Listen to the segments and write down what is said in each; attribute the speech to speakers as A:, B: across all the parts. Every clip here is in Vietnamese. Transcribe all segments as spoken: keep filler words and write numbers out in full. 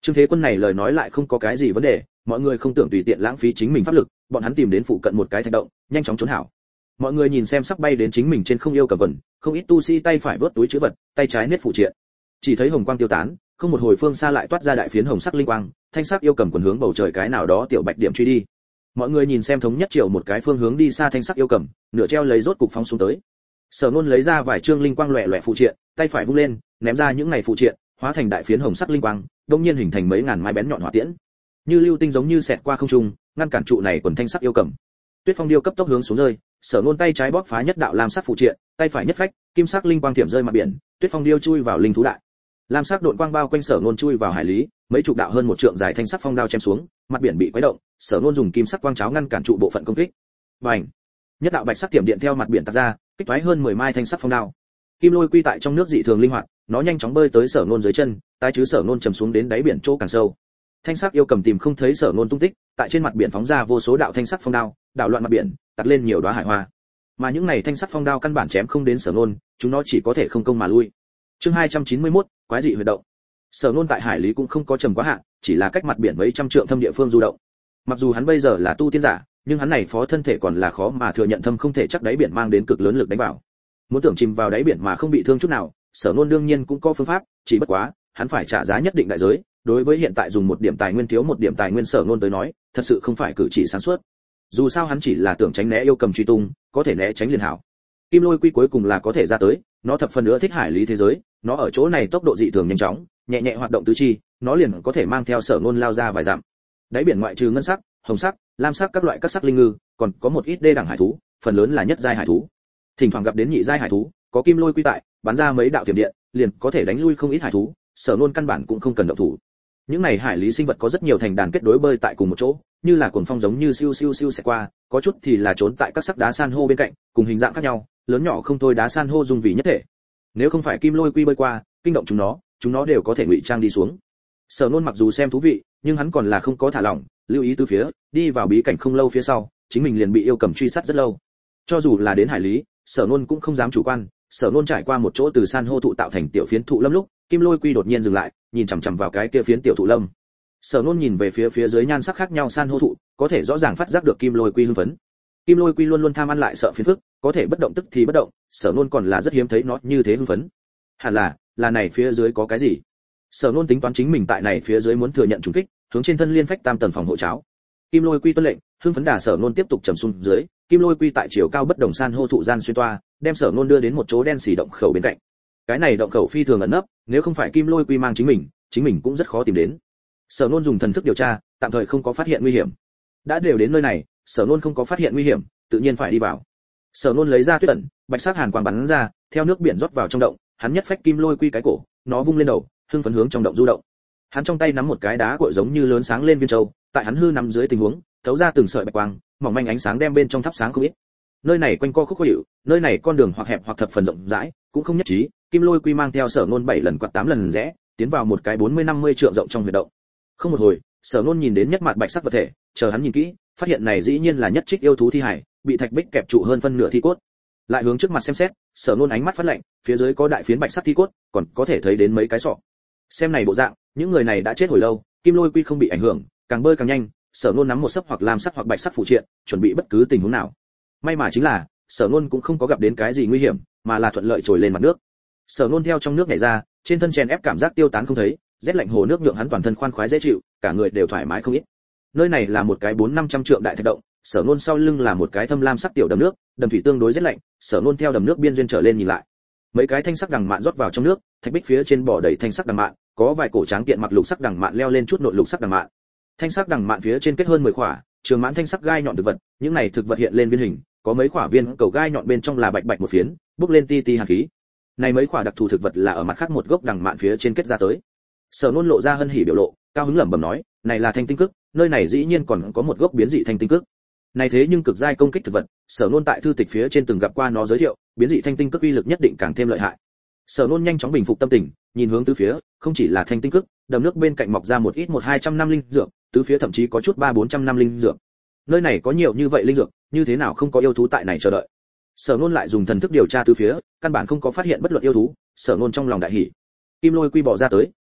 A: Trương Thế Quân này lời nói lại không có cái gì vấn đề, mọi người không tưởng tùy tiện lãng phí chính mình pháp lực, bọn hắn tìm đến phụ cận một cái thạch động, nhanh chóng trốn hảo. Mọi người nhìn xem sắp bay đến chính mình trên không yêu cầm quần, không ít tu sĩ tay phải vớt túi trữ vật, tay trái niết phụ triện. Chỉ thấy hồng quang tiêu tán, không một hồi phương xa lại toát ra đại phiến hồng sắc linh quang, thanh sắc yêu cầm quần hướng bầu trời cái nào đó tiểu bạch điểm truy đi. Mọi người nhìn xem thống nhất chiều một cái phương hướng đi xa thanh sắc yêu cầm, nửa treo lấy rốt cục phóng xuống tới. Sở Nôn lấy ra vài trương linh quang loẹt loẹt phụ triện, tay phải vung lên, ném ra những này phụ triện, hóa thành đại phiến hồng sắc linh quang, đột nhiên hình thành mấy ngàn mai bén nhọn hỏa tiễn, như lưu tinh giống như xẹt qua không trung, ngăn cản trụ này quần thanh sắc yêu cầm. Tuyết Phong điêu cấp tốc hướng xuống rơi, Sở Nôn tay trái bóp phá nhất đạo lam sắc phụ triện, tay phải nhất phách, kim sắc linh quang tiệm rơi mặt biển, Tuyết Phong điêu chui vào linh thú đại. Lam sắc độn quang bao quanh Sở Nôn chui vào hải lý, mấy chục đạo hơn một trượng dài thanh sắc phong đao chém xuống, mặt biển bị quấy động, Sở Nôn dùng kim sắc quang cháo ngăn cản trụ bộ phận công kích. Bành! Nhất đạo bạch sắc tiệm điện theo mặt biển tạt ra, kích thoái hơn mười mai thanh sắc phong đao. Kim lôi quy tại trong nước dị thường linh hoạt, nó nhanh chóng bơi tới Sở Nôn dưới chân, tái chứ Sở Nôn trầm xuống đến đáy biển chỗ càng sâu. Thanh sắc yêu cầm tìm không thấy Sở Nôn tung tích, tại trên mặt biển phóng ra vô số đạo thanh sắc phong đao, đảo loạn mặt biển, tạt lên nhiều đóa hải hoa. Mà những này thanh sắc phong đao căn bản chém không đến Sở Nôn, chúng nó chỉ có thể không công mà lui. Chương hai trăm chín mươi mốt, quái dị huyệt động. Sở Nôn tại hải lý cũng không có trầm quá hạn, chỉ là cách mặt biển mấy trăm trượng thâm địa phương du động. Mặc dù hắn bây giờ là tu tiên giả, nhưng hắn này phó thân thể còn là khó mà thừa nhận thâm không thể chắc đáy biển mang đến cực lớn lực đánh vào. Muốn tưởng chìm vào đáy biển mà không bị thương chút nào, Sở Nôn đương nhiên cũng có phương pháp, chỉ bất quá, hắn phải trả giá nhất định đại giới. Đối với hiện tại dùng một điểm tài nguyên thiếu một điểm tài nguyên Sở Nôn tới nói, thật sự không phải cử chỉ sáng suốt. Dù sao hắn chỉ là tưởng tránh né yêu cầm truy tung, có thể né tránh liền hảo. Kim lôi quy cuối cùng là có thể ra tới, nó thập phần nữa thích hải lý thế giới, nó ở chỗ này tốc độ dị thường nhanh chóng, nhẹ nhẹ hoạt động tứ chi, nó liền có thể mang theo Sở Nôn lao ra vài dặm. Đáy biển ngoại trừ ngân sắc, hồng sắc, lam sắc các loại các sắc linh ngư, còn có một ít đê đẳng hải thú, phần lớn là nhất giai hải thú. Thỉnh thoảng gặp đến nhị giai hải thú, có kim lôi quy tại, bắn ra mấy đạo tiềm điện, liền có thể đánh lui không ít hải thú, Sở Nôn căn bản cũng không cần động thủ. Những này hải lý sinh vật có rất nhiều thành đàn kết đối bơi tại cùng một chỗ, như là cuồng phong giống như siêu siêu siêu sẽ qua, có chút thì là trốn tại các sắc đá san hô bên cạnh, cùng hình dạng khác nhau, lớn nhỏ không thôi đá san hô dung vì nhất thể. Nếu không phải kim lôi quy bơi qua, kinh động chúng nó, chúng nó đều có thể ngụy trang đi xuống. Sở Nôn mặc dù xem thú vị, nhưng hắn còn là không có thả lỏng, lưu ý từ phía, đi vào bí cảnh không lâu phía sau, chính mình liền bị yêu cầm truy sát rất lâu. Cho dù là đến hải lý, Sở Nôn cũng không dám chủ quan, Sở Nôn trải qua một chỗ từ san hô thụ tạo thành tiểu phiến thụ lâm lúc, kim lôi quy đột nhiên dừng lại, nhìn chằm chằm vào cái kia phiến tiểu thụ lâm. Sở Nôn nhìn về phía phía dưới nhan sắc khác nhau san hô thụ, có thể rõ ràng phát giác được kim lôi quy hưng phấn. Kim lôi quy luôn luôn tham ăn lại sợ phiền phức, có thể bất động tức thì bất động, Sở Nôn còn là rất hiếm thấy nó như thế hưng phấn. Hẳn là, là này phía dưới có cái gì? Sở Nôn tính toán chính mình tại này phía dưới muốn thừa nhận trùng kích, hướng trên thân liên phách tam tầng phòng hộ cháo. Kim lôi quy tuân lệnh, hưng phấn đà Sở Nôn tiếp tục trầm xuống dưới, kim lôi quy tại chiều cao bất đồng san hô thụ gian xuyên toa, đem Sở Nôn đưa đến một chỗ đen xì động khẩu bên cạnh. Cái này động khẩu phi thường ẩn nấp, nếu không phải kim lôi quy mang chính mình, chính mình cũng rất khó tìm đến. Sở Nôn dùng thần thức điều tra, tạm thời không có phát hiện nguy hiểm. Đã đều đến nơi này, Sở Nôn không có phát hiện nguy hiểm, tự nhiên phải đi vào. Sở Nôn lấy ra tuyết ẩn, bạch sắc hàn quang bắn ra, theo nước biển rót vào trong động, hắn nhất phách kim lôi quy cái cổ, nó vung lên đầu, hưng phấn hướng trong động du động. Hắn trong tay nắm một cái đá cuội giống như lớn sáng lên viên châu, tại hắn hư nắm dưới tình huống, thấu ra từng sợi bạch quang, mỏng manh ánh sáng đem bên trong thắp sáng không ít. Nơi này quanh co khúc khuỷu, nơi này con đường hoặc hẹp hoặc thập phần rộng rãi, cũng không nhất trí, kim lôi quy mang theo Sở Nôn bảy lần quạt tám lần rẽ, tiến vào một cái bốn mươi năm mươi trượng rộng trong huyệt động. Không một hồi, Sở Nôn nhìn đến nhất mặt bạch sắc vật thể, chờ hắn nhìn kỹ, phát hiện này dĩ nhiên là nhất trích yêu thú thi hải, bị thạch bích kẹp trụ hơn phân nửa thi cốt. Lại hướng trước mặt xem xét, Sở Nôn ánh mắt phát lạnh, phía dưới có đại phiến bạch sắc thi cốt, còn có thể thấy đến mấy cái sọ. Xem này bộ dạng, những người này đã chết hồi lâu, kim lôi quy không bị ảnh hưởng, càng bơi càng nhanh, Sở Nôn nắm một sấp hoặc lam sắc hoặc bạch sắc phụ triện, chuẩn bị bất cứ tình huống nào. May mà chính là, Sở Nôn cũng không có gặp đến cái gì nguy hiểm, mà là thuận lợi trồi lên mặt nước. Sở Nôn theo trong nước nhảy ra, trên thân chèn ép cảm giác tiêu tán không thấy, rét lạnh hồ nước nhượng hắn toàn thân khoan khoái dễ chịu, cả người đều thoải mái không ít. Nơi này là một cái bốn năm trăm trượng đại thạch động, Sở Nôn sau lưng là một cái thâm lam sắc tiểu đầm nước, đầm thủy tương đối rét lạnh, Sở Nôn theo đầm nước biên duyên trở lên nhìn lại. Mấy cái thanh sắc đằng mạn rót vào trong nước, thạch bích phía trên bỏ đầy thanh sắc đằng mạn, có vài cổ tráng kiện mặc lục sắc đằng mạn leo lên chút nội lục sắc đằng mạn. Thanh sắc đằng mạn phía trên kết hơn mười khỏa, trường mãn thanh sắc gai nhọn thực vật, những này thực vật hiện lên viên hình, có mấy khỏa viên cầu gai nhọn bên trong là bạch bạch một phiến, bốc lên ti ti hàn khí. Này mấy khỏa đặc thù thực vật là ở mặt khác một gốc đằng mạn phía trên kết ra tới. Sở Nôn lộ ra hân hỉ biểu lộ, cao hứng lẩm bẩm nói, này là thanh tinh cức, nơi này dĩ nhiên còn có một gốc biến dị thanh tinh cức. Này thế nhưng cực giai công kích thực vật, Sở Nôn tại thư tịch phía trên từng gặp qua nó giới thiệu, biến dị thanh tinh cức uy lực nhất định càng thêm lợi hại. Sở Nôn nhanh chóng bình phục tâm tình, nhìn hướng tứ phía, không chỉ là thanh tinh cức, đầm nước bên cạnh mọc ra một ít một hai trăm năm linh dược, tứ phía thậm chí có chút ba bốn trăm năm linh dược. Nơi này có nhiều như vậy linh dược, như thế nào không có yêu thú tại này chờ đợi. Sở Nôn lại dùng thần thức điều tra tứ phía, căn bản không có phát hiện bất luận yêu thú, Sở Nôn trong lòng đại hỉ. Kim lôi quy bỏ ra tới,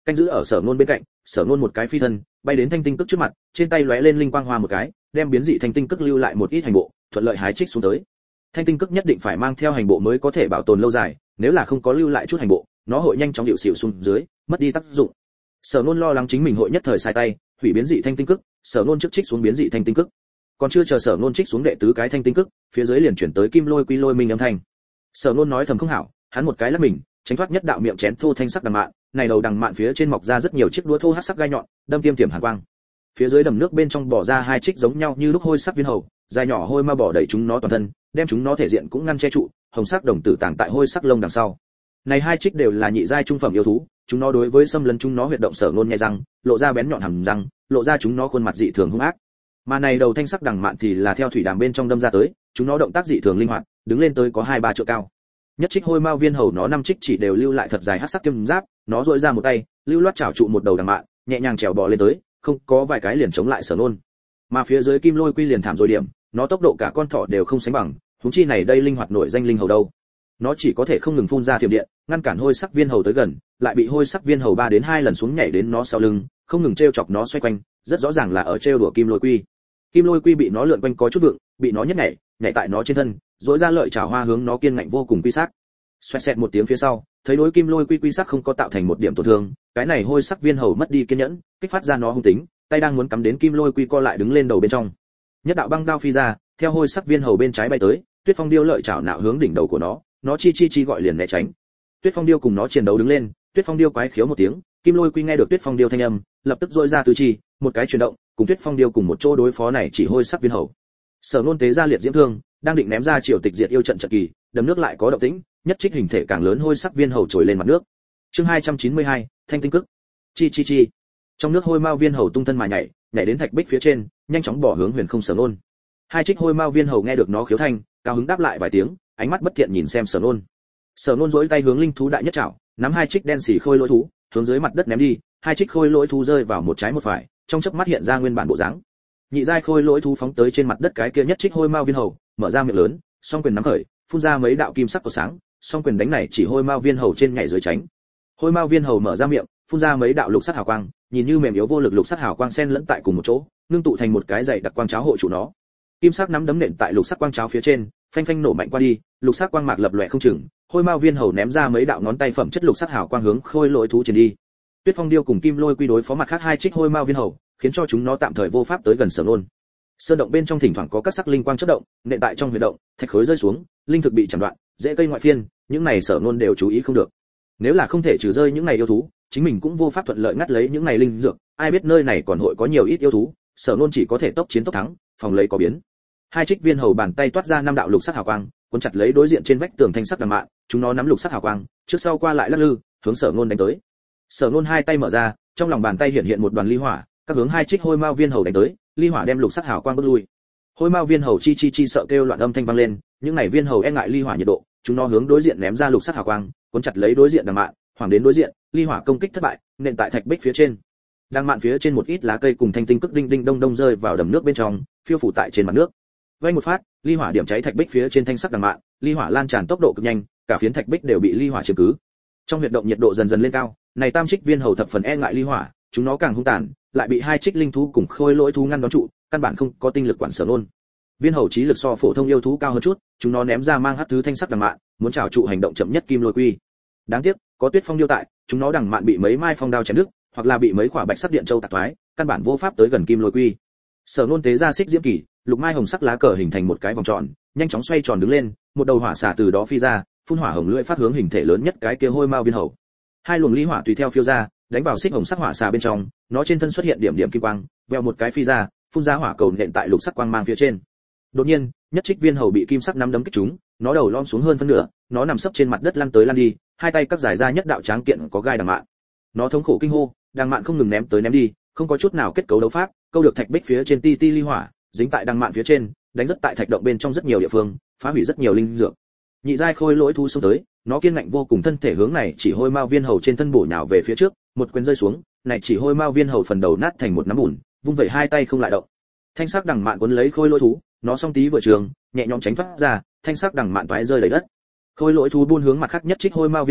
A: canh giữ ở Sở Nôn bên cạnh. Sở Nôn một cái phi thân bay đến thanh tinh cước trước mặt, trên tay lóe lên linh quang hoa một cái, đem biến dị thanh tinh cước lưu lại một ít hành bộ, thuận lợi hái trích xuống tới. Thanh tinh cước nhất định phải mang theo hành bộ mới có thể bảo tồn lâu dài, nếu là không có lưu lại chút hành bộ, nó hội nhanh chóng điệu xỉu xuống dưới, mất đi tác dụng. Sở Nôn lo lắng chính mình hội nhất thời sai tay, hủy biến dị thanh tinh cước. Sở Nôn trước trích xuống biến dị thanh tinh cước, còn chưa chờ Sở Nôn trích xuống đệ tứ cái thanh tinh cước, phía dưới liền chuyển tới kim lôi quy lôi minh âm thanh. Sở Nôn nói thầm không hảo, hắn một cái lắc mình, tránh thoát nhất đạo miệng chén thô thanh sắc đằng mạn, này đầu đằng mạn phía trên mọc ra rất nhiều chiếc đũa thô hắc sắc gai nhọn, đâm tiêm tiềm hàn quang. Phía dưới đầm nước bên trong bỏ ra hai trích giống nhau như lúc hôi sắc viên hầu, dài nhỏ hôi ma bỏ đầy chúng nó toàn thân, đem chúng nó thể diện cũng ngăn che trụ, hồng sắc đồng tử tàng tại hôi sắc lông đằng sau. Này hai trích đều là nhị giai trung phẩm yêu thú, chúng nó đối với xâm lấn chúng nó huyệt động Sở Nôn nhai răng, lộ ra bén nhọn hàm răng, lộ ra chúng nó khuôn mặt dị thường hung ác. Mà này đầu thanh sắc đằng mạn thì là theo thủy đàm bên trong đâm ra tới, chúng nó động tác dị thường linh hoạt, đứng lên tới có hai ba trượng cao. Nhất trích hôi mao viên hầu nó năm trích chỉ đều lưu lại thật dài hắc sắc tiêm giáp, nó duỗi ra một tay, lưu loát chảo trụ một đầu đằng mạn, nhẹ nhàng trèo bò lên tới, không có vài cái liền chống lại Sở Nôn. Mà phía dưới kim lôi quy liền thảm rồi điểm, nó tốc độ cả con thỏ đều không sánh bằng, huống chi này đây linh hoạt nổi danh linh hầu đâu. Nó chỉ có thể không ngừng phun ra thiểm điện, ngăn cản hôi sắc viên hầu tới gần, lại bị hôi sắc viên hầu ba đến hai lần xuống nhảy đến nó sau lưng, không ngừng trêu chọc nó xoay quanh, rất rõ ràng là ở trêu đùa kim lôi quy. Kim lôi quy bị nó lượn quanh có chút vượng, bị nó nhấc nhảy, nhảy tại nó trên thân, rỗi ra lợi chảo hoa hướng nó kiên ngạnh vô cùng quy sắc. Xoẹt xẹt một tiếng phía sau, thấy đối kim lôi quy quy sắc không có tạo thành một điểm tổn thương, cái này hôi sắc viên hầu mất đi kiên nhẫn, kích phát ra nó hung tính, tay đang muốn cắm đến kim lôi quy co lại đứng lên đầu bên trong. Nhất đạo băng đao phi ra, theo hôi sắc viên hầu bên trái bay tới, Tuyết Phong điêu lợi chảo nạo hướng đỉnh đầu của nó, nó chi chi chi gọi liền né tránh. Tuyết Phong điêu cùng nó chiến đấu đứng lên, Tuyết Phong điêu quái khiếu một tiếng, kim lôi quy nghe được Tuyết Phong điêu thanh âm, lập tức dội ra tứ chi, một cái chuyển động, cùng Tuyết Phong điêu cùng một chỗ đối phó này chỉ hôi sắc viên hầu. Sở Nôn tế ra liệt diễm thương, đang định ném ra triều tịch diệt yêu trận trận kỳ, đầm nước lại có động tĩnh, nhất trích hình thể càng lớn hôi sắc viên hầu trồi lên mặt nước. Chương hai trăm chín mươi hai, thanh tinh cức. Chi chi chi. Trong nước hôi mao viên hầu tung thân mà nhảy, nhảy đến thạch bích phía trên, nhanh chóng bỏ hướng huyền không Sở Nôn. Hai trích hôi mao viên hầu nghe được nó khiếu thanh, cao hứng đáp lại vài tiếng, ánh mắt bất thiện nhìn xem Sở Nôn. Sở Nôn duỗi tay hướng linh thú đại nhất chảo, nắm hai trích đen xỉ khôi lỗi thú, hướng dưới mặt đất ném đi, hai trích khôi lỗi thú rơi vào một trái một phải, trong chớp mắt hiện ra nguyên bản bộ dáng. Nhị giai khôi lỗi thú phóng tới trên mặt đất cái kia nhất trích hôi mao viên hầu, mở ra miệng lớn, song quyền nắm khởi, phun ra mấy đạo kim sắc của sáng, song quyền đánh này chỉ hôi mao viên hầu trên nhảy dưới tránh. Hôi mao viên hầu mở ra miệng, phun ra mấy đạo lục sắc hào quang, nhìn như mềm yếu vô lực lục sắc hào quang xen lẫn tại cùng một chỗ, ngưng tụ thành một cái dày đặc quang cháo hộ chủ nó. Kim sắc nắm đấm nện tại lục sắc quang cháo phía trên, phanh phanh nổ mạnh qua đi, lục sắc quang mạc lập lòe không chừng, hôi mao viên hầu ném ra mấy đạo ngón tay phẩm chất lục sắc hào quang hướng khôi lỗi thú truyền đi. Tuyết Phong điêu cùng kim lôi quy đối phó mặt khác hai trích hôi mao viên hầu, khiến cho chúng nó tạm thời vô pháp tới gần Sở Nôn. Sơn động bên trong thỉnh thoảng có các sắc linh quang chớp động, nện tại trong huyệt động, thạch khối rơi xuống, linh thực bị chặn đoạn, dễ cây ngoại phiên, những này Sở Nôn đều chú ý không được. Nếu là không thể trừ rơi những này yêu thú, chính mình cũng vô pháp thuận lợi ngắt lấy những này linh dược, ai biết nơi này còn hội có nhiều ít yêu thú, Sở Nôn chỉ có thể tốc chiến tốc thắng, phòng lấy có biến. Hai trích viên hầu bàn tay toát ra năm đạo lục sắc hào quang, cuốn chặt lấy đối diện trên vách tường thanh sắc đằng mạn, chúng nó nắm lục sắc hào quang, trước sau qua lại lắc lư, hướng Sở Nôn đánh tới. Sở Nôn hai tay mở ra, trong lòng bàn tay hiện hiện một đoàn ly hỏa, các hướng hai trích hôi mao viên hầu đánh tới, ly hỏa đem lục sắc hào quang bước lui. Hôi mao viên hầu chi chi chi sợ kêu loạn âm thanh vang lên, những này viên hầu e ngại ly hỏa nhiệt độ, chúng nó hướng đối diện ném ra lục sắc hào quang, cuốn chặt lấy đối diện đằng mạn, hoàng đến đối diện, ly hỏa công kích thất bại, nện tại thạch bích phía trên. Đằng mạn phía trên một ít lá cây cùng thanh tinh cức đinh đinh đông đông rơi vào đầm nước bên trong, phiêu phủ tại trên mặt nước. Vang một phát, ly hỏa điểm cháy thạch bích phía trên thanh sắc đằng mạn, ly hỏa lan tràn tốc độ cực nhanh, cả phiến thạch bích đều bị ly hỏa chiếm cứ. Trong huyệt động nhiệt độ dần dần lên cao, này tam trích viên hầu thập phần e ngại ly hỏa, chúng nó càng hung tàn, lại bị hai trích linh thú cùng khôi lỗi thú ngăn đón trụ, căn bản không có tinh lực quản Sở Nôn. Viên hầu trí lực so phổ thông yêu thú cao hơn chút, chúng nó ném ra mang hắc thứ thanh sắc đằng mạn, muốn trảo trụ hành động chậm nhất kim lôi quy. Đáng tiếc, có Tuyết Phong điêu tại, chúng nó đằng mạn bị mấy mai phong đao chém đứt, hoặc là bị mấy quả bạch sắc điện châu tạc toái, căn bản vô pháp tới gần kim lôi quy. Sở Nôn tế ra xích diễm kỳ, lục mai hồng sắc lá cờ hình thành một cái vòng tròn, nhanh chóng xoay tròn đứng lên, một đầu hỏa xà từ đó phi ra, phun hỏa hồng lưỡi phát hướng hình thể lớn nhất cái kia hôi mao viên hầu. Hai luồng ly hỏa tùy theo phiêu ra, đánh vào xích hồng sắc hỏa xà bên trong, nó trên thân xuất hiện điểm điểm kim quang, veo một cái phi ra, phun ra hỏa cầu nện tại lục sắc quang mang phía trên. Đột nhiên, nhất trích viên hầu bị kim sắc nắm đấm kích trúng, nó đầu lom xuống hơn phân nửa, nó nằm sấp trên mặt đất lăn tới lăn đi, hai tay cắt giải ra nhất đạo tráng kiện có gai đằng mạn. Nó thống khổ kinh hô, đằng mạn không ngừng ném tới ném đi, không có chút nào kết cấu đấu pháp, câu được thạch bích phía trên ti ti ly hỏa, dính tại đằng mạn phía trên, đánh rất tại thạch động bên trong rất nhiều địa phương, phá hủy rất nhiều linh dược. Nhị giai khôi lỗi thu xông tới, nó kiên ngạnh vô cùng thân thể hướng này chỉ hôi mao viên hầu trên thân bổ nhào về phía trước, một quyền rơi xuống, này chỉ hôi mao viên hầu phần đầu nát thành một nắm bùn, vung vẩy hai tay không lại động. Thanh sắc đằng mạn cuốn lấy khôi lỗi thú, nó song tí vừa trường, nhẹ nhõm tránh thoát ra, thanh sắc đằng mạn toái rơi đầy đất. Khôi lỗi thú buôn hướng mặt khác nhất trích hôi mao viên hầu,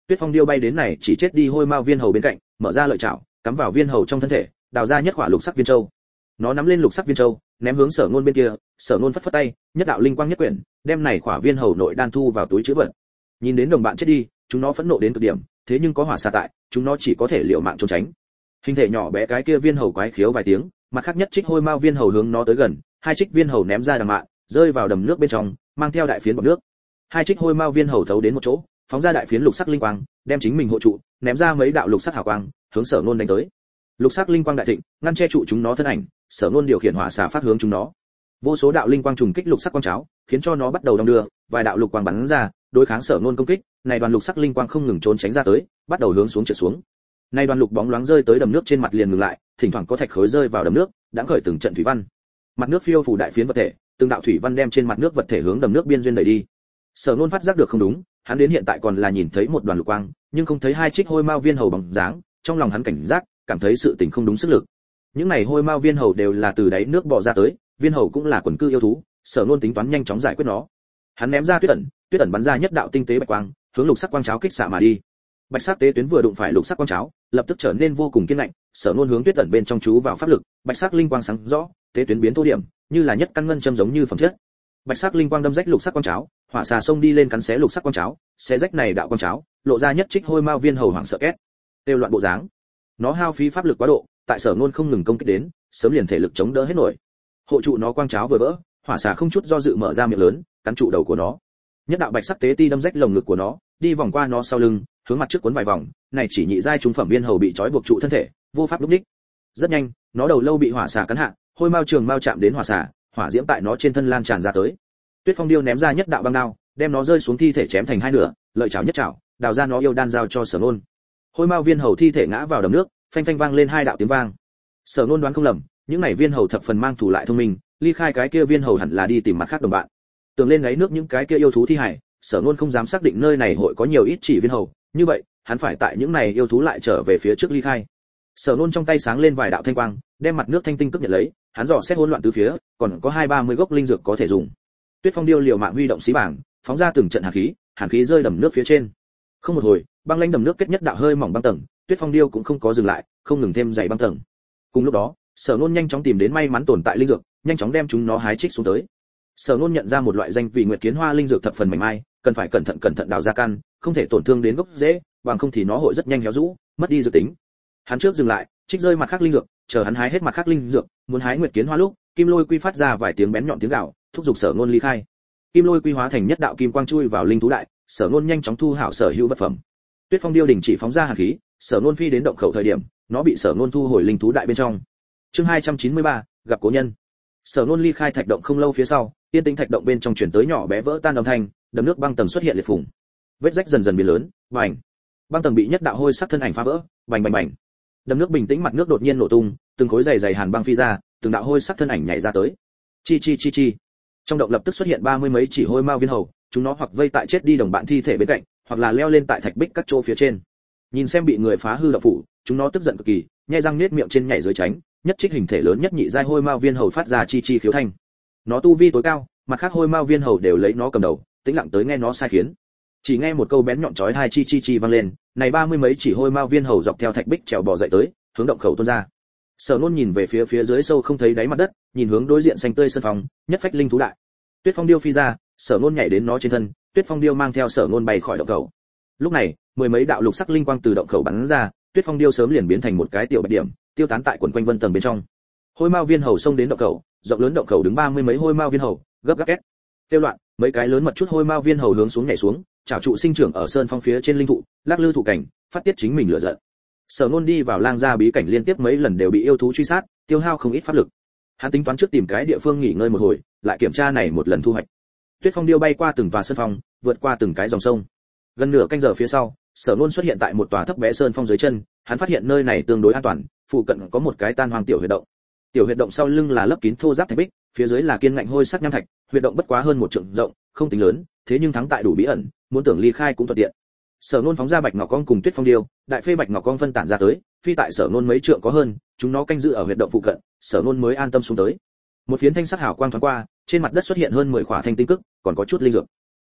A: Tuyết Phong điêu bay đến này chỉ chết đi hôi mao viên hầu bên cạnh, mở ra lợi chảo, cắm vào viên hầu trong thân thể, đào ra nhất quả lục sắc viên châu. Nó nắm lên lục sắc viên châu, ném hướng Sở Nôn bên kia, Sở Nôn phất phất tay, nhất đạo linh quang nhất quyển, đem này quả viên hầu nội đan thu vào túi trữ vật. Nhìn đến đồng bạn chết đi, chúng nó phẫn nộ đến cực điểm, thế nhưng có hỏa xà tại, chúng nó chỉ có thể liều mạng trốn tránh. Hình thể nhỏ bé cái kia viên hầu quái khiếu vài tiếng, mặt khác nhất trích hôi mao viên hầu hướng nó tới gần, hai trích viên hầu ném ra đằng mạn, rơi vào đầm nước bên trong, mang theo đại phiến bọt nước. Hai trích hôi mao viên hầu thấu đến một chỗ, phóng ra đại phiến lục sắc linh quang, đem chính mình hộ trụ, ném ra mấy đạo lục sắc hào quang, hướng Sở Nôn đánh tới. Lục sắc linh quang đại thịnh, ngăn che trụ chúng nó thân ảnh, Sở Nôn điều khiển hỏa xà phát hướng chúng nó. Vô số đạo linh quang trùng kích lục sắc quang cháo, khiến cho nó bắt đầu đong đưa, vài đạo lục quang bắn ra, đối kháng Sở Nôn công kích, này đoàn lục sắc linh quang không ngừng trốn tránh ra tới, bắt đầu hướng xuống trượt xuống. Này đoàn lục bóng loáng rơi tới đầm nước trên mặt liền ngừng lại, thỉnh thoảng có thạch khối rơi vào đầm nước, đã khởi từng trận thủy văn. Mặt nước phiêu phủ đại phiến vật thể, từng đạo thủy văn đem trên mặt nước vật thể hướng đầm nước biên duyên đẩy đi. Sở Nôn phát giác được không đúng, hắn đến hiện tại còn là nhìn thấy một đoàn lục quang, nhưng không thấy hai trích hôi mao viên hầu bóng dáng, trong lòng hắn cảnh giác, cảm thấy sự tình không đúng sức lực. Những này hôi mao viên hầu đều là từ đáy nước bò ra tới, viên hầu cũng là quần cư yêu thú, Sở Nôn tính toán nhanh chóng giải quyết nó. Hắn ném ra tuyết ẩn, tuyết ẩn bắn ra nhất đạo tinh tế bạch quang, hướng lục sắc quang cháo kích xạ mà đi. Bạch sắc tế tuyến vừa đụng phải lục sắc quang cháo, lập tức trở nên vô cùng kiên ngạnh, Sở Nôn hướng tuyết ẩn bên trong chú vào pháp lực, bạch sắc linh quang sáng rõ, tế tuyến biến thô điểm, như là nhất căn ngân châm giống như phẩm chất. Bạch sắc linh quang đâm rách lục sắc quang cháo, hỏa xà xông đi lên cắn xé lục sắc quang cháo, xé rách này đạo quang cháo, lộ ra nhất trích hôi mao viên hầu hoảng sợ két, tiêu loạn bộ dáng. Nó hao phí pháp lực quá độ, tại Sở Nôn không ngừng công kích đến, sớm liền thể lực chống đỡ hết nổi. Hộ trụ nó quang cháo vừa vỡ, hỏa xà không chút do dự mở ra miệng lớn, cắn trụ đầu của nó. Nhất đạo bạch sắc tế ti đâm rách lồng ngực của nó, đi vòng qua nó sau lưng, hướng mặt trước cuốn vài vòng, này chỉ nhị giai trung phẩm viên hầu bị trói buộc trụ thân thể, vô pháp lúc đích. Rất nhanh, nó đầu lâu bị hỏa xà cắn hạ, hôi mao trường mao chạm đến hỏa xà, hỏa diễm tại nó trên thân lan tràn ra tới. Tuyết Phong điêu ném ra nhất đạo băng đao, đem nó rơi xuống thi thể chém thành hai nửa, lợi chảo nhất chảo, đào ra nó yêu đan giao cho Sở Nôn. Hôi mao viên hầu thi thể ngã vào đầm nước, phanh phanh vang lên hai đạo tiếng vang. Sở Nôn đoán không lầm, những này viên hầu thập phần mang thủ lại thông minh, ly khai cái kia viên hầu hẳn là đi tìm mặt khác đồng bạn. Tưởng lên lấy nước những cái kia yêu thú thi hải, Sở Nôn không dám xác định nơi này hội có nhiều ít chỉ viên hầu, như vậy, hắn phải tại những này yêu thú lại trở về phía trước ly khai. Sở Nôn trong tay sáng lên vài đạo thanh quang, đem mặt nước thanh tinh cước nhận lấy, hắn dò xét hỗn loạn tứ phía, còn có hai ba mươi gốc linh dược có thể dùng. Tuyết Phong điêu liều mạng huy động xí bảng, phóng ra từng trận hàn khí, hàn khí rơi đầm nước phía trên. Không một hồi, băng lãnh đầm nước kết nhất đạo hơi mỏng băng tầng, Tuyết Phong điêu cũng không có dừng lại, không ngừng thêm dày băng tầng. Cùng lúc đó, Sở Nôn nhanh chóng tìm đến may mắn tồn tại linh dược, nhanh chóng đem chúng nó hái trích xuống tới. Sở Nôn nhận ra một loại danh vị nguyệt kiến hoa linh dược thập phần mảnh mai, cần phải cẩn thận cẩn thận đào ra căn, không thể tổn thương đến gốc rễ, bằng không thì nó hội rất nhanh héo rũ, mất đi dược tính. Hắn trước dừng lại, trích rơi mặt khác linh dược, chờ hắn hái hết mặt khác linh dược, muốn hái nguyệt kiến hoa lúc, Kim Lôi Quy phát ra vài tiếng bén nhọn tiếng gào, thúc giục Sở Nôn ly khai. Kim Lôi Quy hóa thành nhất đạo kim quang chui vào linh thú đại, Sở Nôn nhanh chóng thu hảo sở hữu vật phẩm. Tuyết Phong điêu đình chỉ phóng ra hàn khí, Sở Nôn phi đến động khẩu thời điểm, nó bị Sở Nôn thu hồi linh thú đại bên trong. Chương hai trăm chín mươi ba, gặp cố nhân. Sở Nôn ly khai thạch động không lâu phía sau, tiên tính thạch động bên trong chuyển tới nhỏ bé vỡ tan âm thanh, đầm nước băng tầng xuất hiện liệt phùng. Vết rách dần dần biến lớn, bành. Băng tầng bị nhất đạo hôi sắc thân ảnh phá vỡ, bành bành bành. Đầm nước bình tĩnh mặt nước đột nhiên nổ tung, từng khối dày dày hàn băng phi ra, từng đạo hôi sắc thân ảnh nhảy ra tới. Chi chi chi chi. Trong động lập tức xuất hiện ba mươi mấy chỉ hôi mao viên hầu, chúng nó hoặc vây tại chết đi đồng bạn thi thể bên cạnh, hoặc là leo lên tại thạch bích các chỗ phía trên. Nhìn xem bị người phá hư động phủ, chúng nó tức giận cực kỳ, nhai răng niết miệng trên nhảy dưới tránh, nhất trích hình thể lớn nhất nhị giai hôi mao viên hầu phát ra chi chi khiếu thanh. Nó tu vi tối cao, mặt khác hôi mao viên hầu đều lấy nó cầm đầu, tĩnh lặng tới nghe nó sai khiến. Chỉ nghe một câu bén nhọn chói tai chi chi chi vang lên, này ba mươi mấy chỉ hôi mao viên hầu dọc theo thạch bích trèo bò dậy tới, hướng động khẩu tuôn ra. Sở Nôn nhìn về phía phía dưới sâu không thấy đáy mặt đất, nhìn hướng đối diện xanh tươi sơn phong, nhất phách linh thú đại. Tuyết Phong điêu phi ra, Sở Nôn nhảy đến nó trên thân, Tuyết Phong điêu mang theo Sở Nôn bay khỏi động khẩu. Lúc này, mười mấy đạo lục sắc linh quang từ động khẩu bắn ra, Tuyết Phong điêu sớm liền biến thành một cái tiểu bạch điểm, tiêu tán tại quần quanh vân tầng bên trong. Hôi mao viên hầu xông đến động khẩu, rộng lớn động khẩu đứng ba mươi mấy hôi mao viên hầu, gấp gáp két. Tiêu loạn, mấy cái lớn mật chút hôi mao viên hầu hướng xuống nhảy xuống, chảo trụ sinh trưởng ở sơn phong phía trên linh thụ, lắc lư thụ cảnh, phát tiết chính mình lửa giận. Sở Nôn đi vào lang gia bí cảnh liên tiếp mấy lần đều bị yêu thú truy sát, tiêu hao không ít pháp lực. Hắn tính toán trước tìm cái địa phương nghỉ ngơi một hồi, lại kiểm tra này một lần thu hoạch. Tuyết Phong điêu bay qua từng tòa sơn phong, vượt qua từng cái dòng sông. Gần nửa canh giờ phía sau, Sở Nôn xuất hiện tại một tòa thấp bé sơn phong dưới chân, hắn phát hiện nơi này tương đối an toàn, phụ cận có một cái tan hoang tiểu huyệt động. Tiểu huyệt động sau lưng là lấp kín thô ráp thạch bích, phía dưới là kiên ngạnh hôi sắc nham thạch, huyệt động bất quá hơn một trượng rộng, không tính lớn, thế nhưng thắng tại đủ bí ẩn, muốn tưởng ly khai cũng thuận tiện. Sở Nôn phóng ra Bạch Ngọc Cong cùng Tuyết Phong điêu, đại phê Bạch Ngọc Cong phân tản ra tới, phi tại Sở Nôn mấy trượng có hơn, chúng nó canh giữ ở huyệt động phụ cận, Sở Nôn mới an tâm xuống tới. Một phiến thanh sắc hào quang thoáng qua, trên mặt đất xuất hiện hơn mười khỏa thanh tinh cức, còn có chút linh dược.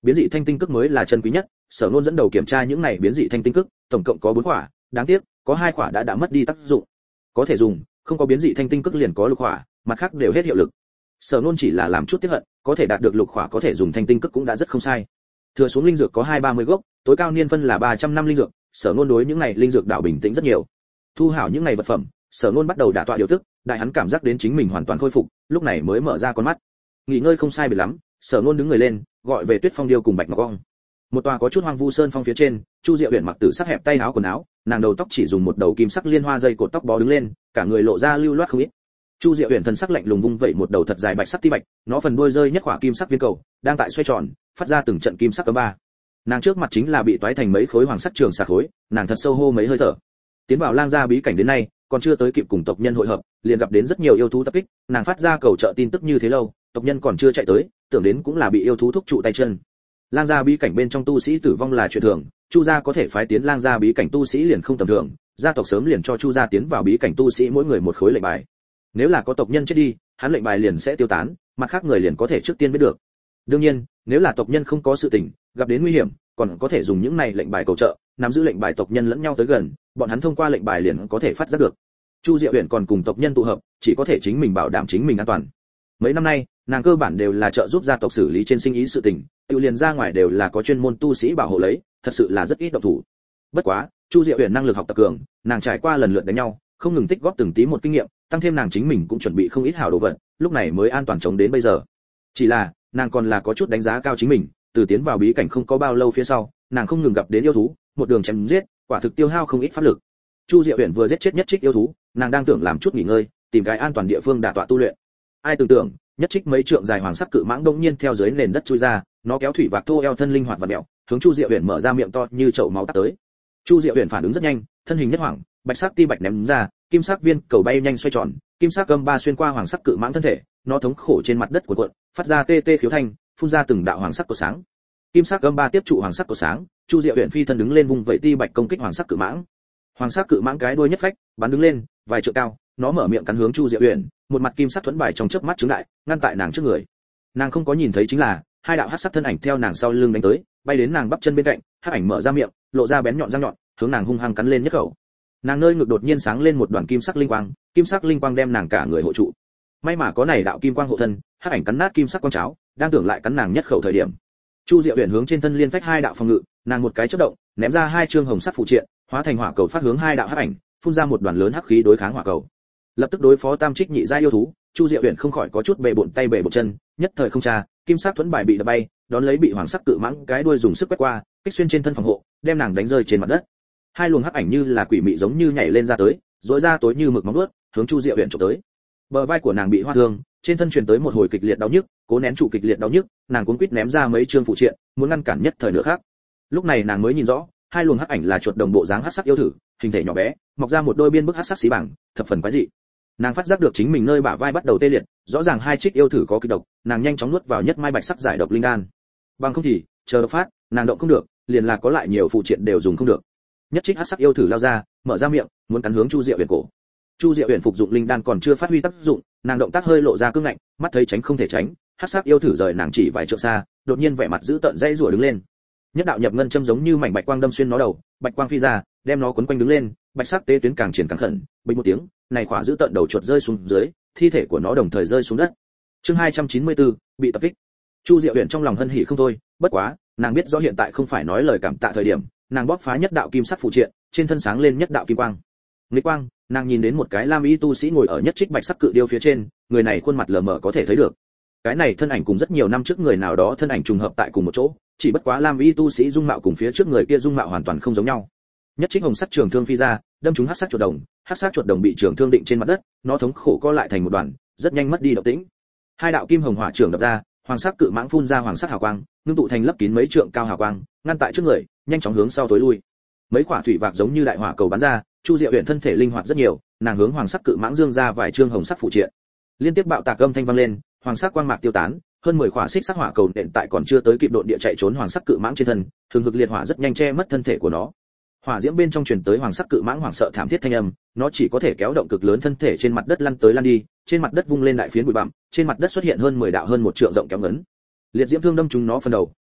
A: Biến dị thanh tinh cước mới là chân quý nhất, Sở Nôn dẫn đầu kiểm tra những này biến dị thanh tinh cước, tổng cộng có bốn quả, đáng tiếc, có hai quả đã đã mất đi tác dụng. Có thể dùng, không có biến dị thanh tinh cước liền có lục quả, mặt khác đều hết hiệu lực. Sở Nôn chỉ là làm chút tiếc hận, có thể đạt được lục quả có thể dùng thanh tinh cước cũng đã rất không sai. Thừa xuống linh dược có hai ba mươi gốc, tối cao niên phân là ba trăm năm linh dược, Sở Nôn đối những này linh dược đạo bình tĩnh rất nhiều. Thu hảo những này vật phẩm, Sở Nôn bắt đầu đả tọa điều tức, đại hắn cảm giác đến chính mình hoàn toàn khôi phục, lúc này mới mở ra con mắt. Nghỉ ngơi không sai biệt lắm, Sở Nôn đứng người lên, gọi về Tuyết Phong Điêu cùng Bạch Ngọc Ong. Một tòa có chút hoang vu sơn phong phía trên, Chu Diệu Uyển mặc tử sắc hẹp tay áo quần áo, nàng đầu tóc chỉ dùng một đầu kim sắc liên hoa dây cột tóc bó đứng lên, cả người lộ ra lưu loát không ít. Chu Diệu Uyển thần sắc lạnh lùng vung vẩy một đầu thật dài bạch sắc ti bạch, nó phần đuôi rơi nhất quả kim sắc viên cầu, đang tại xoay tròn, phát ra từng trận kim sắc cấm ba. Nàng trước mặt chính là bị toái thành mấy khối hoàng sắc trường xà khối, nàng thật sâu hô mấy hơi thở. Tiến vào lang gia bí cảnh đến nay, còn chưa tới kịp cùng tộc nhân hội hợp, liền gặp đến rất nhiều yêu thú tập kích, nàng phát ra cầu trợ tin tức như thế lâu, tộc nhân còn chưa chạy tới, tưởng đến cũng là bị yêu thú thúc trụ tay chân. Lang gia bí cảnh bên trong tu sĩ tử vong là chuyện thường, Chu gia có thể phái tiến lang gia bí cảnh tu sĩ liền không tầm thường, gia tộc sớm liền cho Chu gia tiến vào bí cảnh tu sĩ mỗi người một khối lệnh bài. Nếu là có tộc nhân chết đi, hắn lệnh bài liền sẽ tiêu tán, mặt khác người liền có thể trước tiên biết được. Đương nhiên, nếu là tộc nhân không có sự tình, gặp đến nguy hiểm, còn có thể dùng những này lệnh bài cầu trợ, nắm giữ lệnh bài tộc nhân lẫn nhau tới gần, bọn hắn thông qua lệnh bài liền có thể phát giác được. Chu Diệu Uyển còn cùng tộc nhân tụ hợp, chỉ có thể chính mình bảo đảm chính mình an toàn. Mấy năm nay, nàng cơ bản đều là trợ giúp gia tộc xử lý trên sinh ý sự tình, tự liền ra ngoài đều là có chuyên môn tu sĩ bảo hộ lấy, thật sự là rất ít động thủ. Bất quá, Chu Diệu Uyển năng lực học tập cường, nàng trải qua lần lượt đánh nhau, không ngừng tích góp từng tí một kinh nghiệm, tăng thêm nàng chính mình cũng chuẩn bị không ít hảo đồ vật, lúc này mới an toàn chống đến bây giờ. Chỉ là, nàng còn là có chút đánh giá cao chính mình, từ tiến vào bí cảnh không có bao lâu phía sau, nàng không ngừng gặp đến yêu thú, một đường chém giết, quả thực tiêu hao không ít pháp lực. Chu Diệu Uyển vừa giết chết nhất trích yêu thú, nàng đang tưởng làm chút nghỉ ngơi, tìm cái an toàn địa phương đả tọa tu luyện. Ai tưởng tượng, nhất trích mấy trượng dài hoàng sắc cự mãng đông nhiên theo dưới nền đất chui ra, nó kéo thủy vạc thô eo thân linh hoạt và mèo, hướng Chu Diệu Uyển mở ra miệng to như chậu máu tát tới. Chu Diệu Uyển phản ứng rất nhanh, thân hình nhất hoảng, bạch sắc ti bạch ném ra, kim sắc viên cầu bay nhanh xoay tròn, kim sắc gầm ba xuyên qua hoàng sắc cự mãng thân thể, nó thống khổ trên mặt đất cuộn cuộn, phát ra tê tê khiếu thanh, phun ra từng đạo hoàng sắc của sáng. Kim sắc gầm ba tiếp trụ hoàng sắc của sáng, Chu Diệu Uyển phi thân đứng lên vùng vẫy ti bạch công kích hoàng sắc cự mãng. Hoàng sắc cự mãng cái đuôi nhất phách, bắn đứng lên, vài trượng cao, nó mở miệng cắn hướng Chu Diệu Uyển, một mặt kim sắc thuẫn bài trong chớp mắt trứng đại, ngăn tại nàng trước người. Nàng không có nhìn thấy chính là hai đạo hắc sắc thân ảnh theo nàng sau lưng đánh tới, bay đến nàng bắp chân bên cạnh, hắc ảnh mở ra miệng, lộ ra bén nhọn răng nhọn, hướng nàng hung hăng cắn lên nhất khẩu. Nàng nơi ngực đột nhiên sáng lên một đoàn kim sắc linh quang, kim sắc linh quang đem nàng cả người hộ trụ. May mà có này đạo kim quang hộ thân, hắc ảnh cắn nát kim sắc quang cháo, đang tưởng lại cắn nàng nhất khẩu thời điểm. Chu Diệu Uyển hướng trên thân liên phách hai đạo phòng ngự, nàng một cái chớp động, ném ra hai chương hồng sắc phụ triện, hóa thành hỏa cầu phát hướng hai đạo hắc ảnh, phun ra một đoàn lớn hắc khí đối kháng hỏa cầu. Lập tức đối phó tam trích nhị giai yêu thú, Chu Diệu Uyển không khỏi có chút bệ bội tay bệ bội chân, nhất thời không tra, kim sắc thuẫn bài bị đập bay, đón lấy bị hoàng sắc cự mãng cái đuôi dùng sức quét qua, kích xuyên trên thân phòng hộ, đem nàng đánh rơi trên mặt đất. Hai luồng hắc ảnh như là quỷ mị giống như nhảy lên ra tới, rỗi ra tối như mực móng vuốt, hướng Chu Diệu Uyển chụp tới. Bờ vai của nàng bị hoa thương, trên thân truyền tới một hồi kịch liệt đau nhức, cố nén trụ kịch liệt đau nhức, nàng cuống quýt ném ra mấy chương phụ triện, muốn ngăn cản nhất thời nữa khác. Lúc này nàng mới nhìn rõ, hai luồng hắc ảnh là chuột đồng bộ dáng hắc sắc yêu thử, hình thể nhỏ bé, mọc ra một đôi biên bức hắc sắc xí bảng, thập phần quái dị. Nàng phát giác được chính mình nơi bả vai bắt đầu tê liệt, rõ ràng hai trích yêu thử có kịch độc, nàng nhanh chóng nuốt vào nhất mai bạch sắc giải độc linh đan. Bằng không thì, chờ độc phát, nàng động không được, liền là có lại nhiều phụ triện đều dùng không được. Nhất trích hắc sắc yêu thử lao ra, mở ra miệng, muốn cắn hướng Chu Diệu Uyển cổ. Chu Diệu Uyển phục dụng linh đan còn chưa phát huy tác dụng, nàng động tác hơi lộ ra cứng ngạnh, mắt thấy tránh không thể tránh, hắc sắc yêu thử rời nàng chỉ vài trượng xa, đột nhiên vẻ mặt dữ tợn dãy rủa đứng lên. Nhất đạo nhập ngân châm giống như mảnh bạch quang đâm xuyên nó đầu, bạch quang phi ra, đem nó quấn quanh đứng lên, bạch sắc tế tuyến càng triển càng khẩn, bình một tiếng, này khỏa giữ tận đầu chuột rơi xuống dưới, thi thể của nó đồng thời rơi xuống đất. Chương hai trăm chín mươi tư, bị tập kích. Chu Diệu Uyển trong lòng hân hỉ không thôi, bất quá, nàng biết rõ hiện tại không phải nói lời cảm tạ thời điểm, nàng bóp phá nhất đạo kim sắc phụ triện, trên thân sáng lên nhất đạo kim quang. Nghịch quang, nàng nhìn đến một cái lam y tu sĩ ngồi ở nhất trích bạch sắc cự điêu phía trên, người này khuôn mặt lờ mờ có thể thấy được. Cái này thân ảnh cùng rất nhiều năm trước người nào đó thân ảnh trùng hợp tại cùng một chỗ, chỉ bất quá lam y tu sĩ dung mạo cùng phía trước người kia dung mạo hoàn toàn không giống nhau. Nhất trích hồng sắc trường thương phi ra, đâm trúng hắc sắc chuột đồng, hắc sắc chuột đồng bị trường thương định trên mặt đất, nó thống khổ co lại thành một đoàn, rất nhanh mất đi động tĩnh. Hai đạo kim hồng hỏa trường đập ra, hoàng sắc cự mãng phun ra hoàng sắc hào quang, ngưng tụ thành lấp kín mấy trượng cao hào quang, ngăn tại trước người, nhanh chóng hướng sau tối lui. Mấy quả thủy vạc giống như đại hỏa cầu bắn ra, Chu Diệu Uyển thân thể linh hoạt rất nhiều, nàng hướng hoàng sắc cự mãng dương ra vài trương hồng sắc phụ triện. Liên tiếp bạo tạc âm thanh vang lên, hoàng sắc quang mạc tiêu tán, hơn mười quả xích sắc hỏa cầu nện tại còn chưa tới kịp độn địa chạy trốn hoàng sắc cự mãng trên thân, thường hực liệt hỏa rất nhanh che mất thân thể của nó. Hỏa diễm bên trong truyền tới hoàng sắc cự mãng hoảng sợ thảm thiết thanh âm, nó chỉ có thể kéo động cực lớn thân thể trên mặt đất lăn tới lăn đi, trên mặt đất vung lên đại phiến bụi bặm, trên mặt đất xuất hiện hơn mười đạo hơn một trượng rộng kéo ngấn. Liệt diễm thương đâm trúng nó phần đầu,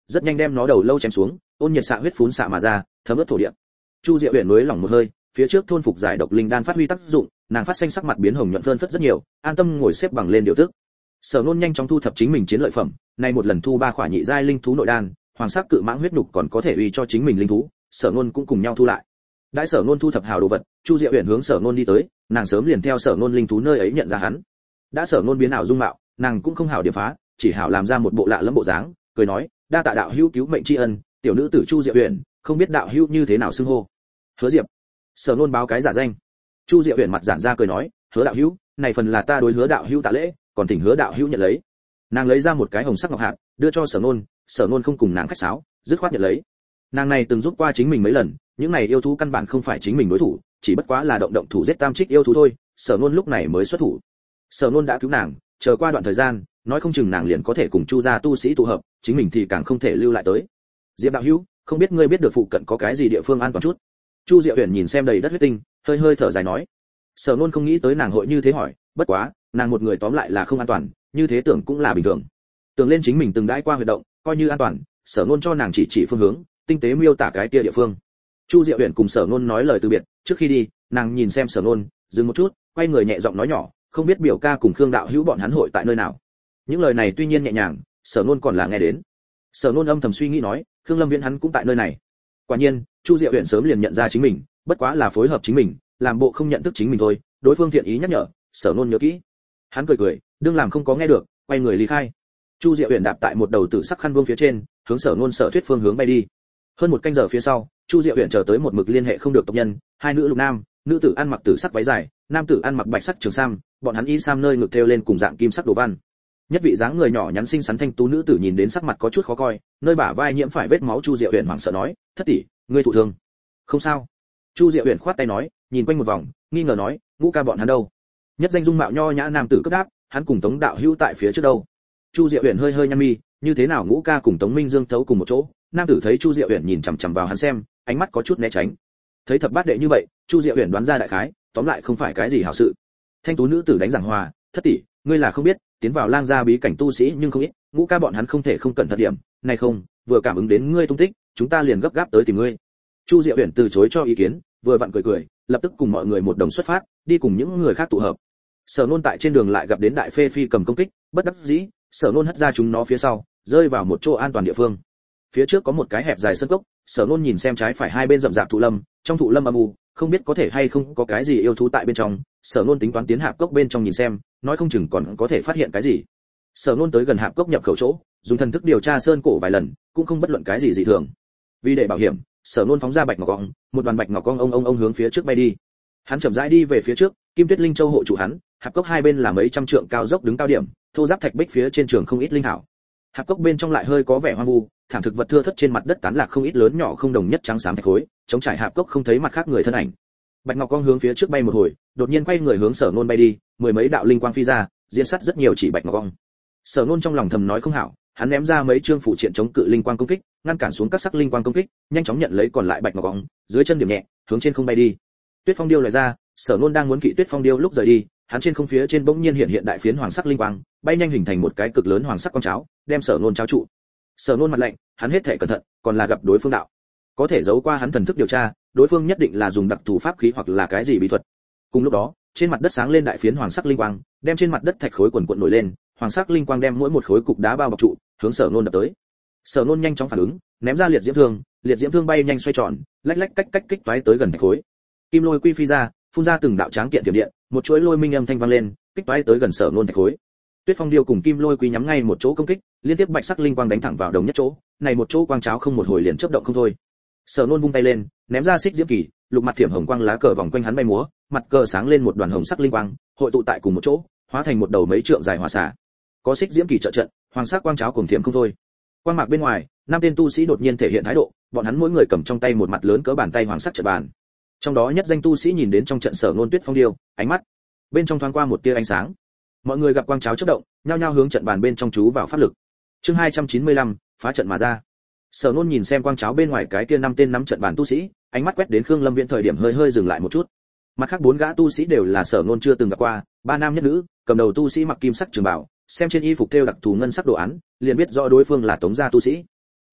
A: rất nhanh đem nó đầu lâu chém xuống, ôn nhiệt xạ huyết phún xạ mà ra, thấm ướt thổ địa. Chu Diệu Huyền nuối lỏng một hơi, phía trước thôn phục giải độc linh đan phát huy tác dụng, nàng phát xanh sắc mặt biến hồng nhuận phơn phất rất nhiều, an tâm ngồi xếp bằng lên điều tức. Sở Nôn nhanh chóng thu thập chính mình chiến lợi phẩm, nay một lần thu ba khỏa nhị giai linh thú nội đan, hoàng sắc cự mãng huyết nhục còn có thể uy cho chính mình linh thú, Sở Nôn cũng cùng nhau thu lại. Đại Sở Nôn thu thập hào đồ vật, Chu Diệu Huyền hướng Sở Nôn đi tới, nàng sớm liền theo Sở Nôn linh thú nơi ấy nhận ra hắn. Đã Sở Nôn biến ảo dung mạo, nàng cũng không hảo điểm phá, chỉ hảo làm ra một bộ lạ lẫm bộ dáng, cười nói, đa tạ đạo hữu cứu mệnh tri ân, tiểu nữ tử Chu Diệu Huyền, không biết đạo hữu như thế nào xưng hô. Hứa Diệp. Sở Nôn báo cái giả danh. Chu Diệu Huyền mặt giãn ra cười nói, Hứa đạo hữu, này phần là ta đối Hứa đạo hữu tạ lễ, còn thỉnh Hứa đạo hữu nhận lấy. Nàng lấy ra một cái hồng sắc ngọc hạt, đưa cho Sở Nôn, Sở Nôn không cùng nàng khách sáo, dứt khoát nhận lấy. Nàng này từng giúp qua chính mình mấy lần, những này yêu thú căn bản không phải chính mình đối thủ, chỉ bất quá là động động thủ giết tam trích yêu thú thôi, Sở Nôn lúc này mới xuất thủ. Sở Nôn đã cứu nàng, chờ qua đoạn thời gian, nói không chừng nàng liền có thể cùng Chu gia tu sĩ tụ hợp, chính mình thì càng không thể lưu lại tới. Diệp đạo hữu, không biết ngươi biết được phụ cận có cái gì địa phương an toàn chút? Chu Diệu Huyền nhìn xem đầy đất huyết tinh, hơi hơi thở dài nói. Sở Nôn không nghĩ tới nàng hội như thế hỏi, bất quá, nàng một người tóm lại là không an toàn, như thế tưởng cũng là bình thường. Tưởng lên chính mình từng đãi qua huyệt động, coi như an toàn, Sở Nôn cho nàng chỉ chỉ phương hướng, tinh tế miêu tả cái kia địa phương. Chu Diệu Huyền cùng Sở Nôn nói lời từ biệt, trước khi đi, nàng nhìn xem Sở Nôn, dừng một chút, quay người nhẹ giọng nói nhỏ, không biết biểu ca cùng Khương đạo hữu bọn hắn hội tại nơi nào. Những lời này tuy nhiên nhẹ nhàng, Sở Nôn còn là nghe đến. Sở Nôn âm thầm suy nghĩ nói, Khương Lâm Viễn hắn cũng tại nơi này. Quả nhiên, Chu Diệu Huyền sớm liền nhận ra chính mình, bất quá là phối hợp chính mình, làm bộ không nhận thức chính mình thôi, đối phương thiện ý nhắc nhở, Sở Nôn nhớ kỹ. Hắn cười cười, đương làm không có nghe được, quay người ly khai. Chu Diệu Huyền đạp tại một đầu tử sắc khăn vuông phía trên, hướng Sở Nôn sở thuyết phương hướng bay đi. Hơn một canh giờ phía sau, Chu Diệu Huyền chờ tới một mực liên hệ không được tộc nhân, hai nữ lục nam, nữ tử ăn mặc tử sắc váy dài, nam tử ăn mặc bạch sắc trường sam, bọn hắn y sam nơi ngực thêu lên cùng dạng kim sắc đồ văn. Nhất vị dáng người nhỏ nhắn xinh xắn thanh tú nữ tử nhìn đến sắc mặt có chút khó coi, nơi bả vai nhiễm phải vết máu. Chu Diệu Huyền hoảng sợ nói, thất tỷ, ngươi thụ thương? Không sao. Chu Diệu Huyền khoát tay nói, nhìn quanh một vòng, nghi ngờ nói, ngũ ca bọn hắn đâu? Nhất danh dung mạo nho nhã nam tử cấp đáp, hắn cùng Tống đạo hữu tại phía trước đâu. Chu Diệu Huyền hơi hơi nhăn mi, như thế nào ngũ ca cùng Tống Minh Dương thấu cùng một chỗ? Nam tử thấy Chu Diệu Huyền nhìn chằm chằm vào hắn xem, ánh mắt có chút né tránh. Thấy thập bát đệ như vậy, Chu Diệu Huyền đoán ra đại khái, tóm lại không phải cái gì hảo sự. Thanh tú nữ tử đánh giảng hòa, thất tỷ, ngươi là không biết, tiến vào lang gia bí cảnh tu sĩ nhưng không ít, ngũ ca bọn hắn không thể không cẩn thận điểm, này không, vừa cảm ứng đến ngươi tung tích, chúng ta liền gấp gáp tới tìm ngươi. Chu Diệu Huyền từ chối cho ý kiến, vừa vặn cười cười, lập tức cùng mọi người một đồng xuất phát, đi cùng những người khác tụ hợp. Sở Nôn tại trên đường lại gặp đến đại phê phi cầm công kích, bất đắc dĩ, Sở Nôn hất ra chúng nó phía sau, rơi vào một chỗ an toàn địa phương. Phía trước có một cái hẹp dài sân cốc, Sở Nôn nhìn xem trái phải hai bên rậm rạp thụ lâm, trong thụ lâm âm u, không biết có thể hay không có cái gì yêu thú tại bên trong. Sở Nôn tính toán tiến hạp cốc bên trong nhìn xem, nói không chừng còn có thể phát hiện cái gì. Sở Nôn tới gần hạp cốc nhập khẩu chỗ, dùng thần thức điều tra sơn cổ vài lần, cũng không bất luận cái gì dị thường. Vì để bảo hiểm, Sở Nôn phóng ra bạch ngọc ong, một đoàn bạch ngọc ong ông ông ông hướng phía trước bay đi. Hắn chậm rãi đi về phía trước, Kim Tuyết Linh Châu hộ chủ hắn, hạp cốc hai bên là mấy trăm trượng cao dốc đứng cao điểm, thô giáp thạch bích phía trên trường không ít linh thảo. Hạp cốc bên trong lại hơi có vẻ hoang vu, thảm thực vật thưa thớt trên mặt đất tán lạc không ít lớn nhỏ không đồng nhất trắng xám thạch khối, chống trải hạp cốc không thấy mặt khác người thân ảnh. Bạch Ngọc Cong hướng phía trước bay một hồi, đột nhiên quay người hướng Sở Nôn bay đi, mười mấy đạo linh quang phi ra, diễn sát rất nhiều chỉ Bạch Ngọc Cong. Sở Nôn trong lòng thầm nói không hảo, hắn ném ra mấy chương phụ triện chống cự linh quang công kích, ngăn cản xuống các sắc linh quang công kích, nhanh chóng nhận lấy còn lại Bạch Ngọc Cong, dưới chân điểm nhẹ, hướng trên không bay đi. Tuyết Phong Điêu lại ra, Sở Nôn đang muốn kỵ Tuyết Phong Điêu lúc rời đi, hắn trên không phía trên bỗng nhiên hiện hiện đại phiến hoàng sắc linh quang, bay nhanh hình thành một cái cực lớn hoàng sắc con cháo, đem Sở Nôn cháo trụ. Sở Nôn mặt lạnh, hắn hết thảy cẩn thận, còn là gặp đối phương đạo. Có thể giấu qua hắn thần thức điều tra, đối phương nhất định là dùng đặc thù pháp khí hoặc là cái gì bí thuật. Cùng lúc đó, trên mặt đất sáng lên đại phiến hoàng sắc linh quang, đem trên mặt đất thạch khối quần quật nổi lên, hoàng sắc linh quang đem mỗi một khối cục đá bao bọc trụ, hướng Sở Nôn đập tới. Sở Nôn nhanh chóng phản ứng, ném ra liệt diễm thương, liệt diễm thương bay nhanh xoay tròn, lách lách cách cách kích toái tới gần thạch khối. Kim lôi quy phi ra, phun ra từng đạo tráng kiện tiềm điện, một chuỗi lôi minh âm thanh vang lên, kích toái tới gần Sở Nôn thạch khối. Tuyết Phong Điêu cùng Kim Lôi Quy nhắm ngay một chỗ công kích, liên tiếp bạch sắc linh quang đánh thẳng vào đồng nhất chỗ, này một chỗ quang cháo không một hồi liền chớp động không thôi. Sở Nôn vung tay lên, ném ra xích diễm kỳ, lục mặt thiểm hồng quang lá cờ vòng quanh hắn bay múa, mặt cờ sáng lên một đoàn hồng sắc linh quang, hội tụ tại cùng một chỗ, hóa thành một đầu mấy trượng dài hỏa xả. Có xích diễm kỳ trợ trận, hoàng sắc quang cháo cùng thiểm không thôi. Quang mạc bên ngoài, năm tên tu sĩ đột nhiên thể hiện thái độ, bọn hắn mỗi người cầm trong tay một mặt lớn cỡ bàn tay hoàng sắc trận bàn. Trong đó nhất danh tu sĩ nhìn đến trong trận Sở Nôn Tuyết Phong Điêu, ánh mắt bên trong thoáng qua một tia ánh sáng. Mọi người gặp quang cháo chớp động, nhao nhao hướng trận bàn bên trong chú vào pháp lực. Chương hai trăm chín mươi lăm, phá trận mà ra. Sở Nôn nhìn xem quang cháo bên ngoài cái kia năm tên nắm trận bàn tu sĩ, ánh mắt quét đến Khương Lâm Viễn thời điểm hơi hơi dừng lại một chút. Mặt khác bốn gã tu sĩ đều là Sở Nôn chưa từng gặp qua, ba nam nhất nữ, cầm đầu tu sĩ mặc kim sắc trường bào, xem trên y phục thêu đặc thù ngân sắc đồ án, liền biết rõ đối phương là Tống gia tu sĩ.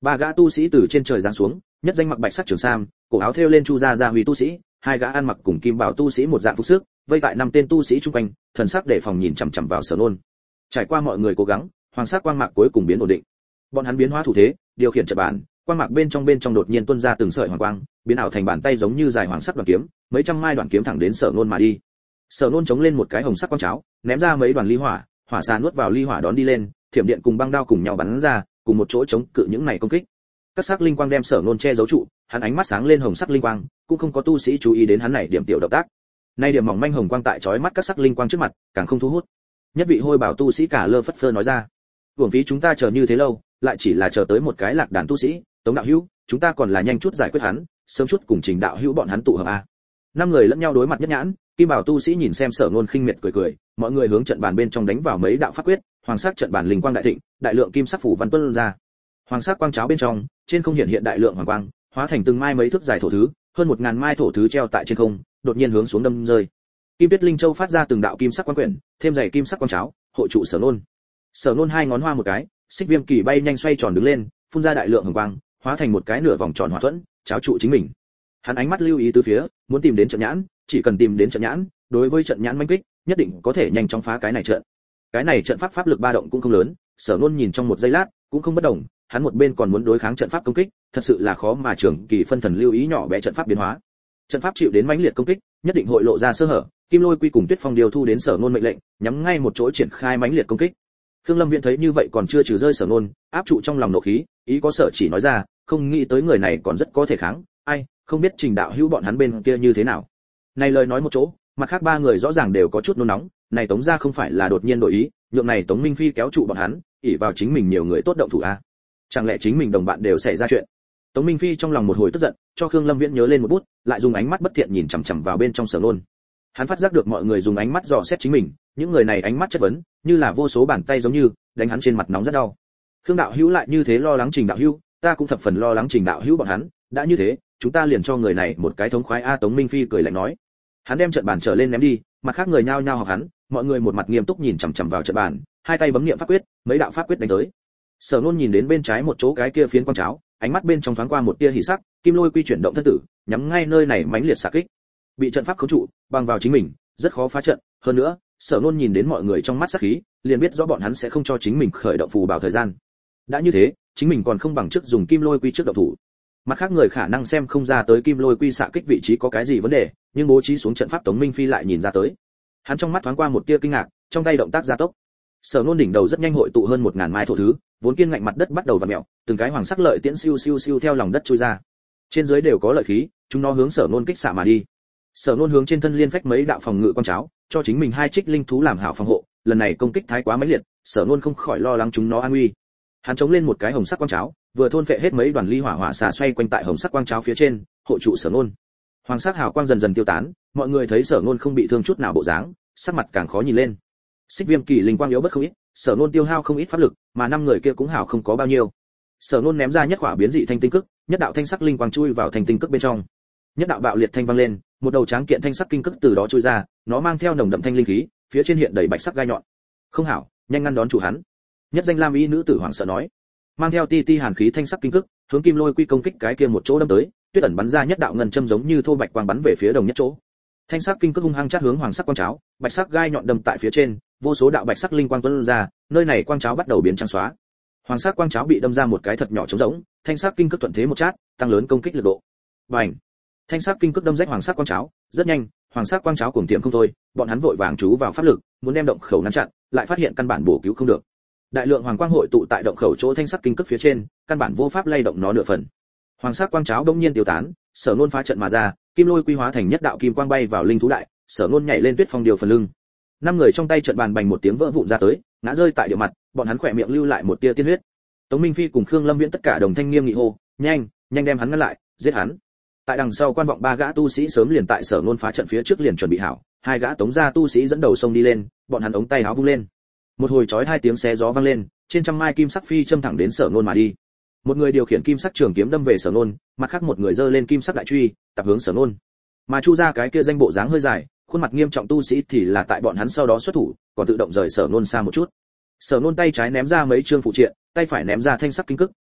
A: Ba gã tu sĩ từ trên trời giáng xuống, nhất danh mặc bạch sắc trường sam, cổ áo thêu lên chu gia gia huy tu sĩ, hai gã ăn mặc cùng kim bảo tu sĩ một dạng phục sức, vây tại năm tên tu sĩ chung quanh, thần sắc để phòng nhìn chằm chằm vào Sở Nôn. Trải qua mọi người cố gắng, hoàng sắc quang mạc cuối cùng biến ổn định. Bọn hắn biến hóa thủ thế, điều khiển trận bàn, quang mạc bên trong bên trong đột nhiên tuôn ra từng sợi hoàng quang, biến ảo thành bàn tay giống như dài hoàng sắc đoàn kiếm, mấy trăm mai đoàn kiếm thẳng đến Sở Nôn mà đi. Sở Nôn chống lên một cái hồng sắc quang cháo, ném ra mấy đoàn ly hỏa, hỏa xà nuốt vào ly hỏa đón đi lên, thiểm điện cùng băng đao cùng nhau bắn ra, cùng một chỗ chống cự những này công kích. Các sắc linh quang đem Sở Nôn che giấu trụ, hắn ánh mắt sáng lên hồng sắc linh quang, cũng không có tu sĩ chú ý đến hắn này điểm tiểu động tác. Nay điểm mỏng manh hồng quang tại chói mắt các sắc linh quang trước mặt, càng không thu hút. Nhất vị hôi bảo tu sĩ cả lơ phất phơ nói ra, uổng phí chúng ta chờ như thế lâu, lại chỉ là chờ tới một cái lạc đàn tu sĩ, Tống đạo hữu, chúng ta còn là nhanh chút giải quyết hắn, sớm chút cùng Trình đạo hữu bọn hắn tụ hợp a. Năm người lẫn nhau đối mặt nhất nhãn, kim bảo tu sĩ nhìn xem Sở Nôn khinh miệt cười cười, mọi người hướng trận bàn bên trong đánh vào mấy đạo pháp quyết, hoàng sắc trận bàn linh quang đại thịnh, đại lượng kim sắc phủ văn tuôn ra. Hoàng sắc quang cháo bên trong, trên không hiện hiện đại lượng hoàng quang, hóa thành từng mai mấy thước dài thổ thứ, hơn một ngàn mai thổ thứ treo tại trên không, đột nhiên hướng xuống đâm rơi. Kim Tuyết Linh Châu phát ra từng đạo kim sắc quang quyển, thêm dày kim sắc quang cháo, hộ trụ Sở Nôn. Sở Nôn hai ngón hoa một cái, xích viêm kỳ bay nhanh xoay tròn đứng lên, phun ra đại lượng hồng quang, hóa thành một cái nửa vòng tròn hỏa thuẫn, cháo trụ chính mình. Hắn ánh mắt lưu ý tứ phía, muốn tìm đến trận nhãn, chỉ cần tìm đến trận nhãn, đối với trận nhãn mãnh kích, nhất định có thể nhanh chóng phá cái này trận. Cái này trận pháp pháp lực ba động cũng không lớn, Sở Nôn nhìn trong một giây lát, cũng không bất động, hắn một bên còn muốn đối kháng trận pháp công kích, thật sự là khó mà trưởng kỳ phân thần lưu ý nhỏ bé trận pháp biến hóa. Trận pháp chịu đến mãnh liệt công kích, nhất định hội lộ ra sơ hở, Kim Lôi Quy cùng Tuyết Phong điều thu đến Sở Nôn mệnh lệnh, nhắm ngay một chỗ triển khai mãnh liệt công kích. Khương Lâm Viễn thấy như vậy còn chưa trừ rơi Sở Nôn, áp trụ trong lòng nộ khí, ý có sở chỉ nói ra, không nghĩ tới người này còn rất có thể kháng, ai, không biết Trình đạo hữu bọn hắn bên kia như thế nào. Này lời nói một chỗ, mặt khác ba người rõ ràng đều có chút nôn nóng, này Tống gia không phải là đột nhiên đổi ý, nhượng này Tống Minh Phi kéo trụ bọn hắn, ỷ vào chính mình nhiều người tốt động thủ a. Chẳng lẽ chính mình đồng bạn đều xảy ra chuyện? Tống Minh Phi trong lòng một hồi tức giận, cho Khương Lâm Viễn nhớ lên một bút, lại dùng ánh mắt bất thiện nhìn chằm chằm vào bên trong Sở Nôn. Hắn phát giác được mọi người dùng ánh mắt dò xét chính mình, những người này ánh mắt chất vấn, như là vô số bàn tay giống như đánh hắn trên mặt nóng rất đau. Khương đạo hữu lại như thế lo lắng Trình đạo hữu, ta cũng thập phần lo lắng Trình đạo hữu bọn hắn, đã như thế, chúng ta liền cho người này một cái thống khoái a. Tống Minh Phi cười lạnh nói. Hắn đem trận bàn trở lên ném đi, mặt khác người nhao nhao học hắn, mọi người một mặt nghiêm túc nhìn chằm chằm vào trận bàn, hai tay bấm niệm pháp quyết, mấy đạo pháp quyết đánh tới. Sở Nôn nhìn đến bên trái một chỗ cái kia phiến quang cháo, ánh mắt bên trong thoáng qua một tia hỉ sắc, Kim Lôi Quy chuyển động thân tử, nhắm ngay nơi này mãnh liệt xạ kích. Bị trận pháp khống trụ, bằng vào chính mình, rất khó phá trận, hơn nữa, Sở Nôn nhìn đến mọi người trong mắt sát khí, liền biết rõ bọn hắn sẽ không cho chính mình khởi động phù bảo thời gian. Đã như thế, chính mình còn không bằng trước dùng Kim Lôi Quy trước động thủ. Mặt khác người khả năng xem không ra tới Kim Lôi Quy xạ kích vị trí có cái gì vấn đề, nhưng bố trí xuống trận pháp Tống Minh Phi lại nhìn ra tới. Hắn trong mắt thoáng qua một tia kinh ngạc, trong tay động tác gia tốc. Sở Nôn đỉnh đầu rất nhanh hội tụ hơn một ngàn mai thổ thứ, vốn kiên ngạnh mặt đất bắt đầu vặn mèo, từng cái hoàng sắc lợi tiễn siêu siêu siêu theo lòng đất chui ra. Trên dưới đều có lợi khí, chúng nó hướng Sở Nôn kích xạ mà đi. Sở Nôn hướng trên thân liên phách mấy đạo phòng ngự con cháo, cho chính mình hai trích linh thú làm hảo phòng hộ, lần này công kích thái quá mãnh liệt, Sở Nôn không khỏi lo lắng chúng nó an nguy. Hắn chống lên một cái hồng sắc quang cháo, vừa thôn phệ hết mấy đoàn ly hỏa hỏa xà xoay quanh tại hồng sắc quang cháo phía trên, hộ trụ Sở Nôn. Hoàng sắc hào quang dần dần tiêu tán, mọi người thấy Sở Nôn không bị thương chút nào bộ dáng, sắc mặt càng khó nhìn lên. Xích viêm kỳ linh quang yếu bất không ít, Sở Nôn tiêu hao không ít pháp lực, mà năm người kia cũng hảo không có bao nhiêu. Sở Nôn ném ra nhất quả biến dị thanh tinh cức, nhất đạo thanh sắc linh quang chui vào thanh tinh cức bên trong. Nhất đạo bạo liệt thanh vang lên, một đầu tráng kiện thanh sắc kinh cức từ đó chui ra, nó mang theo nồng đậm thanh linh khí, phía trên hiện đầy bạch sắc gai nhọn. Không hảo, nhanh ngăn đón chủ hắn. Nhất danh lam y nữ tử hoảng sợ nói, mang theo ti ti hàn khí thanh sắc kinh cức, hướng Kim Lôi Quy công kích cái kia một chỗ đâm tới, Tuyết ẩn bắn ra nhất đạo ngân châm giống như thô bạch quang bắn về phía đồng nhất chỗ. Thanh sắc kinh cức hung hăng chát hướng hoàng sắc quang cháo, bạch sắc gai nhọn đâm tại phía trên, vô số đạo bạch sắc linh quang tuôn ra, nơi này quang cháo bắt đầu biến trắng xóa. Hoàng sắc quang cháo bị đâm ra một cái thật nhỏ trống rỗng, thanh sắc kinh cức thuận thế một chát, tăng lớn công kích lực độ. Bành! Thanh sắc kinh cức đâm rách hoàng sắc quang cháo, rất nhanh, hoàng sắc quang cháo cuồng tiệm không thôi, bọn hắn vội vàng chú vào pháp lực, muốn đem động khẩu ngăn chặn, lại phát hiện căn bản bổ cứu không được. Đại lượng hoàng quang hội tụ tại động khẩu chỗ thanh sắc kinh cức phía trên, căn bản vô pháp lay động nó nửa phần. Hoàng sắc quang cháo đống nhiên tiêu tán, Sở Nôn phá trận mà ra, Kim Lôi Quy hóa thành nhất đạo kim quang bay vào linh thú đại, Sở Nôn nhảy lên Tuyết Phong điều phần lưng. Năm người trong tay trận bàn bành một tiếng vỡ vụn ra tới, ngã rơi tại địa mặt, bọn hắn khỏe miệng lưu lại một tia tiên huyết. Tống Minh Phi cùng Khương Lâm Viễn tất cả đồng thanh nghiêm nghị hô, nhanh, nhanh đem hắn ngăn lại, giết hắn. Tại đằng sau quan vọng ba gã tu sĩ sớm liền tại Sở Nôn phá trận phía trước liền chuẩn bị hảo, hai gã Tống gia tu sĩ dẫn đầu xông đi lên, bọn hắn ống tay áo vung lên. Một hồi chói hai tiếng xé gió vang lên, trên trăm mai kim sắc phi châm thẳng đến Sở Nôn mà đi. Một người điều khiển kim sắc trường kiếm đâm về Sở Nôn, mặt khác một người giơ lên kim sắc đại truy, tập hướng Sở Nôn. Mà Chu gia cái kia danh bộ dáng hơi dài, khuôn mặt nghiêm trọng tu sĩ thì là tại bọn hắn sau đó xuất thủ, còn tự động rời Sở Nôn xa một chút. Sở Nôn tay trái ném ra mấy trương phụ triện, tay phải ném ra thanh sắc kinh cức,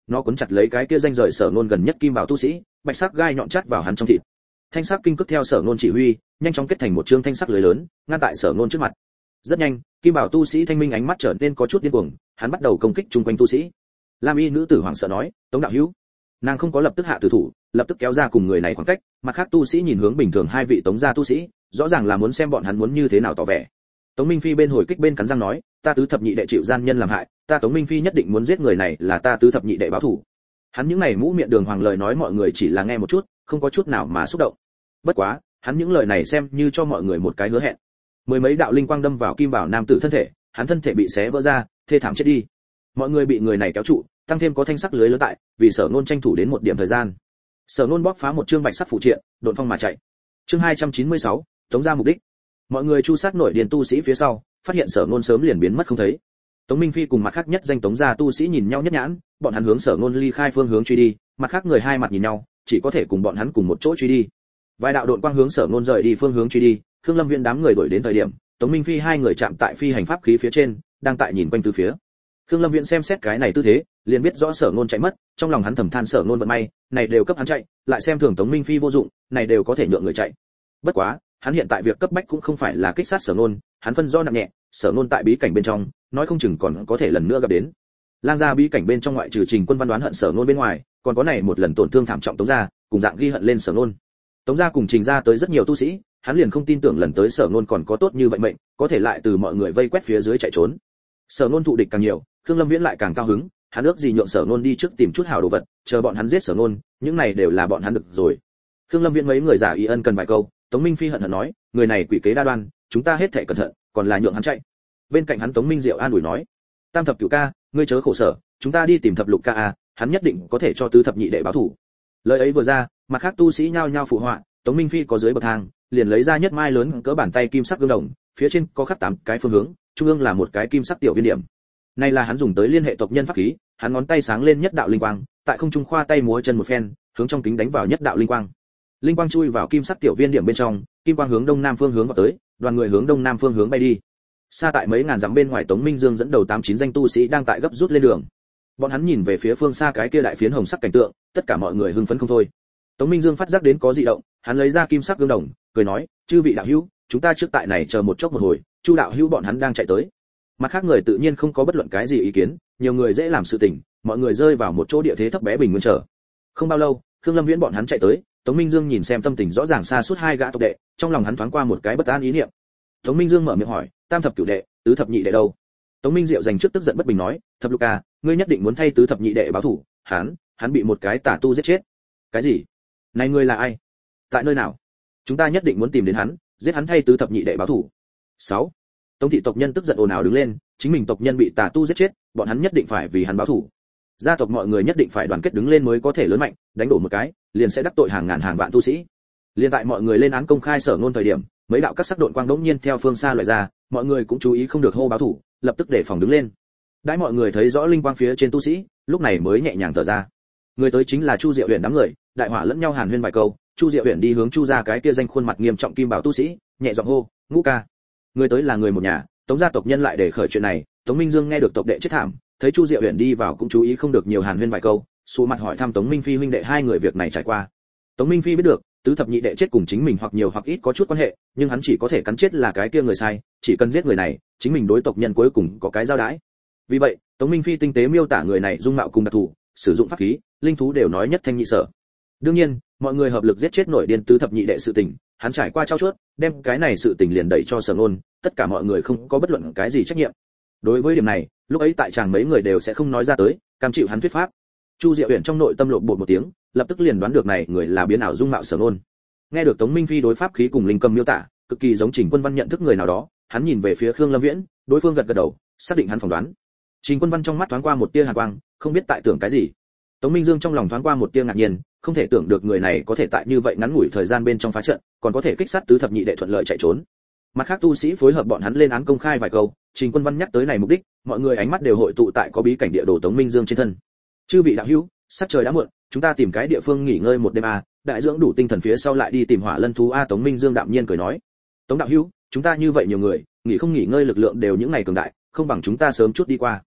A: nó cuốn chặt lấy cái kia danh rời Sở Nôn gần nhất kim bảo tu sĩ, bạch sắc gai nhọn chát vào hắn trong thịt. Thanh sắc kinh cước theo Sở Nôn chỉ huy, nhanh chóng kết thành một trương thanh sắc lưới lớn, ngăn tại Sở Nôn trước mặt. Rất nhanh, kim bảo tu sĩ thanh minh ánh mắt trở nên có chút điên cuồng, hắn bắt đầu công kích chung quanh tu sĩ. Lam y nữ tử hoảng sợ nói, Tống đạo hữu. Nàng không có lập tức hạ tử thủ, lập tức kéo ra cùng người này khoảng cách, mặt khác tu sĩ nhìn hướng bình thường hai vị Tống gia tu sĩ, rõ ràng là muốn xem bọn hắn muốn như thế nào tỏ vẻ. Tống Minh Phi bên hồi kích bên cắn răng nói, ta tứ thập nhị đệ chịu gian nhân làm hại, ta Tống Minh Phi nhất định muốn giết người này, là ta tứ thập nhị đệ báo thù. Hắn những này mũ miệng đường hoàng lời nói mọi người chỉ là nghe một chút, không có chút nào mà xúc động. Bất quá, hắn những lời này xem như cho mọi người một cái hứa hẹn. Mười mấy đạo linh quang đâm vào kim bảo nam tử thân thể, hắn thân thể bị xé vỡ ra, thê thảm chết đi. Mọi người bị người này kéo trụ, tăng thêm có thanh sắc lưới lớn tại, vì Sở Nôn tranh thủ đến một điểm thời gian. Sở Nôn bóp phá một chương bạch sắc phụ triện, độn phong mà chạy. Chương hai trăm chín mươi sáu, Tống gia mục đích. Mọi người chu sát nổi điền tu sĩ phía sau, phát hiện Sở Nôn sớm liền biến mất không thấy. Tống Minh Phi cùng mặt khác nhất danh Tống gia tu sĩ nhìn nhau nhất nhãn, bọn hắn hướng Sở Nôn ly khai phương hướng truy đi, mặt khác người hai mặt nhìn nhau, chỉ có thể cùng bọn hắn cùng một chỗ truy đi. Vài đạo độn quang hướng Sở Nôn rời đi phương hướng truy đi, Khương Lâm Viễn đám người đuổi đến thời điểm, Tống Minh Phi hai người chạm tại phi hành pháp khí phía trên, đang tại nhìn quanh từ phía. Khương Lâm Viễn xem xét cái này tư thế, liền biết rõ Sở Nôn chạy mất, trong lòng hắn thầm than Sở Nôn vận may, này đều cấp hắn chạy, lại xem thường Tống Minh Phi vô dụng, này đều có thể nhượng người chạy. Bất quá, hắn hiện tại việc cấp bách cũng không phải là kích sát Sở Nôn, hắn phân do nặng nhẹ, Sở Nôn tại bí cảnh bên trong, nói không chừng còn có thể lần nữa gặp đến. Lang gia bí cảnh bên trong ngoại trừ Trình Quân Văn đoán hận Sở Nôn bên ngoài, còn có này một lần tổn thương thảm trọng Tống gia, cùng dạng ghi hận lên Sở Nôn. Tống gia cùng Trình gia tới rất nhiều tu sĩ, hắn liền không tin tưởng lần tới Sở Nôn còn có tốt như vậy mệnh, có thể lại từ mọi người vây quét phía dưới chạy trốn. Sở Nôn thụ địch càng nhiều, Khương Lâm Viễn lại càng cao hứng, hắn ước gì nhượng Sở Nôn đi trước tìm chút hảo đồ vật, chờ bọn hắn giết Sở Nôn, những này đều là bọn hắn được rồi. Khương Lâm Viễn mấy người giả y ân cần vài câu, Tống Minh Phi hận hận nói, người này quỷ kế đa đoan, chúng ta hết thảy cẩn thận, còn là nhượng hắn chạy. Bên cạnh hắn Tống Minh Diệu an ủi nói, Tam thập cửu ca, ngươi chớ khổ sở, chúng ta đi tìm thập lục ca a, hắn nhất định có thể cho tứ thập nhị đệ báo thủ. Lời ấy vừa ra, mặt khác tu sĩ nhao nhao phụ họa, Tống Minh Phi có dưới bậc thang, liền lấy ra nhất mai lớn cỡ bàn tay kim sắc gương đồng, phía trên có khắc tám cái phương hướng, trung ương là một cái kim sắc tiểu viên điểm. Này là hắn dùng tới liên hệ tộc nhân pháp khí, hắn ngón tay sáng lên nhất đạo linh quang, tại không trung khoa tay múa chân một phen, hướng trong kính đánh vào nhất đạo linh quang. Linh quang chui vào kim sắc tiểu viên điểm bên trong, kim quang hướng đông nam phương hướng vào tới, đoàn người hướng đông nam phương hướng bay đi. Xa tại mấy ngàn dặm bên ngoài, Tống Minh Dương dẫn đầu tám chín danh tu sĩ đang tại gấp rút lên đường. Bọn hắn nhìn về phía phương xa cái kia đại phiến hồng sắc cảnh tượng, tất cả mọi người hưng phấn không thôi. Tống Minh Dương phát giác đến có dị động, hắn lấy ra kim sắc gương đồng, cười nói, chư vị đạo hữu, chúng ta trước tại này chờ một chốc một hồi, Chu đạo hữu bọn hắn đang chạy tới. Mặt khác người tự nhiên không có bất luận cái gì ý kiến, nhiều người dễ làm sự tình, mọi người rơi vào một chỗ địa thế thấp bé bình nguyên chờ. Không bao lâu, Khương Lâm Viễn bọn hắn chạy tới, Tống Minh Dương nhìn xem tâm tình rõ ràng xa suốt hai gã tộc đệ, trong lòng hắn thoáng qua một cái bất an ý niệm. Tống Minh Dương mở miệng hỏi, tam thập cửu đệ, tứ thập nhị đệ đâu? Tống Minh Diệu dành trước tức giận bất bình nói, thập lục ca, ngươi nhất định muốn thay tứ thập nhị đệ báo thủ, hắn, hắn bị một cái tà tu giết chết. Cái gì? Này ngươi là ai? Tại nơi nào? Chúng ta nhất định muốn tìm đến hắn, giết hắn thay tứ thập nhị đệ báo thủ. sáu. Tống thị tộc nhân tức giận ồn ào đứng lên, chính mình tộc nhân bị tà tu giết chết, bọn hắn nhất định phải vì hắn báo thủ. Gia tộc mọi người nhất định phải đoàn kết đứng lên mới có thể lớn mạnh, đánh đổ một cái, liền sẽ đắc tội hàng ngàn hàng vạn tu sĩ. Liên tại mọi người lên án công khai Sở Nôn thời điểm, mấy đạo các sắc độn quang đống nhiên theo phương xa loại ra, mọi người cũng chú ý không được hô báo thủ, lập tức đề phòng đứng lên. Đãi mọi người thấy rõ linh quang phía trên tu sĩ, lúc này mới nhẹ nhàng thở ra. Người tới chính là Chu Diệu Huyền đám người, đại hỏa lẫn nhau hàn huyên vài câu, Chu Diệu Huyền đi hướng Chu gia cái kia danh khuôn mặt nghiêm trọng kim bảo tu sĩ, nhẹ giọng hô, "Ngũ ca." Người tới là người một nhà, Tống gia tộc nhân lại để khởi chuyện này, Tống Minh Dương nghe được tộc đệ chết thảm, thấy Chu Diệu Huyền đi vào cũng chú ý không được nhiều hàn huyên vài câu, xù mặt hỏi thăm Tống Minh Phi huynh đệ hai người việc này trải qua. Tống Minh Phi biết được, tứ thập nhị đệ chết cùng chính mình hoặc nhiều hoặc ít có chút quan hệ, nhưng hắn chỉ có thể cắn chết là cái kia người sai, chỉ cần giết người này, chính mình đối tộc nhân cuối cùng có cái giao đãi. Vì vậy, Tống Minh Phi tinh tế miêu tả người này dung mạo cùng đặc thù, sử dụng pháp khí, linh thú đều nói nhất thanh nhị sở. Đương nhiên, mọi người hợp lực giết chết nổi điên tứ thập nhị đệ sự tình, hắn trải qua trao chuốt, đem cái này sự tình liền đẩy cho Sở Nôn, tất cả mọi người không có bất luận cái gì trách nhiệm. Đối với điểm này, lúc ấy tại chàng mấy người đều sẽ không nói ra tới, cam chịu hắn thuyết pháp. Chu Diệu Huyền trong nội tâm lộn bột một tiếng, lập tức liền đoán được này người là biến ảo dung mạo Sở Nôn. Nghe được Tống Minh Phi đối pháp khí cùng linh cầm miêu tả, cực kỳ giống Trình Quân Văn nhận thức người nào đó, hắn nhìn về phía Khương Lâm Viễn, đối phương gật gật đầu, xác định hắn phỏng đoán. Trình Quân Văn trong mắt thoáng qua một tia hàn quang, không biết tại tưởng cái gì. Tống Minh Dương trong lòng thoáng qua một tia ngạc nhiên, không thể tưởng được người này có thể tại như vậy ngắn ngủi thời gian bên trong phá trận, còn có thể kích sát tứ thập nhị đệ thuận lợi chạy trốn. Mặt khác tu sĩ phối hợp bọn hắn lên án công khai vài câu, Trình Quân Văn nhắc tới này mục đích, mọi người ánh mắt đều hội tụ tại có bí cảnh địa đồ Tống Minh Dương trên thân. Chư vị đạo hữu, sắc trời đã muộn, chúng ta tìm cái địa phương nghỉ ngơi một đêm a, đại dưỡng đủ tinh thần phía sau lại đi tìm Hỏa Lân thú a. Tống Minh Dương đạm nhiên cười nói, Tống đạo hữu, chúng ta như vậy nhiều người, nghỉ không nghỉ ngơi lực lượng đều những ngày cường đại, không bằng chúng ta sớm chút đi qua.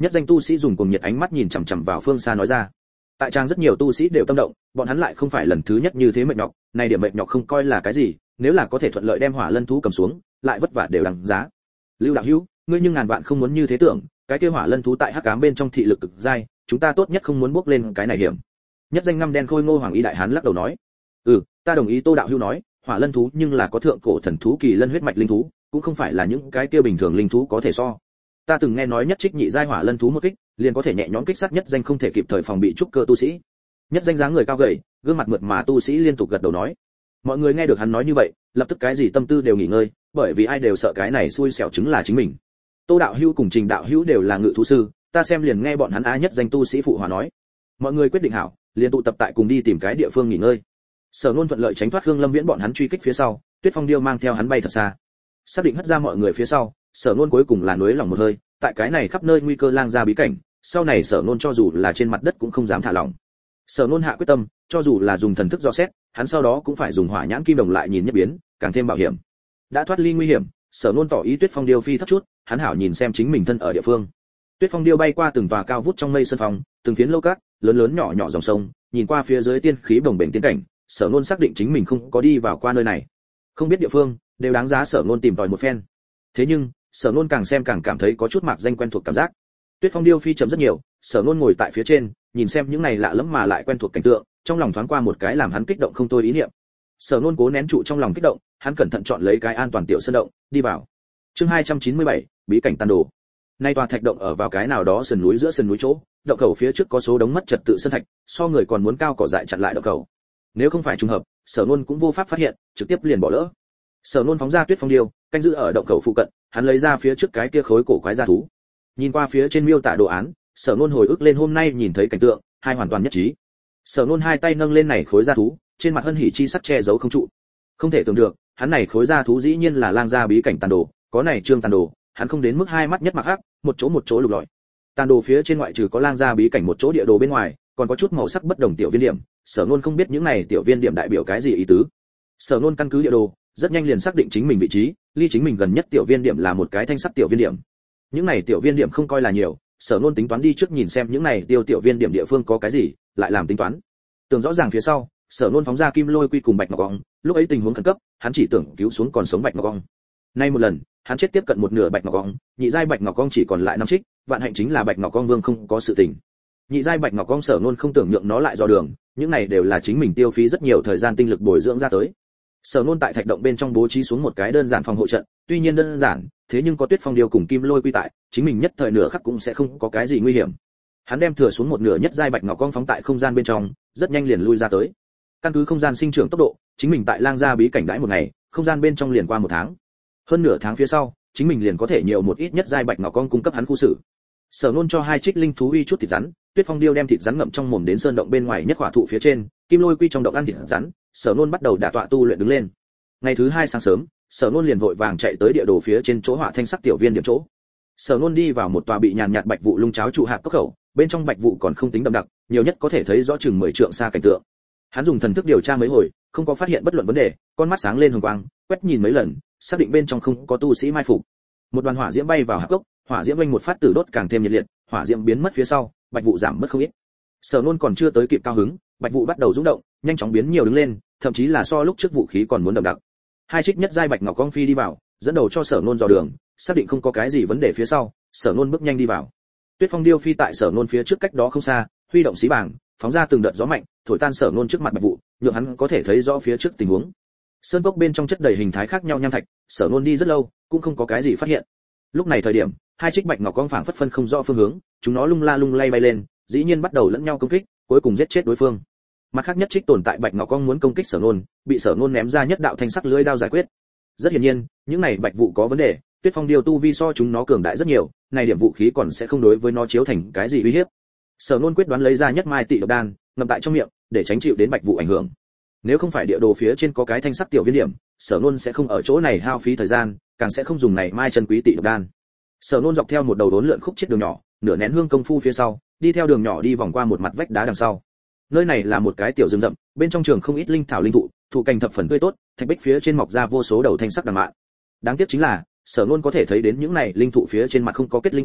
A: Nhất danh tu sĩ dùng cùng nhiệt ánh mắt nhìn chằm chằm vào phương xa nói ra. Tại trang rất nhiều tu sĩ đều tâm động, bọn hắn lại không phải lần thứ nhất như thế mệt nhọc, này điểm mệt nhọc không coi là cái gì, nếu là có thể thuận lợi đem hỏa lân thú cầm xuống, lại vất vả đều đáng giá. Lưu đạo hữu, ngươi nhưng ngàn vạn không muốn như thế tưởng, cái kia hỏa lân thú tại hắc ám bên trong thị lực cực dai, chúng ta tốt nhất không muốn bước lên cái này hiểm. Nhất danh ngăm đen khôi ngô hoàng y đại hán lắc đầu nói. Ừ, ta đồng ý Tô đạo hữu nói, hỏa lân thú nhưng là có thượng cổ thần thú kỳ lân huyết mạch linh thú, cũng không phải là những cái kia bình thường linh thú có thể so. Ta từng nghe nói nhất trích nhị giai hỏa lân thú một kích, liền có thể nhẹ nhõm kích sát nhất danh không thể kịp thời phòng bị trúc cơ tu sĩ. Nhất danh dáng người cao gầy, gương mặt mượt mà tu sĩ liên tục gật đầu nói. Mọi người nghe được hắn nói như vậy, lập tức cái gì tâm tư đều nghỉ ngơi, bởi vì ai đều sợ cái này xui xẻo chứng là chính mình. Tô đạo hữu cùng Trình đạo hữu đều là ngự thú sư, ta xem liền nghe bọn hắn á nhất danh tu sĩ phụ hòa nói. Mọi người quyết định hảo, liền tụ tập tại cùng đi tìm cái địa phương nghỉ ngơi. Sở Nôn thuận lợi tránh thoát Khương Lâm Viễn bọn hắn truy kích phía sau, Tuyết Phong Điêu mang theo hắn bay thật xa. Xác định hất ra mọi người phía sau, Sở Nôn cuối cùng là nuối lòng một hơi, tại cái này khắp nơi nguy cơ lang ra bí cảnh, sau này Sở Nôn cho dù là trên mặt đất cũng không dám thả lỏng. Sở Nôn hạ quyết tâm, cho dù là dùng thần thức dò xét, hắn sau đó cũng phải dùng hỏa nhãn kim đồng lại nhìn nhất biến, càng thêm bảo hiểm. Đã thoát ly nguy hiểm, Sở Nôn tỏ ý Tuyết Phong Điêu phi thấp chút, hắn hảo nhìn xem chính mình thân ở địa phương. Tuyết Phong Điêu bay qua từng tòa cao vút trong mây sân phòng, từng phiến lâu cát, lớn lớn nhỏ nhỏ dòng sông, nhìn qua phía dưới tiên khí bồng bềnh tiên cảnh, Sở Nôn xác định chính mình không có đi vào qua nơi này. Không biết địa phương, đều đáng giá Sở Nôn tìm tòi một phen. Thế nhưng, Sở Nôn càng xem càng cảm thấy có chút mạc danh quen thuộc cảm giác. Tuyết Phong Điêu phi chậm rất nhiều, Sở Nôn ngồi tại phía trên, nhìn xem những này lạ lẫm mà lại quen thuộc cảnh tượng, trong lòng thoáng qua một cái làm hắn kích động không thôi ý niệm. Sở Nôn cố nén trụ trong lòng kích động, hắn cẩn thận chọn lấy cái an toàn tiểu sơn động, đi vào. Chương hai trăm chín mươi bảy, bí cảnh tàn đồ. Nay tòa thạch động ở vào cái nào đó sườn núi giữa sườn núi chỗ, động khẩu phía trước có số đống mất trật tự sơn thạch, so người còn muốn cao cỏ dại chặn lại động khẩu. Nếu không phải trùng hợp, Sở Nôn cũng vô pháp phát hiện, trực tiếp liền bỏ lỡ. Sở Nôn phóng ra Tuyết Phong Điêu, canh giữ ở động khẩu phụ cận, hắn lấy ra phía trước cái kia khối cổ quái gia thú. Nhìn qua phía trên miêu tả đồ án, Sở Nôn hồi ức lên hôm nay nhìn thấy cảnh tượng, hai hoàn toàn nhất trí. Sở Nôn hai tay nâng lên này khối gia thú, trên mặt hân hỉ chi sắc che giấu không trụ. Không thể tưởng được, hắn này khối gia thú dĩ nhiên là lang gia bí cảnh tàn đồ, có này trương tàn đồ, hắn không đến mức hai mắt nhất mặc hắc, một chỗ một chỗ lục lọi. Tàn đồ phía trên ngoại trừ có lang gia bí cảnh một chỗ địa đồ bên ngoài, còn có chút màu sắc bất đồng tiểu viên điểm, Sở Nôn không biết những này tiểu viên điểm đại biểu cái gì ý tứ. Sở Nôn căn cứ địa đồ, rất nhanh liền xác định chính mình vị trí, ly chính mình gần nhất tiểu viên điểm là một cái thanh sắc tiểu viên điểm. Những này tiểu viên điểm không coi là nhiều, Sở Nôn tính toán đi trước nhìn xem những này tiêu tiểu viên điểm địa phương có cái gì, lại làm tính toán. Tưởng rõ ràng phía sau, Sở Nôn phóng ra Kim Lôi Quy cùng Bạch Ngọc Ong, lúc ấy tình huống khẩn cấp, hắn chỉ tưởng cứu xuống còn sống Bạch Ngọc Ong. Nay một lần, hắn chết tiếp cận một nửa Bạch Ngọc Ong, nhị giai Bạch Ngọc Ong chỉ còn lại năm trích, vạn hạnh chính là Bạch Ngọc Ong Vương không có sự tình. Nhị giai Bạch Ngọc Ong Sở Nôn không tưởng nhượng nó lại dò đường, những này đều là chính mình tiêu phí rất nhiều thời gian tinh lực bồi dưỡng ra tới. Sở Nôn tại thạch động bên trong bố trí xuống một cái đơn giản phòng hộ trận, tuy nhiên đơn giản, thế nhưng có Tuyết Phong Điêu cùng Kim Lôi Quy tại, chính mình nhất thời nửa khắc cũng sẽ không có cái gì nguy hiểm. Hắn đem thừa xuống một nửa nhất giai Bạch Ngọc Ong phóng tại không gian bên trong, rất nhanh liền lui ra tới. Căn cứ không gian sinh trưởng tốc độ, chính mình tại lang gia bí cảnh đãi một ngày, không gian bên trong liền qua một tháng. Hơn nửa tháng phía sau, chính mình liền có thể nhiều một ít nhất giai Bạch Ngọc Ong cung cấp hắn khu xử. Sở Nôn cho hai trích linh thú uy chút thịt rắn, Tuyết Phong Điêu đem thịt rắn ngậm trong mồm đến sơn động bên ngoài nhất hỏa thụ phía trên, Kim Lôi Quy trong động ăn thịt rắn, Sở Nôn bắt đầu đả tọa tu luyện đứng lên. Ngày thứ hai sáng sớm, Sở Nôn liền vội vàng chạy tới địa đồ phía trên chỗ hỏa thanh sắc tiểu viên điểm chỗ. Sở Nôn đi vào một tòa bị nhàn nhạt bạch vụ lung cháo trụ hạp cốc khẩu, bên trong bạch vụ còn không tính đậm đặc, nhiều nhất có thể thấy rõ chừng mười trượng xa cảnh tượng. Hắn dùng thần thức điều tra mấy hồi, không có phát hiện bất luận vấn đề, con mắt sáng lên hồng quang, quét nhìn mấy lần, xác định bên trong không có tu sĩ mai phục. Một đoàn hỏa diễm bay vào hạp cốc, hỏa diễm vênh một phát tử đốt càng thêm nhiệt liệt, hỏa diễm biến mất phía sau, bạch vụ giảm mất không ít. Sở Nôn còn chưa tới kịp cao hứng, bạch vụ bắt đầu rung động, nhanh chóng biến nhiều đứng lên, thậm chí là so lúc trước vũ khí còn muốn đậm đặc. Hai trích nhất giai Bạch Ngọc Ong phi đi vào, dẫn đầu cho Sở Nôn dò đường, xác định không có cái gì vấn đề phía sau, Sở Nôn bước nhanh đi vào. Tuyết Phong Điêu phi tại Sở Nôn phía trước cách đó không xa, huy động xí bảng, phóng ra từng đợt gió mạnh, thổi tan Sở Nôn trước mặt bạch vụ, nhượng hắn có thể thấy rõ phía trước tình huống. Sơn cốc bên trong chất đầy hình thái khác nhau nham thạch, Sở Nôn đi rất lâu, cũng không có cái gì phát hiện. Lúc này thời điểm, hai trích Bạch Ngọc Ong phảng phất phân không rõ phương hướng, chúng nó lung la lung lay bay lên, dĩ nhiên bắt đầu lẫn nhau công kích, cuối cùng giết chết đối phương. Mặt khác nhất trích tồn tại Bạch Ngọc Ong muốn công kích Sở Nôn, bị Sở Nôn ném ra nhất đạo thanh sắc lưỡi đao giải quyết. Rất hiển nhiên, những này bạch vụ có vấn đề, Tuyết Phong Điêu tu vi so chúng nó cường đại rất nhiều, này điểm vũ khí còn sẽ không đối với nó chiếu thành cái gì uy hiếp. Sở Nôn quyết đoán lấy ra nhất mai tị độc đan, ngậm tại trong miệng, để tránh chịu đến bạch vụ ảnh hưởng. Nếu không phải địa đồ phía trên có cái thanh sắc tiểu viên điểm, Sở Nôn sẽ không ở chỗ này hao phí thời gian, càng sẽ không dùng này mai chân quý tị độc đan. Sở Nôn dọc theo một đầu đốn lượn khúc chết đường nhỏ, nửa nén hương công phu phía sau, đi theo đường nhỏ đi vòng qua một mặt vách đá đằng sau. Nơi này là một cái tiểu rừng rậm, bên trong trường không ít linh thảo linh thụ, thụ cành thập phần tươi tốt, thạch bích phía trên mọc ra vô số đầu thanh sắc đằng mạn. Đáng tiếc chính là, Sở Nôn có thể thấy đến những này linh thụ phía trên mặt không có kết linh quả,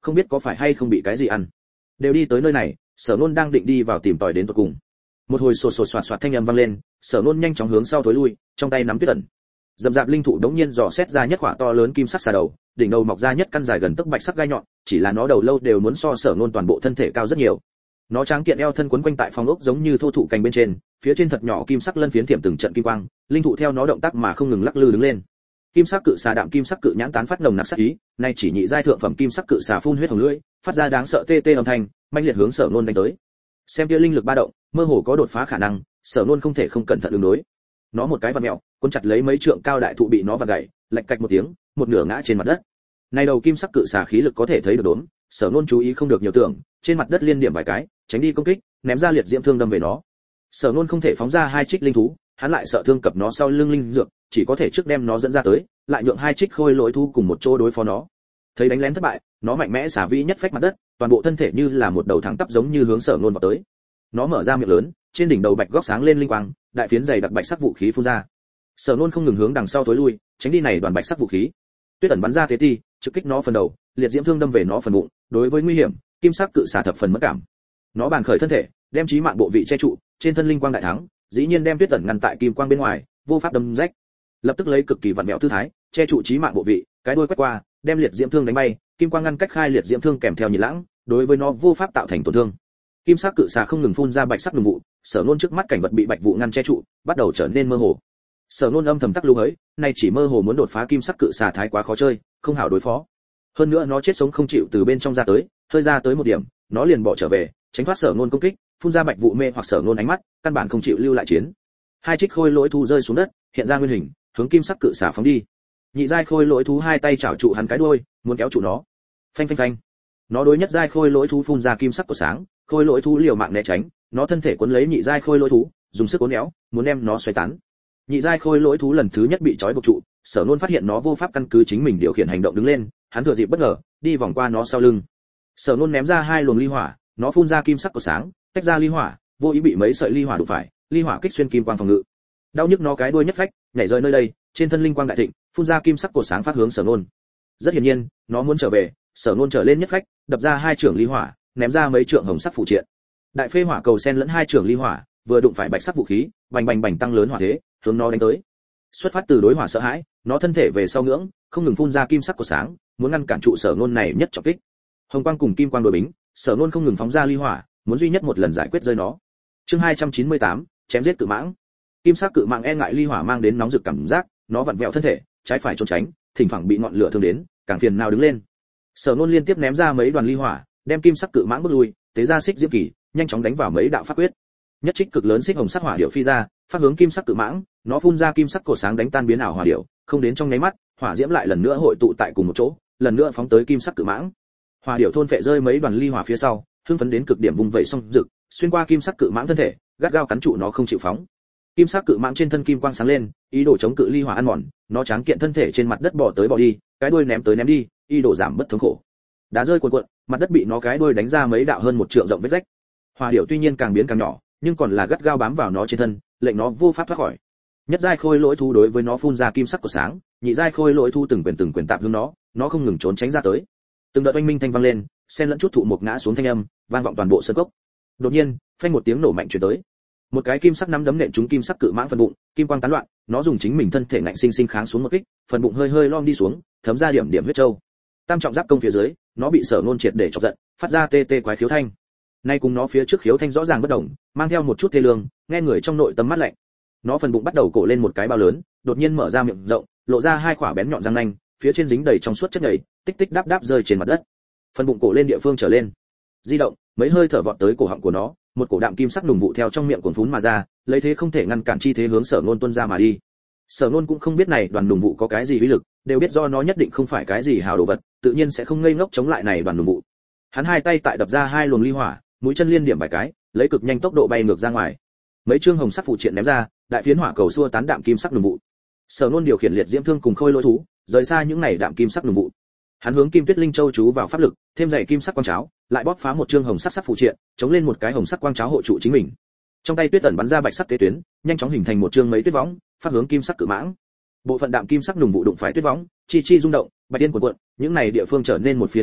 A: không biết có phải hay không bị cái gì ăn. Đều đi tới nơi này, Sở Nôn đang định đi vào tìm tòi đến tận cùng. Một hồi sột sột soạt soạt thanh âm vang lên, Sở Nôn nhanh chóng hướng sau thối lui, trong tay nắm tuyết ẩn. Dầm dạp linh thụ đống nhiên dò xét ra nhất quả to lớn kim sắc xà đầu, đỉnh đầu mọc ra nhất căn dài gần tấc bạch sắc gai nhọn, chỉ là nó đầu lâu đều muốn so Sở Nôn toàn bộ thân thể cao rất nhiều. Nó tráng kiện eo thân quấn quanh tại phong ốc giống như thô thụ cành bên trên, phía trên thật nhỏ kim sắc lân phiến thiểm từng trận kim quang, linh thụ theo nó động tác mà không ngừng lắc lư đứng lên. Kim sắc cự xà đạm kim sắc cự nhãn tán phát nồng nặc sát ý, nay chỉ nhị giai thượng phẩm kim sắc cự xà phun huyết hồng lưỡi, phát ra đáng sợ tê tê âm thanh, manh liệt hướng Sở Nôn đánh tới. Xem kia linh lực ba động, mơ hồ có đột phá khả năng, Sở Nôn không thể không cẩn thận ứng đối. Nó một cái vặn mèo, cuốn chặt lấy mấy trượng cao đại thụ bị nó vặn gãy, lạch cạch một tiếng, một nửa ngã trên mặt đất. Này đầu kim sắc cự xà khí lực có thể thấy được đốn, Sở Nôn chú ý không được nhiều tưởng, trên mặt đất liên điểm vài cái, tránh đi công kích, ném ra liệt diễm thương đâm về nó. Sở Nôn không thể phóng ra hai trích linh thú, hắn lại sợ thương cập nó sau lưng linh dược, chỉ có thể trước đem nó dẫn ra tới, lại nhượng hai trích khôi lỗi thu cùng một chỗ đối phó nó. Thấy đánh lén thất bại, nó mạnh mẽ xả vĩ nhất phách mặt đất, toàn bộ thân thể như là một đầu thẳng tắp giống như hướng Sở Nôn vào tới. Nó mở ra miệng lớn, trên đỉnh đầu bạch góc sáng lên linh quang, đại phiến dày đặc bạch sắc vũ khí phun ra. Sở Nôn không ngừng hướng đằng sau tối lui, tránh đi này đoàn bạch sắc vũ khí. Tuyết ẩn bắn ra thế ti, trực kích nó phần đầu, liệt diễm thương đâm về nó phần bụng, đối với nguy hiểm, kim sắc cự xà thập phần mất cảm. Nó bàn khởi thân thể, đem chí mạng bộ vị che trụ, trên thân linh quang đại thắng, dĩ nhiên đem Tuyết ẩn ngăn tại kim quang bên ngoài, vô pháp đâm rách. Lập tức lấy cực kỳ vặn vẹo tư thái, che trụ chí mạng bộ vị, cái đuôi quét qua, đem liệt diễm thương đánh bay, kim quang ngăn cách khai liệt diễm thương kèm theo nhiệt lãng, đối với nó vô pháp tạo thành tổn thương. Kim sắc cự xà không ngừng phun ra bạch sắc đùng vụ, Sở Nôn trước mắt cảnh vật bị bạch vụ ngăn che trụ, bắt đầu trở nên mơ hồ. Sở Nôn âm thầm tắc lưu hỡi, nay chỉ mơ hồ muốn đột phá kim sắc cự xà thái quá khó chơi, không hảo đối phó. Hơn nữa nó chết sống không chịu từ bên trong ra tới, hơi ra tới một điểm, nó liền bỏ trở về, tránh thoát Sở Nôn công kích, phun ra bạch vụ mê hoặc Sở Nôn ánh mắt, căn bản không chịu lưu lại chiến. Hai trích khôi lỗi thú rơi xuống đất, hiện ra nguyên hình, hướng kim sắc cự xà phóng đi. Nhị giai khôi lỗi thú hai tay chảo trụ hắn cái đuôi, muốn kéo trụ nó. Phanh phanh phanh. Nó đối nhất giai khôi lỗi thú phun ra kim sắc của sáng, khôi lỗi thú liều mạng né tránh, nó thân thể cuốn lấy nhị giai khôi lỗi thú, dùng sức cuốn néo, muốn đem nó xoay tán. Nhị giai khôi lỗi thú lần thứ nhất bị trói buộc trụ, Sở Nôn phát hiện nó vô pháp căn cứ chính mình điều khiển hành động đứng lên, hắn thừa dịp bất ngờ, đi vòng qua nó sau lưng. Sở Nôn ném ra hai luồng ly hỏa, nó phun ra kim sắc của sáng, tách ra ly hỏa, vô ý bị mấy sợi ly hỏa đụng phải, ly hỏa kích xuyên kim quang phòng ngự. Đau nhức nó cái đuôi nhất phách, nhảy rơi nơi đây, trên thân linh quang đại thịnh, phun ra kim sắc của sáng phát hướng Sở Nôn. Rất hiển nhiên, nó muốn trở về, Sở Nôn trở lên nhất phách, đập ra hai trưởng ly hỏa, ném ra mấy trượng hồng sắc phụ triện. Đại phê hỏa cầu sen lẫn hai trưởng ly hỏa, vừa đụng phải bạch sắc vũ khí, bành bành bành tăng lớn hỏa thế, hướng nó đánh tới. Xuất phát từ đối hỏa sợ hãi, nó thân thể về sau ngưỡng, không ngừng phun ra kim sắc của sáng, muốn ngăn cản trụ Sở Nôn này nhất trọng kích. Hồng quang cùng kim quang đối bính, Sở Nôn không ngừng phóng ra ly hỏa, muốn duy nhất một lần giải quyết rơi nó. Chương hai trăm chín mươi tám, chém giết cự mãng. Kim sắc cự mãng e ngại ly hỏa mang đến nóng rực cảm giác, nó vặn vẹo thân thể, trái phải trốn tránh, thỉnh thoảng bị ngọn lửa thương đến, càng phiền nào đứng lên. Sở Nôn liên tiếp ném ra mấy đoàn ly hỏa, đem kim sắc cự mãng bước lui, tế ra xích diễm kỳ, nhanh chóng đánh vào mấy đạo pháp quyết. Nhất trích cực lớn xích hồng sắc hỏa điệu phi ra, phát hướng kim sắc cự mãng, nó phun ra kim sắc cổ sáng đánh tan biến ảo hỏa điệu, không đến trong nháy mắt, hỏa diễm lại lần nữa hội tụ tại cùng một chỗ, lần nữa phóng tới kim sắc cự mãng. Hỏa điệu thôn phệ rơi mấy đoàn ly hỏa phía sau, hưng phấn đến cực điểm vùng vẫy xong rực, xuyên qua kim sắc cự mãng thân thể, gắt gao cắn trụ nó không chịu phóng. Kim sắc cự mãng trên thân kim quang sáng lên, ý đồ chống cự ly hỏa ăn mòn, nó tráng kiện thân thể trên mặt đất bò tới bò đi, cái đuôi ném tới ném đi, ý đồ giảm bớt thống khổ. Đá rơi cuộn cuộn, mặt đất bị nó cái đuôi đánh ra mấy đạo hơn một trượng rộng vết rách. Hỏa điểu tuy nhiên càng biến càng nhỏ, nhưng còn là gắt gao bám vào nó trên thân, lệnh nó vô pháp thoát khỏi. Nhất giai khôi lỗi thú đối với nó phun ra kim sắc của sáng, nhị giai khôi lỗi thú từng quyền từng quyền tạm hướng nó, nó không ngừng trốn tránh ra tới. Từng đợt oanh minh thanh vang lên, xen lẫn chút thụ một ngã xuống thanh âm, vang vọng toàn bộ sân cốc. Đột nhiên, phanh một tiếng nổ mạnh truyền tới. Một cái kim sắc nắm đấm nện trúng kim sắc cự mãng phần bụng, kim quang tán loạn, nó dùng chính mình thân thể ngạnh sinh sinh kháng xuống một kích, phần bụng hơi hơi lom đi xuống, thấm ra điểm điểm huyết châu. Tam trọng giáp công phía dưới, nó bị Sở Nôn triệt để chọc giận, phát ra tê tê quái khiếu thanh. Nay cùng nó phía trước khiếu thanh rõ ràng bất đồng, mang theo một chút thê lương, nghe người trong nội tâm mát lạnh. Nó phần bụng bắt đầu cổ lên một cái bao lớn, đột nhiên mở ra miệng rộng, lộ ra hai quả bén nhọn răng nanh, phía trên dính đầy trong suốt chất nhầy, tích tích đáp đáp rơi trên mặt đất. Phần bụng cổ lên địa phương trở lên, di động, mấy hơi thở vọt tới cổ họng của nó, một cổ đạm kim sắc nùng vụ theo trong miệng cuồn phún mà ra, lấy thế không thể ngăn cản chi thế hướng Sở Nôn tuôn ra mà đi. Sở Nôn cũng không biết này đoàn nùng vụ có cái gì uy lực, đều biết do nó nhất định không phải cái gì hào đồ vật, tự nhiên sẽ không ngây ngốc chống lại này đoàn nùng vụ. Hắn hai tay tại đập ra hai luồng ly hỏa, mũi chân liên điểm vài cái, lấy cực nhanh tốc độ bay ngược ra ngoài. Mấy chương hồng sắc phụ triện ném ra, đại phiến hỏa cầu xua tán đạm kim sắc nùng vụ. Sở Nôn điều khiển liệt diễm thương cùng khôi lỗi thú, rời xa những này đạm kim sắc nùng vụ. Hắn hướng Kim Tuyết Linh Châu chú vào pháp lực, thêm dày kim sắc quang cháo, lại bóp phá một chương hồng sắc sắc phụ triện, chống lên một cái hồng sắc quang cháo hộ trụ chính mình. Trong tay Tuyết Ẩn bắn ra bạch sắc tế tuyến, nhanh chóng hình thành một chương mấy tuyết võng, phát hướng kim sắc cự mãng. Bộ phận đạm kim sắc nùng vụ đụng phải tuyết võng, chi chi rung động, bạch tiên cuộn cuộn, những này địa phương trở nên một phiến đen kịt,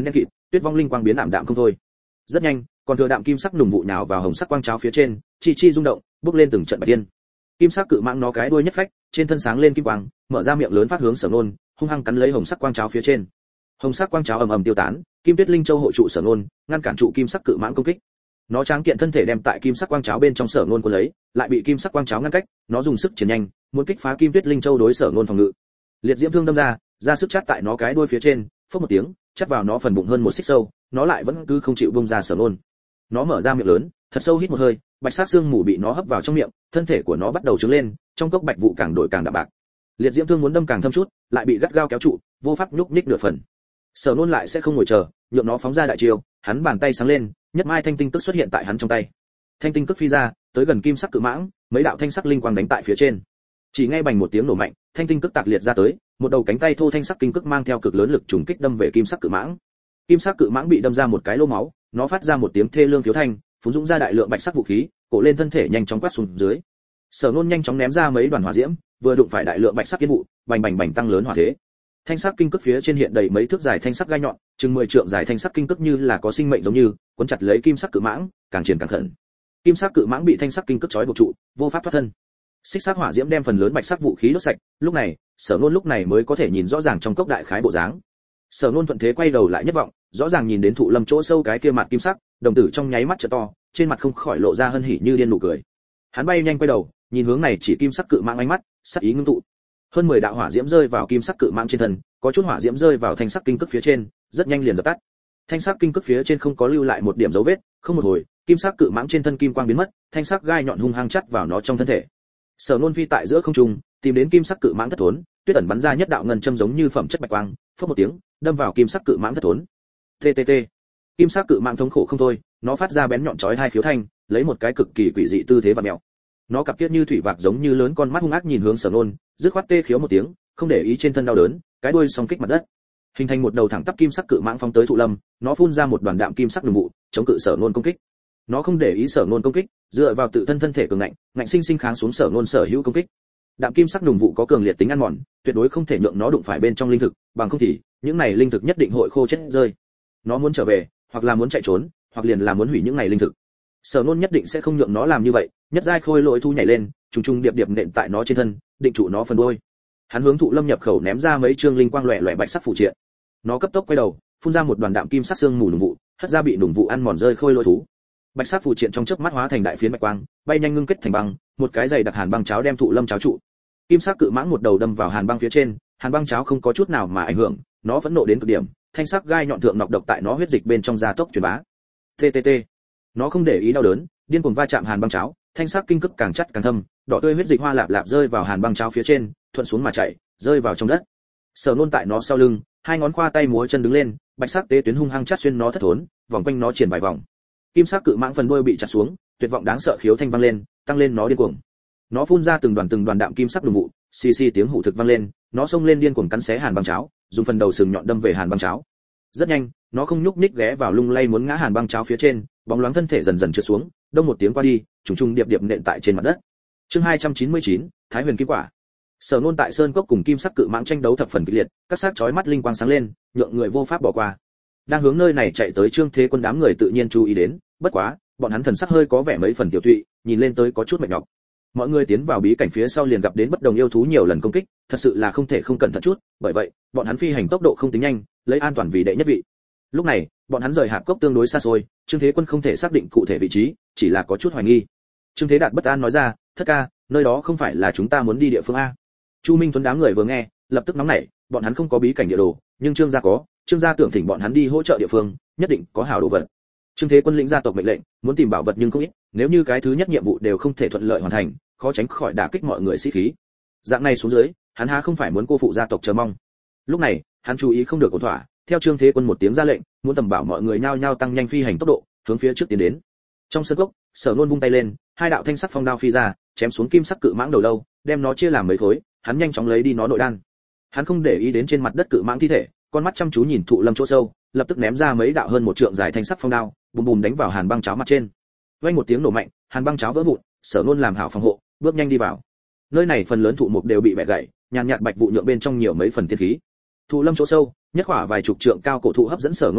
A: tuyết vong linh quang biến ảm đạm không thôi. Rất nhanh, còn thừa đạm kim sắc nùng vụ nhào vào hồng sắc quang cháo phía trên, chi chi rung động, bốc lên từng trận bạch tiên. Kim sắc cự mãng nó cái đuôi nhất phách, trên thân sáng lên kim quang, mở ra miệng lớn phát hướng Sở Nôn, hung hăng cắn lấy hồng sắc quang cháo phía trên. Hồng sắc quang cháo ầm ầm tiêu tán, kim tuyết linh châu hộ trụ Sở Nôn, ngăn cản trụ kim sắc cự mãng công kích. Nó tráng kiện thân thể đem tại kim sắc quang cháo bên trong Sở Nôn cuốn lấy, lại bị kim sắc quang cháo ngăn cách, nó dùng sức triển nhanh, muốn kích phá kim tuyết linh châu đối Sở Nôn phòng ngự. Liệt diễm thương đâm ra, ra sức chát tại nó cái đuôi phía trên, phốc một tiếng, chát vào nó phần bụng hơn một xích sâu, nó lại vẫn cứ không chịu buông ra Sở Nôn. Nó mở ra miệng lớn, thật sâu hít một hơi, bạch sắc xương mù bị nó hấp vào trong miệng, thân thể của nó bắt đầu trướng lên, trong cốc bạch vụ càng đổi càng đậm bạc. Liệt diễm thương muốn đâm càng thâm chút, lại bị gắt gao kéo trụ, vô pháp nhúc nhích nửa phần. Sở Nôn lại sẽ không ngồi chờ, nhượng nó phóng ra đại chiêu, hắn bàn tay sáng lên, nhất mai thanh tinh tức xuất hiện tại hắn trong tay. Thanh tinh tức phi ra, tới gần kim sắc cự mãng, mấy đạo thanh sắc linh quang đánh tại phía trên. Chỉ nghe bành một tiếng nổ mạnh, thanh tinh tức tạc liệt ra tới, một đầu cánh tay thô thanh sắc kinh cức mang theo cực lớn lực trùng kích đâm về kim sắc cự mãng. Kim sắc cự mãng bị đâm ra một cái lỗ máu, nó phát ra một tiếng thê lương khiếu thanh, phun dũng ra đại lượng bạch sắc vũ khí, cổ lên thân thể nhanh chóng quét xuống dưới. Sở Nôn nhanh chóng ném ra mấy đoàn hỏa diễm, vừa đụng phải đại lượng bạch sắc kiến vụ, bành bành bành tăng lớn hỏa thế. Thanh sắc kinh cức phía trên hiện đầy mấy thước dài thanh sắc gai nhọn, chừng mười trượng dài thanh sắc kinh cức như là có sinh mệnh giống như, cuốn chặt lấy kim sắc cự mãng, càng triển càng khẩn. Kim sắc cự mãng bị thanh sắc kinh cức trói buộc trụ, vô pháp thoát thân. Xích sắc hỏa diễm đem phần lớn bạch sắc vũ khí đốt sạch, lúc này, Sở Nôn lúc này mới có thể nhìn rõ ràng trong cốc đại khái bộ dáng. Sở Nôn thuận thế quay đầu lại nhất vọng, rõ ràng nhìn đến thụ lâm chỗ sâu cái kia mặt kim sắc, đồng tử trong nháy mắt trợ to, trên mặt không khỏi lộ ra hân hỉ như điên nụ cười. Hắn bay nhanh quay đầu, nhìn hướng này chỉ kim sắc cự mãng ánh mắt, sắc ý ngưng tụ. Hơn mười đạo hỏa diễm rơi vào kim sắc cự mãng trên thân, có chút hỏa diễm rơi vào thanh sắc kinh cức phía trên, rất nhanh liền dập tắt. Thanh sắc kinh cức phía trên không có lưu lại một điểm dấu vết, không một hồi, kim sắc cự mãng trên thân kim quang biến mất, thanh sắc gai nhọn hung hăng chắt vào nó trong thân thể. Sở Nôn phi tại giữa không trung, tìm đến kim sắc cự mãng thất thốn, tuyết ẩn bắn ra nhất đạo ngân châm giống như phẩm chất bạch quang, phất một tiếng, đâm vào kim sắc cự mãng thất thốn. Ttt. Kim sắc cự mãng thống khổ không thôi, nó phát ra bén nhọn chói hai khiếu thanh, lấy một cái cực kỳ quỷ dị tư thế vặn mèo. Nó cặp kiết như thủy vạc giống như lớn con mắt hung ác nhìn hướng Sở Nôn, dứt khoát tê khiếu một tiếng, không để ý trên thân đau đớn, cái đuôi song kích mặt đất, hình thành một đầu thẳng tắp kim sắc cự mãng phóng tới thụ lâm, nó phun ra một đoàn đạm kim sắc nùng vụ, chống cự Sở Nôn công kích. Nó không để ý Sở Nôn công kích, dựa vào tự thân thân thể cường ngạnh, ngạnh sinh sinh kháng xuống Sở Nôn sở hữu công kích. Đạm kim sắc nùng vụ có cường liệt tính ăn mòn, tuyệt đối không thể nhượng nó đụng phải bên trong linh thực, bằng không thì những này linh thực nhất định hội khô chết rơi. Nó muốn trở về, hoặc là muốn chạy trốn, hoặc liền là muốn hủy những này linh thực. Sở Nôn nhất định sẽ không nhượng nó làm như vậy, nhất giai khôi lỗi thu nhảy lên, trùng trùng điệp điệp nện tại nó trên thân, định trụ nó phần đuôi. Hắn hướng thụ lâm nhập khẩu ném ra mấy trương linh quang loẻ loẻ bạch sắc phụ triện. Nó cấp tốc quay đầu, phun ra một đoàn đạm kim sắc xương mù nùng vụ, hất ra bị nùng vụ ăn mòn rơi khôi lỗi thú. Bạch sắc phụ triện trong chớp mắt hóa thành đại phiến bạch quang, bay nhanh ngưng kết thành băng, một cái dày đặc hàn băng cháo đem thụ lâm cháo trụ. Kim sắc cự mãng một đầu đâm vào hàn băng phía trên, hàn băng cháo không có chút nào mà ảnh hưởng, nó vẫn nộ đến cực điểm, thanh sắc gai nhọn thượng nọc độc tại nó huyết dịch bên trong gia tốc truyền bá. Ttt. Nó không để ý đau đớn, điên cuồng va chạm hàn băng cháo, thanh sắc kinh cức càng chắt càng thâm, đỏ tươi huyết dịch hoa lạp lạp rơi vào hàn băng cháo phía trên, thuận xuống mà chảy, rơi vào trong đất. Sở Nôn tại nó sau lưng, hai ngón khoa tay múa chân đứng lên, bạch sắc tế tuyến hung hăng chát xuyên nó thất thốn, vòng quanh nó triển vài vòng. Kim sắc cự mãng phần đuôi bị chặt xuống, tuyệt vọng đáng sợ khiếu thanh vang lên, tăng lên nó điên cuồng. Nó phun ra từng đoàn từng đoàn đạm kim sắc đùng vụ, xì xì tiếng hủ thực vang lên, nó xông lên điên cuồng cắn xé hàn băng cháo, dùng phần đầu sừng nhọn đâm về hàn băng cháo. Rất nhanh, nó không nhúc nhích ghé vào lung lay muốn ngã hàn băng cháo phía trên, bóng loáng thân thể dần dần trượt xuống, đông một tiếng qua đi, trùng trùng điệp điệp nện tại trên mặt đất. Chương hai trăm chín mươi chín, Thái Huyền Kim Quả. Sở Nôn tại sơn cốc cùng kim sắc cự mãng tranh đấu thập phần kịch liệt, các sắc chói mắt linh quang sáng lên, nhượng người vô pháp bỏ qua. Đang hướng nơi này chạy tới Trương Thế Quân đám người tự nhiên chú ý đến, bất quá, bọn hắn thần sắc hơi có vẻ mấy phần tiểu tụy, nhìn lên tới có chút mệt nhọc. Mọi người tiến vào bí cảnh phía sau liền gặp đến bất đồng yêu thú nhiều lần công kích, thật sự là không thể không cẩn thận chút, bởi vậy, bọn hắn phi hành tốc độ không tính nhanh, lấy an toàn vì đệ nhất vị. Lúc này, bọn hắn rời hạp cốc tương đối xa xôi, Trương Thế Quân không thể xác định cụ thể vị trí, chỉ là có chút hoài nghi. Trương Thế Đạt bất an nói ra, "Thất ca, nơi đó không phải là chúng ta muốn đi địa phương a?" Chu Minh Tuấn đám người vừa nghe, lập tức nóng nảy, bọn hắn không có bí cảnh địa đồ, nhưng Trương gia có, Trương gia tưởng thỉnh bọn hắn đi hỗ trợ địa phương, nhất định có hảo đồ vật. Trương Thế Quân lĩnh gia tộc mệnh lệnh, muốn tìm bảo vật nhưng không ít, nếu như cái thứ nhất nhiệm vụ đều không thể thuận lợi hoàn thành, khó tránh khỏi đả kích mọi người sĩ khí. Dạng này xuống dưới, hắn há không phải muốn cô phụ gia tộc chờ mong. Lúc này, hắn chú ý không được ổn thỏa, theo Trương Thế Quân một tiếng ra lệnh, muốn tầm bảo mọi người nhao nhao tăng nhanh phi hành tốc độ, hướng phía trước tiến đến. Trong sân cốc, Sở Nôn vung tay lên, hai đạo thanh sắc phong đao phi ra, chém xuống kim sắc cự mãng đầu lâu, đem nó chia làm mấy khối, hắn nhanh chóng lấy đi nó nội đan. Hắn không để ý đến trên mặt đất cự mãng thi thể, con mắt chăm chú nhìn thụ lâm chỗ sâu, lập tức ném ra mấy đạo hơn một trượng dài thanh sắc phong đao, bùm bùm đánh vào hàn băng cháo mặt trên. Vang một tiếng nổ mạnh, hàn băng cháo vỡ vụn, Sở Nôn làm hảo phòng hộ, bước nhanh đi vào. Nơi này phần lớn thụ mục đều bị bẻ gãy, nhàn nhạt bạch vụ nhượng bên trong nhiều mấy phần tiên khí. Thụ lâm chỗ sâu, nhất khỏa vài chục trượng cao cổ thụ hấp dẫn Sở Nôn ánh mắt,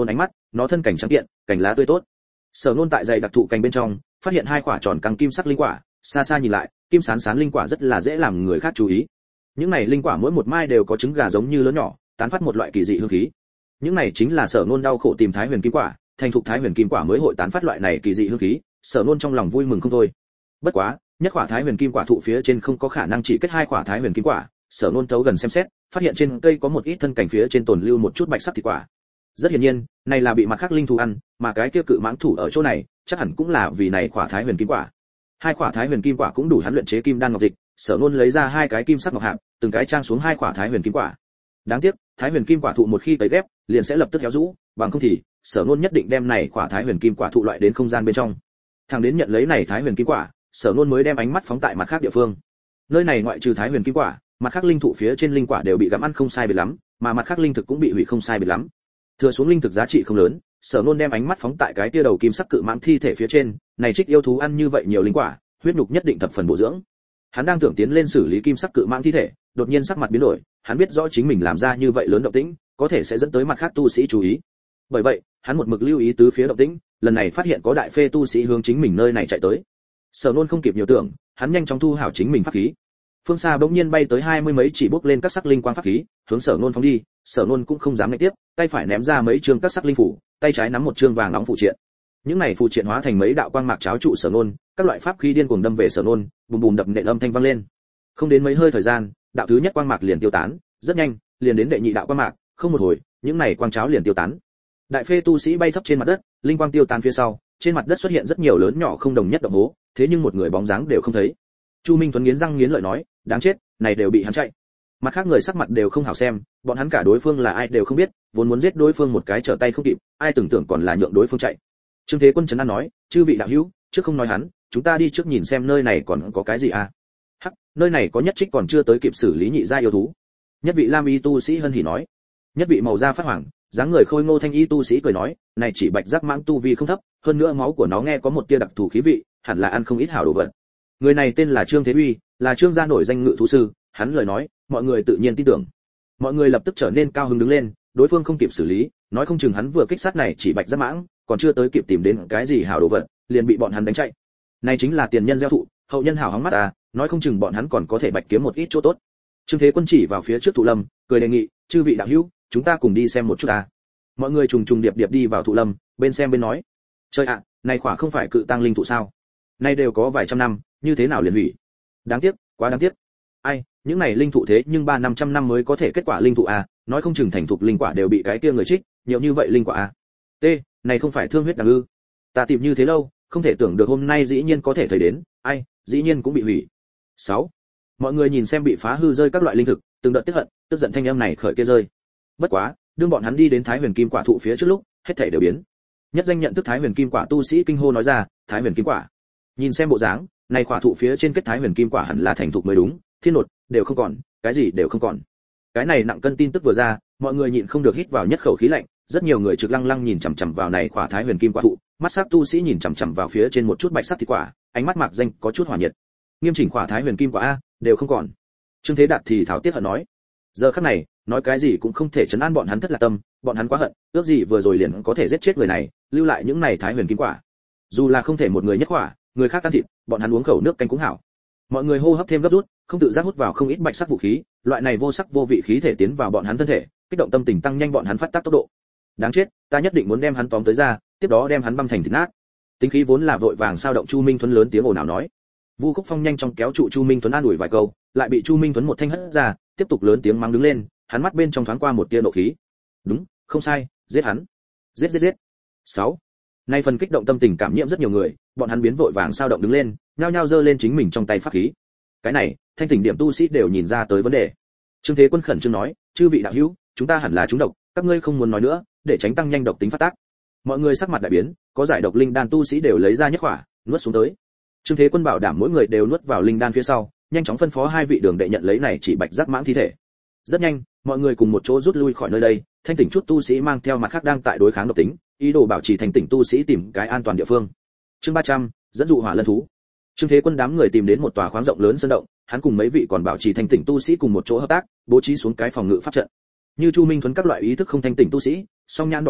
A: nó thân cảnh trắng kiện, cành lá tươi tốt. Sở Nôn tại dày đặc thụ cành bên trong, phát hiện hai quả tròn căng kim sắc linh quả, xa xa nhìn lại, kim sán sán linh quả rất là dễ làm người khác chú ý. Những này linh quả mỗi một mai đều có trứng gà giống như lớn nhỏ, tán phát một loại kỳ dị hương khí. Những này chính là Sở Nôn đau khổ tìm Thái Huyền Kim Quả, thành thục Thái Huyền Kim Quả mới hội tán phát loại này kỳ dị hương khí, Sở Nôn trong lòng vui mừng không thôi. Bất quá, nhất quả Thái Huyền Kim Quả thụ phía trên không có khả năng chỉ kết hai quả Thái Huyền Kim Quả, Sở Nôn thấu gần xem xét, phát hiện trên cây có một ít thân cảnh phía trên tồn lưu một chút bạch sắc thịt quả. Rất hiển nhiên, này là bị mặt khác linh thú ăn, mà cái kia cự mãng thủ ở chỗ này, chắc hẳn cũng là vì này quả Thái Huyền Kim Quả. Hai quả Thái Huyền Kim Quả cũng đủ hắn luyện chế kim đan ngọc dịch, Sở Nôn lấy ra hai cái kim sắc ngọc hạp, từng cái trang xuống hai quả Thái Huyền Kim Quả. Đáng tiếc, Thái Huyền Kim Quả thụ một khi tấy ghép, liền sẽ lập tức héo rũ, bằng không thì, Sở Nôn nhất định đem này quả Thái Huyền Kim Quả thụ loại đến không gian bên trong. Thằng đến nhận lấy này Thái Huyền Kim Quả, Sở Nôn mới đem ánh mắt phóng tại mặt khác địa phương. Nơi này ngoại trừ Thái Huyền Kim Quả, mặt khác linh thụ phía trên linh quả đều bị gặm ăn không sai biệt lắm, mà mặt khác linh thực cũng bị hủy không sai biệt lắm. Thừa xuống linh thực giá trị không lớn, Sở Nôn đem ánh mắt phóng tại cái tia đầu kim sắc cự mãng thi thể phía trên, này trích yêu thú ăn như vậy nhiều linh quả, huyết nhục nhất định thập phần bổ dưỡng. Hắn đang tưởng tiến lên xử lý kim sắc cự mãng thi thể, đột nhiên sắc mặt biến đổi, hắn biết rõ chính mình làm ra như vậy lớn động tĩnh, có thể sẽ dẫn tới mặt khác tu sĩ chú ý. Bởi vậy, hắn một mực lưu ý tứ phía động tĩnh, lần này phát hiện có đại phê tu sĩ hướng chính mình nơi này chạy tới. Sở Nôn không kịp nhiều tưởng, hắn nhanh chóng thu hảo chính mình pháp khí. Phương xa bỗng nhiên bay tới hai mươi mấy chỉ bốc lên các sắc linh quang pháp khí, hướng Sở Nôn phóng đi, Sở Nôn cũng không dám nghênh tiếp, tay phải ném ra mấy chương các sắc linh phủ, tay trái nắm một chương vàng nóng phụ triện. Những này phụ triện hóa thành mấy đạo quang mạc cháo trụ Sở Nôn, các loại pháp khí điên cuồng đâm về Sở Nôn, bùm bùm đập nện âm thanh vang lên. Không đến mấy hơi thời gian, đạo thứ nhất quang mạc liền tiêu tán, rất nhanh, liền đến đệ nhị đạo quang mạc, không một hồi, những này quang cháo liền tiêu tán. Đại phê tu sĩ bay thấp trên mặt đất, linh quang tiêu tán phía sau, trên mặt đất xuất hiện rất nhiều lớn nhỏ không đồng nhất động hố, thế nhưng một người bóng dáng đều không thấy. Chu Minh Tuấn nghiến răng nghiến lợi nói, đáng chết, này đều bị hắn chạy. Mặt khác người sắc mặt đều không hảo xem, bọn hắn cả đối phương là ai đều không biết, vốn muốn giết đối phương một cái trở tay không kịp, ai tưởng tượng còn là nhượng đối phương chạy. Trương Thế Quân trấn an nói, chư vị đạo hữu, trước không nói hắn, chúng ta đi trước nhìn xem nơi này còn có cái gì à? Hắc, nơi này có nhất trích còn chưa tới kịp xử lý nhị gia yêu thú. Nhất vị Lam y tu sĩ hân hỉ nói. Nhất vị màu da phát hoàng, dáng người khôi ngô thanh y tu sĩ cười nói, này chỉ bạch giác mãng tu vi không thấp, hơn nữa máu của nó nghe có một tia đặc thù khí vị, hẳn là ăn không ít hảo đồ vật. Người này tên là Trương Thế Uy, là Trương gia nổi danh ngự thú sư, hắn lời nói, mọi người tự nhiên tin tưởng. Mọi người lập tức trở nên cao hứng đứng lên, đối phương không kịp xử lý, nói không chừng hắn vừa kích sát này chỉ bạch giác mãng, còn chưa tới kịp tìm đến cái gì hảo đồ vật, liền bị bọn hắn đánh chạy. Này chính là tiền nhân gieo thụ, hậu nhân hảo hóng mắt à, nói không chừng bọn hắn còn có thể bạch kiếm một ít chỗ tốt. Trương Thế Quân chỉ vào phía trước thụ lâm, cười đề nghị, chư vị đạo hữu, chúng ta cùng đi xem một chút à. Mọi người trùng trùng điệp điệp đi vào thụ lâm, bên xem bên nói. Trời ạ, này quả không phải cự tăng linh thụ sao? Nay đều có vài trăm năm, như thế nào liền hủy? Đáng tiếc, quá đáng tiếc. Ai, những này linh thụ thế nhưng ba năm trăm năm mới có thể kết quả linh thụ à, nói không chừng thành thục linh quả đều bị cái kia người trích, nhiều như vậy linh quả à. T, này không phải thương huyết đằng ư? Ta tìm như thế lâu, không thể tưởng được hôm nay dĩ nhiên có thể thấy đến, ai, dĩ nhiên cũng bị hủy. sáu. Mọi người nhìn xem bị phá hư rơi các loại linh thực, từng đợt tức hận, tức giận thanh âm này khởi kia rơi. Bất quá, đương bọn hắn đi đến Thái Huyền Kim Quả thụ phía trước lúc, hết thảy đều biến. Nhất danh nhận thức Thái Huyền Kim Quả tu sĩ kinh hô nói ra, Thái Huyền Kim Quả. Nhìn xem bộ dáng, này quả thụ phía trên kết Thái Huyền Kim Quả hẳn là thành thục mới đúng, thiên nột đều không còn, cái gì đều không còn. Cái này nặng cân tin tức vừa ra, mọi người nhịn không được hít vào nhất khẩu khí lạnh, rất nhiều người trực lăng lăng nhìn chằm chằm vào này quả Thái Huyền Kim Quả thụ, mắt sắc tu sĩ nhìn chằm chằm vào phía trên một chút bạch sắc thịt quả, ánh mắt mạc danh có chút hỏa nhiệt. Nghiêm chỉnh quả Thái Huyền Kim Quả a, đều không còn. Trương Thế Đạt thì thảo tiếc hận nói, giờ khắc này, nói cái gì cũng không thể trấn an bọn hắn thất lạc tâm, bọn hắn quá hận, ước gì vừa rồi liền có thể giết chết người này, lưu lại những này Thái Huyền Kim Quả. Dù là không thể một người nhất quả, người khác ăn thịt, bọn hắn uống khẩu nước canh cũng hảo. Mọi người hô hấp thêm gấp rút, không tự giác hút vào không ít bạch sắc vũ khí, loại này vô sắc vô vị khí thể tiến vào bọn hắn thân thể, kích động tâm tình tăng nhanh bọn hắn phát tác tốc độ. Đáng chết, ta nhất định muốn đem hắn tóm tới ra, tiếp đó đem hắn băm thành thịt nát. Tính khí vốn là vội vàng sao động Chu Minh Tuấn lớn tiếng ồn ào nói. Vu Khúc Phong nhanh chóng kéo trụ Chu Minh Tuấn an ủi vài câu, lại bị Chu Minh Tuấn một thanh hất ra, tiếp tục lớn tiếng mắng đứng lên, hắn mắt bên trong thoáng qua một tia nộ khí. Đúng, không sai, giết hắn. Giết giết giết. sáu. Nay phần kích động tâm tình cảm nhiễm rất nhiều người, bọn hắn biến vội vàng sao động đứng lên, nhao nhao giơ lên chính mình trong tay pháp khí. Cái này, thanh tỉnh điểm tu sĩ đều nhìn ra tới vấn đề. Trương Thế Quân khẩn trương nói, chư vị đạo hữu, chúng ta hẳn là trúng độc, các ngươi không muốn nói nữa, để tránh tăng nhanh độc tính phát tác. Mọi người sắc mặt đại biến, có giải độc linh đan tu sĩ đều lấy ra nhất quả, nuốt xuống tới. Trương Thế Quân bảo đảm mỗi người đều nuốt vào linh đan phía sau, nhanh chóng phân phó hai vị đường đệ nhận lấy này chỉ bạch giác mãng thi thể. Rất nhanh, mọi người cùng một chỗ rút lui khỏi nơi đây, thanh tỉnh chút tu sĩ mang theo mặt khác đang tại đối kháng độc tính, ý đồ bảo trì thanh tỉnh tu sĩ tìm cái an toàn địa phương. Chương ba trăm, dẫn dụ hỏa lân thú. Trương Thế Quân đám người tìm đến một tòa khoáng rộng lớn sơn động, hắn cùng mấy vị còn bảo trì thanh tỉnh tu sĩ cùng một chỗ hợp tác, bố trí xuống cái phòng ngự pháp trận. Như Chu Minh Thuấn các loại ý thức không thanh tỉnh tu sĩ, song nhãn đỏ bừng,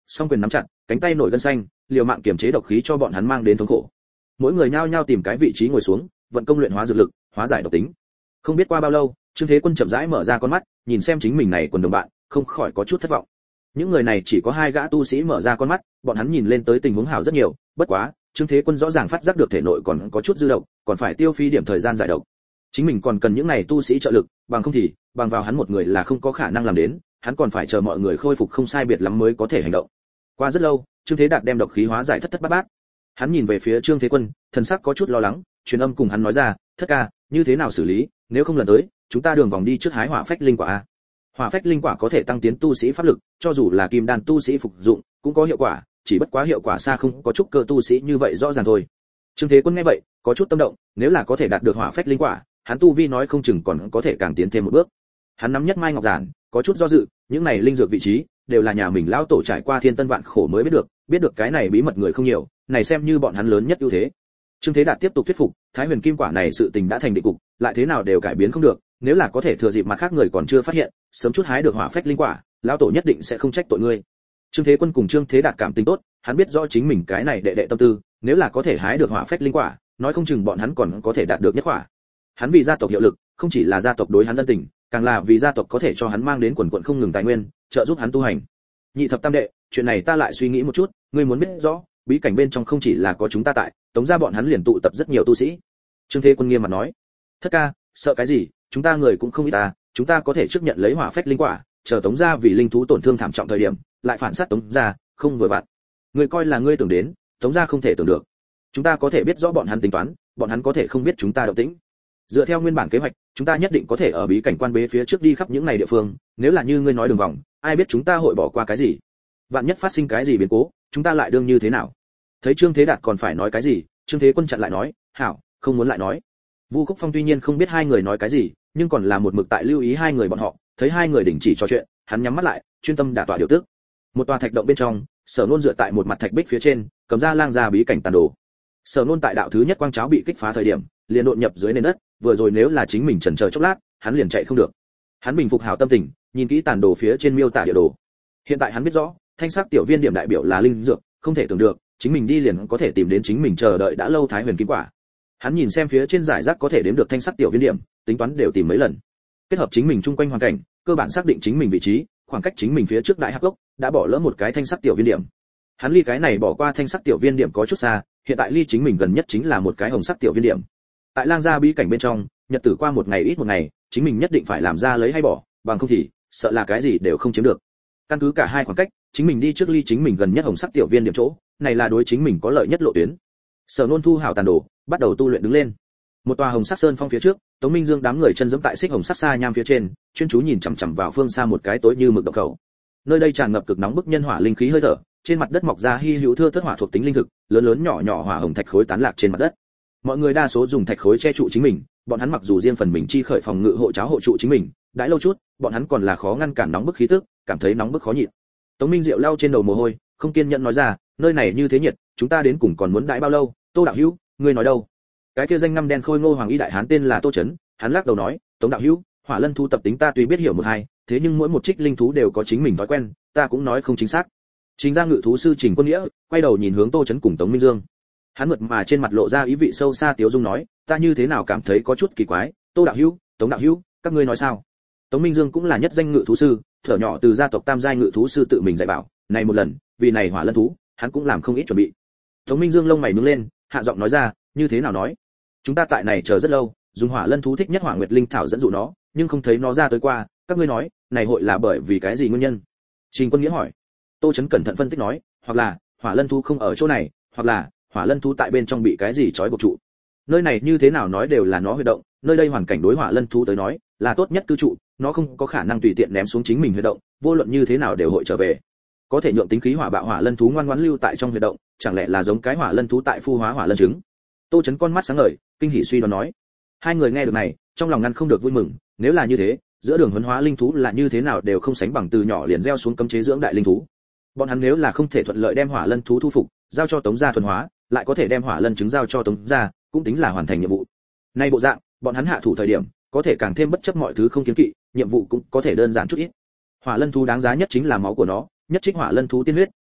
A: song quyền nắm chặt, cánh tay nổi gân xanh, liều mạng kiềm chế độc khí cho bọn hắn mang đến thống khổ. Mỗi người nhao nhao tìm cái vị trí ngồi xuống, vận công luyện hóa dược lực, hóa giải độc tính. Không biết qua bao lâu, Trương Thế Quân chậm rãi mở ra con mắt, nhìn xem chính mình này quần đồng bạn, không khỏi có chút thất vọng. Những người này chỉ có hai gã tu sĩ mở ra con mắt, bọn hắn nhìn lên tới tình huống hảo rất nhiều, bất quá, Trương Thế Quân rõ ràng phát giác được thể nội còn có chút dư độc, còn phải tiêu phí điểm thời gian giải độc. Chính mình còn cần những này tu sĩ trợ lực, bằng không thì, bằng vào hắn một người là không có khả năng làm đến, hắn còn phải chờ mọi người khôi phục không sai biệt lắm mới có thể hành động. Qua rất lâu, Trương Thế Đạt đem độc khí hóa giải thất thất bát bát. Hắn nhìn về phía Trương Thế Quân, thần sắc có chút lo lắng, truyền âm cùng hắn nói ra, "Thất ca, như thế nào xử lý, nếu không lần tới, chúng ta đường vòng đi trước hái hỏa phách linh quả a." Hỏa phách linh quả có thể tăng tiến tu sĩ pháp lực, cho dù là kim đan tu sĩ phục dụng, cũng có hiệu quả, chỉ bất quá hiệu quả xa không có chút cơ tu sĩ như vậy rõ ràng thôi. Trương Thế Quân nghe vậy, có chút tâm động, nếu là có thể đạt được hỏa phách linh quả, hắn tu vi nói không chừng còn có thể càng tiến thêm một bước. Hắn nắm nhất mai ngọc giản, có chút do dự, những này linh dược vị trí đều là nhà mình lão tổ trải qua thiên tân vạn khổ mới biết được, biết được cái này bí mật người không nhiều, này xem như bọn hắn lớn nhất ưu thế. Trương Thế Đạt tiếp tục thuyết phục, Thái Huyền Kim Quả này sự tình đã thành định cục, lại thế nào đều cải biến không được, nếu là có thể thừa dịp mặt khác người còn chưa phát hiện, sớm chút hái được hỏa phách linh quả, lão tổ nhất định sẽ không trách tội ngươi. Trương Thế Quân cùng Trương Thế Đạt cảm tình tốt, hắn biết rõ chính mình cái này đệ đệ tâm tư, nếu là có thể hái được hỏa phách linh quả, nói không chừng bọn hắn còn có thể đạt được nhất quả. Hắn vì gia tộc hiệu lực, không chỉ là gia tộc đối hắn ân tình, càng là vì gia tộc có thể cho hắn mang đến quần quần không ngừng tài nguyên, trợ giúp hắn tu hành. Nhị thập tam đệ, chuyện này ta lại suy nghĩ một chút, ngươi muốn biết rõ, bí cảnh bên trong không chỉ là có chúng ta tại, tống gia bọn hắn liền tụ tập rất nhiều tu sĩ. Trương Thế Quân nghiêm mặt nói, thất ca, sợ cái gì, chúng ta người cũng không ít ta, chúng ta có thể trước nhận lấy hỏa phách linh quả, chờ tống gia vì linh thú tổn thương thảm trọng thời điểm, lại phản sát tống gia, không vừa vặn. Ngươi coi là ngươi tưởng đến, tống gia không thể tưởng được. Chúng ta có thể biết rõ bọn hắn tính toán, bọn hắn có thể không biết chúng ta động tĩnh. Dựa theo nguyên bản kế hoạch, chúng ta nhất định có thể ở bí cảnh quan bế phía trước đi khắp những này địa phương, nếu là như ngươi nói đường vòng, ai biết chúng ta hội bỏ qua cái gì? Vạn nhất phát sinh cái gì biến cố, chúng ta lại đương như thế nào? Thấy Trương Thế Đạt còn phải nói cái gì, Trương Thế Quân chặn lại nói, "Hảo, không muốn lại nói." Vu Khúc Phong tuy nhiên không biết hai người nói cái gì, nhưng còn là một mực tại lưu ý hai người bọn họ, thấy hai người đình chỉ trò chuyện, hắn nhắm mắt lại, chuyên tâm đả tọa điều tức. Một tòa thạch động bên trong, Sở Nôn dựa tại một mặt thạch bích phía trên, cầm ra lang ra bí cảnh tàn đồ. Sở Nôn tại đạo thứ nhất quang cháo bị kích phá thời điểm, liền đột nhập dưới nền đất, vừa rồi nếu là chính mình chần chờ chốc lát, hắn liền chạy không được. Hắn bình phục hảo tâm tình, nhìn kỹ tàn đồ phía trên miêu tả địa đồ. Hiện tại hắn biết rõ, thanh sắc tiểu viên điểm đại biểu là linh dược, không thể tưởng được, chính mình đi liền có thể tìm đến chính mình chờ đợi đã lâu Thái Huyền Kim Quả. Hắn nhìn xem phía trên giải rác có thể đếm được thanh sắc tiểu viên điểm, tính toán đều tìm mấy lần. Kết hợp chính mình chung quanh hoàn cảnh, cơ bản xác định chính mình vị trí, khoảng cách chính mình phía trước đại hắc gốc, đã bỏ lỡ một cái thanh sắc tiểu viên điểm. Hắn ly cái này bỏ qua thanh sắc tiểu viên điểm có chút xa, hiện tại ly chính mình gần nhất chính là một cái hồng sắc tiểu viên điểm. Tại lang gia bí cảnh bên trong, nhật tử qua một ngày ít một ngày, chính mình nhất định phải làm ra lấy hay bỏ, bằng không thì sợ là cái gì đều không chiếm được. Căn cứ cả hai khoảng cách, chính mình đi trước ly chính mình gần nhất hồng sắc tiểu viên điểm chỗ, này là đối chính mình có lợi nhất lộ tuyến. Sở Nôn thu hảo tàn đồ, bắt đầu tu luyện đứng lên. Một tòa hồng sắc sơn phong phía trước, Tống Minh Dương đám người chân giẫm tại xích hồng sắc xa nham phía trên, chuyên chú nhìn chằm chằm vào phương xa một cái tối như mực động khẩu. Nơi đây tràn ngập cực nóng bức nhân hỏa linh khí hơi thở, trên mặt đất mọc ra hy hữu thưa thớt hỏa thuộc tính linh thực, lớn lớn nhỏ nhỏ hỏa hồng thạch khối tán lạc trên mặt đất. Mọi người đa số dùng thạch khối che trụ chính mình, bọn hắn mặc dù riêng phần mình chi khởi phòng ngự hộ cháo hộ trụ chính mình, đãi lâu chút, bọn hắn còn là khó ngăn cản nóng bức khí tức, cảm thấy nóng bức khó nhịn. Tống Minh Diệu lau trên đầu mồ hôi, không kiên nhẫn nói ra, nơi này như thế nhiệt, chúng ta đến cùng còn muốn đãi bao lâu? Tô đạo hữu, ngươi nói đâu? Cái kia danh năm đen khôi ngô hoàng y đại hán tên là Tô Chấn, hắn lắc đầu nói, Tống đạo hữu, hỏa lân thú tập tính ta tuy biết hiểu một hai, thế nhưng mỗi một trích linh thú đều có chính mình thói quen, ta cũng nói không chính xác. Trình ra ngự thú sư Trình Quân Nghĩa quay đầu nhìn hướng Tô Chấn cùng Tống Minh Dương. Hắn mượt mà trên mặt lộ ra ý vị sâu xa tiếu dung nói, ta như thế nào cảm thấy có chút kỳ quái, Tô đạo hữu, Tống đạo hữu, các ngươi nói sao? Tống Minh Dương cũng là nhất danh ngự thú sư, thở nhỏ từ gia tộc Tam giai ngự thú sư tự mình dạy bảo, này một lần, vì này hỏa lân thú, hắn cũng làm không ít chuẩn bị. Tống Minh Dương lông mày nhướng lên, hạ giọng nói ra, như thế nào nói? Chúng ta tại này chờ rất lâu, dùng hỏa lân thú thích nhất hỏa nguyệt linh thảo dẫn dụ nó, nhưng không thấy nó ra tới qua, các ngươi nói, này hội là bởi vì cái gì nguyên nhân? Trình Quân Nghĩa hỏi. Tô Chấn cẩn thận phân tích nói, hoặc là hỏa lân thú không ở chỗ này, hoặc là hỏa lân thú tại bên trong bị cái gì trói buộc trụ. Nơi này như thế nào nói đều là nó huy động, nơi đây hoàn cảnh đối hỏa lân thú tới nói là tốt nhất cư trụ, nó không có khả năng tùy tiện ném xuống chính mình huy động, vô luận như thế nào đều hội trở về. Có thể nhượng tính khí hỏa bạo hỏa lân thú ngoan ngoãn lưu tại trong huy động, chẳng lẽ là giống cái hỏa lân thú tại phu hóa hỏa lân trứng? Tô Chấn con mắt sáng ngời, kinh hỉ suy đoán nói. Hai người nghe được này, trong lòng ngăn không được vui mừng, nếu là như thế, giữa đường huấn hóa linh thú là như thế nào đều không sánh bằng từ nhỏ liền gieo xuống cấm chế dưỡng đại linh thú. Bọn hắn nếu là không thể thuận lợi đem hỏa lân thú thu phục, giao cho Tống gia thuần hóa, lại có thể đem hỏa lân trứng giao cho Tống gia, cũng tính là hoàn thành nhiệm vụ. Nay bộ dạng, bọn hắn hạ thủ thời điểm, có thể càng thêm bất chấp mọi thứ không kiêng kỵ, nhiệm vụ cũng có thể đơn giản chút ít. Hỏa lân thú đáng giá nhất chính là máu của nó, nhất trích hỏa lân thú tiên huyết,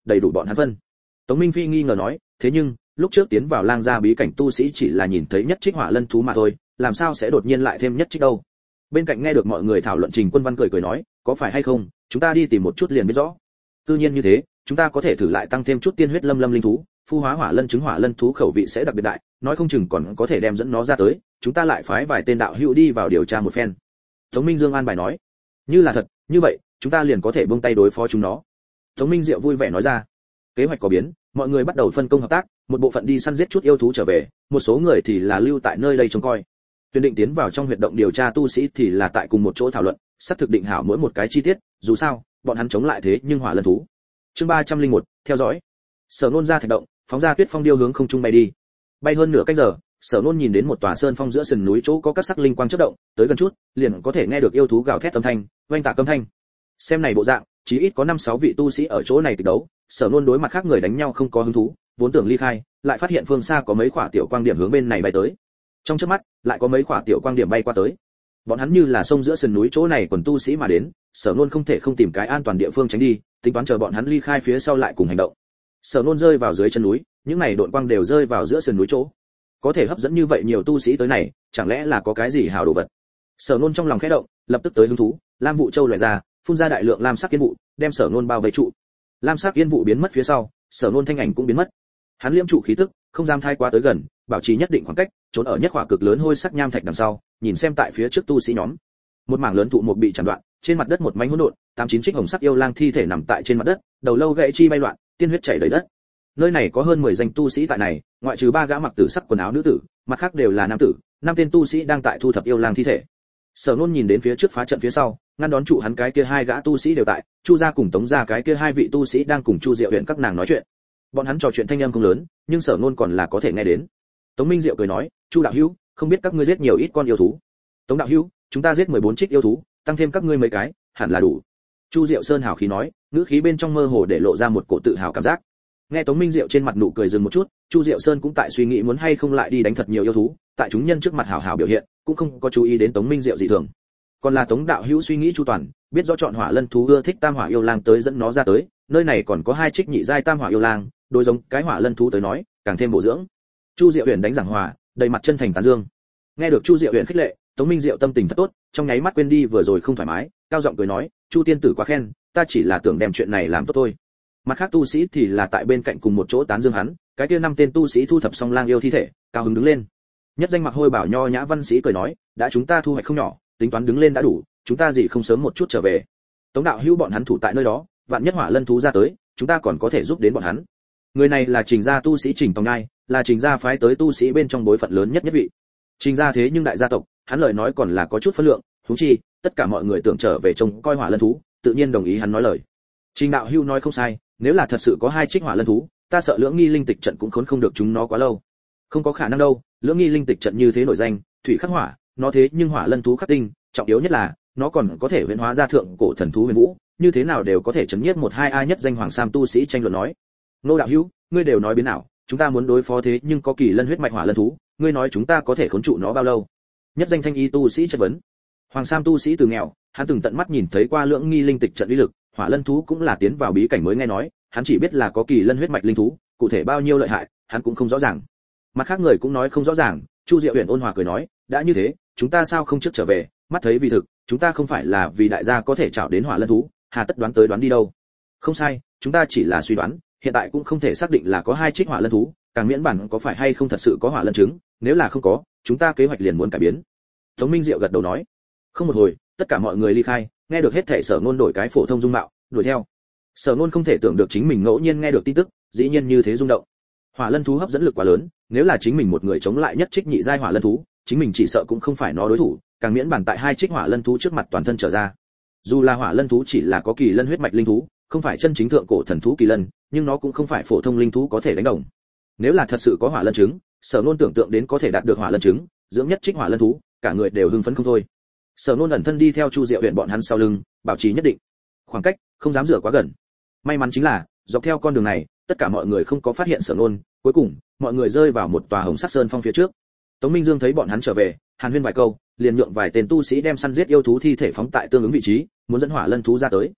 A: đầy đủ bọn hắn phân. Tống Minh Phi nghi ngờ nói, thế nhưng lúc trước tiến vào lang gia bí cảnh tu sĩ chỉ là nhìn thấy nhất trích hỏa lân thú mà thôi, làm sao sẽ đột nhiên lại thêm nhất trích đâu? Bên cạnh nghe được mọi người thảo luận, Trình Quân Văn cười cười nói, có phải hay không, chúng ta đi tìm một chút liền biết rõ. Tự nhiên như thế, chúng ta có thể thử lại tăng thêm chút tiên huyết lâm lâm linh thú, phu hóa hỏa lân trứng hỏa lân thú khẩu vị sẽ đặc biệt đại, nói không chừng còn có thể đem dẫn nó ra tới, chúng ta lại phái vài tên đạo hữu đi vào điều tra một phen. Tống Minh Dương an bài nói, như là thật, như vậy, chúng ta liền có thể buông tay đối phó chúng nó. Tống Minh Diệu vui vẻ nói ra. Kế hoạch có biến, mọi người bắt đầu phân công hợp tác, một bộ phận đi săn giết chút yêu thú trở về, một số người thì là lưu tại nơi đây trông coi. Tuyển định tiến vào trong huyệt động điều tra tu sĩ thì là tại cùng một chỗ thảo luận, sắp thực định hảo mỗi một cái chi tiết, dù sao, bọn hắn chống lại thế nhưng hỏa lân thú. Chương ba trăm linh một, theo dõi. Sở Nôn ra thạch động, phóng ra Tuyết Phong điêu hướng không trung bay đi. Bay hơn nửa canh giờ, Sở Nôn nhìn đến một tòa sơn phong giữa sườn núi chỗ có các sắc linh quang chớp động, tới gần chút, liền có thể nghe được yêu thú gào thét âm thanh, oanh tạc âm thanh. Xem này bộ dạng, chí ít có năm sáu vị tu sĩ ở chỗ này kịch đấu, Sở Nôn đối mặt khác người đánh nhau không có hứng thú, vốn tưởng ly khai, lại phát hiện phương xa có mấy quả tiểu quang điểm hướng bên này bay tới. Trong chớp mắt, lại có mấy quả tiểu quang điểm bay qua tới. Bọn hắn như là sông giữa sườn núi chỗ này quần tu sĩ mà đến, Sở Nôn không thể không tìm cái an toàn địa phương tránh đi, tính toán chờ bọn hắn ly khai phía sau lại cùng hành động. Sở Nôn rơi vào dưới chân núi, những này độn quang đều rơi vào giữa sườn núi chỗ. Có thể hấp dẫn như vậy nhiều tu sĩ tới này, chẳng lẽ là có cái gì hảo đồ vật? Sở Nôn trong lòng khẽ động, lập tức tới hứng thú, Lam vụ châu loại ra, phun ra đại lượng lam sắc yên vụ, đem Sở Nôn bao vây trụ. Lam sắc yên vụ biến mất phía sau, Sở Nôn thanh ảnh cũng biến mất. Hắn liễm trụ khí tức, không dám thay quá tới gần, bảo trì nhất định khoảng cách, trốn ở nhất hỏa cực lớn hôi sắc nham thạch đằng sau, nhìn xem tại phía trước tu sĩ nhóm. Một mảng lớn thụ một bị chặn đoạn, trên mặt đất một mảnh hỗn độn, tám chín trích hồng sắc yêu lang thi thể nằm tại trên mặt đất, đầu lâu gãy chi bay loạn, tiên huyết chảy đầy đất. Nơi này có hơn mười danh tu sĩ tại này, ngoại trừ ba gã mặc tử sắc quần áo nữ tử, mặt khác đều là nam tử, năm tên tu sĩ đang tại thu thập yêu lang thi thể. Sở Nôn nhìn đến phía trước phá trận phía sau, ngăn đón trụ hắn cái kia hai gã tu sĩ đều tại, Chu gia cùng Tống gia cái kia hai vị tu sĩ đang cùng Chu Diệu huyện các nàng nói chuyện. Bọn hắn trò chuyện thanh âm không lớn, nhưng Sở Nôn còn là có thể nghe đến. Tống Minh Diệu cười nói, "Chu đạo hữu, không biết các ngươi giết nhiều ít con yêu thú?" "Tống đạo hữu, chúng ta giết mười bốn trích yêu thú, tăng thêm các ngươi mấy cái, hẳn là đủ." Chu Diệu Sơn hào khí nói, ngữ khí bên trong mơ hồ để lộ ra một cổ tự hào cảm giác. Nghe Tống Minh Diệu trên mặt nụ cười dừng một chút, Chu Diệu Sơn cũng tại suy nghĩ muốn hay không lại đi đánh thật nhiều yêu thú, tại chúng nhân trước mặt hào hào biểu hiện, cũng không có chú ý đến Tống Minh Diệu dị thường. Còn là Tống đạo hữu suy nghĩ chu toàn, biết rõ chọn hỏa lân thú ưa thích tam hỏa yêu lang tới dẫn nó ra tới, nơi này còn có hai trích nhị giai tam hỏa yêu lang, đối giống cái hỏa lân thú tới nói, càng thêm bổ dưỡng. Chu Diệu Huyền đánh giảng hòa, đầy mặt chân thành tán dương. Nghe được Chu Diệu Huyền khích lệ, Tống Minh Diệu tâm tình thật tốt, trong nháy mắt quên đi vừa rồi không thoải mái, cao giọng cười nói, "Chu tiên tử quá khen, ta chỉ là tưởng đem chuyện này làm tốt thôi." Mặt khác tu sĩ thì là tại bên cạnh cùng một chỗ tán dương hắn, cái kia năm tên tu sĩ thu thập xong lang yêu thi thể, cao hứng đứng lên. Nhất danh mặc hôi bảo nho nhã văn sĩ cười nói, "Đã chúng ta thu hoạch không nhỏ, tính toán đứng lên đã đủ, chúng ta gì không sớm một chút trở về." Tống đạo hữu bọn hắn thủ tại nơi đó, vạn nhất hỏa lân thú ra tới, chúng ta còn có thể giúp đến bọn hắn. Người này là Trình gia tu sĩ Trình Tòng Ngai, là Trình gia phái tới tu sĩ bên trong bối phận lớn nhất nhất vị. Trình gia thế nhưng đại gia tộc, hắn lời nói còn là có chút phân lượng, huống chi, tất cả mọi người tưởng trở về trông coi hỏa lân thú, tự nhiên đồng ý hắn nói lời. Trình đạo hữu nói không sai, nếu là thật sự có hai trích hỏa lân thú, ta sợ Lưỡng Nghi linh tịch trận cũng khốn không được chúng nó quá lâu. Không có khả năng đâu, Lưỡng Nghi linh tịch trận như thế nổi danh, thủy khắc hỏa, nó thế nhưng hỏa lân thú khắc tinh, trọng yếu nhất là nó còn có thể huyễn hóa ra thượng cổ thần thú huyền vũ, như thế nào đều có thể chấn nhiếp một hai ai nhất danh hoàng sam tu sĩ tranh luận nói. Nô đạo hữu, ngươi đều nói biến nào, chúng ta muốn đối phó thế nhưng có kỳ lân huyết mạch hỏa lân thú, ngươi nói chúng ta có thể khốn trụ nó bao lâu? Nhất danh thanh y tu sĩ chất vấn. Hoàng sam tu sĩ từ nghèo, hắn từng tận mắt nhìn thấy qua Lưỡng Nghi linh tịch trận uy lực, hỏa lân thú cũng là tiến vào bí cảnh mới nghe nói, hắn chỉ biết là có kỳ lân huyết mạch linh thú, cụ thể bao nhiêu lợi hại, hắn cũng không rõ ràng. Mặt khác người cũng nói không rõ ràng, Chu Diệu Huyền ôn hòa cười nói, đã như thế, chúng ta sao không trước trở về, mắt thấy vì thực, chúng ta không phải là vì đại gia có thể chảo đến hỏa lân thú, hà tất đoán tới đoán đi đâu. Không sai, chúng ta chỉ là suy đoán, hiện tại cũng không thể xác định là có hai trích hỏa lân thú, càng miễn bản có phải hay không thật sự có hỏa lân trứng, nếu là không có, chúng ta kế hoạch liền muốn cải biến. Tống Minh Diệu gật đầu nói. Không một hồi, tất cả mọi người ly khai, nghe được hết thảy Sở Nôn đổi cái phổ thông dung mạo, đuổi theo. Sở Nôn không thể tưởng được chính mình ngẫu nhiên nghe được tin tức, dĩ nhiên như thế rung động. Hỏa lân thú hấp dẫn lực quá lớn, nếu là chính mình một người chống lại nhất trích nhị giai hỏa lân thú, chính mình chỉ sợ cũng không phải nó đối thủ, càng miễn bản tại hai trích hỏa lân thú trước mặt toàn thân trở ra. Dù là hỏa lân thú chỉ là có kỳ lân huyết mạch linh thú, không phải chân chính thượng cổ thần thú kỳ lân, nhưng nó cũng không phải phổ thông linh thú có thể đánh đồng. Nếu là thật sự có hỏa lân trứng, Sở Nôn tưởng tượng đến có thể đạt được hỏa lân trứng, dưỡng nhất trích hỏa lân thú, cả người đều hưng phấn không thôi. Sở Nôn ẩn thân đi theo Chu Diệu Huyền bọn hắn sau lưng, bảo trì nhất định khoảng cách, không dám rửa quá gần. May mắn chính là, dọc theo con đường này, tất cả mọi người không có phát hiện Sở Nôn, cuối cùng, mọi người rơi vào một tòa hồng sắc sơn phong phía trước. Tống Minh Dương thấy bọn hắn trở về, hàn huyên vài câu, liền nhượng vài tên tu sĩ đem săn giết yêu thú thi thể phóng tại tương ứng vị trí, muốn dẫn hỏa lân thú ra tới.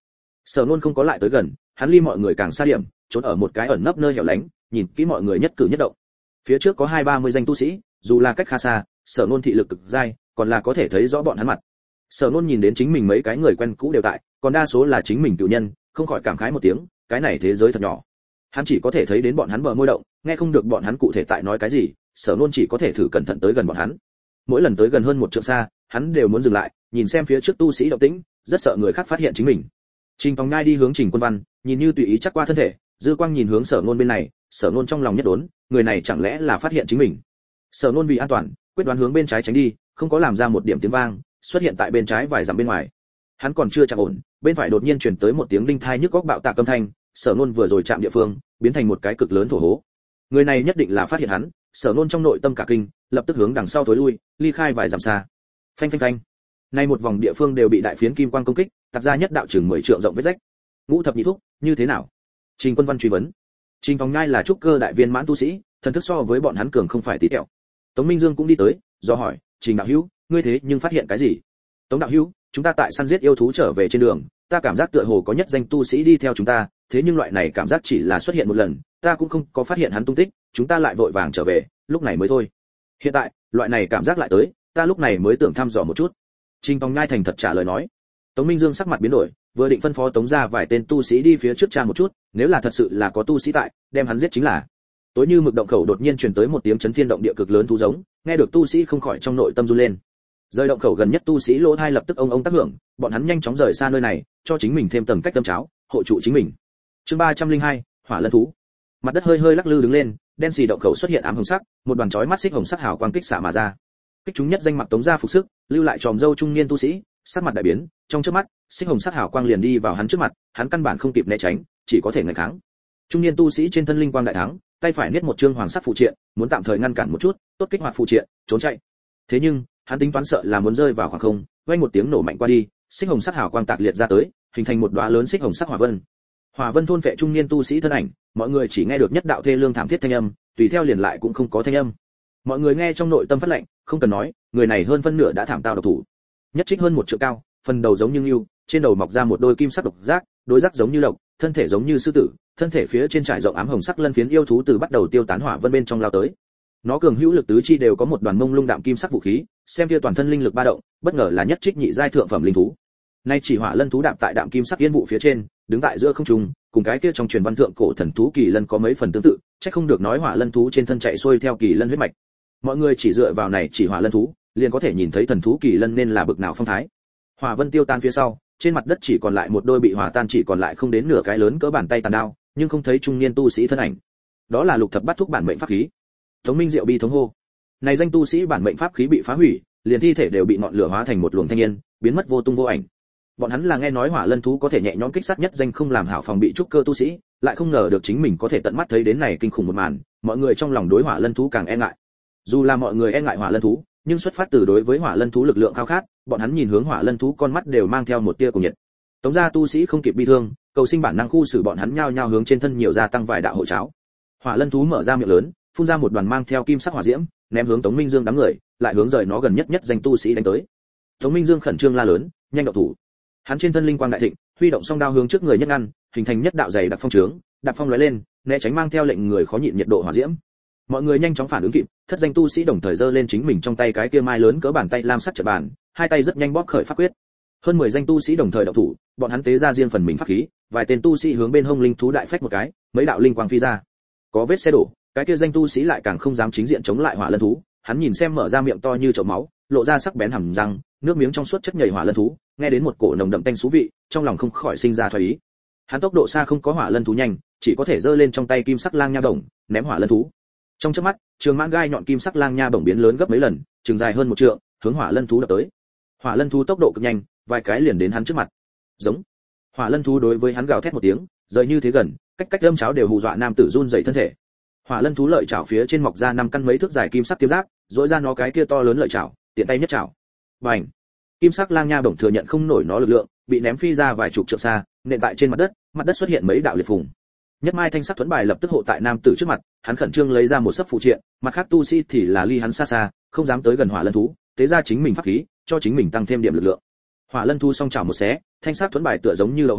A: Sở Nôn không có lại tới gần, hắn ly mọi người càng xa điểm, trốn ở một cái ẩn nấp nơi hẻo lánh, nhìn kỹ mọi người nhất cử nhất động. Phía trước có hai ba mươi danh tu sĩ, dù là cách khá xa, Sở Nôn thị lực cực dai, còn là có thể thấy rõ bọn hắn mặt. Sở Nôn nhìn đến chính mình mấy cái người quen cũ đều tại, còn đa số là chính mình cựu nhân, không khỏi cảm khái một tiếng, cái này thế giới thật nhỏ. Hắn chỉ có thể thấy đến bọn hắn bờ môi động, nghe không được bọn hắn cụ thể tại nói cái gì, Sở Nôn chỉ có thể thử cẩn thận tới gần bọn hắn. Mỗi lần tới gần hơn một trượng xa, hắn đều muốn dừng lại, nhìn xem phía trước tu sĩ động tĩnh, rất sợ người khác phát hiện chính mình. Trình Tòng Nhai đi hướng Trình Quân Văn, nhìn như tùy ý chắc qua thân thể, dư quang nhìn hướng Sở Nôn bên này, Sở Nôn trong lòng nhất đốn, người này chẳng lẽ là phát hiện chính mình. Sở Nôn vì an toàn, quyết đoán hướng bên trái tránh đi, không có làm ra một điểm tiếng vang, xuất hiện tại bên trái vài dặm bên ngoài. Hắn còn chưa chạm ổn, bên phải đột nhiên truyền tới một tiếng đinh thai nhức óc bạo tạc âm thanh, Sở Nôn vừa rồi chạm địa phương, biến thành một cái cực lớn thổ hố. Người này nhất định là phát hiện hắn, Sở Nôn trong nội tâm cả kinh, lập tức hướng đằng sau tối lui, ly khai vài dặm xa. Phanh phanh phanh. Nay một vòng địa phương đều bị đại phiến kim quang công kích, tạc ra nhất đạo chừng mười trượng rộng vết rách. Ngũ thập nhị thúc, như thế nào? Trình Quân Văn truy vấn. Trình Tòng Nhai là trúc cơ đại viên mãn tu sĩ, thần thức so với bọn hắn cường không phải tí tẹo. Tống Minh Dương cũng đi tới, do hỏi, Trình đạo hữu, ngươi thế nhưng phát hiện cái gì? Tống đạo hữu, chúng ta tại săn giết yêu thú trở về trên đường, ta cảm giác tựa hồ có nhất danh tu sĩ đi theo chúng ta, thế nhưng loại này cảm giác chỉ là xuất hiện một lần, ta cũng không có phát hiện hắn tung tích, chúng ta lại vội vàng trở về, lúc này mới thôi. Hiện tại, loại này cảm giác lại tới, ta lúc này mới tưởng thăm dò một chút. Trình Tòng Nhai thành thật trả lời nói. Tống Minh Dương sắc mặt biến đổi, vừa định phân phó Tống ra vài tên tu sĩ đi phía trước tra một chút, nếu là thật sự là có tu sĩ tại, đem hắn giết chính là. Tối như mực động khẩu đột nhiên truyền tới một tiếng chấn thiên động địa cực lớn thú giống, nghe được tu sĩ không khỏi trong nội tâm run lên. Rời động khẩu gần nhất tu sĩ lỗ thai lập tức ông ông tác hưởng, bọn hắn nhanh chóng rời xa nơi này, cho chính mình thêm tầng cách tâm cháo, hộ trụ chính mình. Chương ba trăm linh hai, Hỏa Lân thú. Mặt đất hơi hơi lắc lư đứng lên, đen xì động khẩu xuất hiện ám hồng sắc, một đoàn chói mắt xích hồng sắc hào quang kích xạ mà ra. Kích chúng nhất danh mặc Tống gia phục sức, lưu lại tròm râu trung niên tu sĩ, sắc mặt đại biến, trong chớp mắt, xích hồng sắc hào quang liền đi vào hắn trước mặt, hắn căn bản không kịp né tránh, chỉ có thể ngăn kháng. Trung niên tu sĩ trên thân linh quang đại thắng, tay phải niết một trương hoàng sắc phụ triện, muốn tạm thời ngăn cản một chút, tốt kích hoạt phụ triện, trốn chạy. Thế nhưng, hắn tính toán sợ là muốn rơi vào khoảng không, vang một tiếng nổ mạnh qua đi, xích hồng sắc hào quang tạc liệt ra tới, hình thành một đóa lớn xích hồng sắc hỏa vân. Hỏa vân thôn phệ trung niên tu sĩ thân ảnh, mọi người chỉ nghe được nhất đạo thê lương thảm thiết thanh âm, tùy theo liền lại cũng không có thanh âm. Mọi người nghe trong nội tâm phát lệnh, không cần nói, người này hơn phân nửa đã thảm tao độc thủ. Nhất trích hơn một trượng cao, phần đầu giống như ưu, trên đầu mọc ra một đôi kim sắc độc giác, đôi giác giống như lộc, thân thể giống như sư tử, thân thể phía trên trải rộng ám hồng sắc lân phiến yêu thú từ bắt đầu tiêu tán hỏa vân bên trong lao tới. Nó cường hữu lực tứ chi đều có một đoàn mông lung đạm kim sắc vũ khí, xem kia toàn thân linh lực ba động, bất ngờ là nhất trích nhị giai thượng phẩm linh thú. Nay chỉ Hỏa Lân thú đạp tại đạm kim sắc yên vụ phía trên, đứng tại giữa không trung, cùng cái kia trong truyền văn thượng cổ thần thú kỳ lân có mấy phần tương tự, chắc không được nói Hỏa Lân thú trên thân chạy xuôi theo kỳ lân huyết mạch. Mọi người chỉ dựa vào này chỉ Hỏa Lân thú, liền có thể nhìn thấy thần thú kỳ lân nên là bực nào phong thái. Hỏa vân tiêu tan phía sau, trên mặt đất chỉ còn lại một đôi bị hỏa tan chỉ còn lại không đến nửa cái lớn cỡ bàn tay tàn đao, nhưng không thấy trung niên tu sĩ thân ảnh. Đó là lục thập bát thúc bản mệnh pháp khí. Tống Minh Diệu bi thống hô. Này danh tu sĩ bản mệnh pháp khí bị phá hủy, liền thi thể đều bị ngọn lửa hóa thành một luồng thanh niên, biến mất vô tung vô ảnh. Bọn hắn là nghe nói Hỏa Lân thú có thể nhẹ nhõm kích sát nhất danh không làm hảo phòng bị trúc cơ tu sĩ, lại không ngờ được chính mình có thể tận mắt thấy đến này kinh khủng một màn, mọi người trong lòng đối Hỏa Lân thú càng e ngại. Dù là mọi người e ngại Hỏa Lân thú, nhưng xuất phát từ đối với Hỏa Lân thú lực lượng khao khát, bọn hắn nhìn hướng Hỏa Lân thú con mắt đều mang theo một tia cùng nhiệt. Tống gia tu sĩ không kịp bi thương, cầu sinh bản năng khu xử bọn hắn nhao nhao hướng trên thân nhiều gia tăng vài đạo hộ cháo. Hỏa Lân thú mở ra miệng lớn, phun ra một đoàn mang theo kim sắc hỏa diễm, ném hướng Tống Minh Dương đám người, lại hướng rời nó gần nhất nhất danh tu sĩ đánh tới. Tống Minh Dương khẩn trương la lớn, nhanh động thủ. Hắn trên thân linh quang đại thịnh, huy động song đao hướng trước người nhất ngăn, hình thành nhất đạo dày đặc phong trướng, đạp phong lóe lên, né tránh mang theo lệnh người khó nhịn nhiệt độ hỏa diễm. Mọi người nhanh chóng phản ứng kịp, thất danh tu sĩ đồng thời giơ lên chính mình trong tay cái kia mai lớn cỡ bàn tay lam sắc trận bàn, hai tay rất nhanh bóp khởi pháp quyết. Hơn mười danh tu sĩ đồng thời động thủ, bọn hắn tế ra riêng phần mình pháp khí, vài tên tu sĩ hướng bên hông linh thú đại phách một cái, mấy đạo linh quang phi ra. Có vết xe đổ, cái kia danh tu sĩ lại càng không dám chính diện chống lại Hỏa Lân thú, hắn nhìn xem mở ra miệng to như chậu máu, lộ ra sắc bén hàm răng, nước miếng trong suốt chất nhầy Hỏa Lân thú, nghe đến một cổ nồng đậm tanh xú vị, trong lòng không khỏi sinh ra thoái ý. Hắn tốc độ xa không có Hỏa Lân thú nhanh, chỉ có thể giơ lên trong tay kim sắc lang nha bổng, ném Hỏa Lân thú. Trong chớp mắt, trường mãn gai nhọn kim sắc lang nha bổng biến lớn gấp mấy lần, trường dài hơn một trượng, hướng Hỏa Lân thú đập tới. Hỏa Lân thú tốc độ cực nhanh, vài cái liền đến hắn trước mặt. Giống. Hỏa Lân thú đối với hắn gào thét một tiếng, rời như thế gần, cách cách âm cháo đều hù dọa nam tử run rẩy thân thể. Hỏa Lân thú lợi chảo phía trên mọc ra năm căn mấy thước dài kim sắc tiêm giáp, rỗi ra nó cái kia to lớn lợi chảo, tiện tay nhất chảo. Bành. Kim sắc lang nha bổng thừa nhận không nổi nó lực lượng, bị ném phi ra vài chục trượng xa, nện tại trên mặt đất, mặt đất xuất hiện mấy đạo liệt phùng. Nhất mai thanh sắc thuẫn bài lập tức hộ tại nam tử trước mặt, hắn khẩn trương lấy ra một sấp phụ triện, mặt khác tu sĩ thì là ly hắn xa xa, không dám tới gần Hỏa Lân thú, tế ra chính mình pháp khí, cho chính mình tăng thêm điểm lực lượng. Hỏa Lân thú song chảo một xé, thanh sắc thuẫn bài tựa giống như lậu hũ,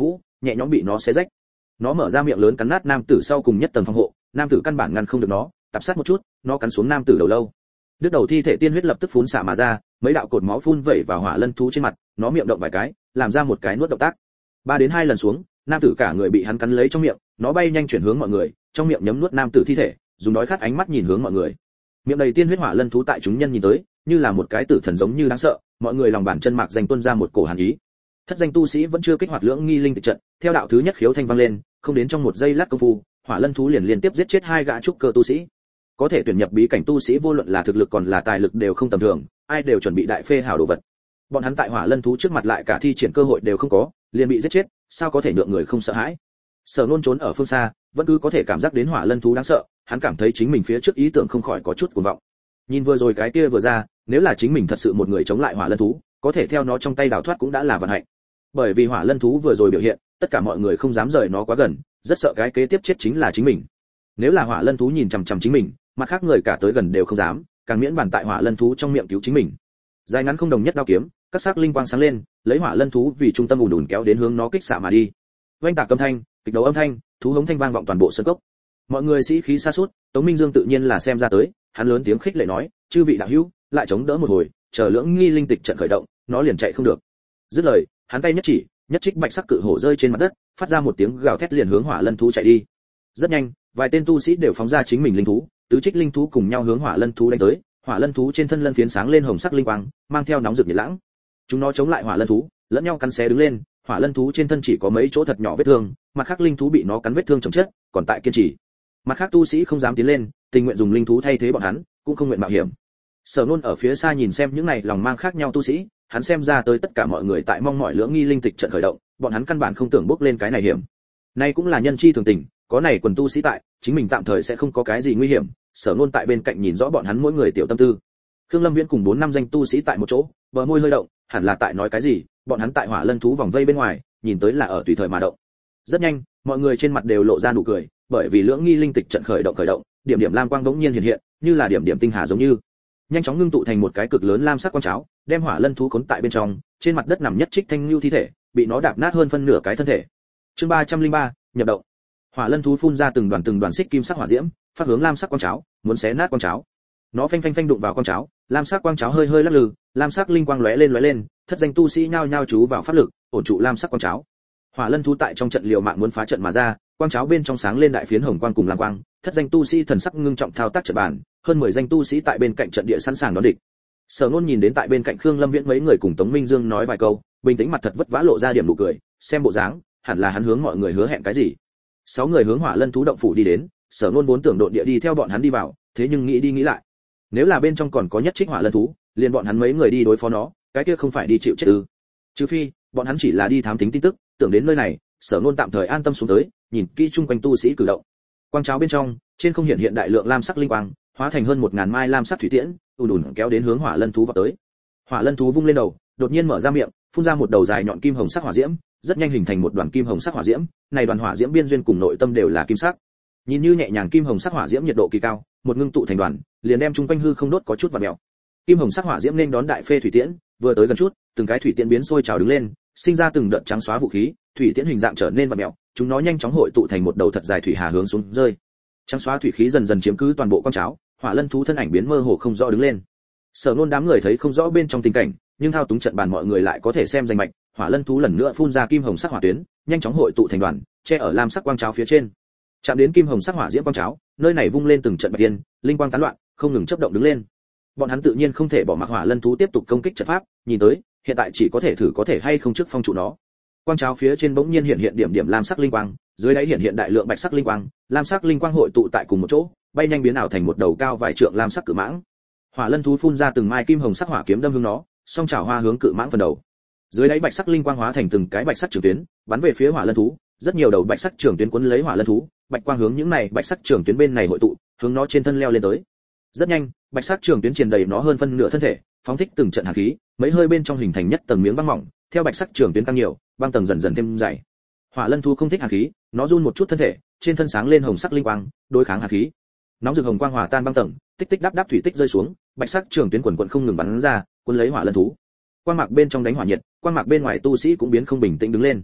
A: nhẹ nhõm bị nó xé rách. Nó mở ra miệng lớn cắn nát nam tử sau cùng nhất tầng phòng hộ, nam tử căn bản ngăn không được nó, tập sát một chút, nó cắn xuống nam tử đầu lâu. Đứt đầu thi thể tiên huyết lập tức phun xả mà ra, mấy đạo cột máu phun vẩy vào hỏa lân thú trên mặt, nó miệng động vài cái, làm ra một cái nuốt động tác. Ba đến hai lần xuống, nam tử cả người bị hắn cắn lấy trong miệng, nó bay nhanh chuyển hướng mọi người, trong miệng nhấm nuốt nam tử thi thể, dùng đói khát ánh mắt nhìn hướng mọi người. Miệng đầy tiên huyết hỏa lân thú tại chúng nhân nhìn tới, như là một cái tử thần giống như đáng sợ, mọi người lòng bàn chân mạc danh tuôn ra một cổ hàn ý. Thất danh tu sĩ vẫn chưa kích hoạt lưỡng nghi linh tịch trận, theo đạo thứ nhất khiếu thanh vang lên, không đến trong một giây lát công phu, hỏa lân thú liền liên tiếp giết chết hai gã trúc cơ tu sĩ. Có thể tuyển nhập bí cảnh tu sĩ vô luận là thực lực còn là tài lực đều không tầm thường, ai đều chuẩn bị đại phê hảo đồ vật. Bọn hắn tại hỏa lân thú trước mặt lại cả thi triển cơ hội đều không có, liền bị giết chết, sao có thể nhượng người không sợ hãi. Sở Nôn trốn ở phương xa, vẫn cứ có thể cảm giác đến hỏa lân thú đáng sợ, hắn cảm thấy chính mình phía trước ý tưởng không khỏi có chút cuồng vọng. Nhìn vừa rồi cái kia vừa ra, nếu là chính mình thật sự một người chống lại hỏa lân thú, có thể theo nó trong tay đào thoát cũng đã là vận hạnh. Bởi vì hỏa lân thú vừa rồi biểu hiện, tất cả mọi người không dám rời nó quá gần, rất sợ cái kế tiếp chết chính là chính mình. Nếu là hỏa lân thú nhìn chằm chằm chính mình, mặt khác người cả tới gần đều không dám, càng miễn bàn tại hỏa lân thú trong miệng cứu chính mình. Dài ngắn không đồng nhất đao kiếm, các sắc linh quang sáng lên, lấy hỏa lân thú vì trung tâm ùn ùn kéo đến hướng nó kích xạ mà đi. Oanh tạc âm thanh, kịch đấu âm thanh, thú hống thanh vang vọng toàn bộ sân cốc. Mọi người sĩ khí sa sút, Tống Minh Dương tự nhiên là xem ra tới, hắn lớn tiếng khích lệ nói, chư vị đạo hữu, lại chống đỡ một hồi, chờ lưỡng nghi linh tịch trận khởi động, nó liền chạy không được. Dứt lời, hắn tay nhất chỉ, nhất trích bạch sắc cự hổ rơi trên mặt đất, phát ra một tiếng gào thét liền hướng hỏa lân thú chạy đi. Rất nhanh, vài tên tu sĩ đều phóng ra chính mình linh thú, tứ trích linh thú cùng nhau hướng hỏa lân thú đánh tới, hỏa lân thú trên thân lân phiến sáng lên hồng sắc linh quang, mang theo nóng rực nhiệt lãng. Chúng nó chống lại hỏa lân thú, lẫn nhau cắn xé đứng lên, hỏa lân thú trên thân chỉ có mấy chỗ thật nhỏ vết thương, mặt khác linh thú bị nó cắn vết thương chồng chết, còn tại kiên trì. Mặt khác tu sĩ không dám tiến lên, tình nguyện dùng linh thú thay thế bọn hắn, cũng không nguyện mạo hiểm. Sở Nôn ở phía xa nhìn xem những này lòng mang khác nhau tu sĩ, hắn xem ra tới tất cả mọi người tại mong mỏi lưỡng nghi linh tịch trận khởi động, bọn hắn căn bản không tưởng bước lên cái này hiểm. Nay cũng là nhân chi thường tình, có này quần tu sĩ tại, chính mình tạm thời sẽ không có cái gì nguy hiểm. Sở Nôn tại bên cạnh nhìn rõ bọn hắn mỗi người tiểu tâm tư. Khương Lâm Viễn cùng bốn năm danh tu sĩ tại một chỗ, bờ môi hơi động, hẳn là tại nói cái gì, bọn hắn tại hỏa lân thú vòng vây bên ngoài, nhìn tới là ở tùy thời mà động. Rất nhanh, mọi người trên mặt đều lộ ra nụ cười, bởi vì lưỡng nghi linh tịch trận khởi động khởi động, điểm điểm lam quang bỗng nhiên hiện hiện, như là điểm điểm tinh hà giống như, nhanh chóng ngưng tụ thành một cái cực lớn lam sắc quang cháo, đem hỏa lân thú cuốn tại bên trong, trên mặt đất nằm nhất trích thanh lưu thi thể, bị nó đạp nát hơn phân nửa cái thân thể. Chương ba trăm linh ba, nhập động. Hỏa lân thú phun ra từng đoàn từng đoàn xích kim sắc hỏa diễm, phát hướng lam sắc quang cháo, muốn xé nát quang cháo. Nó phanh phanh phanh đụng vào quang cháo, lam sắc quang cháo hơi hơi lắc lư, lam sắc linh quang lóe lên lóe lên, thất danh tu sĩ nhao nhao chú vào pháp lực, ổn trụ lam sắc quang cháo. Hỏa lân thú tại trong trận liều mạng muốn phá trận mà ra, quang cháo bên trong sáng lên đại phiến hồng quang cùng lam quang, thất danh tu sĩ thần sắc ngưng trọng thao tác trận bàn, hơn mười danh tu sĩ tại bên cạnh trận địa sẵn sàng đón địch. Sở Nôn nhìn đến tại bên cạnh Khương Lâm Viễn mấy người cùng Tống Minh Dương nói vài câu, bình tĩnh mặt thật vất vả lộ ra điểm nụ cười, xem bộ dáng, hẳn là hắn hướng mọi người hứa hẹn cái gì. Sáu người hướng hỏa lân thú động phủ đi đến, Sở Nôn vốn tưởng độn địa đi theo bọn hắn đi vào, thế nhưng nghĩ đi nghĩ lại, nếu là bên trong còn có nhất trích hỏa lân thú, liền bọn hắn mấy người đi đối phó nó, cái kia không phải đi chịu chết ư? Trừ phi, bọn hắn chỉ là đi thám thính tin tức, tưởng đến nơi này, Sở Nôn tạm thời an tâm xuống tới, nhìn kỹ chung quanh tu sĩ cử động. Quang cháo bên trong, trên không hiện hiện đại lượng lam sắc linh quang, hóa thành hơn một ngàn mai lam sắc thủy tiễn, ùn ùn kéo đến hướng hỏa lân thú vào tới. Hỏa lân thú vung lên đầu, đột nhiên mở ra miệng, phun ra một đầu dài nhọn kim hồng sắc hỏa diễm, rất nhanh hình thành một đoàn kim hồng sắc hỏa diễm, này đoàn hỏa diễm biên duyên cùng nội tâm đều là kim sắc. Nhìn như nhẹ nhàng kim hồng sắc hỏa diễm nhiệt độ kỳ cao, một ngưng tụ thành đoàn, liền đem chung quanh hư không đốt có chút vặn mèo. Kim hồng sắc hỏa diễm nên đón đại phê thủy tiễn, vừa tới gần chút, từng cái thủy tiễn biến sôi trào đứng lên, sinh ra từng đợt trắng xóa vũ khí, thủy tiễn hình dạng trở nên vặn mèo, chúng nó nhanh chóng hội tụ thành một đầu thật dài thủy hà hướng xuống rơi. Trắng xóa thủy khí dần dần chiếm cứ toàn bộ quang cháo, hỏa lân thú thân ảnh biến mơ hồ không rõ đứng lên. Sở Nôn đám người thấy không rõ bên trong tình cảnh, nhưng thao túng trận bàn mọi người lại có thể xem danh mạch, hỏa lân thú lần nữa phun ra kim hồng sắc hỏa tuyến, nhanh chóng hội tụ thành đoàn, che ở lam sắc quang cháo phía trên. Chạm đến kim hồng sắc hỏa diễm quang cháo, nơi này vung lên từng trận bạch tiên, linh quang tán loạn, không ngừng chớp động đứng lên. Bọn hắn tự nhiên không thể bỏ mặc hỏa lân thú tiếp tục công kích trận pháp, nhìn tới, hiện tại chỉ có thể thử có thể hay không trước phong trụ nó. Quang cháo phía trên bỗng nhiên hiện hiện điểm điểm lam sắc linh quang, dưới đáy hiện hiện đại lượng bạch sắc linh quang, lam sắc linh quang hội tụ tại cùng một chỗ, bay nhanh biến ảo thành một đầu cao vài trượng lam sắc cự mãng. Hỏa lân thú phun ra từng mai kim hồng sắc hỏa kiếm đâm hướng nó, song chảo hoa hướng cự mãng phần đầu. Dưới đáy bạch sắc linh quang hóa thành từng cái bạch sắc trường tuyến, bắn về phía hỏa lân thú, rất nhiều đầu bạch sắc trường tuyến cuốn lấy hỏa lân thú, bạch quang hướng những này bạch sắc trường tuyến bên này hội tụ, hướng nó trên thân leo lên tới. Rất nhanh, bạch sắc trường tuyến truyền đầy nó hơn phân nửa thân thể, phóng thích từng trận hàn khí, mấy hơi bên trong hình thành nhất tầng miếng băng mỏng, theo bạch sắc trường tuyến tăng nhiều, băng tầng dần dần thêm dày. Hỏa lân thú không thích hàn khí, nó run một chút thân thể, trên thân sáng lên hồng sắc linh quang, đối kháng hàn khí. Nóng rực hồng quang hòa tan băng tầng, tích tích đáp đáp thủy tích rơi xuống, bạch sắc trường tuyến quần quần không ngừng bắn ra, cuốn lấy hỏa lân thú. Quang mạc bên trong đánh hỏa nhiệt, quang mạc bên ngoài tu sĩ cũng biến không bình tĩnh đứng lên.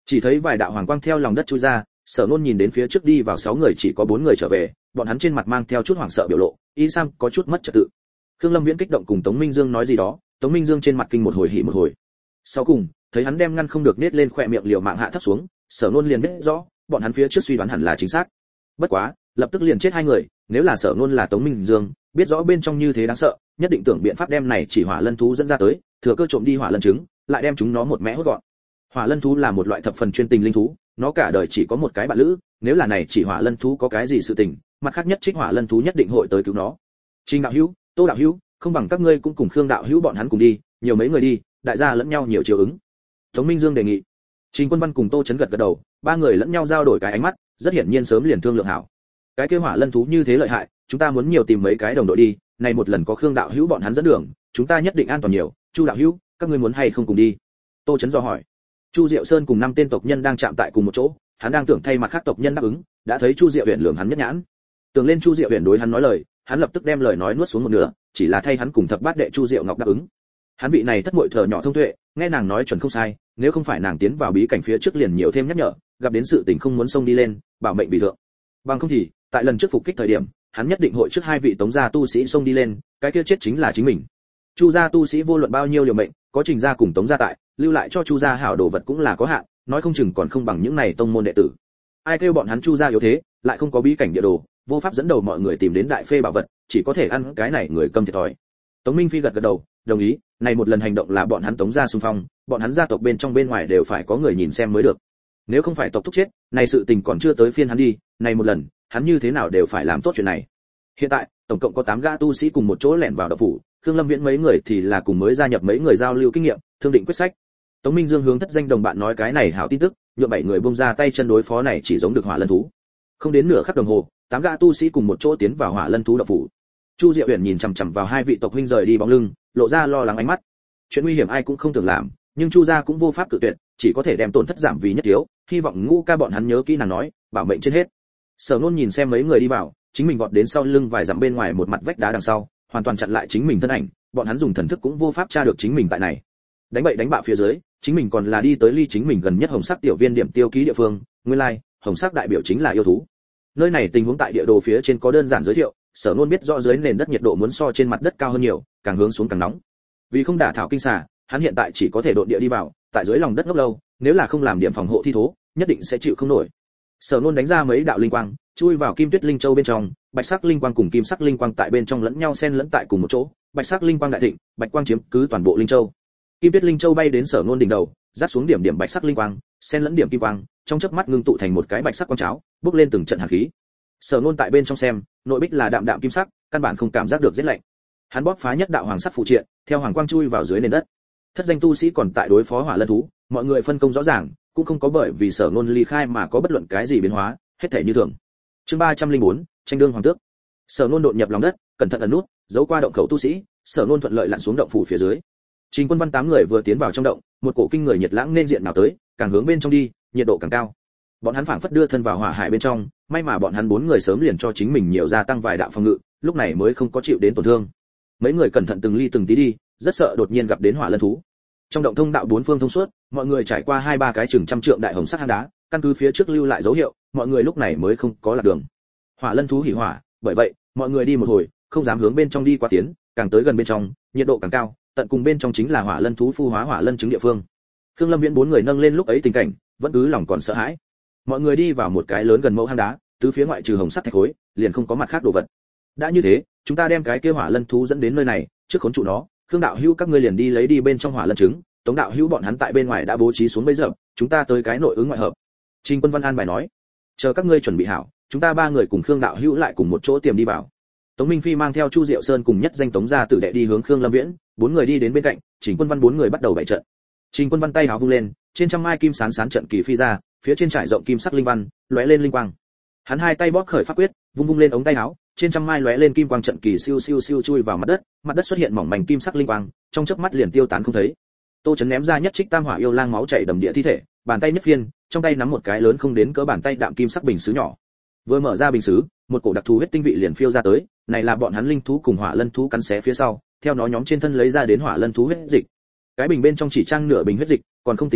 A: Chỉ thấy vài đạo hoàng quang theo lòng đất chui ra, Sở Nôn nhìn đến phía trước đi vào sáu người chỉ có bốn người trở về, bọn hắn trên mặt mang theo chút hoảng sợ biểu lộ, y sam có chút mất trật tự. Khương Lâm Viễn kích động cùng Tống Minh Dương nói gì đó, Tống Minh Dương trên mặt kinh một hồi hỉ một hồi. Sau cùng, thấy hắn đem ngăn không được nết lên khóe miệng liều mạng hạ thấp xuống, Sở Nôn liền biết rõ, bọn hắn phía trước suy đoán hẳn là chính xác. Bất quá, lập tức liền chết hai người, nếu là Sở Nôn là Tống Minh Dương, biết rõ bên trong như thế đáng sợ, nhất định tưởng biện pháp đem này chỉ hỏa lân thú dẫn ra tới, thừa cơ trộm đi hỏa lân trứng, lại đem chúng nó một mẽ hốt gọn. Hỏa lân thú là một loại thập phần chuyên tình linh thú, nó cả đời chỉ có một cái bạn lữ, nếu là này chỉ hỏa lân thú có cái gì sự tình, mặt khác nhất trích hỏa lân thú nhất định hội tới cứu nó. Trình đạo hữu, Tô đạo hữu, không bằng các ngươi cũng cùng Khương đạo hữu bọn hắn cùng đi, nhiều mấy người đi, đại gia lẫn nhau nhiều chiều ứng. Tống Minh Dương đề nghị. Trình Quân Văn cùng Tô Chấn gật gật đầu, ba người lẫn nhau giao đổi cái ánh mắt, rất hiển nhiên sớm liền thương lượng hảo. Cái kia hỏa lân thú như thế lợi hại, chúng ta muốn nhiều tìm mấy cái đồng đội đi, này một lần có Khương đạo hữu bọn hắn dẫn đường, chúng ta nhất định an toàn nhiều. Chu đạo hữu, các ngươi muốn hay không cùng đi? Tô Chấn dò hỏi. Chu Diệu Sơn cùng năm tên tộc nhân đang chạm tại cùng một chỗ, hắn đang tưởng thay mặt khác tộc nhân đáp ứng, đã thấy Chu Diệu Huyền lườm hắn nhất nhãn. Tưởng lên Chu Diệu Huyền đối hắn nói lời, hắn lập tức đem lời nói nuốt xuống một nửa, chỉ là thay hắn cùng thập bát đệ Chu Diệu Ngọc đáp ứng. Hắn vị này thất muội thở nhỏ thông tuệ, nghe nàng nói chuẩn không sai, nếu không phải nàng tiến vào bí cảnh phía trước liền nhiều thêm nhắc nhở, gặp đến sự tình không muốn xông đi lên, bảo mệnh vì thượng. Bằng không thì, tại lần trước phục kích thời điểm, hắn nhất định hội trước hai vị Tống gia tu sĩ xông đi lên, cái kia chết chính là chính mình. Chu gia tu sĩ vô luận bao nhiêu liều mệnh, có Trình gia cùng Tống gia tại, lưu lại cho Chu gia hảo đồ vật cũng là có hạn, nói không chừng còn không bằng những này tông môn đệ tử. Ai kêu bọn hắn Chu gia yếu thế, lại không có bí cảnh địa đồ, vô pháp dẫn đầu mọi người tìm đến đại phê bảo vật, chỉ có thể ăn cái này người câm thiệt thòi. Tống Minh Phi gật gật đầu, đồng ý, này một lần hành động là bọn hắn Tống gia xung phong, bọn hắn gia tộc bên trong bên ngoài đều phải có người nhìn xem mới được. Nếu không phải tộc thúc chết, này sự tình còn chưa tới phiên hắn đi, này một lần, hắn như thế nào đều phải làm tốt chuyện này. Hiện tại, tổng cộng có tám gã tu sĩ cùng một chỗ lẻn vào động phủ, Khương Lâm Viễn mấy người thì là cùng mới gia nhập mấy người giao lưu kinh nghiệm, thương định quyết sách. Tống Minh Dương hướng thất danh đồng bạn nói cái này hảo tin tức, nhượng bảy người buông ra tay chân đối phó này chỉ giống được hỏa lân thú. Không đến nửa khắc đồng hồ, tám gã tu sĩ cùng một chỗ tiến vào hỏa lân thú động phủ. Chu Diệu Huyền nhìn chằm chằm vào hai vị tộc huynh rời đi bóng lưng, lộ ra lo lắng ánh mắt. Chuyện nguy hiểm ai cũng không tưởng làm, nhưng Chu gia cũng vô pháp cự tuyệt, chỉ có thể đem tổn thất giảm vì nhất yếu, hy vọng Ngũ ca bọn hắn nhớ kỹ nàng nói, bảo mệnh trên hết. Sở Nôn nhìn xem mấy người đi vào, chính mình vọt đến sau lưng vài dặm bên ngoài một mặt vách đá đằng sau, hoàn toàn chặn lại chính mình thân ảnh, bọn hắn dùng thần thức cũng vô pháp tra được chính mình tại này. Đánh bậy đánh bạ phía dưới, chính mình còn là đi tới ly chính mình gần nhất hồng sắc tiểu viên điểm tiêu ký địa phương, nguyên lai, like, hồng sắc đại biểu chính là yêu thú. Nơi này tình huống tại địa đồ phía trên có đơn giản giới thiệu, Sở Nôn biết rõ dưới nền đất nhiệt độ muốn so trên mặt đất cao hơn nhiều, càng hướng xuống càng nóng. Vì không đả thảo kinh xà, hắn hiện tại chỉ có thể độn địa đi vào, tại dưới lòng đất ngốc lâu, nếu là không làm điểm phòng hộ thi thố, nhất định sẽ chịu không nổi. Sở Nôn đánh ra mấy đạo linh quang, chui vào Kim Tuyết Linh Châu bên trong, bạch sắc linh quang cùng kim sắc linh quang tại bên trong lẫn nhau xen lẫn tại cùng một chỗ, bạch sắc linh quang đại thịnh, bạch quang chiếm cứ toàn bộ linh châu. Kim Tuyết Linh Châu bay đến Sở Nôn đỉnh đầu, rát xuống điểm điểm bạch sắc linh quang, xen lẫn điểm kim quang, trong chớp mắt ngưng tụ thành một cái bạch sắc quang cháo, bốc lên từng trận hàn khí. Sở Nôn tại bên trong xem, nội bích là đạm đạm kim sắc, căn bản không cảm giác được rét lạnh. Hắn bóp phá nhất đạo hoàng sắc phụ triện, theo hoàng quang chui vào dưới nền đất. Thất danh tu sĩ còn tại đối phó hỏa lân thú, mọi người phân công rõ ràng, cũng không có bởi vì Sở Nôn ly khai mà có bất luận cái gì biến hóa, hết thảy như thường. Chương ba trăm lẻ bốn, tranh đương hoàng tước. Sở Nôn đột nhập lòng đất, cẩn thận ẩn nút, giấu qua động khẩu tu sĩ, Sở Nôn thuận lợi lặn xuống động phủ phía dưới. Trình Quân Văn tám người vừa tiến vào trong động, một cổ kinh người nhiệt lãng nên diện nào tới, càng hướng bên trong đi, nhiệt độ càng cao. Bọn hắn phảng phất đưa thân vào hỏa hải bên trong, may mà bọn hắn bốn người sớm liền cho chính mình nhiều gia tăng vài đạo phòng ngự, lúc này mới không có chịu đến tổn thương. Mấy người cẩn thận từng ly từng tí đi, rất sợ đột nhiên gặp đến hỏa lân thú. Trong động thông đạo bốn phương thông suốt, mọi người trải qua hai ba cái chừng trăm trượng đại hồng sắc hang đá, căn cứ phía trước lưu lại dấu hiệu, mọi người lúc này mới không có lạc đường. Hỏa lân thú hỉ hỏa, bởi vậy, mọi người đi một hồi, không dám hướng bên trong đi qua tiến, càng tới gần bên trong, nhiệt độ càng cao, tận cùng bên trong chính là hỏa lân thú phu hóa hỏa lân trứng địa phương. Khương Lâm Viễn bốn người nâng lên lúc ấy tình cảnh, vẫn cứ lòng còn sợ hãi. Mọi người đi vào một cái lớn gần mẫu hang đá, tứ phía ngoại trừ hồng sắc thạch khối, liền không có mặt khác đồ vật. Đã như thế, chúng ta đem cái kia hỏa lân thú dẫn đến nơi này, trước khốn trụ nó, Khương đạo hữu các ngươi liền đi lấy đi bên trong hỏa lân trứng, Tống đạo hữu bọn hắn tại bên ngoài đã bố trí xuống bấy giờ, chúng ta tới cái nội ứng ngoại hợp. Trình Quân Văn an bài nói, chờ các ngươi chuẩn bị hảo, chúng ta ba người cùng Khương đạo hữu lại cùng một chỗ tiềm đi vào. Tống Minh Phi mang theo Chu Diệu Sơn cùng nhất danh Tống gia tử đệ đi hướng Khương Lâm Viễn, bốn người đi đến bên cạnh, Trình Quân Văn bốn người bắt đầu bày trận. Trình Quân Văn tay háo vung lên, trên trăm mai kim sán sán trận kỳ phi ra, phía trên trải rộng kim sắc linh văn, lóe lên linh quang. Hắn hai tay bóp khởi pháp quyết, vung vung lên ống tay áo, trên trăm mai lóe lên kim quang trận kỳ siêu siêu siêu chui vào mặt đất, mặt đất xuất hiện mỏng manh kim sắc linh quang, trong chớp mắt liền tiêu tán không thấy. Tô Chấn ném ra nhất trích tam hỏa yêu lang máu chảy đầm địa thi thể, bàn tay nhất phiên, trong tay nắm một cái lớn không đến cỡ bàn tay đạm kim sắc bình sứ nhỏ. Vừa mở ra bình sứ, một cổ đặc thù huyết tinh vị liền phiêu ra tới, này là bọn hắn linh thú cùng hỏa lân thú cắn xé phía sau, theo nó nhóm trên thân lấy ra đến hỏa lân thú huyết dịch. Cái bình bên trong chỉ trang nửa bình huyết dịch, còn không tính thuần khiết,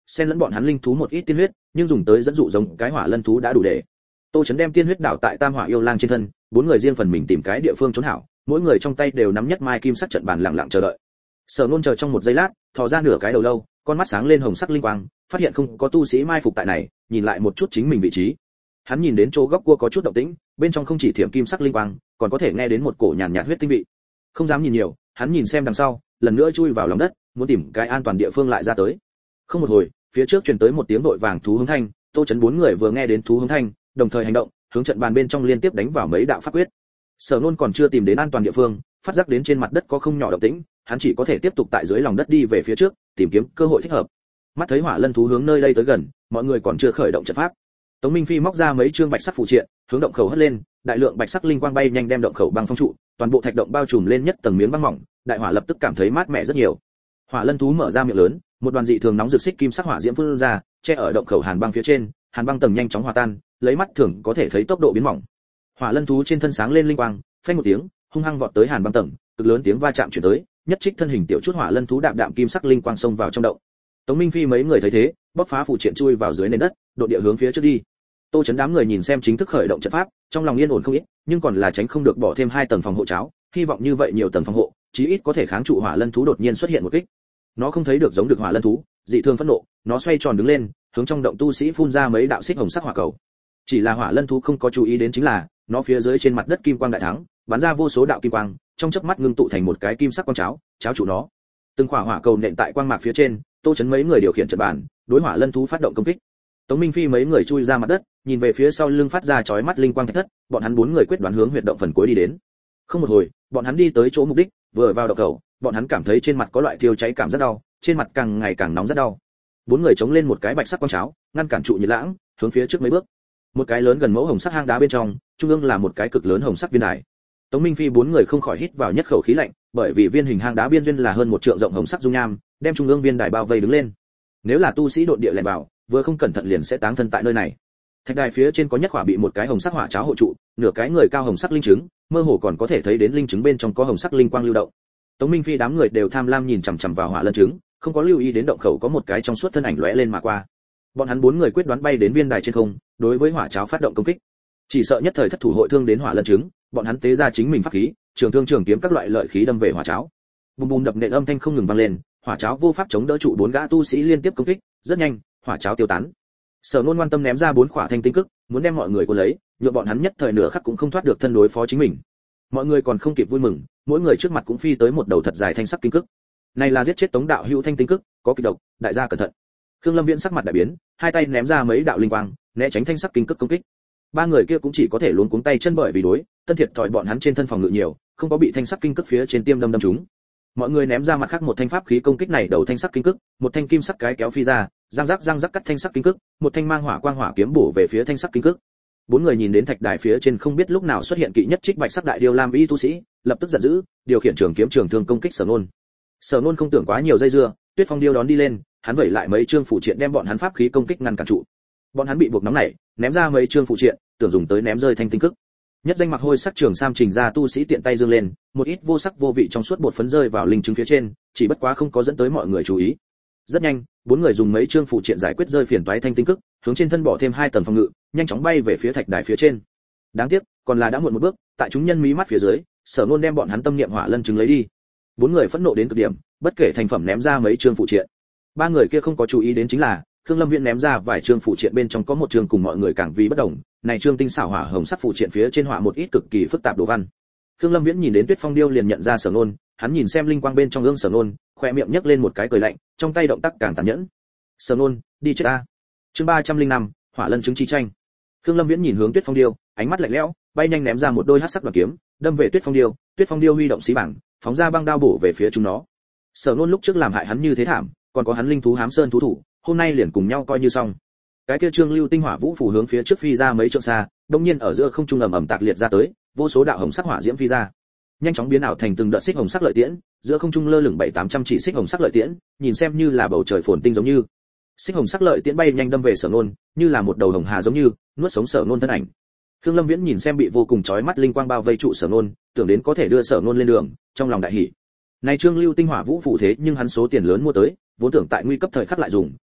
A: xen lẫn bọn hắn linh thú một ít tiên huyết, nhưng dùng tới dẫn dụ giống cái hỏa lân thú đã đủ để. Tô Chấn đem tiên huyết đảo tại Tam Hỏa yêu lang trên thân, bốn người riêng phần mình tìm cái địa phương trốn hảo, mỗi người trong tay đều nắm nhất mai kim sắc trận bàn lặng lặng chờ đợi. Sở Nôn chờ trong một giây lát, thò ra nửa cái đầu lâu, con mắt sáng lên hồng sắc linh quang, phát hiện không có tu sĩ mai phục tại này, nhìn lại một chút chính mình vị trí. Hắn nhìn đến chỗ góc cua có chút động tĩnh, bên trong không chỉ thiểm kim sắc linh quang, còn có thể nghe đến một cổ nhàn nhạt huyết tinh vị. Không dám nhìn nhiều, hắn nhìn xem đằng sau, lần nữa chui vào lòng đất, muốn tìm cái an toàn địa phương lại ra tới. Không một hồi, phía trước truyền tới một tiếng đội vàng thú hống thanh, Tô Chấn bốn người vừa nghe đến thú hống thanh, đồng thời hành động, hướng trận bàn bên trong liên tiếp đánh vào mấy đạo pháp quyết. Sở Nôn còn chưa tìm đến an toàn địa phương, phát giác đến trên mặt đất có không nhỏ động tĩnh, hắn chỉ có thể tiếp tục tại dưới lòng đất đi về phía trước, tìm kiếm cơ hội thích hợp. Mắt thấy hỏa lân thú hướng nơi đây tới gần, mọi người còn chưa khởi động trận pháp. Tống Minh Phi móc ra mấy trương bạch sắc phù triện, hướng động khẩu hất lên, đại lượng bạch sắc linh quang bay nhanh đem động khẩu băng phong trụ, toàn bộ thạch động bao trùm lên nhất tầng miếng băng mỏng, đại hỏa lập tức cảm thấy mát mẻ rất nhiều. Hỏa lân thú mở ra miệng lớn, một đoàn dị thường nóng rực xích kim sắc hỏa diễm phun ra, che ở động khẩu hàn băng phía trên, hàn băng tầng nhanh chóng hòa tan, lấy mắt thường có thể thấy tốc độ biến mỏng. Hỏa lân thú trên thân sáng lên linh quang, phanh một tiếng, hung hăng vọt tới hàn băng tầng, cực lớn tiếng va chạm truyền tới, nhất trích thân hình tiểu chút hỏa lân thú đạm đạm kim sắc linh quang xông vào trong động. Tống Minh Phi mấy người thấy thế, bóc phá phù triện chui vào dưới nền đất, độ địa hướng phía trước đi. Tô Chấn đám người nhìn xem chính thức khởi động trận pháp, trong lòng yên ổn không ít, nhưng còn là tránh không được bỏ thêm hai tầng phòng hộ cháo, hy vọng như vậy nhiều tầng phòng hộ, chí ít có thể kháng trụ hỏa lân thú đột nhiên xuất hiện một kích. Nó không thấy được giống được hỏa lân thú, dị thường phẫn nộ, nó xoay tròn đứng lên, hướng trong động tu sĩ phun ra mấy đạo xích hồng sắc hỏa cầu. Chỉ là hỏa lân thú không có chú ý đến chính là, nó phía dưới trên mặt đất kim quang đại thắng, bắn ra vô số đạo kim quang, trong chớp mắt ngưng tụ thành một cái kim sắc quang cháo, cháo trụ nó. Từng quả hỏa cầu nện tại quang mạc phía trên, Tô Chấn mấy người điều khiển trận bàn, đối hỏa lân thú phát động công kích. Tống Minh Phi mấy người chui ra mặt đất, nhìn về phía sau lưng phát ra chói mắt linh quang thạch thất, bọn hắn bốn người quyết đoán hướng huyệt động phần cuối đi đến. Không một hồi, bọn hắn đi tới chỗ mục đích, vừa vào động khẩu, bọn hắn cảm thấy trên mặt có loại thiêu cháy cảm rất đau, trên mặt càng ngày càng nóng rất đau. Bốn người chống lên một cái bạch sắc quang cháo, ngăn cản trụ nhiệt lãng, hướng phía trước mấy bước. Một cái lớn gần mẫu hồng sắc hang đá bên trong, trung ương là một cái cực lớn hồng sắc viên đài. Tống Minh Phi bốn người không khỏi hít vào nhất khẩu khí lạnh, bởi vì viên hình hang đá biên duyên là hơn một trượng rộng hồng sắc dung nham, đem trung ương viên đài bao vây đứng lên. Nếu là tu sĩ độn địa lẻn vào, vừa không cẩn thận liền sẽ táng thân tại nơi này. Thạch đài phía trên có nhất hỏa bị một cái hồng sắc hỏa cháo hộ trụ, nửa cái người cao hồng sắc linh trứng, mơ hồ còn có thể thấy đến linh trứng bên trong có hồng sắc linh quang lưu động. Tống Minh Phi đám người đều tham lam nhìn chằm chằm vào hỏa lân trứng, không có lưu ý đến động khẩu có một cái trong suốt thân ảnh lóe lên mà qua. Bọn hắn bốn người quyết đoán bay đến viên đài trên không, đối với hỏa cháo phát động công kích. Chỉ sợ nhất thời thất thủ hội thương đến hỏa lân trứng, bọn hắn tế ra chính mình pháp khí, trường thương trường kiếm các loại lợi khí đâm về hỏa cháo. Bùm bùm đập nện âm thanh không ngừng vang lên, hỏa cháo vô pháp chống đỡ trụ bốn gã tu sĩ liên tiếp công kích, rất nhanh, hỏa cháo tiêu tán. Sở Nôn quan tâm ném ra bốn quả thanh tinh cức, muốn đem mọi người cuốn lấy, nhựa bọn hắn nhất thời nửa khắc cũng không thoát được thân đối phó chính mình. Mọi người còn không kịp vui mừng, mỗi người trước mặt cũng phi tới một đầu thật dài thanh sắc kinh cức. Này là giết chết Tống đạo hữu thanh tinh cức, có kịch độc, đại gia cẩn thận. Khương Lâm Viễn sắc mặt đại biến, hai tay ném ra mấy đạo linh quang, né tránh thanh sắc kinh cức công kích. Ba người kia cũng chỉ có thể luống cuống tay chân bởi vì đối, tân thiệt thòi bọn hắn trên thân phòng ngự nhiều, không có bị thanh sắc kinh cức phía trên tiêm đâm đâm trúng. Mọi người ném ra mặt khác một thanh pháp khí công kích này đầu thanh sắc kinh cức, một thanh kim sắc cái kéo phi ra, răng rắc răng rắc cắt thanh sắc kinh cức, một thanh mang hỏa quang hỏa kiếm bổ về phía thanh sắc kinh cức. Bốn người nhìn đến thạch đài phía trên không biết lúc nào xuất hiện kỵ nhất trích bạch sắc đại điêu lam y tu sĩ, lập tức giận dữ, điều khiển trường kiếm trường thương công kích Sở Nôn. Sở Nôn không tưởng quá nhiều dây dưa, Tuyết Phong điêu đón đi lên, hắn vẩy lại mấy trương phụ triện đem bọn hắn pháp khí công kích ngăn cản trụ. Bọn hắn bị buộc nóng nảy, ném ra mấy trương phụ triện, tưởng dùng tới ném rơi thanh tinh cức. Nhất danh mặc hôi sắc trường sam trình ra tu sĩ tiện tay dương lên, một ít vô sắc vô vị trong suốt bột phấn rơi vào linh chứng phía trên, chỉ bất quá không có dẫn tới mọi người chú ý. Rất nhanh, bốn người dùng mấy trương phụ triện giải quyết rơi phiền toái thanh tinh cức, hướng trên thân bỏ thêm hai tầng phòng ngự, nhanh chóng bay về phía thạch đài phía trên. Đáng tiếc, còn là đã muộn một bước, tại chúng nhân mí mắt phía dưới, Sở Nôn đem bọn hắn tâm niệm hỏa lân chứng lấy đi. Bốn người phẫn nộ đến cực điểm, bất kể thành phẩm ném ra mấy trương phụ triện. Ba người kia không có chú ý đến chính là, Khương Lâm Viễn ném ra vài trương phụ triện bên trong có một trương cùng mọi người càng vì bất đồng, này trương tinh xảo hỏa hồng sắc phụ triện phía trên họa một ít cực kỳ phức tạp đồ văn. Khương Lâm Viễn nhìn đến Tuyết Phong điêu liền nhận ra Sở Nôn, hắn nhìn xem linh quang bên trong gương Sở Nôn, khóe miệng nhếch lên một cái cười lạnh, trong tay động tác càng tàn nhẫn. Sở Nôn, đi chết ta. Chương ba trăm linh năm, Hỏa Lân chứng chi tranh. Khương Lâm Viễn nhìn hướng Tuyết Phong điêu, ánh mắt lạnh lẽo, bay nhanh ném ra một đôi hắc sắc đoàn kiếm, đâm về Tuyết Phong điêu. Tuyết Phong điêu huy động xí bảng, phóng ra băng đao bổ về phía chúng nó. Sở Nôn lúc trước làm hại hắn như thế thảm, còn có hắn linh thú hám sơn thú thủ, hôm nay liền cùng nhau coi như xong. Cái kia trương lưu tinh hỏa vũ phủ hướng phía trước phi ra mấy trượng xa, đột nhiên ở giữa không trung ầm ầm tạc liệt ra tới, vô số đạo hồng sắc hỏa diễm phi ra, nhanh chóng biến ảo thành từng đợt xích hồng sắc lợi tiễn, giữa không trung lơ lửng bảy tám trăm chỉ xích hồng sắc lợi tiễn, nhìn xem như là bầu trời phồn tinh giống như. Xích hồng sắc lợi tiễn bay nhanh đâm về Sở Nôn, như là một đầu hồng hà giống như nuốt sống Sở Nôn thân ảnh. Khương Lâm Viễn nhìn xem bị vô cùng chói mắt linh quang bao vây trụ Sở Nôn, tưởng đến có thể đưa Sở Nôn lên đường, trong lòng đại hỉ. Này trương lưu tinh hỏa vũ phủ thế nhưng hắn số tiền lớn mua tới, vốn tưởng tại nguy cấp thời khắc lại dùng,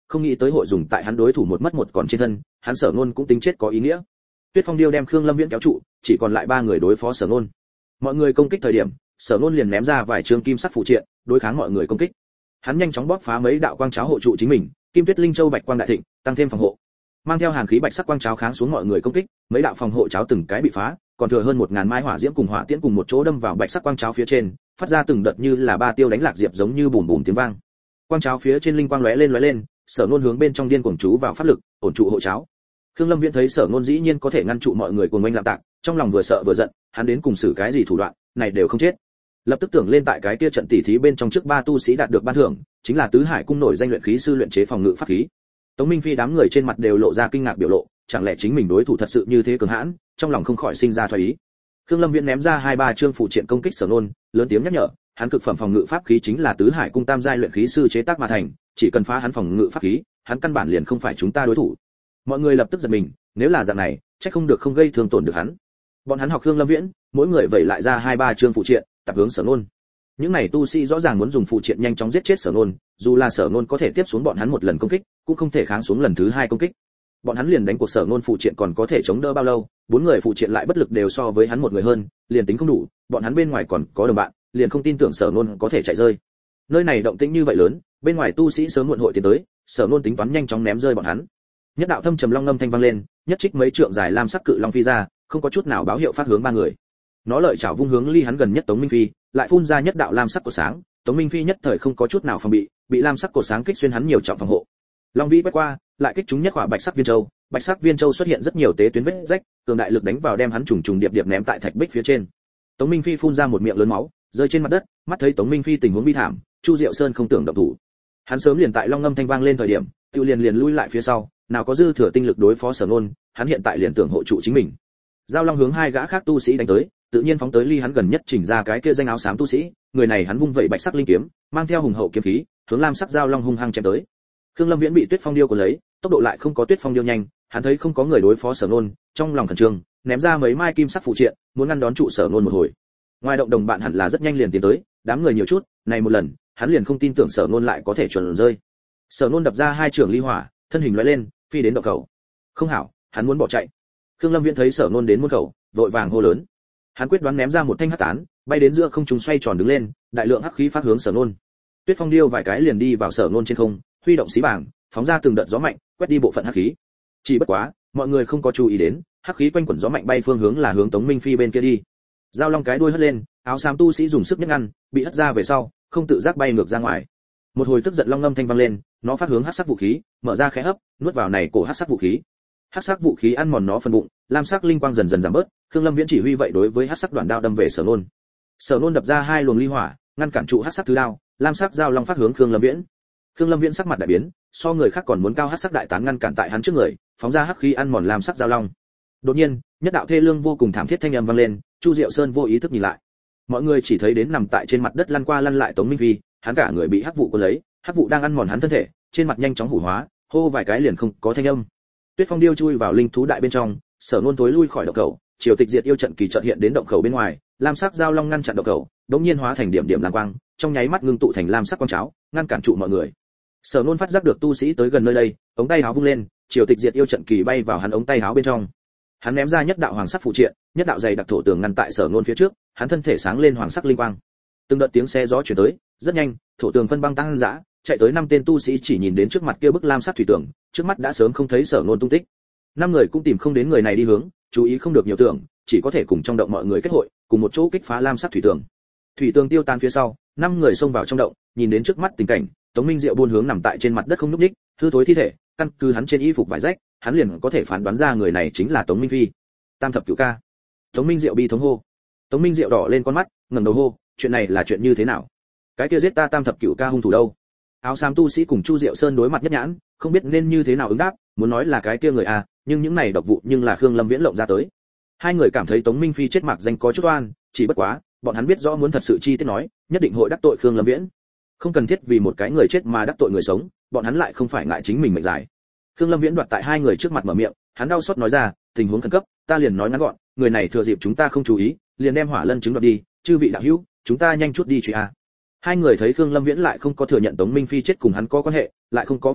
A: không nghĩ tới hội dùng tại hắn đối thủ một mất một còn trên thân, hắn Sở Nôn cũng tính chết có ý nghĩa. Tuyết Phong Điêu đem Khương Lâm Viễn kéo trụ, chỉ còn lại ba người đối phó Sở Nôn. Mọi người công kích thời điểm, Sở Nôn liền ném ra vài trường kim sắc phụ triện, đối kháng mọi người công kích. Hắn nhanh chóng bóp phá mấy đạo quang cháo hộ trụ chính mình, Kim Tuyết Linh Châu Bạch Quang đại thịnh, tăng thêm phòng hộ. Mang theo hàn khí bạch sắc quang cháo kháng xuống mọi người công kích, mấy đạo phòng hộ cháo từng cái bị phá, còn thừa hơn một ngàn mai hỏa diễm cùng hỏa tiễn cùng một chỗ đâm vào bạch sắc quang cháo phía trên, phát ra từng đợt như là ba tiêu đánh lạc diệp giống như bùm bùm tiếng vang. Quang cháo phía trên linh quang lóe lên lóe lên, Sở Nôn hướng bên trong điên cuồng chú vào pháp lực, ổn trụ hộ cháo. Khương Lâm Viễn thấy Sở Nôn dĩ nhiên có thể ngăn trụ mọi người cuồng oanh lạm tạc, trong lòng vừa sợ vừa giận, hắn đến cùng xử cái gì thủ đoạn, này đều không chết. Lập tức tưởng lên tại cái kia trận tỉ thí bên trong trước ba tu sĩ đạt được ban thưởng, chính là tứ hải cung nổi danh luyện khí sư luyện chế phòng ngự pháp khí. Tống Minh Phi đám người trên mặt đều lộ ra kinh ngạc biểu lộ, chẳng lẽ chính mình đối thủ thật sự như thế cường hãn, trong lòng không khỏi sinh ra thoái ý. Khương Lâm Viễn ném ra hai ba chương phụ triện công kích Sở Nôn, lớn tiếng nhắc nhở, hắn cực phẩm phòng ngự pháp khí chính là tứ hải cung tam giai luyện khí sư chế tác mà thành, chỉ cần phá hắn phòng ngự pháp khí, hắn căn bản liền không phải chúng ta đối thủ. Mọi người lập tức giật mình, nếu là dạng này, chắc không được không gây thương tổn được hắn. Bọn hắn học Khương Lâm Viễn, mỗi người vẩy lại ra hai ba chương phụ triện, tập hướng Sở Nôn. Những này tu sĩ rõ ràng muốn dùng phụ triện nhanh chóng giết chết Sở Nôn, dù là Sở Nôn có thể tiếp xuống bọn hắn một lần công kích, cũng không thể kháng xuống lần thứ hai công kích. Bọn hắn liền đánh cuộc Sở Nôn phụ triện còn có thể chống đỡ bao lâu, bốn người phụ triện lại bất lực đều so với hắn một người hơn, liền tính không đủ, bọn hắn bên ngoài còn có đồng bạn, liền không tin tưởng Sở Nôn có thể chạy rơi. Nơi này động tĩnh như vậy lớn, bên ngoài tu sĩ sớm muộn hội tiến tới, Sở Nôn tính toán nhanh chóng ném rơi bọn hắn. Nhất đạo thâm trầm long ngâm thanh vang lên, nhất trích mấy trượng dài lam sắc cự long phi ra, không có chút nào báo hiệu phát hướng ba người. Nó lợi chảo vung hướng ly hắn gần nhất Tống Minh Phi, lại phun ra nhất đạo lam sắc của sáng, Tống Minh Phi nhất thời không có chút nào phòng bị, bị lam sắc của sáng kích xuyên hắn nhiều trọng phòng hộ. Long vĩ quét qua, lại kích trúng nhất quả bạch sắc viên châu, bạch sắc viên châu xuất hiện rất nhiều tế tuyến vết rách, cường đại lực đánh vào đem hắn trùng trùng điệp điệp ném tại thạch bích phía trên. Tống Minh Phi phun ra một miệng lớn máu, rơi trên mặt đất, mắt thấy Tống Minh Phi tình huống bi thảm, Chu Diệu Sơn không tưởng động thủ. Hắn sớm liền tại long ngâm thanh vang lên thời điểm, tiêu liền liền lui lại phía sau, nào có dư thừa tinh lực đối phó Sở Nôn, hắn hiện tại liền tưởng hộ trụ chính mình. Giao long hướng hai gã khác tu sĩ đánh tới, tự nhiên phóng tới ly hắn gần nhất chỉnh ra cái kia danh áo xám tu sĩ, người này hắn vung vẩy bạch sắc linh kiếm, mang theo hùng hậu kiếm khí, hướng lam sắc giao long hung hăng chém tới. Khương Lâm Viễn bị Tuyết Phong Điêu cuốn lấy, tốc độ lại không có Tuyết Phong Điêu nhanh, hắn thấy không có người đối phó Sở Nôn, trong lòng khẩn trương, ném ra mấy mai kim sắc phụ triện, muốn ngăn đón trụ Sở Nôn một hồi. Ngoài động đồng bạn hẳn là rất nhanh liền tiến tới, đám người nhiều chút, này một lần, hắn liền không tin tưởng Sở Nôn lại có thể chuẩn rơi. Sở Nôn đập ra hai trường ly hỏa, thân hình lóe lên, phi đến động khẩu. Không hảo, hắn muốn bỏ chạy. Khương Lâm Viễn thấy Sở Nôn đến môn khẩu, vội vàng hô lớn. Hắn quyết đoán ném ra một thanh hắc tán, bay đến giữa không trung xoay tròn đứng lên, đại lượng hắc khí phát hướng Sở Nôn. Tuyết Phong Điêu vài cái liền đi vào Sở Nôn trên không, huy động xí bảng, phóng ra từng đợt gió mạnh, quét đi bộ phận hắc khí. Chỉ bất quá, mọi người không có chú ý đến, hắc khí quanh quẩn gió mạnh bay phương hướng là hướng Tống Minh Phi bên kia đi. Giao long cái đuôi hất lên, áo xám tu sĩ dùng sức nhấc ngăn, bị hất ra về sau, không tự giác bay ngược ra ngoài. Một hồi tức giận long ngâm thanh vang lên, nó phát hướng hắc sắc vũ khí, mở ra khẽ hấp, nuốt vào này cổ hắc sắc vũ khí. Hắc sắc vũ khí ăn mòn nó phần bụng, lam sắc linh quang dần dần giảm bớt, Khương Lâm Viễn chỉ huy vậy đối với hắc sắc đoạn đao đâm về Sở Nôn. Sở Nôn đập ra hai luồng ly hỏa, ngăn cản trụ hắc sắc thứ đao, lam sắc giao long phát hướng Khương Lâm Viễn. Khương Lâm Viễn sắc mặt đại biến, so người khác còn muốn cao hắc sắc đại tán ngăn cản tại hắn trước người, phóng ra hắc khí ăn mòn lam sắc giao long. Đột nhiên, nhất đạo thê lương vô cùng thảm thiết thanh âm vang lên, Chu Diệu Sơn vô ý thức nhìn lại. Mọi người chỉ thấy đến nằm tại trên mặt đất lăn qua lăn lại Tống Minh Phi, hắn cả người bị hắc vụ cuốn lấy, hắc vụ đang ăn mòn hắn thân thể, trên mặt nhanh chóng hủ hóa, hô vài cái liền không có thanh âm. Tuyết Phong Điêu chui vào linh thú đại bên trong, Sở Nôn tối lui khỏi động khẩu, Triều Tịch Diệt yêu trận kỳ chợt hiện đến động khẩu bên ngoài, lam sắc giao long ngăn chặn động khẩu, đống nhiên hóa thành điểm điểm lam quang, trong nháy mắt ngưng tụ thành lam sắc quang cháo, ngăn cản trụ mọi người. Sở Nôn phát giác được tu sĩ tới gần nơi đây, ống tay áo vung lên, Triều Tịch Diệt yêu trận kỳ bay vào hắn ống tay áo bên trong. Hắn ném ra nhất đạo hoàng sắc phụ triện, nhất đạo dày đặc thổ tường ngăn tại Sở Nôn phía trước, hắn thân thể sáng lên hoàng sắc linh quang. Từng đợt tiếng xe gió truyền tới, rất nhanh, thổ tường phân băng tăng dã, chạy tới năm tên tu sĩ chỉ nhìn đến trước mặt kia bức lam sắc thủy tường, trước mắt đã sớm không thấy Sở Nôn tung tích. Năm người cũng tìm không đến người này đi hướng, chú ý không được nhiều tưởng, chỉ có thể cùng trong động mọi người kết hội, cùng một chỗ kích phá lam sắc thủy tường. Thủy tường tiêu tan phía sau, năm người xông vào trong động, nhìn đến trước mắt tình cảnh, Tống Minh Diệu buôn hướng nằm tại trên mặt đất không nhúc nhích, hư thối thi thể, căn cứ hắn trên y phục vải rách, hắn liền có thể phán đoán ra người này chính là Tống Minh Phi. Tam thập cửu ca. Tống Minh Diệu bi thống hô. Tống Minh Diệu đỏ lên con mắt, ngẩng đầu hô, chuyện này là chuyện như thế nào? Cái kia giết ta Tam thập cửu ca hung thủ đâu? Áo xám tu sĩ cùng Chu Diệu Sơn đối mặt nhất nhãn, không biết nên như thế nào ứng đáp, muốn nói là cái kia người à, nhưng những này độc vụ nhưng là Khương Lâm Viễn lộng ra tới. Hai người cảm thấy Tống Minh Phi chết mạc danh có chút oan, chỉ bất quá, bọn hắn biết rõ muốn thật sự chi tiết nói, nhất định hội đắc tội Khương Lâm Viễn. Không cần thiết vì một cái người chết mà đắc tội người sống, bọn hắn lại không phải ngại chính mình mệnh dài. Khương Lâm Viễn đoạt tại hai người trước mặt mở miệng, hắn đau xót nói ra, tình huống khẩn cấp, ta liền nói ngắn gọn, người này thừa dịp chúng ta không chú ý, liền đem hỏa lân chứng đoạt đi, chư vị đạo hữu, chúng ta nhanh chút đi truy a. Hai người thấy Khương Lâm Viễn lại không có thừa nhận Tống Minh Phi chết cùng hắn có quan hệ, lại không có phủ nhận,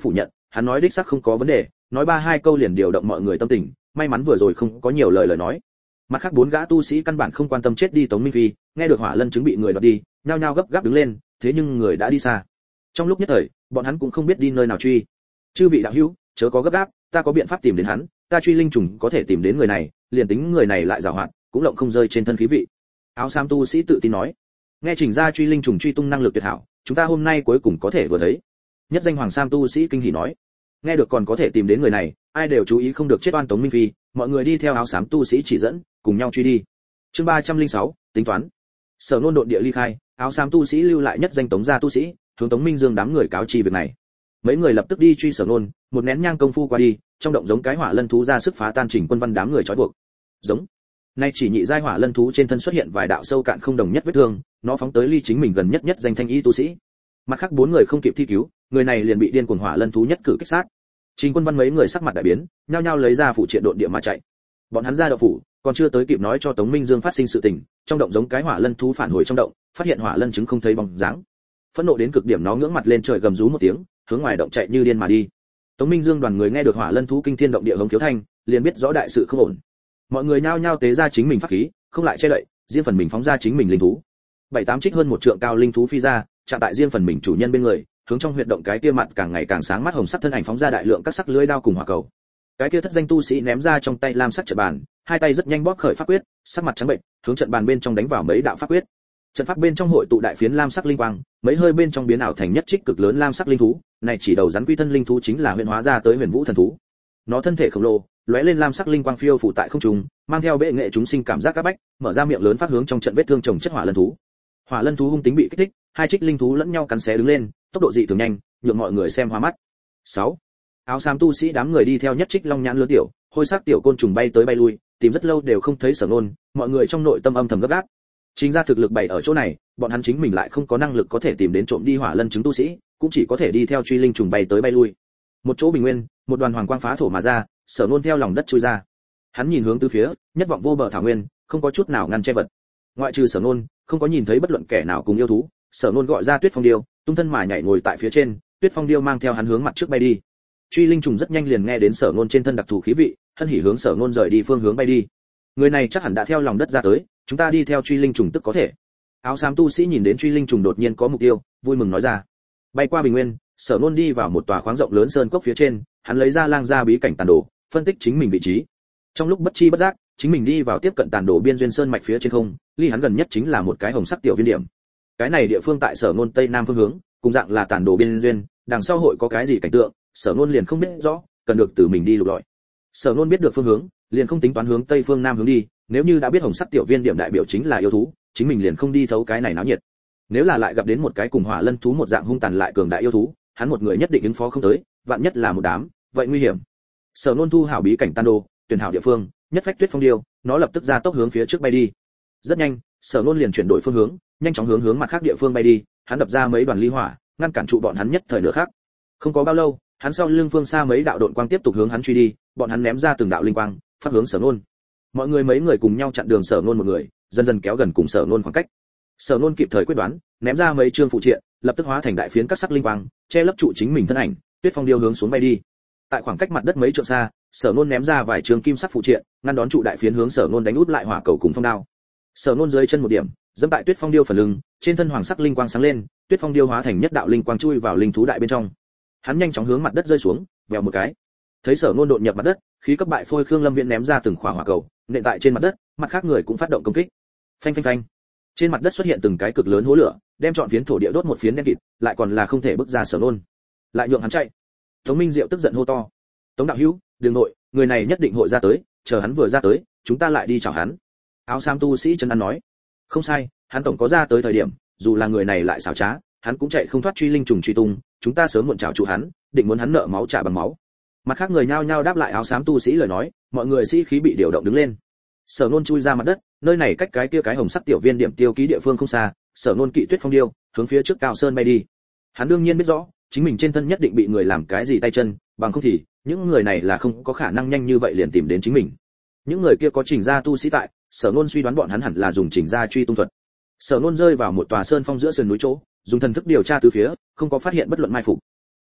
A: hắn nói đích xác không có vấn đề, nói ba hai câu liền điều động mọi người tâm tình, may mắn vừa rồi không có nhiều lời lời nói. Mặt khác bốn gã tu sĩ căn bản không quan tâm chết đi Tống Minh Phi, nghe được hỏa lân chứng bị người đoạt đi, nhao nhao gấp gáp đứng lên, thế nhưng người đã đi xa. Trong lúc nhất thời, bọn hắn cũng không biết đi nơi nào truy. Chư vị đạo hữu, chớ có gấp gáp, ta có biện pháp tìm đến hắn, ta truy linh trùng có thể tìm đến người này, liền tính người này lại giàu hoạt, cũng lộng không rơi trên thân khí vị. Áo xám tu sĩ tự tin nói. Nghe Trình gia truy linh trùng truy tung năng lực tuyệt hảo, chúng ta hôm nay cuối cùng có thể vừa thấy. Nhất danh Hoàng Sam tu sĩ kinh hỉ nói. Nghe được còn có thể tìm đến người này, ai đều chú ý không được chết oan Tống Minh Phi, mọi người đi theo áo xám tu sĩ chỉ dẫn, cùng nhau truy đi. Chương ba trăm lẻ sáu, tính toán. Sở Nôn độn địa ly khai, áo xám tu sĩ lưu lại nhất danh Tống gia tu sĩ, hướng Tống Minh Dương đám người cáo chi việc này. Mấy người lập tức đi truy Sở Nôn, một nén nhang công phu qua đi, trong động giống cái hỏa lân thú ra sức phá tan Trình Quân Văn đám người trói buộc. Giống. Nay chỉ nhị giai hỏa lân thú trên thân xuất hiện vài đạo sâu cạn không đồng nhất vết thương, nó phóng tới ly chính mình gần nhất nhất danh thanh y tu sĩ. Mặt khác bốn người không kịp thi cứu, người này liền bị điên cuồng hỏa lân thú nhất cử kích sát. Trình Quân Văn mấy người sắc mặt đại biến, nhao nhao lấy ra phụ triện độn địa mà chạy. Bọn hắn ra động phủ, còn chưa tới kịp nói cho Tống Minh Dương phát sinh sự tình, trong động giống cái hỏa lân thú phản hồi trong động, phát hiện hỏa lân trứng không thấy bóng dáng. Phẫn nộ đến cực điểm nó ngưỡng mặt lên trời gầm rú một tiếng, hướng ngoài động chạy như điên mà đi. Tống Minh Dương đoàn người nghe được hỏa lân thú kinh thiên động địa hống khiếu thanh, liền biết rõ đại sự không ổn. Mọi người nhao nhao tế ra chính mình pháp khí, không lại che đậy, riêng phần mình phóng ra chính mình linh thú. Bảy tám trích hơn một trượng cao linh thú phi ra, chạm tại riêng phần mình chủ nhân bên người, hướng trong huyệt động cái kia mặt càng ngày càng sáng mắt hồng sắc thân ảnh phóng ra đại lượng các sắc lưỡi đao cùng hỏa cầu. Cái kia thất danh tu sĩ ném ra trong tay lam sắc trận bàn, hai tay rất nhanh bóp khởi pháp quyết, sắc mặt trắng bệnh, hướng trận bàn bên trong đánh vào mấy đạo pháp quyết. Trận pháp bên trong hội tụ đại phiến lam sắc linh quang, mấy hơi bên trong biến ảo thành nhất trích cực lớn lam sắc linh thú, này chỉ đầu rắn quy thân linh thú chính là huyền hóa ra tới huyền vũ thần thú. Nó thân thể khổng lồ, lóe lên lam sắc linh quang phiêu phủ tại không trung, mang theo bệ nghệ chúng sinh cảm giác các bách, mở ra miệng lớn phát hướng trong trận vết thương chồng chất hỏa lân thú. Hỏa lân thú hung tính bị kích thích, hai trích linh thú lẫn nhau cắn xé đứng lên, tốc độ dị thường nhanh, nhượng mọi người xem hoa mắt. sáu. Áo xám tu sĩ đám người đi theo nhất trích long nhãn lứa tiểu, hôi sắc tiểu côn trùng bay tới bay lui, tìm rất lâu đều không thấy Sở Nôn, mọi người trong nội tâm âm thầm gấp gáp. Chính ra thực lực bày ở chỗ này, bọn hắn chính mình lại không có năng lực có thể tìm đến trộm đi hỏa lân chứng tu sĩ, cũng chỉ có thể đi theo truy linh trùng bay tới bay lui. Một chỗ bình nguyên, một đoàn hoàng quang phá thổ mà ra, Sở Nôn theo lòng đất chui ra. Hắn nhìn hướng tứ phía, nhất vọng vô bờ thảo nguyên, không có chút nào ngăn che vật. Ngoại trừ Sở Nôn, không có nhìn thấy bất luận kẻ nào cùng yêu thú. Sở Nôn gọi ra Tuyết Phong Điêu, tung thân mà nhảy ngồi tại phía trên, Tuyết Phong Điêu mang theo hắn hướng mặt trước bay đi. Truy linh trùng rất nhanh liền nghe đến Sở Nôn trên thân đặc thù khí vị, hân hỉ hướng Sở Nôn rời đi phương hướng bay đi. Người này chắc hẳn đã theo lòng đất ra tới, chúng ta đi theo truy linh trùng tức có thể. Áo xám tu sĩ nhìn đến truy linh trùng đột nhiên có mục tiêu, vui mừng nói ra. Bay qua bình nguyên, Sở Nôn đi vào một tòa khoáng rộng lớn sơn cốc phía trên, hắn lấy ra lang gia bí cảnh tàn đồ, phân tích chính mình vị trí. Trong lúc bất chi bất giác, chính mình đi vào tiếp cận tàn đồ biên duyên sơn mạch phía trên không, ly hắn gần nhất chính là một cái hồng sắc tiểu viên điểm. Cái này địa phương tại Sở Nôn tây nam phương hướng, cùng dạng là tàn đồ biên duyên, đằng sau hội có cái gì cảnh tượng, Sở Nôn liền không biết rõ, cần được từ mình đi lục lọi. Sở Nôn biết được phương hướng, liền không tính toán hướng tây phương nam hướng đi, nếu như đã biết hồng sắc tiểu viên điểm đại biểu chính là yêu thú, chính mình liền không đi thấu cái này náo nhiệt. Nếu là lại gặp đến một cái cùng hỏa lân thú một dạng hung tàn lại cường đại yêu thú, hắn một người nhất định ứng phó không tới, vạn nhất là một đám, vậy nguy hiểm. Sở Nôn thu hảo bí cảnh tàn đồ, tuyển hảo địa phương, nhất phách Tuyết Phong Điêu, nó lập tức ra tốc hướng phía trước bay đi. Rất nhanh, Sở Nôn liền chuyển đổi phương hướng, nhanh chóng hướng hướng mặt khác địa phương bay đi, hắn đập ra mấy đoàn ly hỏa, ngăn cản trụ bọn hắn nhất thời nửa khác. Không có bao lâu, hắn sau lưng phương xa mấy đạo độn quang tiếp tục hướng hắn truy đi, bọn hắn ném ra từng đạo linh quang, phát hướng Sở Nôn. Mọi người mấy người cùng nhau chặn đường Sở Nôn một người, dần dần kéo gần cùng Sở Nôn khoảng cách. Sở Nôn kịp thời quyết đoán, ném ra mấy chương phụ triện, lập tức hóa thành đại phiến các sắc linh quang, che lấp trụ chính mình thân ảnh, Tuyết Phong Điêu hướng xuống bay đi. Tại khoảng cách mặt đất mấy trượng xa, Sở Nôn ném ra vài trường kim sắc phụ triện, ngăn đón trụ đại phiến hướng Sở Nôn đánh út lại hỏa cầu cùng phong đao. Sở Nôn dưới chân một điểm, dẫm tại Tuyết Phong Điêu phần lưng, trên thân hoàng sắc linh quang sáng lên, Tuyết Phong Điêu hóa thành nhất đạo linh quang chui vào linh thú đại bên trong. Hắn nhanh chóng hướng mặt đất rơi xuống, vèo một cái. Thấy Sở Nôn đột nhập mặt đất, khí cấp bại phôi Khương Lâm Viễn ném ra từng khỏa hỏa cầu, nện tại trên mặt đất, mặt khác người cũng phát động công kích. Phanh phanh phanh. Trên mặt đất xuất hiện từng cái cực lớn hố lửa, đem trọn phiến thổ địa đốt một phiến đen kịt, lại còn là không thể bước ra Sở Nôn. Lại nhượng hắn chạy. Tống Minh Diệu tức giận hô to. Tống đạo hữu, đừng nội, người này nhất định hội ra tới, chờ hắn vừa ra tới, chúng ta lại đi chào hắn. Áo xám tu sĩ chân ăn nói. Không sai, hắn tổng có ra tới thời điểm, dù là người này lại xảo trá, hắn cũng chạy không thoát truy linh trùng truy tung, chúng ta sớm muộn chào chủ hắn, định muốn hắn nợ máu trả bằng máu. Mặt khác người nhao nhao đáp lại áo xám tu sĩ lời nói, mọi người sĩ khí bị điều động đứng lên. Sở Nôn chui ra mặt đất, nơi này cách cái kia cái hồng sắc tiểu viên điểm tiêu ký địa phương không xa, Sở Nôn kỵ Tuyết Phong Điêu, hướng phía trước cao sơn bay đi. Hắn đương nhiên biết rõ, chính mình trên thân nhất định bị người làm cái gì tay chân, bằng không thì những người này là không có khả năng nhanh như vậy liền tìm đến chính mình. Những người kia có Trình gia tu sĩ tại, Sở Nôn suy đoán bọn hắn hẳn là dùng Trình gia truy tung thuật. Sở Nôn rơi vào một tòa sơn phong giữa sườn núi chỗ, dùng thần thức điều tra từ phía, không có phát hiện bất luận mai phục.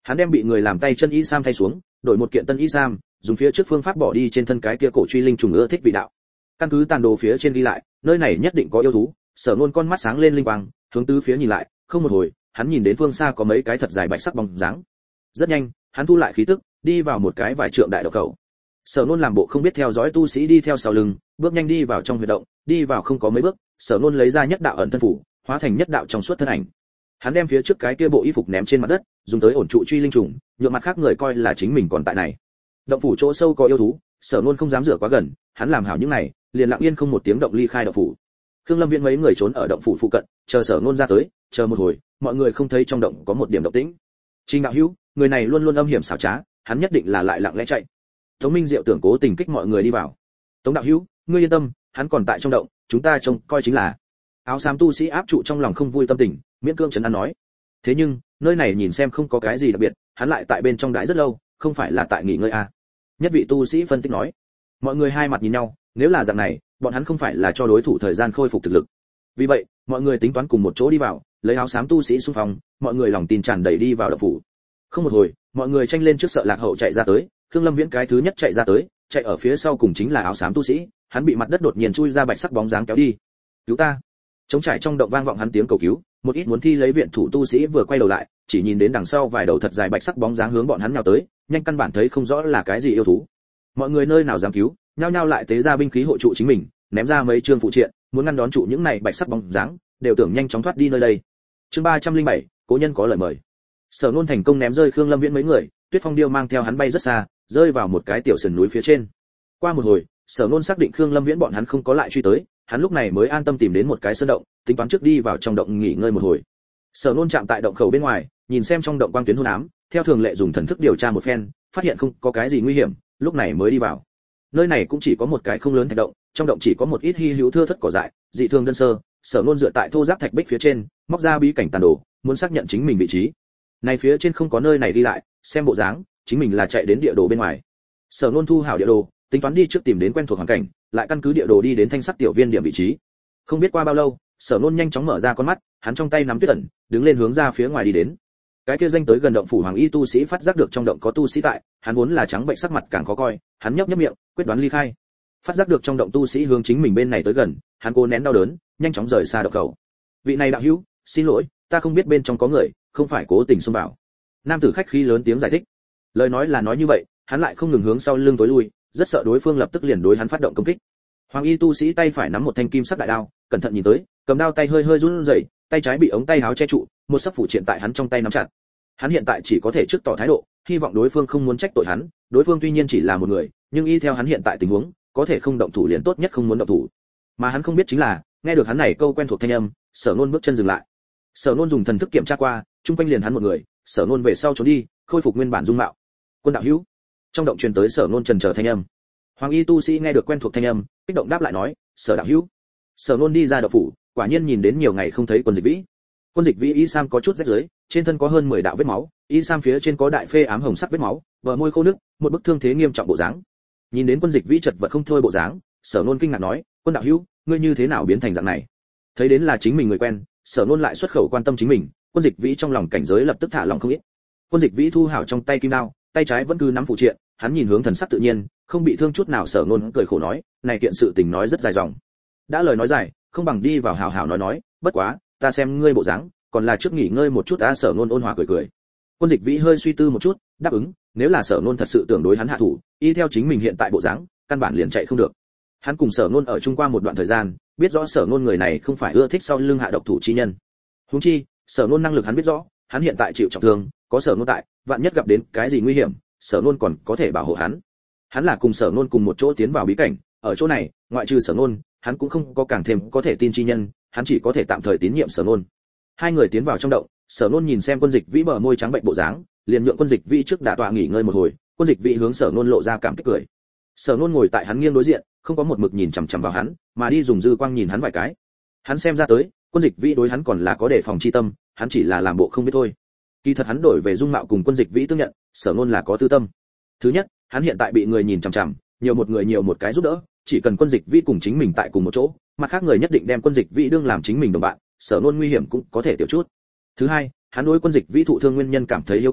A: Hắn đem bị người làm tay chân y sam thay xuống, đổi một kiện tân y sam, dùng phía trước phương pháp bỏ đi trên thân cái kia cổ truy linh trùng ưa thích vị đạo. Căn cứ tàn đồ phía trên ghi lại, nơi này nhất định có yêu thú. Sở Nôn con mắt sáng lên linh quang, hướng tứ phía nhìn lại, không một hồi, hắn nhìn đến phương xa có mấy cái thật dài bạch sắc bóng dáng. Rất nhanh, hắn thu lại khí tức, đi vào một cái vài trượng đại động khẩu. Sở Nôn làm bộ không biết theo dõi tu sĩ đi theo sau lưng, bước nhanh đi vào trong huyệt động, đi vào không có mấy bước, Sở Nôn lấy ra nhất đạo ẩn thân phủ, hóa thành nhất đạo trong suốt thân ảnh. Hắn đem phía trước cái kia bộ y phục ném trên mặt đất, dùng tới ổn trụ truy linh trùng, nhượng mặt khác người coi là chính mình còn tại này. Động phủ chỗ sâu có yêu thú, Sở Nôn không dám rửa quá gần, hắn làm hảo những này, liền lặng yên không một tiếng động ly khai động phủ. Khương Lâm Viễn mấy người trốn ở động phủ phụ cận, chờ Sở Nôn ra tới, chờ một hồi, mọi người không thấy trong động có một điểm động tĩnh. Trình đạo hữu, người này luôn luôn âm hiểm xảo trá, hắn nhất định là lại lặng lẽ chạy. Tống Minh Diệu tưởng cố tình kích mọi người đi vào. Tống đạo hữu, ngươi yên tâm, hắn còn tại trong động, chúng ta trông coi chính là. Áo xám tu sĩ áp trụ trong lòng không vui tâm tình, miễn cương trấn an nói. Thế nhưng, nơi này nhìn xem không có cái gì đặc biệt, hắn lại tại bên trong đái rất lâu, không phải là tại nghỉ ngơi à? Nhất vị tu sĩ phân tích nói. Mọi người hai mặt nhìn nhau, nếu là dạng này, bọn hắn không phải là cho đối thủ thời gian khôi phục thực lực. Vì vậy, mọi người tính toán cùng một chỗ đi vào, lấy áo xám tu sĩ xung phong, mọi người lòng tin tràn đầy đi vào động phủ. Không một hồi, mọi người tranh lên trước sợ lạc hậu chạy ra tới, Khương Lâm Viễn cái thứ nhất chạy ra tới, chạy ở phía sau cùng chính là áo xám tu sĩ, hắn bị mặt đất đột nhiên chui ra bạch sắc bóng dáng kéo đi. Cứu ta! Trống trải trong động vang vọng hắn tiếng cầu cứu, một ít muốn thi lấy viện thủ tu sĩ vừa quay đầu lại, chỉ nhìn đến đằng sau vài đầu thật dài bạch sắc bóng dáng hướng bọn hắn nhào tới, nhanh căn bản thấy không rõ là cái gì yêu thú. Mọi người nơi nào dám cứu, nhao nhao lại tế ra binh khí hộ trụ chính mình, ném ra mấy chương phụ triện, muốn ngăn đón trụ những này bạch sắc bóng dáng, đều tưởng nhanh chóng thoát đi nơi đây. Chương ba trăm lẻ bảy, cố nhân có lời mời. Sở Nôn thành công ném rơi Khương Lâm Viễn mấy người, Tuyết Phong Điêu mang theo hắn bay rất xa, rơi vào một cái tiểu sườn núi phía trên. Qua một hồi, Sở Nôn xác định Khương Lâm Viễn bọn hắn không có lại truy tới, hắn lúc này mới an tâm tìm đến một cái sơn động, tính toán trước đi vào trong động nghỉ ngơi một hồi. Sở Nôn chạm tại động khẩu bên ngoài, nhìn xem trong động quang tuyến hôn ám, theo thường lệ dùng thần thức điều tra một phen, phát hiện không có cái gì nguy hiểm, lúc này mới đi vào. Nơi này cũng chỉ có một cái không lớn thạch động, trong động chỉ có một ít hi hữu thưa thất cỏ dại, dị thường đơn sơ. Sở Nôn dựa tại thô giáp thạch bích phía trên, móc ra bí cảnh tàn đồ, muốn xác nhận chính mình vị trí. Này phía trên không có nơi này đi lại, xem bộ dáng, chính mình là chạy đến địa đồ bên ngoài. Sở Nôn thu hảo địa đồ, tính toán đi trước tìm đến quen thuộc hoàn cảnh, lại căn cứ địa đồ đi đến thanh sắc tiểu viên điểm vị trí. Không biết qua bao lâu, Sở Nôn nhanh chóng mở ra con mắt, hắn trong tay nắm tuyết ẩn, đứng lên hướng ra phía ngoài đi đến. Cái kia danh tới gần động phủ hoàng y tu sĩ phát giác được trong động có tu sĩ tại, hắn vốn là trắng bệnh sắc mặt càng khó coi, hắn nhấp nhấp miệng, quyết đoán ly khai. Phát giác được trong động tu sĩ hướng chính mình bên này tới gần, hắn cố nén đau đớn, nhanh chóng rời xa động khẩu. Vị này đạo hữu, xin lỗi, ta không biết bên trong có người, không phải cố tình xông vào. Nam tử khách khí lớn tiếng giải thích. Lời nói là nói như vậy, hắn lại không ngừng hướng sau lưng tối lui, rất sợ đối phương lập tức liền đối hắn phát động công kích. Hoàng y tu sĩ tay phải nắm một thanh kim sắc đại đao, cẩn thận nhìn tới, cầm đao tay hơi hơi run rẩy, tay trái bị ống tay áo che trụ, một sấp phủ triện tại hắn trong tay nắm chặt. Hắn hiện tại chỉ có thể trước tỏ thái độ, hy vọng đối phương không muốn trách tội hắn, đối phương tuy nhiên chỉ là một người, nhưng y theo hắn hiện tại tình huống, có thể không động thủ liền tốt nhất không muốn động thủ. Mà hắn không biết chính là, nghe được hắn này câu quen thuộc thanh âm, Sở Nôn bước chân dừng lại. Sở Nôn dùng thần thức kiểm tra qua, chung quanh liền hắn một người, Sở Nôn về sau trốn đi, khôi phục nguyên bản dung mạo. Quân đạo hữu. Trong động truyền tới Sở Nôn trần chờ thanh âm. Hoàng y tu sĩ nghe được quen thuộc thanh âm, kích động đáp lại nói, Sở đạo hữu. Sở Nôn đi ra động phủ, quả nhiên nhìn đến nhiều ngày không thấy Quân Dịch Vĩ. Quân Dịch Vĩ y sam có chút rách rưới, trên thân có hơn mười đạo vết máu, y sam phía trên có đại phê ám hồng sắc vết máu, bờ môi khô nước, một bức thương thế nghiêm trọng bộ dáng. Nhìn đến Quân Dịch Vĩ chật vật không thôi bộ dáng, Sở Nôn kinh ngạc nói, Quân đạo hữu, ngươi như thế nào biến thành dạng này? Thấy đến là chính mình người quen, Sở Nôn lại xuất khẩu quan tâm chính mình, Quân Dịch Vĩ trong lòng cảnh giới lập tức thả lòng không ít. Quân Dịch Vĩ thu hảo trong tay kim đao, tay trái vẫn cứ nắm phụ triện, hắn nhìn hướng thần sắc tự nhiên, không bị thương chút nào. Sở Nôn cười khổ nói, này kiện sự tình nói rất dài dòng. Đã lời nói dài, không bằng đi vào hào hào nói nói, bất quá, ta xem ngươi bộ dáng, còn là trước nghỉ ngơi một chút. Đã Sở Nôn ôn hòa cười cười. Quân Dịch Vĩ hơi suy tư một chút, đáp ứng, nếu là Sở Nôn thật sự tưởng đối hắn hạ thủ, y theo chính mình hiện tại bộ dáng, căn bản liền chạy không được. Hắn cùng Sở Nôn ở chung qua một đoạn thời gian, biết rõ Sở Nôn người này không phải ưa thích sau lưng hạ độc thủ chi nhân. Huống chi, Sở Nôn năng lực hắn biết rõ, hắn hiện tại chịu trọng thương, có Sở Nôn tại, vạn nhất gặp đến cái gì nguy hiểm, Sở Nôn còn có thể bảo hộ hắn. Hắn là cùng Sở Nôn cùng một chỗ tiến vào bí cảnh, ở chỗ này, ngoại trừ Sở Nôn, hắn cũng không có càng thêm có thể tin chi nhân, hắn chỉ có thể tạm thời tín nhiệm Sở Nôn. Hai người tiến vào trong động, Sở Nôn nhìn xem Quân Dịch Vĩ bờ môi trắng bệnh bộ dáng, liền nhượng Quân Dịch Vĩ trước đả tọa nghỉ ngơi một hồi. Quân Dịch Vĩ hướng Sở Nôn lộ ra cảm kích cười. Sở Nôn ngồi tại hắn nghiêng đối diện, không có một mực nhìn chằm chằm vào hắn, mà đi dùng dư quang nhìn hắn vài cái. Hắn xem ra tới, Quân Dịch Vĩ đối hắn còn là có đề phòng chi tâm, hắn chỉ là làm bộ không biết thôi. Kỳ thật hắn đổi về dung mạo cùng Quân Dịch Vĩ tương nhận, Sở Nôn là có tư tâm. Thứ nhất, hắn hiện tại bị người nhìn chằm chằm, nhiều một người nhiều một cái giúp đỡ, chỉ cần Quân Dịch Vĩ cùng chính mình tại cùng một chỗ, mặt khác người nhất định đem Quân Dịch Vĩ đương làm chính mình đồng bạn, Sở Nôn nguy hiểm cũng có thể tiểu chút. Thứ hai, hắn đối Quân Dịch Vĩ thụ thương nguyên nhân cảm thấy hiếu kỳ,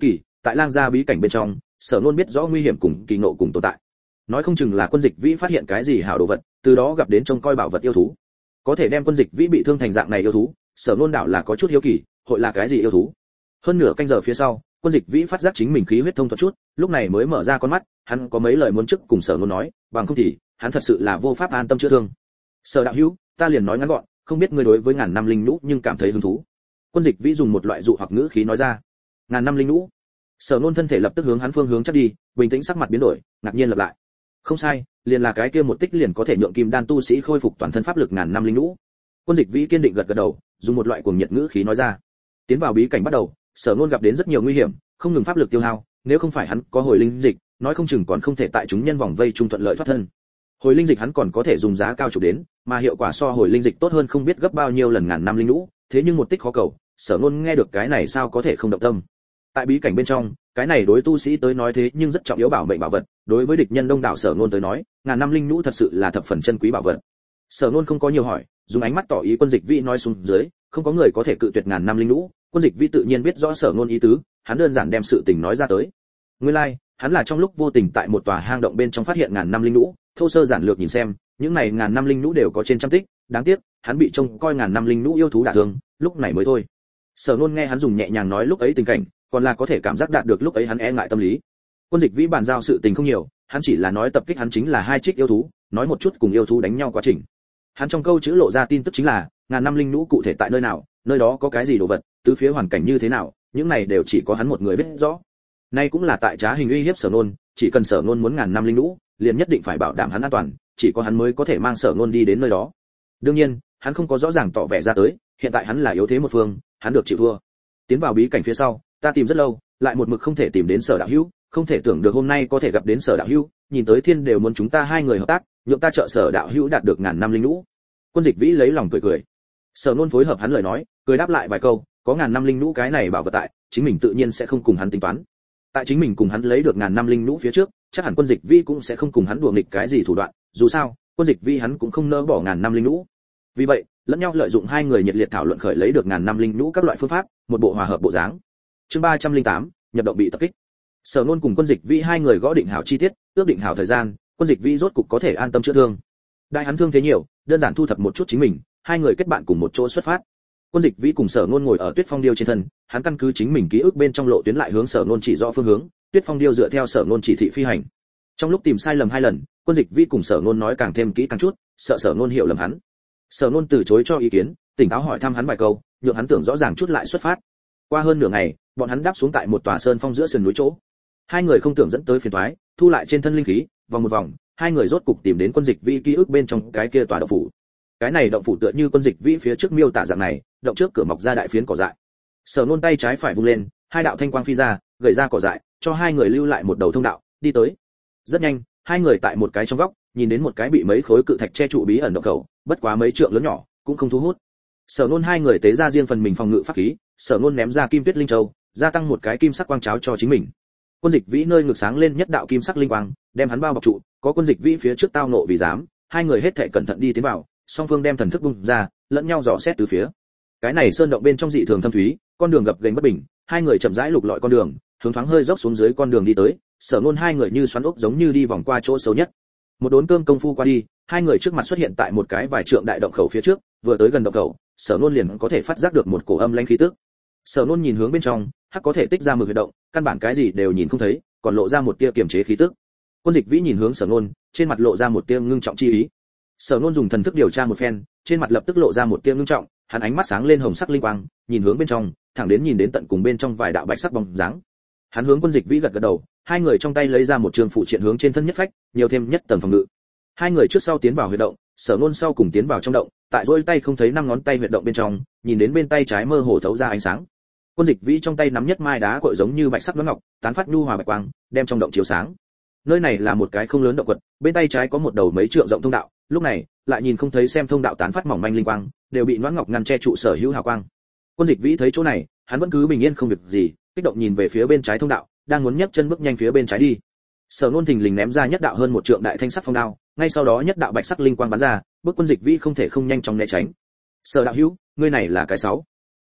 A: tại lang gia bí cảnh bên trong, Sở Nôn biết rõ nguy hiểm cùng kỳ nộ cùng tồn tại. Nói không chừng là Quân Dịch Vĩ phát hiện cái gì hảo đồ vật, từ đó gặp đến trông coi bảo vật yêu thú. Có thể đem Quân Dịch Vĩ bị thương thành dạng này yêu thú, Sở Nôn đảo là có chút hiếu kỳ, hội là cái gì yêu thú. Hơn nửa canh giờ phía sau, Quân Dịch Vĩ phát giác chính mình khí huyết thông thuận chút, lúc này mới mở ra con mắt, hắn có mấy lời muốn trước cùng Sở Nôn nói, bằng không thì hắn thật sự là vô pháp an tâm chữa thương. Sở đạo hữu, ta liền nói ngắn gọn, không biết ngươi đối với ngàn năm linh nhũ nhưng cảm thấy hứng thú. Quân Dịch Vĩ dùng một loại dụ hoặc ngữ khí nói ra. Ngàn năm linh nhũ. Sở Nôn thân thể lập tức hướng hắn phương hướng chắc đi, bình tĩnh sắc mặt biến đổi, ngạc nhiên lặp lại. Không sai, liền là cái kia một tích liền có thể nhượng kim đan tu sĩ khôi phục toàn thân pháp lực ngàn năm linh nhũ. Quân Dịch Vĩ kiên định gật gật đầu, dùng một loại cuồng nhiệt ngữ khí nói ra. Tiến vào bí cảnh bắt đầu, Sở Nôn gặp đến rất nhiều nguy hiểm, không ngừng pháp lực tiêu hao, nếu không phải hắn có hồi linh dịch, nói không chừng còn không thể tại chúng nhân vòng vây trung thuận lợi thoát thân. Hồi linh dịch hắn còn có thể dùng giá cao chụp đến, mà hiệu quả so hồi linh dịch tốt hơn không biết gấp bao nhiêu lần ngàn năm linh nhũ, thế nhưng một tích khó cầu, Sở Nôn nghe được cái này sao có thể không động tâm. Tại bí cảnh bên trong, cái này đối tu sĩ tới nói thế nhưng rất trọng yếu bảo mệnh bảo vật, đối với địch nhân đông đảo Sở Nôn tới nói, ngàn năm linh nhũ thật sự là thập phần chân quý bảo vật. Sở Nôn không có nhiều hỏi, dùng ánh mắt tỏ ý Quân Dịch Vĩ nói xuống dưới, không có người có thể cự tuyệt ngàn năm linh nhũ. Quân Dịch Vĩ tự nhiên biết rõ Sở Nôn ý tứ, hắn đơn giản đem sự tình nói ra tới. Nguyên lai, like, hắn là trong lúc vô tình tại một tòa hang động bên trong phát hiện ngàn năm linh nhũ, thô sơ giản lược nhìn xem, những này ngàn năm linh nhũ đều có trên trăm tích, đáng tiếc, hắn bị trông coi ngàn năm linh nhũ yêu thú đả thương, lúc này mới thôi. Sở Nôn nghe hắn dùng nhẹ nhàng nói lúc ấy tình cảnh, còn là có thể cảm giác đạt được lúc ấy hắn e ngại tâm lý. Quân Dịch Vĩ bàn giao sự tình không nhiều, hắn chỉ là nói tập kích hắn chính là hai trích yêu thú, nói một chút cùng yêu thú đánh nhau quá trình. Hắn trong câu chữ lộ ra tin tức chính là, ngàn năm linh nhũ cụ thể tại nơi nào, nơi đó có cái gì đồ vật, tứ phía hoàn cảnh như thế nào, những này đều chỉ có hắn một người biết rõ. Nay cũng là tại trá hình uy hiếp Sở Nôn, chỉ cần Sở Nôn muốn ngàn năm linh nhũ, liền nhất định phải bảo đảm hắn an toàn, chỉ có hắn mới có thể mang Sở Nôn đi đến nơi đó. Đương nhiên, hắn không có rõ ràng tỏ vẻ ra tới, hiện tại hắn là yếu thế một phương, hắn được chịu thua. Tiến vào bí cảnh phía sau, ta tìm rất lâu, lại một mực không thể tìm đến Sở đạo hữu, không thể tưởng được hôm nay có thể gặp đến Sở đạo hữu, nhìn tới thiên đều muốn chúng ta hai người hợp tác, nhượng ta trợ Sở đạo hữu đạt được ngàn năm linh nhũ. Quân Dịch Vĩ lấy lòng cười cười. Sở Nôn phối hợp hắn lời nói, cười đáp lại vài câu, có ngàn năm linh nhũ cái này bảo vật tại, chính mình tự nhiên sẽ không cùng hắn tính toán. Tại chính mình cùng hắn lấy được ngàn năm linh nhũ phía trước, chắc hẳn Quân Dịch Vĩ cũng sẽ không cùng hắn đùa nghịch cái gì thủ đoạn, dù sao, Quân Dịch Vĩ hắn cũng không nỡ bỏ ngàn năm linh nhũ. Vì vậy, lẫn nhau lợi dụng hai người nhiệt liệt thảo luận khởi lấy được ngàn năm linh nhũ các loại phương pháp, một bộ hòa hợp bộ dáng. Chương ba trăm lẻ tám, nhập động bị tập kích. Sở Nôn cùng Quân Dịch Vĩ hai người gõ định hảo chi tiết, ước định hảo thời gian, Quân Dịch Vĩ rốt cục có thể an tâm chữa thương. Đại hắn thương thế nhiều, đơn giản thu thập một chút chính mình, hai người kết bạn cùng một chỗ xuất phát. Quân Dịch Vĩ cùng Sở Nôn ngồi ở Tuyết Phong điêu trên thân, hắn căn cứ chính mình ký ức bên trong lộ tuyến lại hướng Sở Nôn chỉ rõ phương hướng, Tuyết Phong điêu dựa theo Sở Nôn chỉ thị phi hành. Trong lúc tìm sai lầm hai lần, Quân Dịch Vĩ cùng Sở Nôn nói càng thêm kỹ càng chút, sợ Sở Nôn hiểu lầm hắn. Sở Nôn từ chối cho ý kiến, tỉnh táo hỏi thăm hắn vài câu, nhượng hắn tưởng rõ ràng chút lại xuất phát. Qua hơn nửa ngày, bọn hắn đáp xuống tại một tòa sơn phong giữa sườn núi chỗ. Hai người không tưởng dẫn tới phiền toái, thu lại trên thân linh khí, vòng một vòng, hai người rốt cục tìm đến Quân Dịch Vĩ ký ức bên trong cái kia tòa động phủ. Cái này động phủ tựa như Quân Dịch Vĩ phía trước miêu tả dạng này, động trước cửa mọc ra đại phiến cỏ dại. Sở Nôn tay trái phải vung lên, hai đạo thanh quang phi ra, gợi ra cỏ dại, cho hai người lưu lại một đầu thông đạo, đi tới. Rất nhanh, hai người tại một cái trong góc, nhìn đến một cái bị mấy khối cự thạch che trụ bí ẩn động khẩu, bất quá mấy trượng lớn nhỏ, cũng không thu hút. Sở Nôn hai người tế ra riêng phần mình phòng ngự pháp khí, Sở Nôn ném ra kim tuyết linh châu, gia tăng một cái kim sắc quang cháo cho chính mình. Quân Dịch Vĩ nơi ngực sáng lên nhất đạo kim sắc linh quang, đem hắn bao bọc trụ, có Quân Dịch Vĩ phía trước tao nộ vì dám, hai người hết thảy cẩn thận đi tiến vào, song phương đem thần thức bung ra, lẫn nhau dò xét từ phía. Cái này sơn động bên trong dị thường thâm thúy, con đường gập ghềnh bất bình, hai người chậm rãi lục lọi con đường, hướng thoáng hơi dốc xuống dưới con đường đi tới, Sở Nôn hai người như xoắn ốc giống như đi vòng qua chỗ xấu nhất. Một đốn cơm công phu qua đi, hai người trước mặt xuất hiện tại một cái vài trượng đại động khẩu phía trước, vừa tới gần động khẩu, Sở Nôn liền có thể phát giác được một cổ âm lãnh khí tức. Sở Nôn nhìn hướng bên trong, hắc có thể tích ra mực huyệt động, căn bản cái gì đều nhìn không thấy, còn lộ ra một tia kiềm chế khí tức. Quân Dịch Vĩ nhìn hướng Sở Nôn, trên mặt lộ ra một tia ngưng trọng chi ý. Sở Nôn dùng thần thức điều tra một phen, trên mặt lập tức lộ ra một tia ngưng trọng, hắn ánh mắt sáng lên hồng sắc linh quang, nhìn hướng bên trong, thẳng đến nhìn đến tận cùng bên trong vài đạo bạch sắc bóng dáng. Hắn hướng Quân Dịch Vĩ gật gật đầu, hai người trong tay lấy ra một trường phụ triện hướng trên thân nhất phách, nhiều thêm nhất tầng phòng ngự. Hai người trước sau tiến vào huyệt động, Sở Nôn sau cùng tiến vào trong động, tại rôi tay không thấy năm ngón tay huyệt động bên trong, nhìn đến bên tay trái mơ hồ thấu ra ánh sáng. Quân Dịch Vĩ trong tay nắm nhất mai đá cội giống như bạch sắc đoán ngọc, tán phát nhu hòa bạch quang, đem trong động chiếu sáng. Nơi này là một cái không lớn động quật, bên tay trái có một đầu mấy trượng rộng thông đạo, lúc này lại nhìn không thấy xem thông đạo tán phát mỏng manh linh quang, đều bị đoán ngọc ngăn che trụ sở hữu hào quang. Quân Dịch Vĩ thấy chỗ này, hắn vẫn cứ bình yên không việc gì, kích động nhìn về phía bên trái thông đạo, đang muốn nhấc chân bước nhanh phía bên trái đi. Sở Nôn thình lình ném ra nhất đạo hơn một trượng đại thanh sắc phong đao, ngay sau đó nhất đạo bạch sắc linh quang bắn ra, bước Quân Dịch Vĩ không thể không nhanh chóng né tránh. Sở đạo hữu, ngươi này là cái sáu?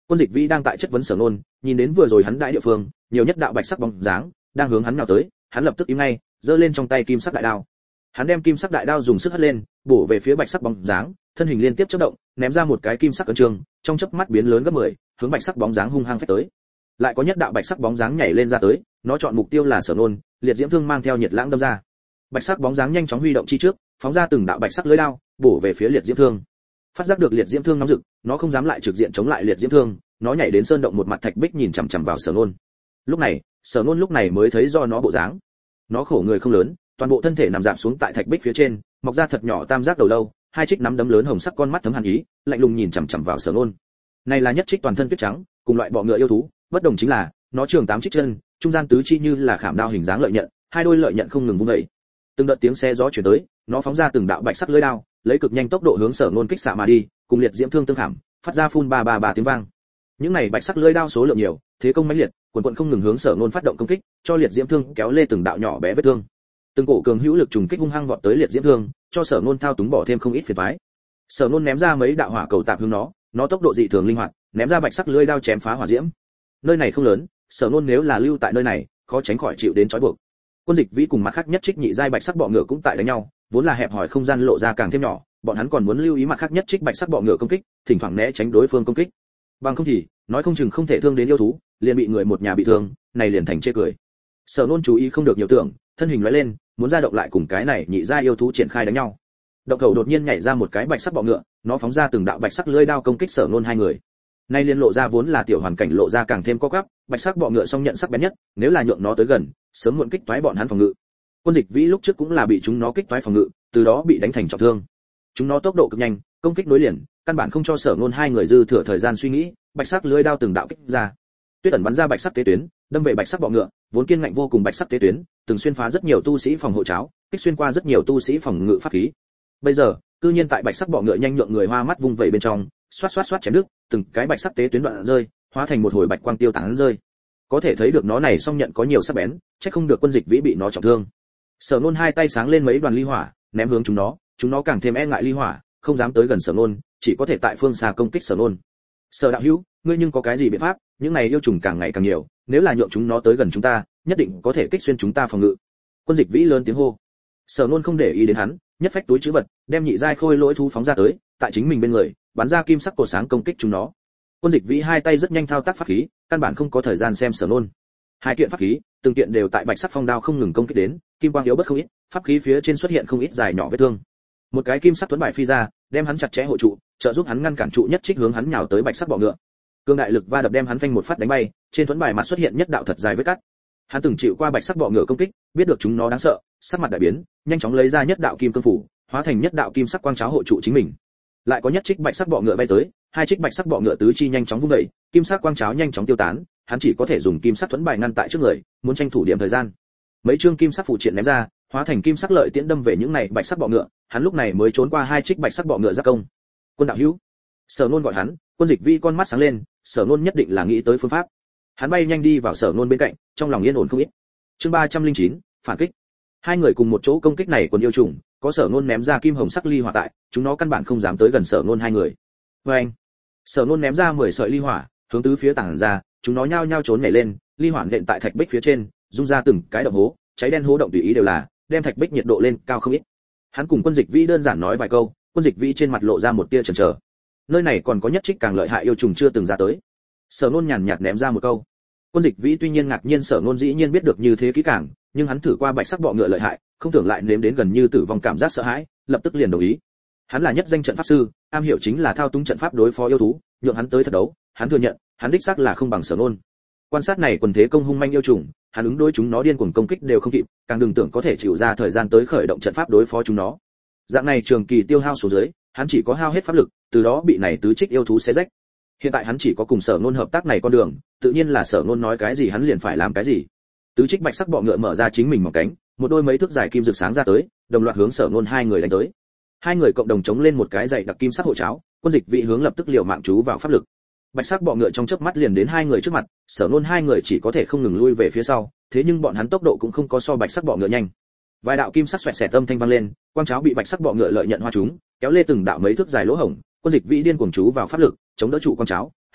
A: Quân Dịch Vĩ đang tại chất vấn Sở Nôn, nhìn đến vừa rồi hắn đại địa phương, nhiều nhất đạo bạch sắc bóng dáng đang hướng hắn nhào tới, hắn lập tức im ngay, giơ lên trong tay kim sắc đại đao. Hắn đem kim sắc đại đao dùng sức hất lên, bổ về phía bạch sắc bóng dáng, thân hình liên tiếp chớp động, ném ra một cái kim sắc ấn trường, trong chớp mắt biến lớn gấp mười, hướng bạch sắc bóng dáng hung hăng phách tới. Lại có nhất đạo bạch sắc bóng dáng nhảy lên ra tới, nó chọn mục tiêu là Sở Nôn, liệt diễm thương mang theo nhiệt lãng đâm ra. Bạch sắc bóng dáng nhanh chóng huy động chi trước, phóng ra từng đạo bạch sắc lưỡi đao, bổ về phía liệt diễm thương. Phát giác được liệt diễm thương nóng rực, nó không dám lại trực diện chống lại liệt diễm thương, nó nhảy đến sơn động một mặt thạch bích nhìn chằm chằm vào Sở Nôn. Lúc này, Sở Nôn lúc này mới thấy do nó bộ dáng. Nó khổ người không lớn, toàn bộ thân thể nằm rạp xuống tại thạch bích phía trên, mọc ra thật nhỏ tam giác đầu lâu, hai trích nắm đấm lớn hồng sắc con mắt thấm hàn ý, lạnh lùng nhìn chằm chằm vào Sở Nôn. Này là nhất trích toàn thân tuyết trắng, cùng loại bọ ngựa yêu thú, bất đồng chính là nó trường tám trích chân, trung gian tứ chi như là khảm đao hình dáng lợi nhận, hai đôi lợi nhận không ngừng vung dậy. Từng đợt tiếng xe gió truyền tới, nó phóng ra từng đạo bạch sắc lưỡi đao, lấy cực nhanh tốc độ hướng Sở Nôn kích xạ mà đi, cùng liệt diễm thương tương khảm, phát ra phun ba ba ba tiếng vang. Những này bạch sắc lưỡi đao số lượng nhiều, thế công mãnh liệt, quần quần không ngừng hướng Sở Nôn phát động công kích, cho liệt diễm thương kéo lê từng đạo nhỏ bé vết thương. Từng cổ cường hữu lực trùng kích hung hăng vọt tới liệt diễm thương, cho Sở Nôn thao túng bỏ thêm không ít phiền toái. Sở Nôn ném ra mấy đạo hỏa cầu tạm hướng nó, nó tốc độ dị thường linh hoạt, ném ra bạch sắc lưỡi đao chém phá hỏa diễm. Nơi này không lớn, Sở Nôn nếu là lưu tại nơi này, khó tránh khỏi chịu đến trói buộc. Quân Dịch Vĩ cùng mặt khác nhất trích nhị giai bạch sắc bọ ngựa cũng tại đánh nhau, vốn là hẹp hòi không gian lộ ra càng thêm nhỏ, bọn hắn còn muốn lưu ý mặt khác nhất trích bạch sắc bọ ngựa công kích, thỉnh thoảng né tránh đối phương công kích. Bằng không thì, nói không chừng không thể thương đến yêu thú, liền bị người một nhà bị thương, này liền thành chê cười. Sở Nôn chú ý không được nhiều tưởng, thân hình lóe lên, muốn ra động lại cùng cái này nhị giai yêu thú triển khai đánh nhau. Động khẩu đột nhiên nhảy ra một cái bạch sắc bọ ngựa, nó phóng ra từng đạo bạch sắc lưỡi đao công kích Sở Nôn hai người. Nay liên lộ ra vốn là tiểu hoàn cảnh lộ ra càng thêm co quắp, bạch sắc bọ ngựa song nhận sắc bén nhất, nếu là nhượng nó tới gần, sớm muộn kích toái bọn hắn phòng ngự. Quân Dịch Vĩ lúc trước cũng là bị chúng nó kích toái phòng ngự, từ đó bị đánh thành trọng thương. Chúng nó tốc độ cực nhanh, công kích nối liền, căn bản không cho Sở Nôn hai người dư thừa thời gian suy nghĩ, bạch sắc lưỡi đao từng đạo kích ra. Tuyết ẩn bắn ra bạch sắc tế tuyến, đâm về bạch sắc bọ ngựa, vốn kiên ngạnh vô cùng bạch sắc tế tuyến, từng xuyên phá rất nhiều tu sĩ phòng hộ cháo, kích xuyên qua rất nhiều tu sĩ phòng ngự pháp khí. Bây giờ, cư nhiên tại bạch sắc bọ ngựa nhanh nhượng người hoa mắt vung vẩy bên trong, xoát xoát xoát chém đứt, từng cái bạch sắc tế tuyến đoạn rơi, hóa thành một hồi bạch quang tiêu tán rơi. Có thể thấy được nó này song nhận có nhiều sắc bén, chắc không được Quân Dịch Vĩ bị nó trọng thương. Sở Nôn hai tay sáng lên mấy đoàn ly hỏa, ném hướng chúng nó, chúng nó càng thêm e ngại ly hỏa, không dám tới gần Sở Nôn, chỉ có thể tại phương xa công kích Sở Nôn. Sở đạo hữu, ngươi nhưng có cái gì biện pháp? Những này yêu trùng càng ngày càng nhiều, nếu là nhượng chúng nó tới gần chúng ta, nhất định có thể kích xuyên chúng ta phòng ngự. Quân Dịch Vĩ lớn tiếng hô. Sở Nôn không để ý đến hắn, nhất phách túi trữ vật, đem nhị giai khôi lỗi thú phóng ra tới, tại chính mình bên người, bắn ra kim sắc cột sáng công kích chúng nó. Quân Dịch Vĩ hai tay rất nhanh thao tác pháp khí, căn bản không có thời gian xem Sở Nôn. Hai kiện pháp khí, từng kiện đều tại bạch sắc phong đao không ngừng công kích đến, kim quang yếu bất không ít, pháp khí phía trên xuất hiện không ít dài nhỏ vết thương. Một cái kim sắc tuấn bài phi ra, đem hắn chặt chẽ hộ trụ, trợ giúp hắn ngăn cản trụ nhất trích hướng hắn nhào tới bạch sắc bọ ngựa. Cương đại lực va đập đem hắn phanh một phát đánh bay, trên tuấn bài mặt xuất hiện nhất đạo thật dài vết cắt. Hắn từng chịu qua bạch sắc bọ ngựa công kích, biết được chúng nó đáng sợ, sắc mặt đại biến, nhanh chóng lấy ra nhất đạo kim cương phủ, hóa thành nhất đạo kim sắc quang cháo hộ trụ chính mình. Lại có nhất trích bạch sắc bọ ngựa bay tới, hai trích bạch sắc bọ ngựa tứ chi nhanh chóng vung đẩy, kim sắc quang cháo nhanh chóng tiêu tán, hắn chỉ có thể dùng kim sắc thuẫn bài ngăn tại trước người, muốn tranh thủ điểm thời gian. Mấy chương kim sắc phụ triện ném ra, hóa thành kim sắc lợi tiễn đâm về những này bạch sắc bọ ngựa, hắn lúc này mới trốn qua hai trích bạch sắc bọ ngựa giáp công. Quân đạo hữu, Sở Nôn gọi hắn, Quân Dịch Vĩ con mắt sáng lên, Sở Nôn nhất định là nghĩ tới phương pháp. Hắn bay nhanh đi vào Sở Nôn bên cạnh, trong lòng yên ổn không ít. Chương ba trăm linh chín, phản kích. Hai người cùng một chỗ công kích này quần yêu trùng, có Sở Nôn ném ra kim hồng sắc ly hỏa tại, chúng nó căn bản không dám tới gần Sở Nôn hai người. Oeng! Sở Nôn ném ra mười sợi ly hỏa, hướng tứ phía tản ra, chúng nó nhao nhao trốn nhảy lên, ly hỏa nện tại thạch bích phía trên, rung ra từng cái động hố, cháy đen hố động tùy ý đều là, đem thạch bích nhiệt độ lên cao không ít. Hắn cùng Quân Dịch Vĩ đơn giản nói vài câu, Quân Dịch Vĩ trên mặt lộ ra một tia chần chờ. Nơi này còn có nhất trích càng lợi hại yêu trùng chưa từng ra tới. Sở Nôn nhàn nhạt ném ra một câu. Quân Dịch Vĩ tuy nhiên ngạc nhiên Sở Nôn dĩ nhiên biết được như thế kỹ càng, nhưng hắn thử qua bạch sắc bọ ngựa lợi hại, không tưởng lại nếm đến gần như tử vong cảm giác sợ hãi, lập tức liền đồng ý. Hắn là nhất danh trận pháp sư, am hiểu chính là thao túng trận pháp đối phó yêu thú, nhượng hắn tới thật đấu, hắn thừa nhận, hắn đích xác là không bằng Sở Nôn. Quan sát này quần thế công hung manh yêu trùng, hắn ứng đối chúng nó điên cuồng công kích đều không kịp, càng đừng tưởng có thể chịu ra thời gian tới khởi động trận pháp đối phó chúng nó. Dạng này trường kỳ tiêu hao số dưới, hắn chỉ có hao hết pháp lực, từ đó bị này tứ trích yêu thú xé rách. Hiện tại hắn chỉ có cùng Sở Nôn hợp tác này con đường, tự nhiên là Sở Nôn nói cái gì hắn liền phải làm cái gì. Tứ trích bạch sắc bọ ngựa mở ra chính mình mỏng cánh, một đôi mấy thước dài kim rực sáng ra tới, đồng loạt hướng Sở Nôn hai người đánh tới. Hai người cộng đồng chống lên một cái dày đặc kim sắc hộ cháo, Quân Dịch Vĩ hướng lập tức liều mạng chú vào pháp lực. Bạch sắc bọ ngựa trong chớp mắt liền đến hai người trước mặt, Sở Nôn hai người chỉ có thể không ngừng lui về phía sau, thế nhưng bọn hắn tốc độ cũng không có so bạch sắc bọ ngựa nhanh. Vài đạo kim sắc xoẹt xẹt âm thanh vang lên, quang cháo bị bạch sắc bọ ngựa lợi nhận hoa trúng, kéo lê từng đạo mấy thước dài lỗ hổng, Quân Dịch Vĩ điên cuồng chú vào pháp lực, chống đỡ trụ quang cháo,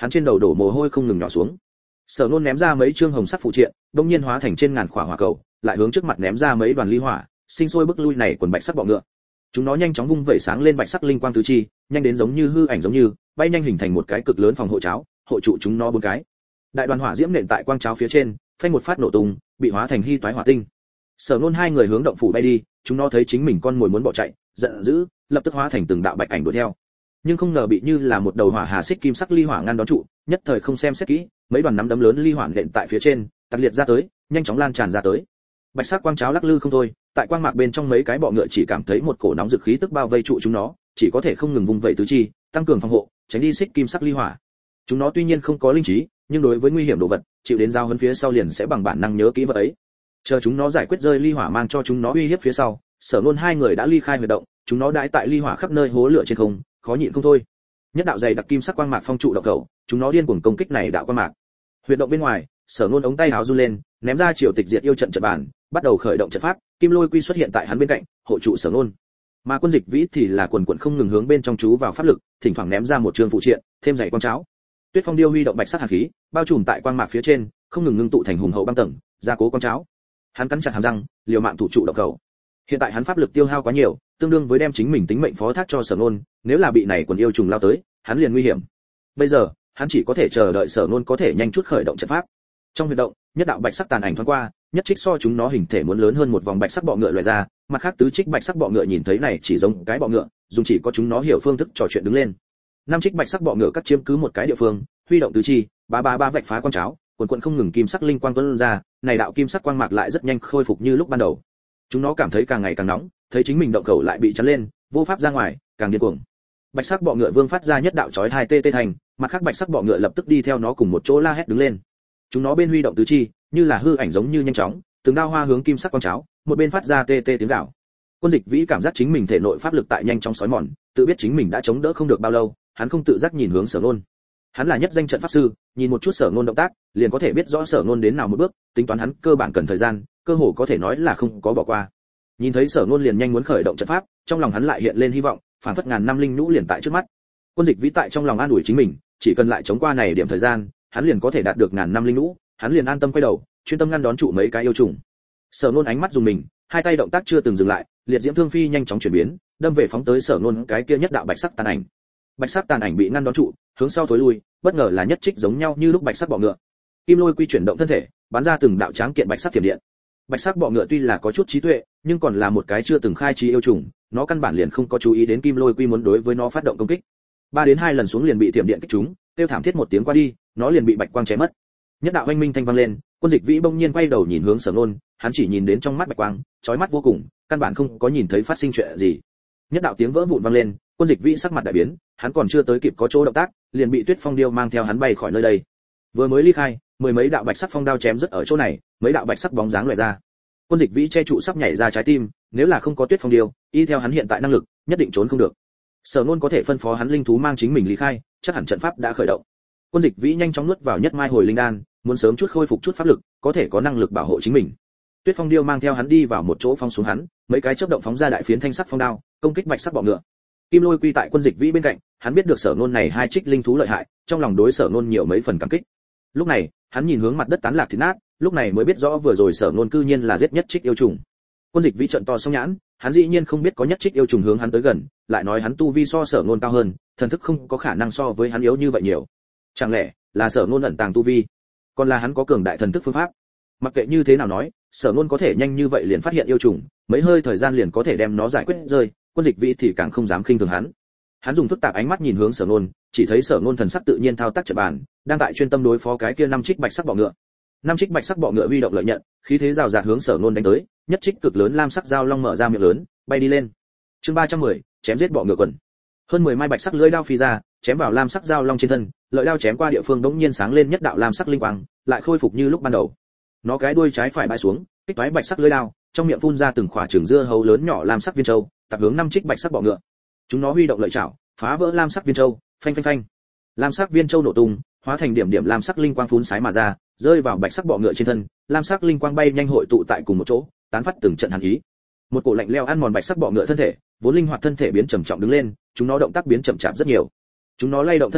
A: hắn trên đầu đổ mồ hôi không ngừng nhỏ xuống. Sở Nôn ném ra mấy trương hồng sắc phụ triện, đột nhiên hóa thành trên ngàn quả hỏa cầu, lại hướng trước mặt ném ra mấy đoàn ly hỏa, sinh sôi bức lui này quần bạch sắc bọ ngựa. Chúng nó nhanh chóng vung vẩy sáng lên bạch sắc linh quang tứ chi, nhanh đến giống như hư ảnh giống như, bay nhanh hình thành một cái cực lớn phòng hộ cháo, hộ trụ chúng nó bốn cái. Đại đoàn hỏa diễm nện tại quang cháo phía trên, phanh một phát nổ tung, bị hóa thành hy toái hỏa tinh. Sở Nôn hai người hướng động phủ bay đi, chúng nó thấy chính mình con mồi muốn bỏ chạy, giận dữ, lập tức hóa thành từng đạo bạch ảnh đuổi theo. Nhưng không ngờ bị như là một đầu hỏa hà xích kim sắc ly hỏa ngăn đón trụ, nhất thời không xem xét kỹ, mấy đoàn nắm đấm lớn ly hỏa nện tại phía trên, tạc liệt ra tới, nhanh chóng lan tràn ra tới. Bạch sắc quang cháo lắc lư không thôi, tại quang mạc bên trong mấy cái bọ ngựa chỉ cảm thấy một cổ nóng dực khí tức bao vây trụ chúng nó, chỉ có thể không ngừng vung vẩy tứ chi, tăng cường phòng hộ, tránh đi xích kim sắc ly hỏa. Chúng nó tuy nhiên không có linh trí, nhưng đối với nguy hiểm đồ vật, chịu đến giao huấn phía sau liền sẽ bằng bản năng nhớ kỹ vật ấy. Chờ chúng nó giải quyết rơi ly hỏa mang cho chúng nó uy hiếp phía sau, Sở Nôn hai người đã ly khai huyệt động, chúng nó đãi tại ly hỏa khắp nơi hố lửa trên không, khó nhịn không thôi. Nhất đạo dày đặc kim sắc quang mạc phong trụ động khẩu, chúng nó điên cuồng công kích này đạo quang mạc. Huyệt động bên ngoài, Sở Nôn ống tay áo run lên, ném ra triều tịch diệt yêu trận trận bản, bắt đầu khởi động trận pháp, kim lôi quy xuất hiện tại hắn bên cạnh, hộ trụ Sở Nôn. Mà Quân Dịch Vĩ thì là quần quần không ngừng hướng bên trong chú vào pháp lực, thỉnh thoảng ném ra một trường phụ triện, thêm dày quang cháo. Tuyết Phong điêu huy động bạch sắc hàn khí, bao trùm tại quang mạc phía trên, không ngừng ngưng tụ thành hùng hậu băng tầng, gia cố quang cháo. Hắn cắn chặt hàm răng, liều mạng thủ trụ động khẩu. Hiện tại hắn pháp lực tiêu hao quá nhiều, tương đương với đem chính mình tính mệnh phó thác cho Sở Nôn, nếu là bị này quần yêu trùng lao tới, hắn liền nguy hiểm. Bây giờ, hắn chỉ có thể chờ đợi Sở Nôn có thể nhanh chút khởi động trận pháp. Trong huyệt động, nhất đạo bạch sắc tàn ảnh thoáng qua, nhất trích so chúng nó hình thể muốn lớn hơn một vòng bạch sắc bọ ngựa loại ra, mặt khác tứ trích bạch sắc bọ ngựa nhìn thấy này chỉ giống cái bọ ngựa, dùng chỉ có chúng nó hiểu phương thức trò chuyện đứng lên. Năm trích bạch sắc bọ ngựa cắt chiếm cứ một cái địa phương, huy động tứ chi, ba ba ba vạch phá quang cháo, quần quần không ngừng kim sắc linh quang tuôn ra, này đạo kim sắc quang mạc lại rất nhanh khôi phục như lúc ban đầu. Chúng nó cảm thấy càng ngày càng nóng, thấy chính mình động khẩu lại bị chắn lên, vô pháp ra ngoài, càng điên cuồng. Bạch sắc bọ ngựa vương phát ra nhất đạo chói tai tê tê thành, mặt khác bạch sắc bọ ngựa lập tức đi theo nó cùng một chỗ la hét đứng lên. Chúng nó bên huy động tứ chi, như là hư ảnh giống như nhanh chóng, từng đao hoa hướng kim sắc quang cháo, một bên phát ra tê tê tiếng gào. Quân Dịch Vĩ cảm giác chính mình thể nội pháp lực tại nhanh chóng sói mòn, tự biết chính mình đã chống đỡ không được bao lâu, hắn không tự giác nhìn hướng Sở Nôn. Hắn là nhất danh trận pháp sư, nhìn một chút Sở Nôn động tác, liền có thể biết rõ Sở Nôn đến nào một bước, tính toán hắn cơ bản cần thời gian, cơ hồ có thể nói là không có bỏ qua. Nhìn thấy Sở Nôn liền nhanh muốn khởi động trận pháp, trong lòng hắn lại hiện lên hy vọng, phản phất ngàn năm linh nhũ liền tại trước mắt. Quân Dịch Vĩ tại trong lòng an ủi chính mình, chỉ cần lại chống qua này điểm thời gian, hắn liền có thể đạt được ngàn năm linh nhũ, hắn liền an tâm quay đầu, chuyên tâm ngăn đón trụ mấy cái yêu trùng. Sở Nôn ánh mắt dùng mình, hai tay động tác chưa từng dừng lại, liệt diễm thương phi nhanh chóng chuyển biến, đâm về phóng tới Sở Nôn cái kia nhất đạo bạch sắc tàn ảnh. Bạch sắc tàn ảnh bị ngăn đón trụ, hướng sau thối lui, bất ngờ là nhất trích giống nhau như lúc bạch sắc bọ ngựa. Kim lôi quy chuyển động thân thể, bắn ra từng đạo tráng kiện bạch sắc thiểm điện. Bạch sắc bọ ngựa tuy là có chút trí tuệ, nhưng còn là một cái chưa từng khai trí yêu trùng, nó căn bản liền không có chú ý đến kim lôi quy muốn đối với nó phát động công kích. Ba đến hai lần xuống liền bị thiểm điện kích trúng, tiêu thảm thiết một tiếng qua đi, nó liền bị bạch quang chém mất. Nhất đạo oanh minh thanh vang lên, Quân Dịch Vĩ bỗng nhiên quay đầu nhìn hướng Sở Nôn, hắn chỉ nhìn đến trong mắt bạch quang, chói mắt vô cùng, căn bản không có nhìn thấy phát sinh chuyện gì. Nhất đạo tiếng vỡ vụn vang lên, Quân Dịch Vĩ sắc mặt đại biến, hắn còn chưa tới kịp có chỗ động tác, liền bị Tuyết Phong điêu mang theo hắn bay khỏi nơi đây. Vừa mới ly khai, mười mấy đạo bạch sắc phong đao chém rất ở chỗ này, mấy đạo bạch sắc bóng dáng lóe ra. Quân Dịch Vĩ che trụ sắp nhảy ra trái tim, nếu là không có Tuyết Phong điêu, y theo hắn hiện tại năng lực, nhất định trốn không được. Sở Nôn có thể phân phó hắn linh thú mang chính mình ly khai, chắc hẳn trận pháp đã khởi động. Quân Dịch Vĩ nhanh chóng nuốt vào nhất mai hồi linh đan, muốn sớm chút khôi phục chút pháp lực, có thể có năng lực bảo hộ chính mình. Tuyết Phong điêu mang theo hắn đi vào một chỗ phong xuống hắn, mấy cái chớp động phóng ra đại phiến thanh sắc phong đao, công kích bạch sắc bọ ngựa. Kim lôi quy tại Quân Dịch Vĩ bên cạnh, hắn biết được Sở Nôn này hai trích linh thú lợi hại, trong lòng đối Sở Nôn nhiều mấy phần cảm kích. Lúc này, hắn nhìn hướng mặt đất tán lạc thịt nát, lúc này mới biết rõ vừa rồi Sở Nôn cư nhiên là giết nhất trích yêu trùng. Quân Dịch Vĩ trợn to song nhãn, hắn dĩ nhiên không biết có nhất trích yêu trùng hướng hắn tới gần, lại nói hắn tu vi so Sở Nôn cao hơn, thần thức không có khả năng so với hắn yếu như vậy nhiều. Chẳng lẽ là Sở Nôn ẩn tàng tu vi, còn là hắn có cường đại thần thức phương pháp? Mặc kệ như thế nào nói, Sở Nôn có thể nhanh như vậy liền phát hiện yêu trùng, mấy hơi thời gian liền có thể đem nó giải quyết rơi, Quân Dịch Vĩ thì càng không dám khinh thường hắn. Hắn dùng phức tạp ánh mắt nhìn hướng Sở Nôn, chỉ thấy Sở Nôn thần sắc tự nhiên thao tác trận bàn, đang tại chuyên tâm đối phó cái kia năm trích bạch sắc bọ ngựa. Năm trích bạch sắc bọ ngựa huy động lợi nhận, khí thế rào rạt hướng Sở Nôn đánh tới, nhất trích cực lớn lam sắc dao long mở ra miệng lớn, bay đi lên. Chương ba trăm mười, chém giết bọ ngựa quần. Hơn mười mai bạch sắc lưỡi đao phi ra, chém vào lam sắc dao long trên thân, lợi đao chém qua địa phương đống nhiên sáng lên nhất đạo lam sắc linh quang, lại khôi phục như lúc ban đầu. Nó cái đuôi trái phải bãi xuống, kích toái bạch sắc lưỡi đao, trong miệng phun ra từng khỏa trường dưa hấu lớn nhỏ lam sắc viên châu, tập hướng năm trích bạch sắc bọ ngựa. Chúng nó huy động lợi chảo, phá vỡ lam sắc viên châu, phanh phanh phanh. Lam sắc viên châu nổ tung, hóa thành điểm điểm lam sắc linh quang phún sái mà ra, rơi vào bạch sắc bọ ngựa trên thân, lam sắc linh quang bay nhanh hội tụ tại cùng một chỗ, tán phát từng trận hàn ý. Một cổ lạnh lẽo ăn mòn bạch sắc bọ ngựa thân thể, vốn linh hoạt thân thể biến trầm trọng đứng lên, chúng nó động tác biến chậm chạp rất nhiều. Chúng nó lay động thân thể,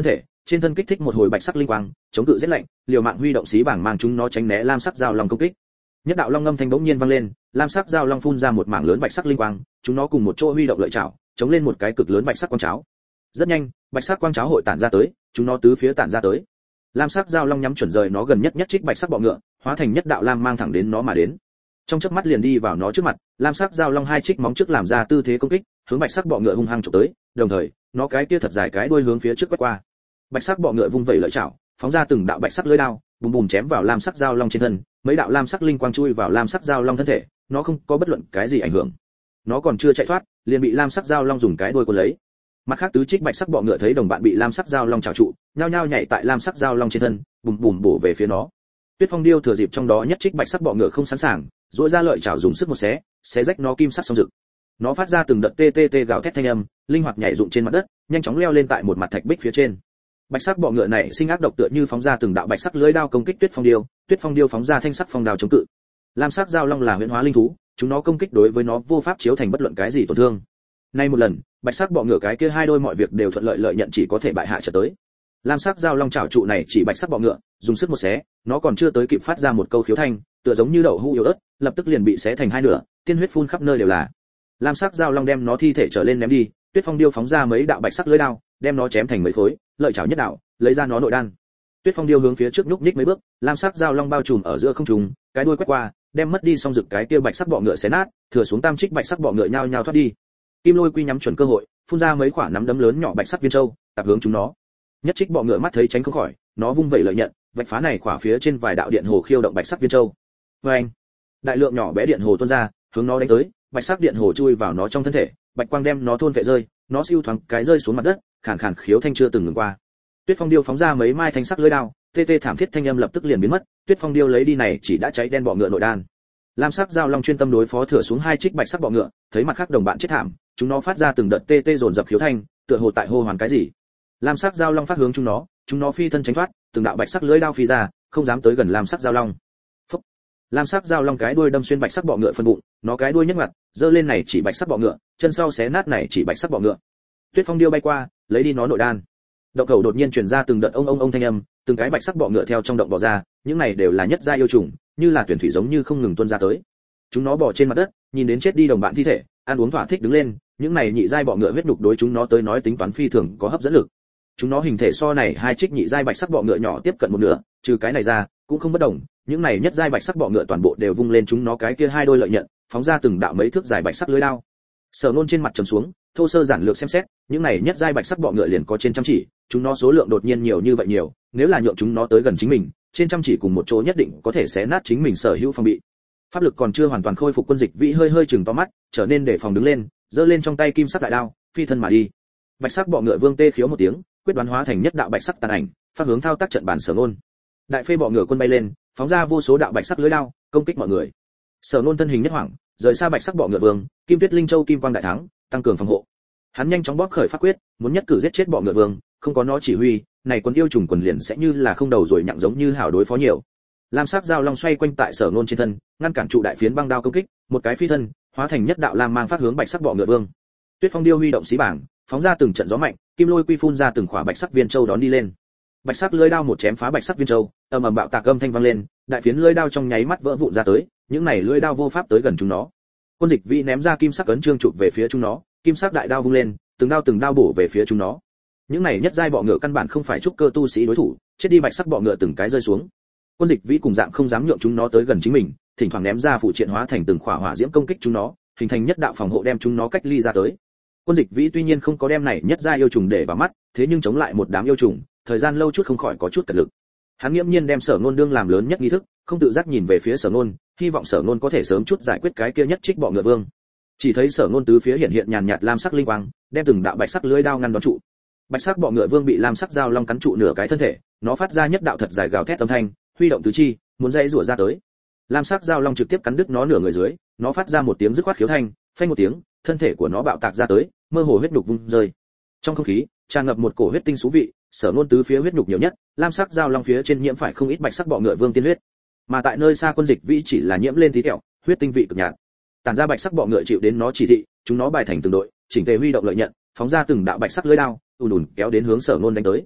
A: trên thân kích thích một hồi bạch sắc linh quang, chống cự rét lạnh, liều mạng huy động xí bảng mang chúng nó tránh né lam sắc dao long công kích. Nhất đạo long ngâm thanh bỗng nhiên vang lên, lam sắc dao long phun ra một mảng lớn bạch sắc linh quang, chúng nó cùng một chỗ huy động lợi chảo, chống lên một cái cực lớn bạch sắc quang cháo. Rất nhanh, bạch sắc quang cháo hội tản ra tới, chúng nó tứ phía tản ra tới. Lam sắc dao long nhắm chuẩn rời nó gần nhất nhất trích bạch sắc bọ ngựa, hóa thành nhất đạo lam mang thẳng đến nó mà đến. Trong chớp mắt liền đi vào nó trước mặt, lam sắc dao long hai trích móng trước làm ra tư thế công kích, hướng bạch sắc bọ ngựa hung hăng chụp tới, đồng thời, nó cái kia thật dài cái đuôi hướng phía trước quét qua. Bạch sắc bọ ngựa vung vẩy lợi chảo, phóng ra từng đạo bạch sắc lưỡi đao, bùm bùm chém vào lam sắc dao long trên thân, mấy đạo lam sắc linh quang chui vào lam sắc dao long thân thể, nó không có bất luận cái gì ảnh hưởng. Nó còn chưa chạy thoát, liền bị lam sắc dao long dùng cái đuôi cuốn lấy. Mặt khác tứ trích bạch sắc bọ ngựa thấy đồng bạn bị lam sắc dao long trảo trụ, nhao nhao nhảy tại lam sắc dao long trên thân, bùm bùm bổ về phía nó. Tuyết Phong Điêu thừa dịp trong đó nhất trích bạch sắc bọ ngựa không sẵn sàng, duỗi ra lợi chảo dùng sức một xé, xé rách nó kim sắc song rực. Nó phát ra từng đợt tê tê tê gào thét thanh âm, linh hoạt nhảy dụng trên mặt đất, nhanh chóng leo lên tại một mặt thạch bích phía trên. Bạch sắc bọ ngựa này sinh ác độc tựa như phóng ra từng đạo bạch sắc lưỡi đao công kích Tuyết Phong Điêu, Tuyết Phong Điêu phóng ra thanh sắc phong đao chống cự. Lam sắc dao long là huyễn hóa linh thú, chúng nó công kích đối với nó vô pháp chiếu thành bất luận cái gì tổn thương. Nay một lần, bạch sắc bọ ngựa cái kia hai đôi mọi việc đều thuận lợi lợi nhận chỉ có thể bại hạ trở tới. Lam sắc dao long chảo trụ này chỉ bạch sắc bọ ngựa, dùng sức một xé, nó còn chưa tới kịp phát ra một câu khiếu thanh, tựa giống như đậu hũ yếu ớt, lập tức liền bị xé thành hai nửa, tiên huyết phun khắp nơi đều là. Lam sắc dao long đem nó thi thể trở lên ném đi, Tuyết Phong Điêu phóng ra mấy đạo bạch sắc lưỡi đao, đem nó chém thành mấy khối, lợi chảo nhất đạo, lấy ra nó nội đan. Tuyết Phong Điêu hướng phía trước nhúc nhích mấy bước, lam sắc dao long bao trùm ở giữa không trung, cái đuôi quét qua, đem mất đi song rực cái kia bạch sắc bọ ngựa xé nát, thừa xuống tam trích bạch sắc bọ ngựa nhao nhao thoát đi. Kim Lôi Quy nhắm chuẩn cơ hội, phun ra mấy quả nắm đấm lớn nhỏ bạch sắc viên châu, tập hướng chúng nó. Nhất trích bọ ngựa mắt thấy tránh không khỏi, nó vung vẩy lợi nhận, vạch phá này quả phía trên vài đạo điện hồ khiêu động bạch sắc viên châu. Oeng! Đại lượng nhỏ bé điện hồ tuôn ra, hướng nó đánh tới, bạch sắc điện hồ chui vào nó trong thân thể, bạch quang đem nó thôn vệ rơi, nó siêu thoáng cái rơi xuống mặt đất, khàn khàn khiếu thanh chưa từng ngừng qua. Tuyết Phong Điêu phóng ra mấy mai thanh sắc lưỡi đao, tê tê thảm thiết thanh âm lập tức liền biến mất, Tuyết Phong Điêu lấy đi này chỉ đã cháy đen bọ ngựa nội đan. Lam sắc dao long chuyên tâm đối phó thừa xuống hai trích bạch sắc bọ ngựa, thấy mặt khác đồng bạn chết thảm, chúng nó phát ra từng đợt tê tê dồn dập khiếu thanh, tựa hồ tại hô hoán cái gì. Lam sắc dao long phát hướng chúng nó, chúng nó phi thân tránh thoát, từng đạo bạch sắc lưỡi đao phi ra, không dám tới gần lam sắc dao long. Phúc. Lam sắc dao long cái đuôi đâm xuyên bạch sắc bọ ngựa phân bụng, nó cái đuôi nhấc mặt, giơ lên này chỉ bạch sắc bọ ngựa, chân sau xé nát này chỉ bạch sắc bọ ngựa. Tuyết Phong Điêu bay qua, lấy đi nó nội đan. Động khẩu đột nhiên truyền ra từng đợt ông ông ông thanh âm, từng cái bạch sắc bọ ngựa theo trong động bò ra, những này đều là nhất gia yêu trùng, như là tuyển thủy giống như không ngừng tuôn ra tới. Chúng nó bò trên mặt đất, nhìn đến chết đi đồng bạn thi thể, ăn uống thỏa thích đứng lên, những này nhị giai bọ ngựa huyết nhục đối chúng nó tới nói tính toán phi thường có hấp dẫn lực. Chúng nó hình thể so này hai trích nhị giai bạch sắc bọ ngựa nhỏ tiếp cận một nửa, trừ cái này ra, cũng không bất đồng, những này nhất giai bạch sắc bọ ngựa toàn bộ đều vung lên chúng nó cái kia hai đôi lợi nhận, phóng ra từng đạo mấy thước dài bạch sắc lưỡi đao. Sở Nôn trên mặt trầm xuống, thô sơ giản lược xem xét, những này nhất giai bạch sắc bọ ngựa liền có trên trăm chỉ, chúng nó số lượng đột nhiên nhiều như vậy nhiều, nếu là nhượng chúng nó tới gần chính mình, trên trăm chỉ cùng một chỗ nhất định có thể xé nát chính mình sở hữu phòng bị. Pháp lực còn chưa hoàn toàn khôi phục, Quân Dịch Vĩ hơi hơi chừng to mắt, trở nên để phòng đứng lên, giơ lên trong tay kim sắc đại đao, phi thân mà đi. Bạch sắc bọ ngựa vương tê khiếu một tiếng, quyết đoán hóa thành nhất đạo bạch sắc tàn ảnh, phát hướng thao tác trận bản Sở Nôn. Đại phê bọ ngựa quân bay lên, phóng ra vô số đạo bạch sắc lưỡi đao, công kích mọi người. Sở Nôn thân hình nhất hoảng, rời xa bạch sắc bọ ngựa vương, Kim Tuyết Linh Châu kim quang đại thắng, tăng cường phòng hộ. Hắn nhanh chóng bóp khởi pháp quyết, muốn nhất cử giết chết bọ ngựa vương, không có nó chỉ huy, này quân yêu trùng quần liền sẽ như là không đầu rồi nhặng giống như hảo đối phó nhiều. Lam sắc dao long xoay quanh tại Sở Nôn trên thân, ngăn cản trụ đại phiến băng đao công kích, một cái phi thân, hóa thành nhất đạo lam mang phát hướng bạch sắc bọ ngựa vương. Tuyết Phong Điêu huy động xí bảng, phóng ra từng trận gió mạnh, Kim Lôi Quy phun ra từng khỏa bạch sắc viên châu đón đi lên. Bạch sắc lưỡi đao một chém phá bạch sắc viên châu, ầm ầm bạo tạc âm thanh vang lên, đại phiến lưỡi đao trong nháy mắt vỡ vụn ra tới, những này lưỡi đao vô pháp tới gần chúng nó. Quân Dịch Vĩ ném ra kim sắc ấn chương chụp về phía chúng nó, kim sắc đại đao vung lên, từng đao từng đao bổ về phía chúng nó. Những này nhất giai bọ ngựa căn bản không phải trúc cơ tu sĩ đối thủ, chết đi bạch sắc bọ ngựa từng cái rơi xuống. Quân Dịch Vĩ cùng dạng không dám nhượng chúng nó tới gần chính mình, thỉnh thoảng ném ra phụ triện hóa thành từng khỏa hỏa diễm công kích chúng nó, hình thành nhất đạo phòng hộ đem chúng nó cách ly ra tới. Quân Dịch Vĩ tuy nhiên không có đem này nhất giai yêu trùng để vào mắt, thế nhưng chống lại một đám yêu trùng, thời gian lâu chút không khỏi có chút cật lực. Hắn nghiễm nhiên đem Sở Nôn đương làm lớn nhất nghi thức, không tự giác nhìn về phía Sở Nôn, hy vọng Sở Nôn có thể sớm chút giải quyết cái kia nhất trích bọ ngựa vương. Chỉ thấy Sở Nôn tứ phía hiện hiện nhàn nhạt lam sắc linh quang, đem từng đạo bạch sắc lưỡi đao ngăn đón trụ. Bạch sắc bọ ngựa vương bị lam sắc dao long cắn trụ nửa cái thân thể, nó phát ra nhất đạo thật dài gào thét âm thanh, huy động tứ chi, muốn dãy rủa ra tới. Lam sắc dao long trực tiếp cắn đứt nó nửa người dưới, nó phát ra một tiếng rứt khoát khiếu thanh, phanh một tiếng, thân thể của nó bạo tạc ra tới, mơ hồ huyết nhục vung rơi. Trong không khí tràn ngập một cổ huyết tinh xú vị, Sở Nôn tứ phía huyết nhục nhiều nhất, lam sắc dao long phía trên nhiễm phải không ít bạch sắc bọ ngựa vương tiên huyết, mà tại nơi xa Quân Dịch Vĩ chỉ là nhiễm lên tí tẹo, huyết tinh vị cực nhạt. Tản ra bạch sắc bọ ngựa chịu đến nó chỉ thị, chúng nó bài thành từng đội, chỉnh tề huy động lợi nhận, phóng ra từng đạo bạch sắc lưỡi đao, ùn ùn kéo đến hướng Sở Nôn đánh tới.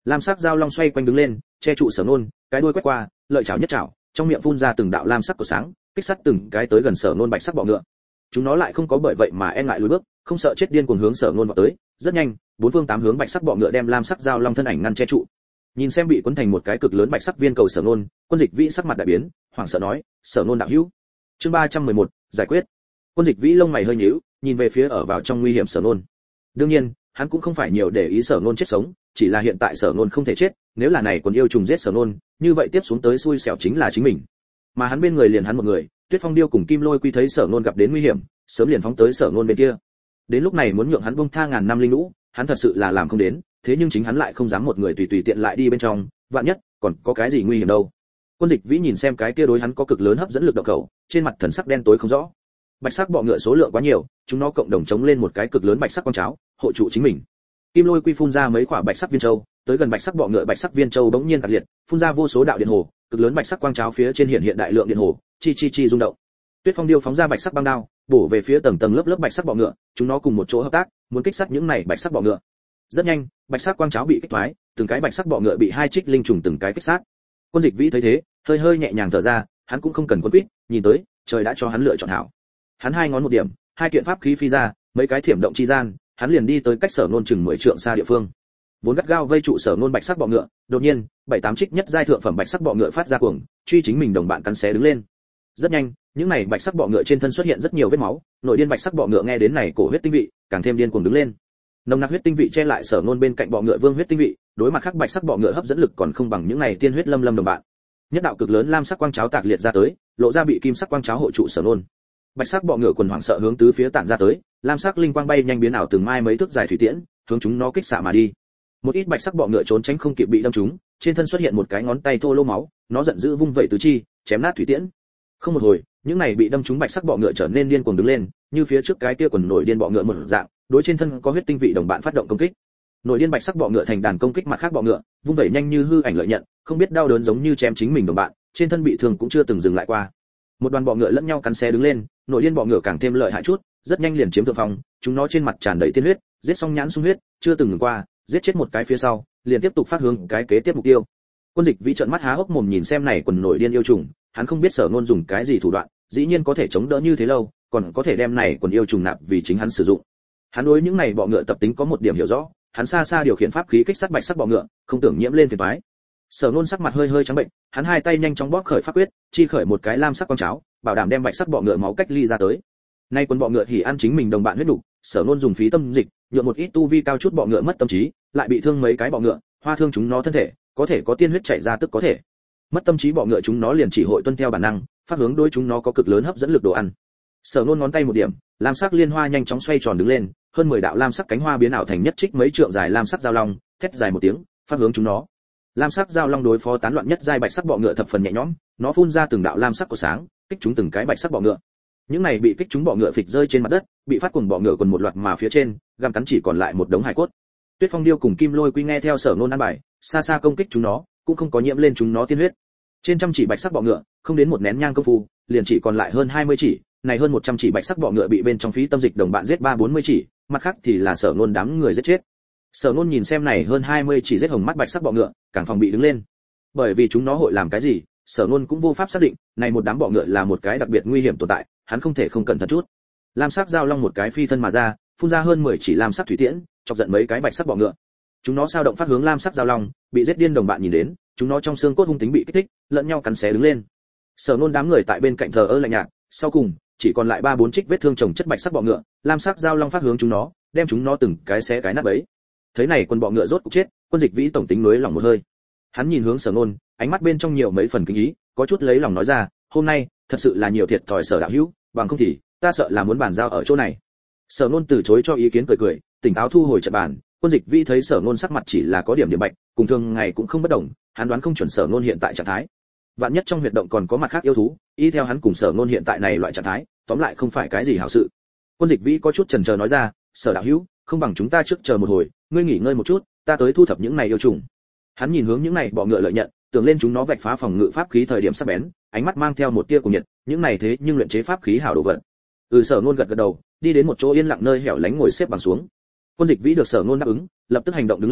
A: lam sắc dao long xoay quanh đứng lên, che trụ Sở Nôn, cái đuôi quét qua, lợi chảo nhất chảo, trong miệng phun ra từng đạo lam sắc của sáng, kích sát từng cái tới gần Sở Nôn bạch sắc bọ ngựa. Chúng nó lại không có bởi vậy mà e ngại lùi bước, không sợ chết điên cuồng hướng Sở Nôn vọt tới, rất nhanh, bốn phương tám hướng bạch sắc bọ ngựa đem lam sắc dao long thân ảnh ngăn che trụ. Nhìn xem bị cuốn thành một cái cực lớn bạch sắc viên cầu Sở Nôn, Quân Dịch Vĩ sắc mặt đại biến, hoảng sợ nói, "Sở Nôn đạo hữu." Chương ba trăm mười một, giải quyết. Quân Dịch Vĩ lông mày hơi nhíu, nhìn về phía ở vào trong nguy hiểm Sở Nôn. Đương nhiên, hắn cũng không phải nhiều để ý Sở Nôn chết sống, chỉ là hiện tại Sở Nôn không thể chết, nếu là này còn yêu trùng giết Sở Nôn, như vậy tiếp xuống tới xui xẻo chính là chính mình. Mà hắn bên người liền hắn một người, Tuyết Phong Điêu cùng Kim Lôi Quy thấy Sở Nôn gặp đến nguy hiểm, sớm liền phóng tới Sở Nôn bên kia. Đến lúc này muốn nhượng hắn buông tha ngàn năm linh lũ, hắn thật sự là làm không đến, thế nhưng chính hắn lại không dám một người tùy tùy tiện lại đi bên trong, vạn nhất còn có cái gì nguy hiểm đâu. Quân Dịch Vĩ nhìn xem cái kia đối hắn có cực lớn hấp dẫn lực động khẩu, trên mặt thần sắc đen tối không rõ. Bạch sắc bọ ngựa số lượng quá nhiều, chúng nó cộng đồng chống lên một cái cực lớn bạch sắc quang cháo, hộ trụ chính mình. Kim Lôi Quy phun ra mấy quả bạch sắc viên châu, tới gần bạch sắc bọ ngựa bạch sắc viên châu bỗng nhiên tạc liệt, phun ra vô số đạo điện hồ, cực lớn bạch sắc quang cháo phía trên hiện hiện đại lượng điện hồ, chi chi chi rung động. Tuyết Phong Điêu phóng ra bạch sắc băng đao, bổ về phía tầng tầng lớp lớp bạch sắc bọ ngựa, chúng nó cùng một chỗ hợp tác, muốn kích sát những này bạch sắc bọ ngựa. Rất nhanh, bạch sắc quang cháo bị kích thoái, từng cái bạch sắc bọ ngựa bị hai trích linh trùng từng cái kích sát. Quân Dịch Vĩ thấy thế, hơi hơi nhẹ nhàng thở ra, hắn cũng không cần quân quýt, nhìn tới, trời đã cho hắn lựa chọn hảo. Hắn hai ngón một điểm, hai kiện pháp khí phi ra, mấy cái thiểm động chi gian, hắn liền đi tới cách Sở Nôn chừng mười trượng xa địa phương. Vốn gắt gao vây trụ Sở Nôn bạch sắc bọ ngựa, đột nhiên, bảy tám trích nhất giai thượng phẩm bạch sắc bọ ngựa phát ra cuồng, truy chính mình đồng bạn cắn xé đứng lên. Rất nhanh, những này bạch sắc bọ ngựa trên thân xuất hiện rất nhiều vết máu, nội điên bạch sắc bọ ngựa nghe đến này cổ huyết tinh vị, càng thêm điên cuồng đứng lên. Nồng nặc huyết tinh vị che lại Sở Nôn bên cạnh bọ ngựa vương huyết tinh vị, đối mặt khác bạch sắc bọ ngựa hấp dẫn lực còn không bằng những này tiên huyết lâm lâm đồng bạn. Nhất đạo cực lớn lam sắc quang cháo tạc liệt ra tới, lộ ra bị kim sắc quang cháo hộ trụ Sở Nôn. Bạch sắc bọ ngựa quần hoảng sợ hướng tứ phía tản ra tới, lam sắc linh quang bay nhanh biến ảo từng mai mấy thước dài thủy tiễn, hướng chúng nó kích xạ mà đi. Một ít bạch sắc bọ ngựa trốn tránh không kịp bị đâm trúng, trên thân xuất hiện một cái ngón tay thô lỗ máu, nó giận dữ vung vẩy tứ chi, chém nát thủy tiễn. Không một hồi, những này bị đâm trúng bạch sắc bọ ngựa trở nên điên cuồng đứng lên, như phía trước cái kia quần nổi điên bọ ngựa một dạng, đối trên thân có huyết tinh vị đồng bạn phát động công kích. Nổi điên bạch sắc bọ ngựa thành đàn công kích mặt khác bọ ngựa, vung vẩy nhanh như hư ảnh lợi nhận, không biết đau đớn giống như chém chính mình đồng bạn, trên thân bị thương cũng chưa từng dừng lại qua. Một đoàn bọ ngựa lẫn nhau cắn xé đứng lên, nổi điên bọ ngựa càng thêm lợi hại chút, rất nhanh liền chiếm thượng phong, chúng nó trên mặt tràn đầy tiên huyết, giết xong nhãn sung huyết, chưa từng ngừng qua, giết chết một cái phía sau, liền tiếp tục phát hướng cái kế tiếp mục tiêu. Quân Dịch Vĩ trợn mắt há hốc mồm nhìn xem này quần nổi điên yêu trùng, hắn không biết Sở Nôn dùng cái gì thủ đoạn, dĩ nhiên có thể chống đỡ như thế lâu, còn có thể đem này quần yêu trùng nạp vì chính hắn sử dụng. Hắn đối những này bọ ngựa tập tính có một điểm hiểu rõ, hắn xa xa điều khiển pháp khí kích sát bạch sắc bọ ngựa, không tưởng nhiễm lên phiền toái. Sở Nôn sắc mặt hơi hơi trắng bệnh, hắn hai tay nhanh chóng bóp khởi pháp quyết, chi khởi một cái lam sắc quang cháo, bảo đảm đem bạch sắc bọ ngựa máu cách ly ra tới. Nay quần bọ ngựa hỉ ăn chính mình đồng bạn huyết đủ, Sở Nôn dùng phí tâm dịch, nhượng một ít tu vi cao chút bọ ngựa mất tâm trí, lại bị thương mấy cái bọ ngựa, hoa thương chúng nó thân thể, có thể có tiên huyết chảy ra tức có thể. Mất tâm trí bọ ngựa chúng nó liền chỉ hội tuân theo bản năng, phát hướng đối chúng nó có cực lớn hấp dẫn lực đồ ăn. Sở Nôn ngón tay một điểm, lam sắc liên hoa nhanh chóng xoay tròn đứng lên, hơn mười đạo lam sắc cánh hoa biến ảo thành nhất trích mấy trượng dài lam sắc dao long, thét dài một tiếng, phát hướng chúng nó. Lam sắc dao long đối phó tán loạn nhất giai bạch sắc bọ ngựa thập phần nhẹ nhõm, nó phun ra từng đạo lam sắc của sáng, kích chúng từng cái bạch sắc bọ ngựa. Những này bị kích chúng bọ ngựa phịch rơi trên mặt đất, bị phát cuồng bọ ngựa quần một loạt mà phía trên, găm cắn chỉ còn lại một đống hài cốt. Tuyết Phong Điêu cùng Kim Lôi Quy nghe theo Sở Nôn an bài, xa xa công kích chúng nó, cũng không có nhiễm lên chúng nó tiên huyết. Trên trăm chỉ bạch sắc bọ ngựa, không đến một nén nhang công phu, liền chỉ còn lại hơn hai mươi chỉ, này hơn một trăm chỉ bạch sắc bọ ngựa bị bên trong phí tâm dịch đồng bạn giết ba bốn mươi chỉ, mặt khác thì là Sở Nôn đám người giết chết. Sở Nôn nhìn xem này hơn hai mươi chỉ giết hồng mắt bạch sắc bọ ngựa, càng phòng bị đứng lên. Bởi vì chúng nó hội làm cái gì, Sở Nôn cũng vô pháp xác định, này một đám bọ ngựa là một cái đặc biệt nguy hiểm tồn tại, hắn không thể không cẩn thận chút. Lam sắc dao long một cái phi thân mà ra, phun ra hơn mười chỉ lam sắc thủy tiễn, chọc giận mấy cái bạch sắc bọ ngựa. Chúng nó sao động phát hướng lam sắc dao long, bị giết điên đồng bạn nhìn đến, chúng nó trong xương cốt hung tính bị kích thích, lẫn nhau cắn xé đứng lên. Sở Nôn đám người tại bên cạnh thờ ơ lạnh nhạt, sau cùng chỉ còn lại ba bốn trích vết thương chồng chất bạch sắc bọ ngựa, lam sắc dao long phát hướng chúng nó, đem chúng nó từng cái xé cái nát bấy. Thấy này quân bọ ngựa rốt cục chết, Quân Dịch Vĩ tổng tính nuối lòng một hơi. Hắn nhìn hướng Sở Nôn, ánh mắt bên trong nhiều mấy phần kính ý, có chút lấy lòng nói ra, hôm nay thật sự là nhiều thiệt thòi Sở đạo hữu, bằng không thì ta sợ là muốn bàn giao ở chỗ này. Sở Nôn từ chối cho ý kiến cười cười, tỉnh táo thu hồi trận bàn. Quân Dịch Vĩ thấy Sở Nôn sắc mặt chỉ là có điểm điểm bạch, cùng thường ngày cũng không bất đồng, hắn đoán không chuẩn Sở Nôn hiện tại trạng thái. Vạn nhất trong huyệt động còn có mặt khác yêu thú, y theo hắn cùng Sở Nôn hiện tại này loại trạng thái, tóm lại không phải cái gì hảo sự. Quân Dịch Vĩ có chút chần chờ nói ra, Sở đạo hữu, không bằng chúng ta trước chờ một hồi, ngươi nghỉ ngơi một chút, ta tới thu thập những này yêu trùng. Hắn nhìn hướng những này bọ ngựa lợi nhận, tưởng lên chúng nó vạch phá phòng ngự pháp khí thời điểm sắc bén, ánh mắt mang theo một tia cùng nhiệt, những này thế nhưng luyện chế pháp khí hảo đồ vật. Ừ, Sở Nôn gật gật đầu, đi đến một chỗ yên lặng nơi hẻo lánh ngồi xếp bằng xuống. Quân Dịch Vĩ được Sở Nôn đáp ứng, lập tức hành động đứng lên,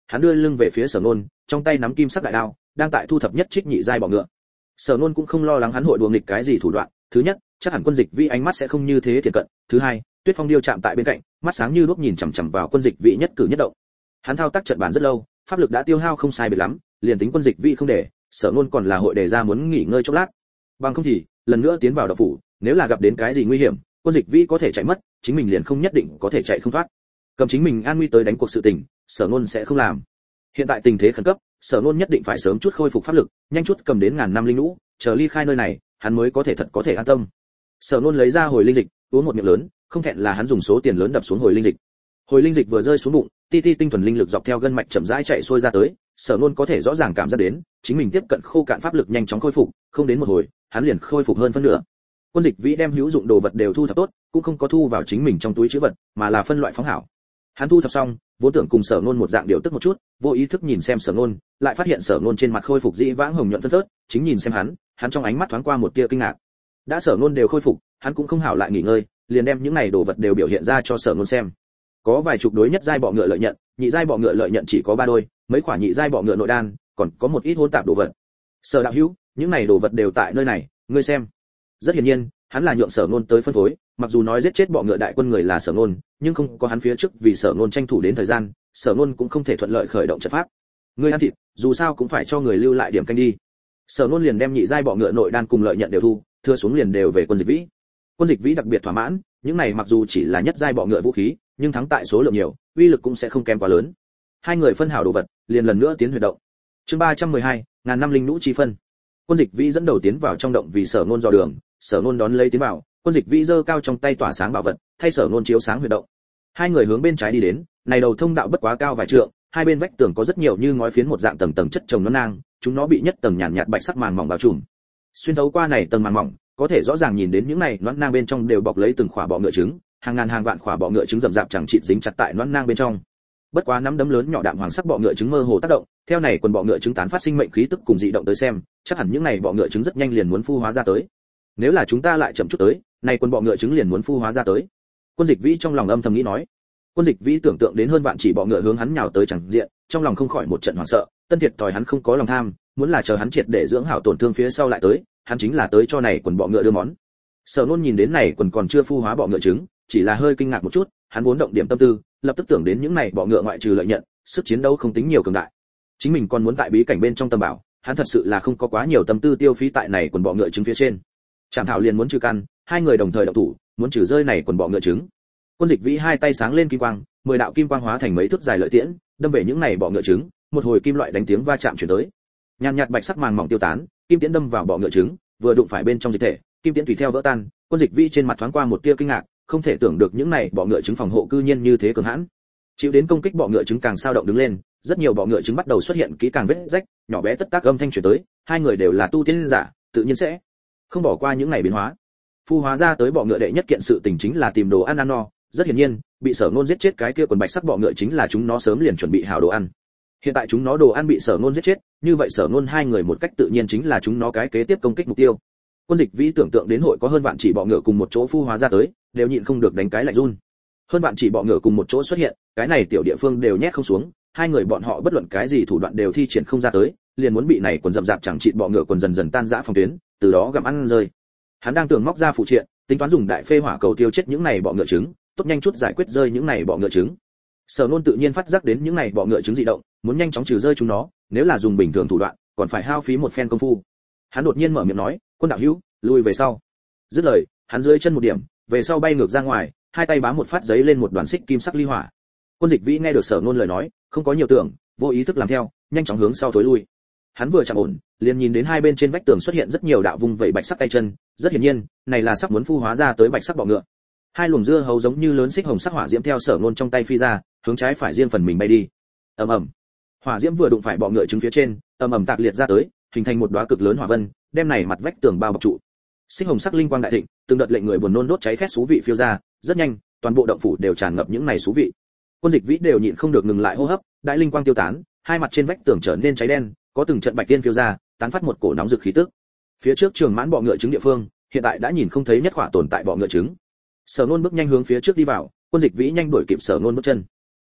A: hắn đưa lưng về phía Sở Nôn, trong tay nắm kim sắc đại đao, đang tại thu thập nhất trích nhị giai bọ ngựa. Sở Nôn cũng không lo lắng hắn hội đùa nghịch cái gì thủ đoạn, thứ nhất, chắc hẳn Quân Dịch Vĩ ánh mắt sẽ không như thế thiện cận, thứ hai, Tuyết Phong điêu chạm tại bên cạnh, mắt sáng như đuốc nhìn chằm chằm vào Quân Dịch Vĩ nhất cử nhất động. Hắn thao tác trận bàn rất lâu, pháp lực đã tiêu hao không sai biệt lắm, liền tính Quân Dịch Vĩ không để, Sở Nôn còn là hội đề ra muốn nghỉ ngơi chốc lát. Bằng không thì, lần nữa tiến vào động phủ, nếu là gặp đến cái gì nguy hiểm, Quân Dịch Vĩ có thể chạy mất, chính mình liền không nhất định có thể chạy không thoát. Cầm chính mình an nguy tới đánh cuộc sự tình, Sở Nôn sẽ không làm. Hiện tại tình thế khẩn cấp, Sở Nôn nhất định phải sớm chút khôi phục pháp lực, nhanh chút cầm đến ngàn năm linh lũ, chờ ly khai nơi này, hắn mới có thể thật có thể an tâm. Sở Nôn lấy ra hồi linh dịch, uống một miệng lớn, không thẹn là hắn dùng số tiền lớn đập xuống hồi linh dịch. Hồi linh dịch vừa rơi xuống bụng, ti ti tinh thuần linh lực dọc theo gân mạch chậm rãi chạy xuôi ra tới, Sở Nôn có thể rõ ràng cảm giác đến, chính mình tiếp cận khô cạn pháp lực nhanh chóng khôi phục, không đến một hồi, hắn liền khôi phục hơn phân nửa. Quân Dịch Vĩ đem hữu dụng đồ vật đều thu thập tốt, cũng không có thu vào chính mình trong túi trữ vật, mà là phân loại phóng hảo. Hắn thu thập xong, vốn tưởng cùng Sở Nôn một dạng điều tức một chút, vô ý thức nhìn xem Sở Nôn, lại phát hiện Sở Nôn trên mặt khôi phục dĩ vãng hồng nhuận phấn phớt, chính nhìn xem hắn, hắn trong ánh mắt thoáng qua một tia kinh ngạc. Đã Sở Nôn đều khôi phục, hắn cũng không hảo lại nghỉ ngơi, liền đem những này đồ vật đều biểu hiện ra cho Sở Nôn xem. Có vài chục đối nhất giai bọ ngựa lợi nhận, nhị giai bọ ngựa lợi nhận chỉ có ba đôi, mấy quả nhị giai bọ ngựa nội đan, còn có một ít hỗn tạp đồ vật. Sở đạo hữu, những này đồ vật đều tại nơi này, ngươi xem. Rất hiển nhiên, hắn là nhượng Sở Nôn tới phân phối, mặc dù nói giết chết bọ ngựa đại quân người là Sở Nôn, nhưng không có hắn phía trước vì Sở Nôn tranh thủ đến thời gian, Sở Nôn cũng không thể thuận lợi khởi động trận pháp. Ngươi ăn thịt, dù sao cũng phải cho người lưu lại điểm canh đi. Sở Nôn liền đem nhị giai bọ ngựa nội đan cùng lợi nhận đều thu, thưa xuống liền đều về Quân Dịch Vĩ. Quân Dịch Vĩ đặc biệt thỏa mãn, những này mặc dù chỉ là nhất giai bọ ngựa vũ khí, nhưng thắng tại số lượng nhiều, uy lực cũng sẽ không kém quá lớn. Hai người phân hảo đồ vật, liền lần nữa tiến huyệt động. Chương ba trăm mười hai, ngàn năm linh nũ chi phân. Quân Dịch Vĩ dẫn đầu tiến vào trong động vì Sở Nôn dò đường, Sở Nôn đón lấy tiến vào, Quân Dịch Vĩ giơ cao trong tay tỏa sáng bảo vật, thay Sở Nôn chiếu sáng huyệt động. Hai người hướng bên trái đi đến, này đầu thông đạo bất quá cao vài trượng, hai bên vách tường có rất nhiều như ngói phiến một dạng tầng tầng chất chồng nón nang, chúng nó bị nhất tầng nhàn nhạt bạch sắc màng mỏng bao trùm. Xuyên thấu qua này tầng màng mỏng, có thể rõ ràng nhìn đến những này nón nang bên trong đều bọc lấy từng khỏa bọ ngựa trứng, hàng ngàn hàng vạn khỏa bọ ngựa trứng rậm rạp chẳng chịt dính chặt tại nón nang bên trong. Bất quá nắm đấm lớn nhỏ đạm hoàng sắc bọ ngựa trứng mơ hồ tác động, theo này quần bọ ngựa trứng tán phát sinh mệnh khí tức cùng dị động tới xem, chắc hẳn những này bọ ngựa trứng rất nhanh liền muốn phu hóa ra tới. Nếu là chúng ta lại chậm chút tới, này quần bọ ngựa trứng liền muốn phu hóa ra tới. Quân Dịch Vĩ trong lòng âm thầm nghĩ nói. Quân Dịch Vĩ tưởng tượng đến hơn vạn chỉ bọ ngựa hướng hắn nhào tới chẳng diện, trong lòng không khỏi một trận hoảng sợ, tân thiệt thòi hắn không có lòng tham, muốn là chờ hắn triệt để dưỡng hảo tổn thương phía sau lại tới, hắn chính là tới cho này quần bọ ngựa đưa món. Sở Nôn nhìn đến này quần còn chưa phu hóa bọ ngựa trứng, chỉ là hơi kinh ngạc một chút, hắn vốn động điểm tâm tư, lập tức tưởng đến những này bọ ngựa ngoại trừ lợi nhận, sức chiến đấu không tính nhiều cường đại. Chính mình còn muốn tại bí cảnh bên trong tầm bảo, hắn thật sự là không có quá nhiều tâm tư tiêu phí tại này quần bọ ngựa trứng phía trên. Trảm thảo liền muốn trừ căn, hai người đồng thời động thủ, muốn trừ rơi này quần bọ ngựa trứng. Quân Dịch Vĩ hai tay sáng lên kim quang, mười đạo kim quang hóa thành mấy thước dài lợi tiễn, đâm về những này bọ ngựa trứng, một hồi kim loại đánh tiếng va chạm truyền tới. Nhàn nhạt bạch sắc màng mỏng tiêu tán, kim tiễn đâm vào bọ ngựa trứng, vừa đụng phải bên trong dịch thể, kim tiễn tùy theo vỡ tan. Quân Dịch Vĩ trên mặt thoáng qua một tia kinh ngạc, không thể tưởng được những này bọ ngựa trứng phòng hộ cư nhiên như thế cường hãn. Chịu đến công kích bọ ngựa trứng càng sao động đứng lên, rất nhiều bọ ngựa trứng bắt đầu xuất hiện kỹ càng vết rách, nhỏ bé tất tác âm thanh truyền tới, hai người đều là tu tiên giả, tự nhiên sẽ không bỏ qua những này biến hóa. Phu hóa ra tới bọ ngựa đệ nhất kiện sự tình chính là tìm đồ ăn ăn no, rất hiển nhiên, bị Sở Nôn giết chết cái kia quần bạch sắc bọ ngựa chính là chúng nó sớm liền chuẩn bị hảo đồ ăn. Hiện tại chúng nó đồ ăn bị Sở Nôn giết chết, như vậy Sở Nôn hai người một cách tự nhiên chính là chúng nó cái kế tiếp công kích mục tiêu. Quân Dịch Vĩ tưởng tượng đến hội có hơn vạn chỉ bọ ngựa cùng một chỗ phu hóa ra tới, đều nhịn không được đánh cái lạnh run. Hơn vạn chỉ bọ ngựa cùng một chỗ xuất hiện, cái này tiểu địa phương đều nhét không xuống, hai người bọn họ bất luận cái gì thủ đoạn đều thi triển không ra tới, liền muốn bị này quần rậm rạp chẳng chịt bọ ngựa quần dần dần tan rã phòng tuyến, từ đó gặm ăn rơi. Hắn đang tưởng móc ra phụ triện, tính toán dùng đại phê hỏa cầu tiêu chết những này bọ ngựa trứng, tốt nhanh chút giải quyết rơi những này bọ ngựa trứng. Sở Nôn tự nhiên phát giác đến những này bọ ngựa trứng dị động, muốn nhanh chóng trừ rơi chúng nó, nếu là dùng bình thường thủ đoạn, còn phải hao phí một phen công phu. Hắn đột nhiên mở miệng nói, "Quân đạo hữu, lùi về sau." Dứt lời, hắn dưới chân một điểm, về sau bay ngược ra ngoài, hai tay bám một phát giấy lên một đoàn xích kim sắc ly hỏa. Quân Dịch Vĩ nghe được Sở Nôn lời nói, không có nhiều tưởng, vô ý thức làm theo, nhanh chóng hướng sau thối lui. Hắn vừa chạm ổn, liền nhìn đến hai bên trên vách tường xuất hiện rất nhiều đạo vung vẩy bạch sắc tay chân, rất hiển nhiên, này là sắp muốn phu hóa ra tới bạch sắc bọ ngựa. Hai luồng dưa hấu giống như lớn xích hồng sắc hỏa diễm theo Sở Nôn trong tay phi ra, hướng trái phải riêng phần mình bay đi. Ầm ầm. Hỏa diễm vừa đụng phải bọ ngựa trứng phía trên, ầm ầm tạc liệt ra tới, hình thành một đóa cực lớn hỏa vân, đem này mặt vách tường bao bọc trụ. Xích hồng sắc linh quang đại thịnh, từng đợt lệnh người buồn nôn đốt cháy khét xú vị phiêu ra, rất nhanh, toàn bộ động phủ đều tràn ngập những này xú vị. Quân Dịch Vĩ đều nhịn không được ngừng lại hô hấp, đại linh quang tiêu tán, hai mặt trên vách tường trở nên cháy đen, có từng trận bạch tiên phiêu ra, tán phát một cổ nóng rực khí tức. Phía trước trường mãn bọ ngựa trứng địa phương, hiện tại đã nhìn không thấy nhất khỏa tồn tại bọ ngựa trứng. Sở Nôn bước nhanh hướng phía trước đi vào, Quân Dịch Vĩ nhanh đuổi kịp Sở Nôn bước chân.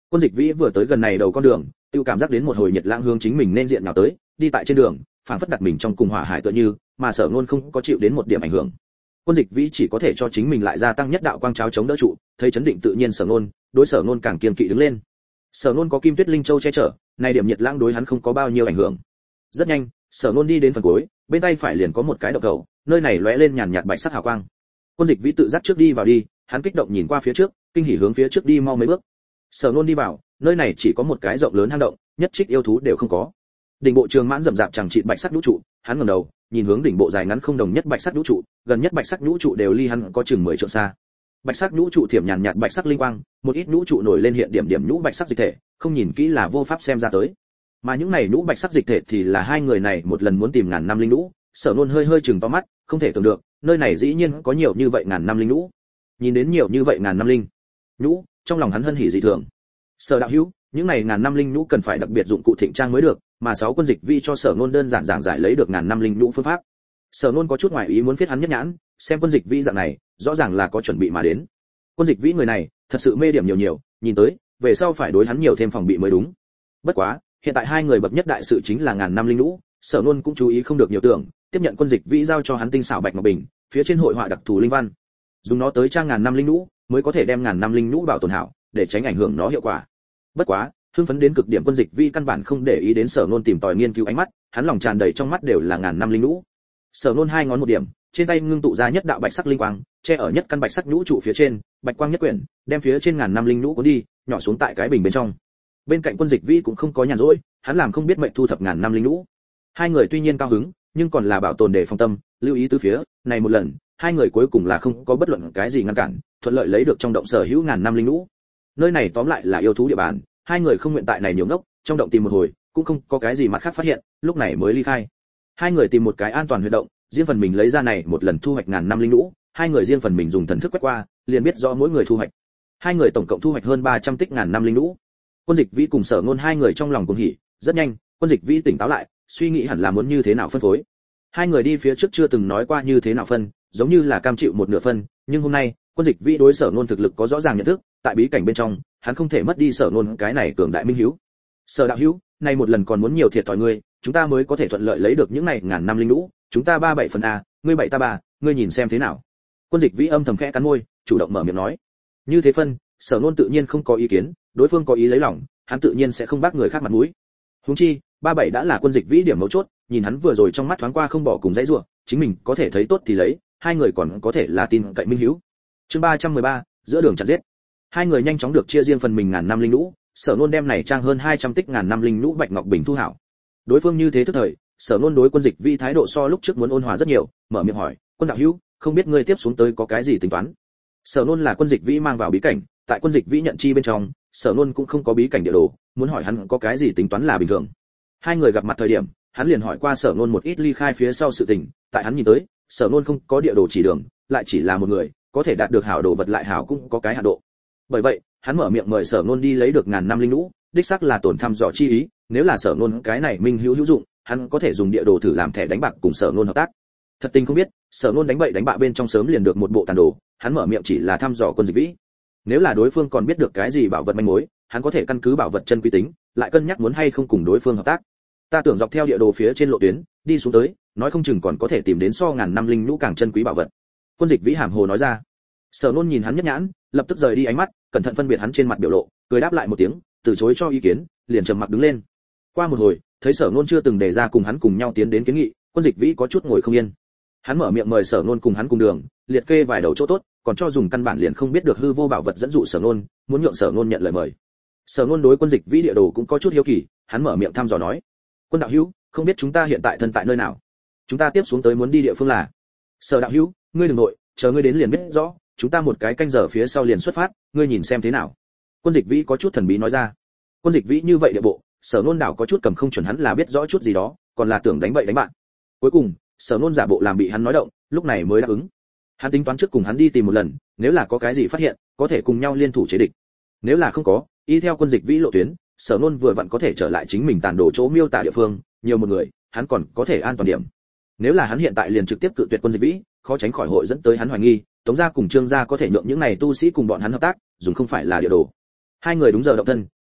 A: Quân Dịch Vĩ vừa tới gần này đầu con đường, tiêu cảm giác đến một hồi nhiệt lãng hướng chính mình nên diện nào tới, đi tại trên đường, phảng phất đặt mình trong cùng hỏa hải tựa như, mà Sở Nôn không có chịu đến một điểm ảnh hưởng. Quân Dịch Vĩ chỉ có thể cho chính mình lại gia tăng nhất đạo quang cháo chống đỡ trụ, thấy chấn định tự nhiên Sở Nôn, đối Sở Nôn càng kiên kỵ đứng lên. Sở Nôn có Kim Tuyết Linh Châu che chở, này điểm nhiệt lãng đối hắn không có bao nhiêu ảnh hưởng. Rất nhanh, Sở Nôn đi đến phần cuối, bên tay phải liền có một cái động cầu, nơi này lóe lên nhàn nhạt bạch sắc hào quang. Quân Dịch Vĩ tự giác trước đi vào đi, hắn kích động nhìn qua phía trước, kinh hỉ hướng phía trước đi mau mấy bước. Sở Nôn đi vào, nơi này chỉ có một cái rộng lớn hang động, nhất trích yêu thú đều không có. Đỉnh bộ trường mãn rậm rạp chẳng trị bạch sắc nhũ trụ, hắn ngẩng đầu, nhìn hướng đỉnh bộ dài ngắn không đồng nhất bạch sắc nhũ trụ, gần nhất bạch sắc nhũ trụ đều ly hắn có chừng mười trượng xa. Bạch sắc nhũ trụ thiểm nhàn nhạt bạch sắc linh quang, một ít nhũ trụ nổi lên hiện điểm điểm nhũ bạch sắc dịch thể, không nhìn kỹ là vô pháp xem ra tới. Mà những này nhũ bạch sắc dịch thể thì là hai người này một lần muốn tìm ngàn năm linh nhũ, Sở Nôn hơi hơi chừng to mắt, không thể tưởng được, nơi này dĩ nhiên có nhiều như vậy ngàn năm linh nhũ. Nhìn đến nhiều như vậy ngàn năm linh nhũ, trong lòng hắn hân hỉ dị thường. Sở đạo hữu, những này ngàn năm linh nhũ cần phải đặc biệt dụng cụ thịnh trang mới được, mà sáu Quân Dịch Vi cho Sở Nôn đơn giản giảng giải lấy được ngàn năm linh nhũ phương pháp. Sở Nôn có chút ngoài ý muốn viết hắn nhất nhãn, xem Quân Dịch Vi dạng này, rõ ràng là có chuẩn bị mà đến. Quân Dịch Vi người này, thật sự mê điểm nhiều nhiều, nhìn tới, về sau phải đối hắn nhiều thêm phòng bị mới đúng. Bất quá, hiện tại hai người bậc nhất đại sự chính là ngàn năm linh nhũ, Sở Nôn cũng chú ý không được nhiều tưởng, tiếp nhận Quân Dịch Vi giao cho hắn tinh xảo bạch ngọc bình, phía trên hội họa đặc thù linh văn. Dùng nó tới trang ngàn năm linh nhũ, mới có thể đem ngàn năm linh nhũ bảo tồn hảo, để tránh ảnh hưởng nó hiệu quả. Bất quá, hưng phấn đến cực điểm Quân Dịch Vi căn bản không để ý đến Sở Nôn tìm tòi nghiên cứu ánh mắt, hắn lòng tràn đầy trong mắt đều là ngàn năm linh nhũ. Sở Nôn hai ngón một điểm, trên tay ngưng tụ ra nhất đạo bạch sắc linh quang, che ở nhất căn bạch sắc nhũ trụ phía trên, bạch quang nhất quyển, đem phía trên ngàn năm linh nhũ cuốn đi, nhỏ xuống tại cái bình bên trong. Bên cạnh Quân Dịch Vi cũng không có nhàn rỗi, hắn làm không biết mệnh thu thập ngàn năm linh nhũ. Hai người tuy nhiên cao hứng, nhưng còn là bảo tồn để phòng tâm, lưu ý tứ phía, này một lần, hai người cuối cùng là không có bất luận cái gì ngăn cản, thuận lợi lấy được trong động sở hữu ngàn năm linh nhũ. Nơi này tóm lại là yêu thú địa bàn, hai người không nguyện tại này nhiều ngốc, trong động tìm một hồi, cũng không có cái gì mặt khác phát hiện, lúc này mới ly khai. Hai người tìm một cái an toàn huyệt động, riêng phần mình lấy ra này một lần thu hoạch ngàn năm linh nhũ, hai người riêng phần mình dùng thần thức quét qua, liền biết rõ mỗi người thu hoạch. Hai người tổng cộng thu hoạch hơn ba trăm tích ngàn năm linh nhũ. Quân Dịch Vĩ cùng Sở Nôn hai người trong lòng cuồng hỉ, rất nhanh, Quân Dịch Vĩ tỉnh táo lại, suy nghĩ hẳn là muốn như thế nào phân phối. Hai người đi phía trước chưa từng nói qua như thế nào phân, giống như là cam chịu một nửa phân, nhưng hôm nay, Quân Dịch Vĩ đối Sở Nôn thực lực có rõ ràng nhận thức, tại bí cảnh bên trong, hắn không thể mất đi Sở Nôn cái này cường đại minh hiếu. Sở đạo hữu, này một lần còn muốn nhiều thiệt thòi ngươi, chúng ta mới có thể thuận lợi lấy được những này ngàn năm linh nhũ, chúng ta ba bảy phần a, ngươi bảy ta ba, ngươi nhìn xem thế nào. Quân Dịch Vĩ âm thầm khẽ cắn môi, chủ động mở miệng nói. Như thế phân, Sở Nôn tự nhiên không có ý kiến, đối phương có ý lấy lòng, hắn tự nhiên sẽ không bác người khác mặt mũi. Huống chi, ba bảy đã là Quân Dịch Vĩ điểm mấu chốt, nhìn hắn vừa rồi trong mắt thoáng qua không bỏ cùng dãy rủa, chính mình có thể thấy tốt thì lấy, hai người còn có thể là tin cậy minh hiếu. Chương ba trăm mười ba, giữa đường chặt giết. Hai người nhanh chóng được chia riêng phần mình ngàn năm linh nhũ, Sở Nôn đem này trang hơn hai trăm tích ngàn năm linh nhũ bạch ngọc bình thu hảo. Đối phương như thế tức thời, Sở Nôn đối Quân Dịch Vi thái độ so lúc trước muốn ôn hòa rất nhiều, mở miệng hỏi, "Quân đạo hữu, không biết ngươi tiếp xuống tới có cái gì tính toán?" Sở Nôn là Quân Dịch Vi mang vào bí cảnh, tại Quân Dịch Vi nhận chi bên trong, Sở Nôn cũng không có bí cảnh địa đồ, muốn hỏi hắn có cái gì tính toán là bình thường. Hai người gặp mặt thời điểm, hắn liền hỏi qua Sở Nôn một ít ly khai phía sau sự tình, tại hắn nhìn tới, Sở Nôn không có địa đồ chỉ đường, lại chỉ là một người, có thể đạt được hảo đồ vật lại hảo cũng có cái hạn độ. Bởi vậy, hắn mở miệng mời Sở Nôn đi lấy được ngàn năm linh nhũ, đích xác là tổn thăm dò chi ý, nếu là Sở Nôn cái này minh hữu hữu dụng, hắn có thể dùng địa đồ thử làm thẻ đánh bạc cùng Sở Nôn hợp tác. Thật tình không biết, Sở Nôn đánh bậy đánh bạ bên trong sớm liền được một bộ tàn đồ, hắn mở miệng chỉ là thăm dò Quân Dịch Vĩ. Nếu là đối phương còn biết được cái gì bảo vật manh mối, hắn có thể căn cứ bảo vật chân quý tính, lại cân nhắc muốn hay không cùng đối phương hợp tác. Ta tưởng dọc theo địa đồ phía trên lộ tuyến, đi xuống tới, nói không chừng còn có thể tìm đến so ngàn năm linh nhũ càng chân quý bảo vật. Quân Dịch Vĩ hàm hồ nói ra. Sở Nôn nhìn hắn nhất nhãn, lập tức rời đi ánh mắt, cẩn thận phân biệt hắn trên mặt biểu lộ, cười đáp lại một tiếng, từ chối cho ý kiến, liền trầm mặc đứng lên. Qua một hồi, thấy Sở Nôn chưa từng đề ra cùng hắn cùng nhau tiến đến kiến nghị, Quân Dịch Vĩ có chút ngồi không yên. Hắn mở miệng mời Sở Nôn cùng hắn cùng đường, liệt kê vài đầu chỗ tốt, còn cho dùng căn bản liền không biết được hư vô bảo vật dẫn dụ Sở Nôn, muốn nhượng Sở Nôn nhận lời mời. Sở Nôn đối Quân Dịch Vĩ địa đồ cũng có chút hiếu kỳ, hắn mở miệng thăm dò nói: "Quân đạo hữu, không biết chúng ta hiện tại thân tại nơi nào? Chúng ta tiếp xuống tới muốn đi địa phương là?" "Sở đạo hữu, ngươi đừng nội, chờ ngươi đến liền biết rõ, chúng ta một cái canh giờ phía sau liền xuất phát, ngươi nhìn xem thế nào." Quân Dịch Vĩ có chút thần bí nói ra. Quân Dịch Vĩ như vậy địa bộ, Sở Nôn đảo có chút cầm không chuẩn hắn là biết rõ chút gì đó, còn là tưởng đánh bậy đánh bạn. Cuối cùng, Sở Nôn giả bộ làm bị hắn nói động, lúc này mới đáp ứng. Hắn tính toán trước cùng hắn đi tìm một lần, nếu là có cái gì phát hiện, có thể cùng nhau liên thủ chế địch. Nếu là không có, y theo Quân Dịch Vĩ lộ tuyến, Sở Nôn vừa vặn có thể trở lại chính mình tàn đồ chỗ miêu tả địa phương, nhiều một người, hắn còn có thể an toàn điểm. Nếu là hắn hiện tại liền trực tiếp cự tuyệt Quân Dịch Vĩ, khó tránh khỏi hội dẫn tới hắn hoài nghi, Tống gia cùng Trương gia có thể nhượng những này tu sĩ cùng bọn hắn hợp tác, dùng không phải là địa đồ. Hai người đúng giờ động thân,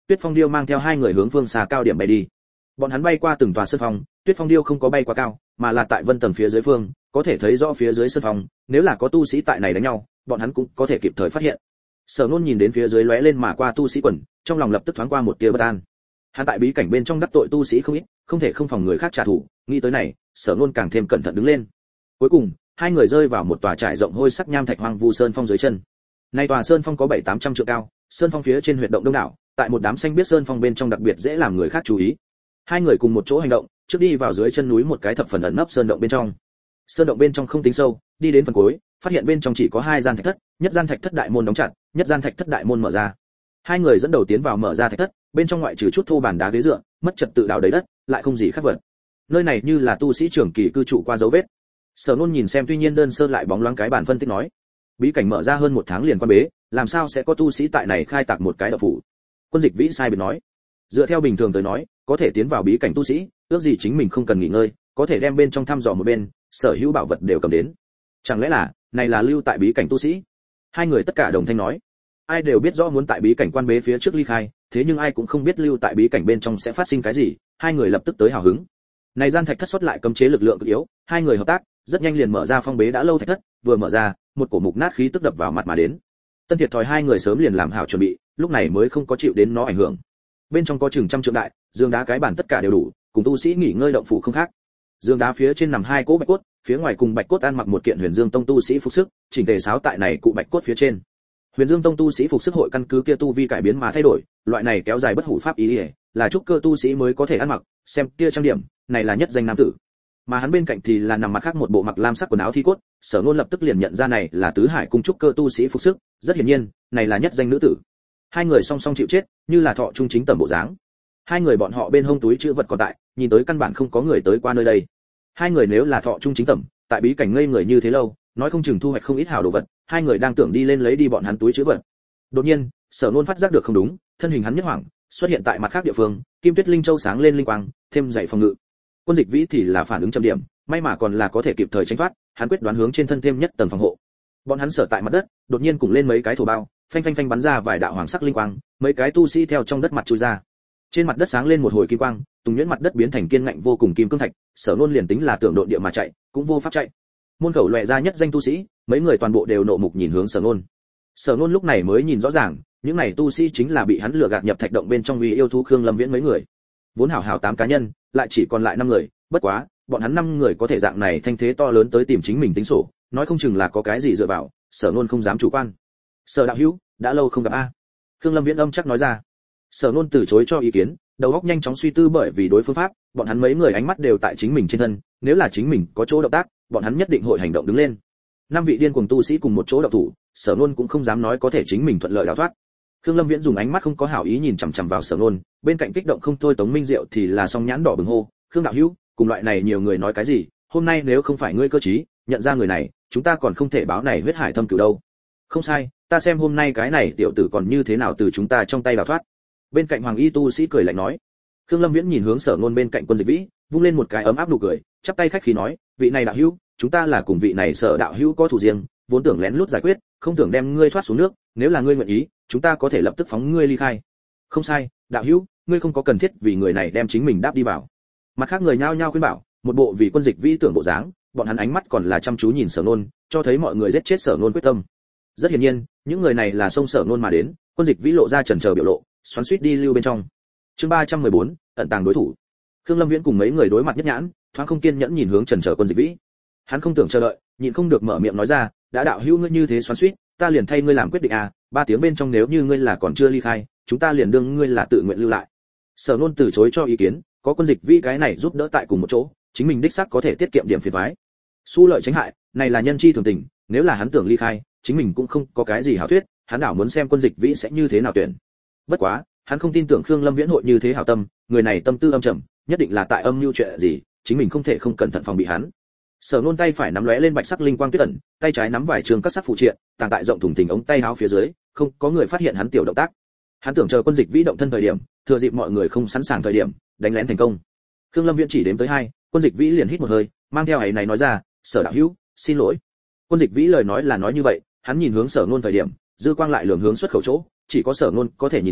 A: Tuyết Phong Điêu mang theo hai người hướng phương xa cao điểm bay đi. Bọn hắn bay qua từng tòa sơn phong, Tuyết Phong Điêu không có bay quá cao, mà là tại vân tầng phía dưới phương, có thể thấy rõ phía dưới sơn phong, nếu là có tu sĩ tại này đánh nhau, bọn hắn cũng có thể kịp thời phát hiện. Sở Nôn nhìn đến phía dưới lóe lên mà qua tu sĩ quần, trong lòng lập tức thoáng qua một tia bất an. Hắn tại bí cảnh bên trong đắc tội tu sĩ không ít, không thể không phòng người khác trả thù, nghĩ tới này, Sở Nôn càng thêm cẩn thận đứng lên. Cuối cùng, hai người rơi vào một tòa trải rộng hôi sắc nham thạch hoang vu sơn phong dưới chân. Nay tòa sơn phong có bảy tám trăm trượng cao, sơn phong phía trên huyệt động đông đảo, tại một đám xanh biết sơn phong bên trong đặc biệt dễ làm người khác chú ý. Hai người cùng một chỗ hành động, trước đi vào dưới chân núi một cái thập phần ẩn nấp sơn động bên trong. Sơn động bên trong không tính sâu, đi đến phần cuối, phát hiện bên trong chỉ có hai gian thạch thất, nhất gian thạch thất đại môn đóng chặt, nhất gian thạch thất đại môn mở ra. Hai người dẫn đầu tiến vào mở ra thạch thất, bên trong ngoại trừ chút thô bàn đá ghế dựa, mất trật tự đào đầy đất, lại không gì khác vật. Nơi này như là tu sĩ trưởng kỳ cư trụ qua dấu vết. Sở Nôn nhìn xem tuy nhiên đơn sơ lại bóng loáng cái bản phân tích nói, bí cảnh mở ra hơn một tháng liền quan bế, làm sao sẽ có tu sĩ tại này khai tạc một cái động phủ? Quân Dịch Vĩ sai biệt nói, dựa theo bình thường tới nói, có thể tiến vào bí cảnh tu sĩ, ước gì chính mình không cần nghỉ ngơi, có thể đem bên trong thăm dò một bên, sở hữu bảo vật đều cầm đến. Chẳng lẽ là, này là lưu tại bí cảnh tu sĩ? Hai người tất cả đồng thanh nói, ai đều biết rõ muốn tại bí cảnh quan bế phía trước ly khai, thế nhưng ai cũng không biết lưu tại bí cảnh bên trong sẽ phát sinh cái gì, hai người lập tức tới hào hứng. Này gian thạch thất xuất lại cấm chế lực lượng cực yếu, hai người hợp tác, rất nhanh liền mở ra phong bế đã lâu thạch thất, vừa mở ra, một cổ mục nát khí tức đập vào mặt mà đến. Tân Thiệt thòi hai người sớm liền làm hảo chuẩn bị, lúc này mới không có chịu đến nó ảnh hưởng. Bên trong có chừng trăm trượng đại, giường đá cái bản tất cả đều đủ, cùng tu sĩ nghỉ ngơi động phủ không khác. Giường đá phía trên nằm hai cỗ bạch cốt, phía ngoài cùng bạch cốt ăn mặc một kiện Huyền Dương Tông tu sĩ phục sức, chỉnh tề sáo tại này cụ bạch cốt phía trên. Huyền Dương Tông tu sĩ phục sức hội căn cứ kia tu vi cải biến mà thay đổi, loại này kéo dài bất hủ pháp ý, ý là trúc cơ tu sĩ mới có thể ăn mặc, xem kia trang điểm, này là nhất danh nam tử. Mà hắn bên cạnh thì là nằm mặt khác một bộ mặc lam sắc quần áo thi cốt, Sở Nôn lập tức liền nhận ra này là tứ hải cung trúc cơ tu sĩ phục sức, rất hiển nhiên, này là nhất danh nữ tử. Hai người song song chịu chết, như là thọ trung chính tầm bộ dáng. Hai người bọn họ bên hông túi trữ vật còn tại, nhìn tới căn bản không có người tới qua nơi đây. Hai người nếu là thọ trung chính tầm, tại bí cảnh ngây người như thế lâu, nói không chừng thu hoạch không ít hảo đồ vật, hai người đang tưởng đi lên lấy đi bọn hắn túi trữ vật. Đột nhiên, Sở Nôn phát giác được không đúng, thân hình hắn nhất hoảng, xuất hiện tại mặt khác địa phương, Kim Tuyết Linh Châu sáng lên linh quang, thêm dày phòng ngự. Quân Dịch Vĩ thì là phản ứng chậm điểm, may mà còn là có thể kịp thời tránh thoát, hắn quyết đoán hướng trên thân thêm nhất tầng phòng hộ. Bọn hắn sở tại mặt đất, đột nhiên cùng lên mấy cái thổ bao, phanh phanh phanh bắn ra vài đạo hoàng sắc linh quang, mấy cái tu sĩ theo trong đất mặt chui ra. Trên mặt đất sáng lên một hồi kim quang, tùng nhuyễn mặt đất biến thành kiên ngạnh vô cùng kim cương thạch, Sở Nôn liền tính là tưởng độn địa mà chạy, cũng vô pháp chạy. Môn khẩu lóe ra nhất danh tu sĩ, mấy người toàn bộ đều nộ mục nhìn hướng Sở Nôn. Sở Nôn lúc này mới nhìn rõ ràng, những này tu sĩ chính là bị hắn lừa gạt nhập thạch động bên trong uy yêu thú Khương Lâm Viễn mấy người. Vốn hảo hảo tám cá nhân, lại chỉ còn lại năm người, bất quá, bọn hắn năm người có thể dạng này thanh thế to lớn tới tìm chính mình tính sổ, nói không chừng là có cái gì dựa vào, Sở Nôn không dám chủ quan. Sở đạo hữu, đã lâu không gặp a. Khương Lâm Viễn âm chắc nói ra. Sở Nôn từ chối cho ý kiến, đầu óc nhanh chóng suy tư bởi vì đối phương pháp, bọn hắn mấy người ánh mắt đều tại chính mình trên thân, nếu là chính mình có chỗ động tác, bọn hắn nhất định hội hành động đứng lên. Năm vị điên cuồng tu sĩ cùng một chỗ động thủ, Sở Nôn cũng không dám nói có thể chính mình thuận lợi đào thoát. Khương Lâm Viễn dùng ánh mắt không có hảo ý nhìn chằm chằm vào Sở Nôn, bên cạnh kích động không thôi Tống Minh Diệu thì là song nhãn đỏ bừng hô, "Khương đạo hữu, cùng loại này nhiều người nói cái gì, hôm nay nếu không phải ngươi cơ trí, nhận ra người này, chúng ta còn không thể báo này huyết hải thâm cửu đâu." "Không sai, ta xem hôm nay cái này tiểu tử còn như thế nào từ chúng ta trong tay đào thoát." Bên cạnh Hoàng Y tu sĩ cười lạnh nói. Khương Lâm Viễn nhìn hướng Sở Nôn bên cạnh Quân Dịch Vĩ, vung lên một cái ấm áp nụ cười, chắp tay khách khí nói, "Vị này đạo hữu, chúng ta là cùng vị này Sở đạo hữu có thủ riêng, vốn tưởng lén lút giải quyết, không tưởng đem ngươi thoát xuống nước, nếu là ngươi nguyện ý, chúng ta có thể lập tức phóng ngươi ly khai." "Không sai, đạo hữu, ngươi không có cần thiết vì người này đem chính mình đáp đi vào." Mặt khác người nhao nhao khuyên bảo, một bộ vì Quân Dịch Vĩ tưởng bộ dáng, bọn hắn ánh mắt còn là chăm chú nhìn Sở Nôn, cho thấy mọi người giết chết Sở Nôn quyết tâm. Rất hiển nhiên, những người này là xông Sở Nôn mà đến, Quân Dịch Vĩ lộ ra chần chờ biểu lộ, xoắn xuýt đi lưu bên trong. Chương ba trăm mười bốn, ẩn tàng đối thủ. Khương Lâm Viễn cùng mấy người đối mặt nhất nhãn, thoáng không kiên nhẫn nhìn hướng chần chờ Quân Dịch Vĩ. Hắn không tưởng chờ đợi, nhịn không được mở miệng nói ra, "Đã đạo hữu ngươi như thế xoắn xuýt, ta liền thay ngươi làm quyết định à, ba tiếng bên trong nếu như ngươi là còn chưa ly khai, chúng ta liền đương ngươi là tự nguyện lưu lại." Sở Nôn từ chối cho ý kiến, có Quân Dịch Vĩ cái này giúp đỡ tại cùng một chỗ, chính mình đích xác có thể tiết kiệm điểm phiền toái. Xu lợi tránh hại, này là nhân chi thường tình, nếu là hắn tưởng ly khai, chính mình cũng không có cái gì hảo thuyết, hắn đảo muốn xem Quân Dịch Vĩ sẽ như thế nào tuyển. Bất quá, hắn không tin tưởng Khương Lâm Viễn hội như thế hảo tâm, người này tâm tư âm trầm, nhất định là tại âm mưu chuyện gì, chính mình không thể không cẩn thận phòng bị hắn. Sở Nôn tay phải nắm lóe lên bạch sắc linh quang tuyết ẩn, tay trái nắm vài trường các sắc phụ triện, tàng tại rộng thùng thình ống tay áo phía dưới, không có người phát hiện hắn tiểu động tác. Hắn tưởng chờ Quân Dịch Vĩ động thân thời điểm, thừa dịp mọi người không sẵn sàng thời điểm, đánh lén thành công. Khương Lâm Viễn chỉ đếm tới hai, Quân Dịch Vĩ liền hít một hơi, mang theo ấy này nói ra, "Sở đạo hữu, xin lỗi." Quân Dịch Vĩ lời nói là nói như vậy, hắn nhìn hướng Sở Nôn thời điểm, dư quang lại lường hướng xuất khẩu chỗ, chỉ có Sở Nôn có thể nhìn đến,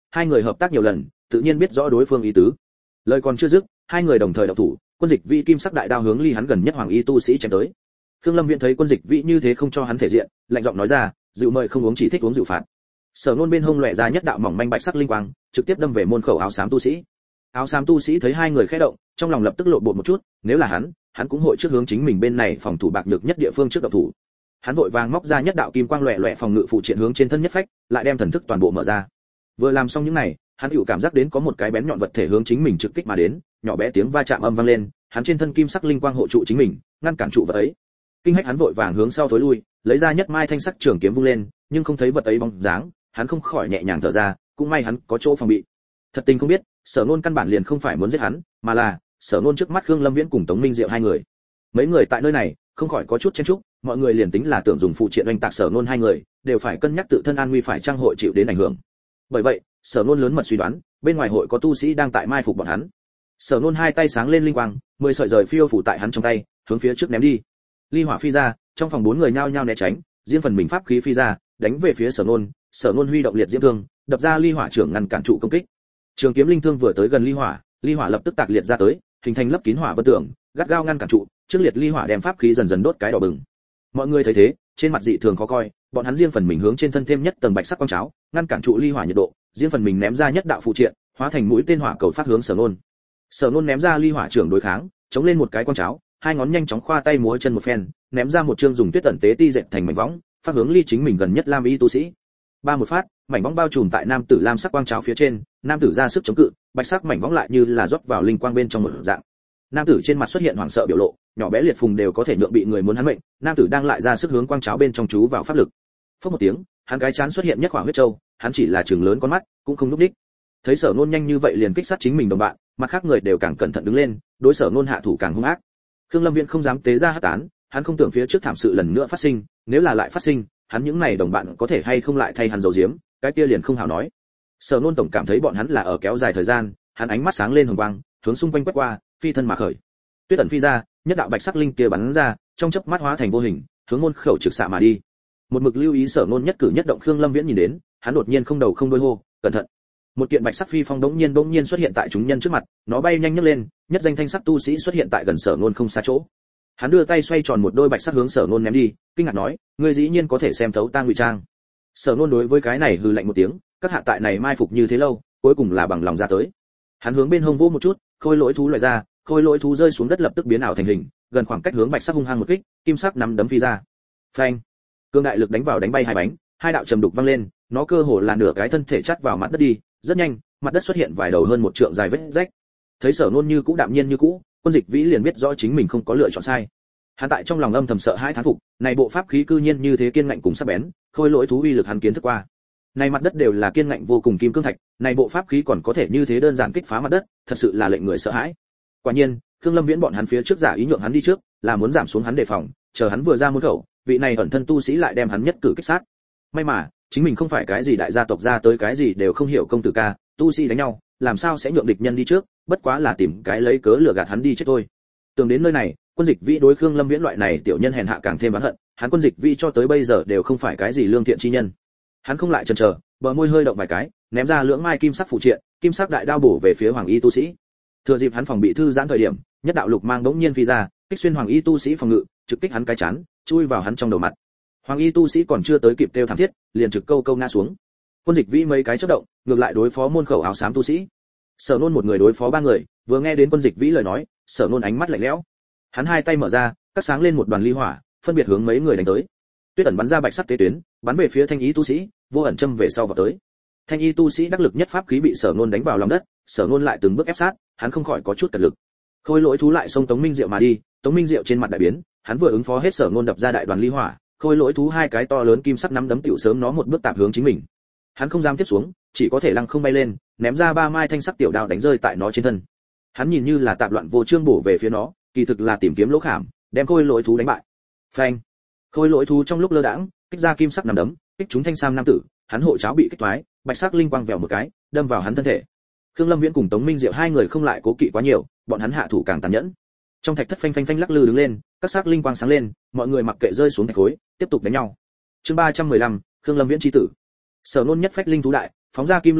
A: hai người hợp tác nhiều lần, tự nhiên biết rõ đối phương ý tứ. Lời còn chưa dứt, hai người đồng thời động thủ, Quân Dịch Vĩ kim sắc đại đao hướng ly hắn gần nhất hoàng y tu sĩ chém tới. Khương Lâm Viễn thấy Quân Dịch Vĩ như thế không cho hắn thể diện, lạnh giọng nói ra, dịu mời không uống chỉ thích uống rượu phạt. Sở Nôn bên hông lóe ra nhất đạo mỏng manh bạch sắc linh quang, trực tiếp đâm về môn khẩu áo xám tu sĩ. Áo xám tu sĩ thấy hai người khẽ động, trong lòng lập tức lộn bột một chút, nếu là hắn, hắn cũng hội trước hướng chính mình bên này phòng thủ bạc nhược nhất địa phương trước động thủ. Hắn vội vàng móc ra nhất đạo kim quang lóe lóe phòng ngự phụ triện hướng trên thân nhất phách, lại đem thần thức toàn bộ mở ra. Vừa làm xong những này, hắn hữu cảm giác đến có một cái bén nhọn vật thể hướng chính mình trực kích mà đến, nhỏ bé tiếng va chạm âm vang lên, hắn trên thân kim sắc linh quang hộ trụ chính mình, ngăn cản trụ vật ấy. Kinh hách hắn vội vàng hướng sau thối lui, lấy ra nhất mai thanh sắc trường kiếm vung lên, nhưng không thấy vật ấy bóng dáng, hắn không khỏi nhẹ nhàng thở ra, cũng may hắn có chỗ phòng bị. Thật tình không biết, Sở Nôn căn bản liền không phải muốn giết hắn, mà là Sở Nôn trước mắt Khương Lâm Viễn cùng Tống Minh Diệu hai người. Mấy người tại nơi này, không khỏi có chút chen chúc, mọi người liền tính là tưởng dùng phụ triện oanh tạc Sở Nôn hai người, đều phải cân nhắc tự thân an nguy phải trang hội chịu đến ảnh hưởng. Bởi vậy, Sở Nôn lớn mật suy đoán, bên ngoài hội có tu sĩ đang tại mai phục bọn hắn. Sở Nôn hai tay sáng lên linh quang, mười sợi rời phiêu phủ tại hắn trong tay, hướng phía trước ném đi. Ly hỏa phi ra, trong phòng bốn người nhao nhao né tránh, riêng phần mình pháp khí phi ra, đánh về phía Sở Nôn. Sở Nôn huy động liệt diễm thương, đập ra ly hỏa trưởng ngăn cản trụ công kích. Trường kiếm linh thương vừa tới gần ly hỏa, ly hỏa lập tức tạc liệt ra tới, hình thành lấp kín hỏa vân tượng, gắt gao ngăn cản trụ, trước liệt ly hỏa đem pháp khí dần dần đốt cái đỏ bừng. Mọi người thấy thế, trên mặt dị thường khó coi, bọn hắn riêng phần mình hướng trên thân thêm nhất tầng bạch sắc quang cháo, ngăn cản trụ ly hỏa nhiệt độ, riêng phần mình ném ra nhất đạo phụ triện, hóa thành mũi tên hỏa cầu phát hướng Sở Nôn. Sở Nôn ném ra ly hỏa trưởng đối kháng, chống lên một cái quang cháo, hai ngón nhanh chóng khoa tay múa chân một phen, ném ra một chương dùng tuyết tẩn tế ti dệt thành mảnh võng, phát hướng ly chính mình gần nhất lam y tu sĩ. Ba một phát, mảnh võng bao trùm tại nam tử lam sắc quang cháo phía trên, nam tử ra sức chống cự, bạch sắc mảnh võng lại như là rót vào linh quang bên trong một dạng. Nam tử trên mặt xuất hiện hoảng sợ biểu lộ, nhỏ bé liệt phùng đều có thể nhượng bị người muốn hắn mệnh, nam tử đang lại ra sức hướng quang cháo bên trong chú vào pháp lực. Phốc một tiếng, hắn cái chán xuất hiện nhất quả huyết châu, hắn chỉ là trừng lớn con mắt, cũng không lúc đích. Thấy Sở Nôn nhanh như vậy liền kích sát chính mình đồng bạn, mặt khác người đều càng cẩn thận đứng lên, đối Sở Nôn hạ thủ càng hung ác. Khương Lâm Viễn không dám tế ra hắc tán, hắn không tưởng phía trước thảm sự lần nữa phát sinh, nếu là lại phát sinh, hắn những này đồng bạn có thể hay không lại thay hắn dầu diếm, cái kia liền không hảo nói. Sở Nôn tổng cảm thấy bọn hắn là ở kéo dài thời gian, hắn ánh mắt sáng lên hồng quang, hướng xung quanh quét qua, phi thân mà khởi. Tuyết ẩn phi ra, nhất đạo bạch sắc linh kia bắn ra, trong chớp mắt hóa thành vô hình, hướng môn khẩu trực xạ mà đi. Một mực lưu ý Sở Nôn nhất cử nhất động Khương Lâm Viễn nhìn đến, hắn đột nhiên không đầu không đuôi hô, cẩn thận. Một kiện bạch sắc phi phong đống nhiên đống nhiên xuất hiện tại chúng nhân trước mặt, nó bay nhanh nhấc lên, nhất danh thanh sắc tu sĩ xuất hiện tại gần Sở Nôn không xa chỗ. Hắn đưa tay xoay tròn một đôi bạch sắc hướng Sở Nôn ném đi, kinh ngạc nói, ngươi dĩ nhiên có thể xem thấu ta ngụy trang. Sở Nôn đối với cái này hừ lạnh một tiếng, các hạ tại này mai phục như thế lâu, cuối cùng là bằng lòng ra tới. Hắn hướng bên hông vỗ một chút, khôi lỗi thú loại ra, khôi lỗi thú rơi xuống đất lập tức biến ảo thành hình, gần khoảng cách hướng bạch sắc hung hăng một kích, kim sắc nắm đấm phi ra. Phanh! Cương đại lực đánh vào đánh bay hai bánh, hai đạo trầm đục vang lên, nó cơ hồ là nửa cái thân thể chắt vào mặt đất đi, rất nhanh, mặt đất xuất hiện vài đầu hơn một trượng dài vết rách. Thấy Sở Nôn như cũ đạm nhiên như cũ, Quân Dịch Vĩ liền biết rõ chính mình không có lựa chọn sai. Hắn tại trong lòng âm thầm sợ hãi thán phục, này bộ pháp khí cư nhiên như thế kiên ngạnh cùng sắc bén, khôi lỗi thú uy lực hắn kiến thức qua. Này mặt đất đều là kiên ngạnh vô cùng kim cương thạch, này bộ pháp khí còn có thể như thế đơn giản kích phá mặt đất, thật sự là lệnh người sợ hãi. Quả nhiên, Khương Lâm Viễn bọn hắn phía trước giả ý nhượng hắn đi trước, là muốn giảm xuống hắn đề phòng, chờ hắn vừa ra môn khẩu, vị này ẩn thân tu sĩ lại đem hắn nhất cử kích sát. May mà, chính mình không phải cái gì đại gia tộc ra tới cái gì đều không hiểu công tử ca, tu sĩ đánh nhau, làm sao sẽ nhượng địch nhân đi trước, bất quá là tìm cái lấy cớ lừa gạt hắn đi chết thôi. Tưởng đến nơi này, Quân Dịch Vĩ đối Khương Lâm Viễn loại này tiểu nhân hèn hạ càng thêm oán hận, hắn Quân Dịch Vĩ cho tới bây giờ đều không phải cái gì lương thiện chi nhân. Hắn không lại chần chờ, bờ môi hơi động vài cái, ném ra lưỡng mai kim sắc phụ triện, kim sắc đại đao bổ về phía Hoàng Y tu sĩ. Thừa dịp hắn phòng bị thư giãn thời điểm, nhất đạo lục mang đống nhiên phi ra, kích xuyên Hoàng Y tu sĩ phòng ngự, trực kích hắn cái chán, chui vào hắn trong đầu mặt. Hoàng Y tu sĩ còn chưa tới kịp kêu thảm thiết, liền trực câu câu ngã xuống. Quân Dịch Vĩ mấy cái chớp động, ngược lại đối phó môn khẩu áo xám tu sĩ. Sở Nôn một người đối phó ba người, vừa nghe đến Quân Dịch Vĩ lời nói, Sở Nôn ánh mắt lạnh lẽo. Hắn hai tay mở ra, cắt sáng lên một đoàn ly hỏa, phân biệt hướng mấy người đánh tới. Tuyết ẩn bắn ra bạch sắc tế tuyến, bắn về phía Thanh Y tu sĩ, vô ẩn châm về sau vào tới. Thanh Y tu sĩ đắc lực nhất pháp khí bị Sở Nôn đánh vào lòng đất, Sở Nôn lại từng bước ép sát, hắn không khỏi có chút cật lực. Khôi lỗi thú lại xông Tống Minh Diệu mà đi, Tống Minh Diệu trên mặt đại biến, hắn vừa ứng phó hết Sở Nôn đập ra đại đoàn ly hỏa, khôi lỗi thú hai cái to lớn kim sắc nắm đấm tiểu sớm nó một bước tạp hướng chính mình. Hắn không dám tiếp xuống, chỉ có thể lăng không bay lên, ném ra ba mai thanh sắc tiểu đao đánh rơi tại nó trên thân. Hắn nhìn như là tạp loạn vô chương bổ về phía nó, kỳ thực là tìm kiếm lỗ khảm, đem khôi lỗi thú đánh bại. Phanh! Khôi lỗi thú trong lúc lơ đãng, kích ra kim sắc nắm đấm, kích trúng thanh sam nam tử, hắn hộ cháo bị kích thoái, bạch sắc linh quang vèo một cái, đâm vào hắn thân thể. Khương Lâm Viễn cùng Tống Minh Diệu hai người không lại cố kỵ quá nhiều, bọn hắn hạ thủ càng tàn nhẫn. Trong thạch thất phanh phanh phanh lắc lư đứng lên, các sắc linh quang sáng lên, mọi người mặc kệ rơi xuống thạch khối, tiếp tục đánh nhau. Chương ba trăm mười lăm, Khương Lâm Viễn chi tử. Sở Nôn nhất phách linh thú đại, phóng ra kim lôi quỳ,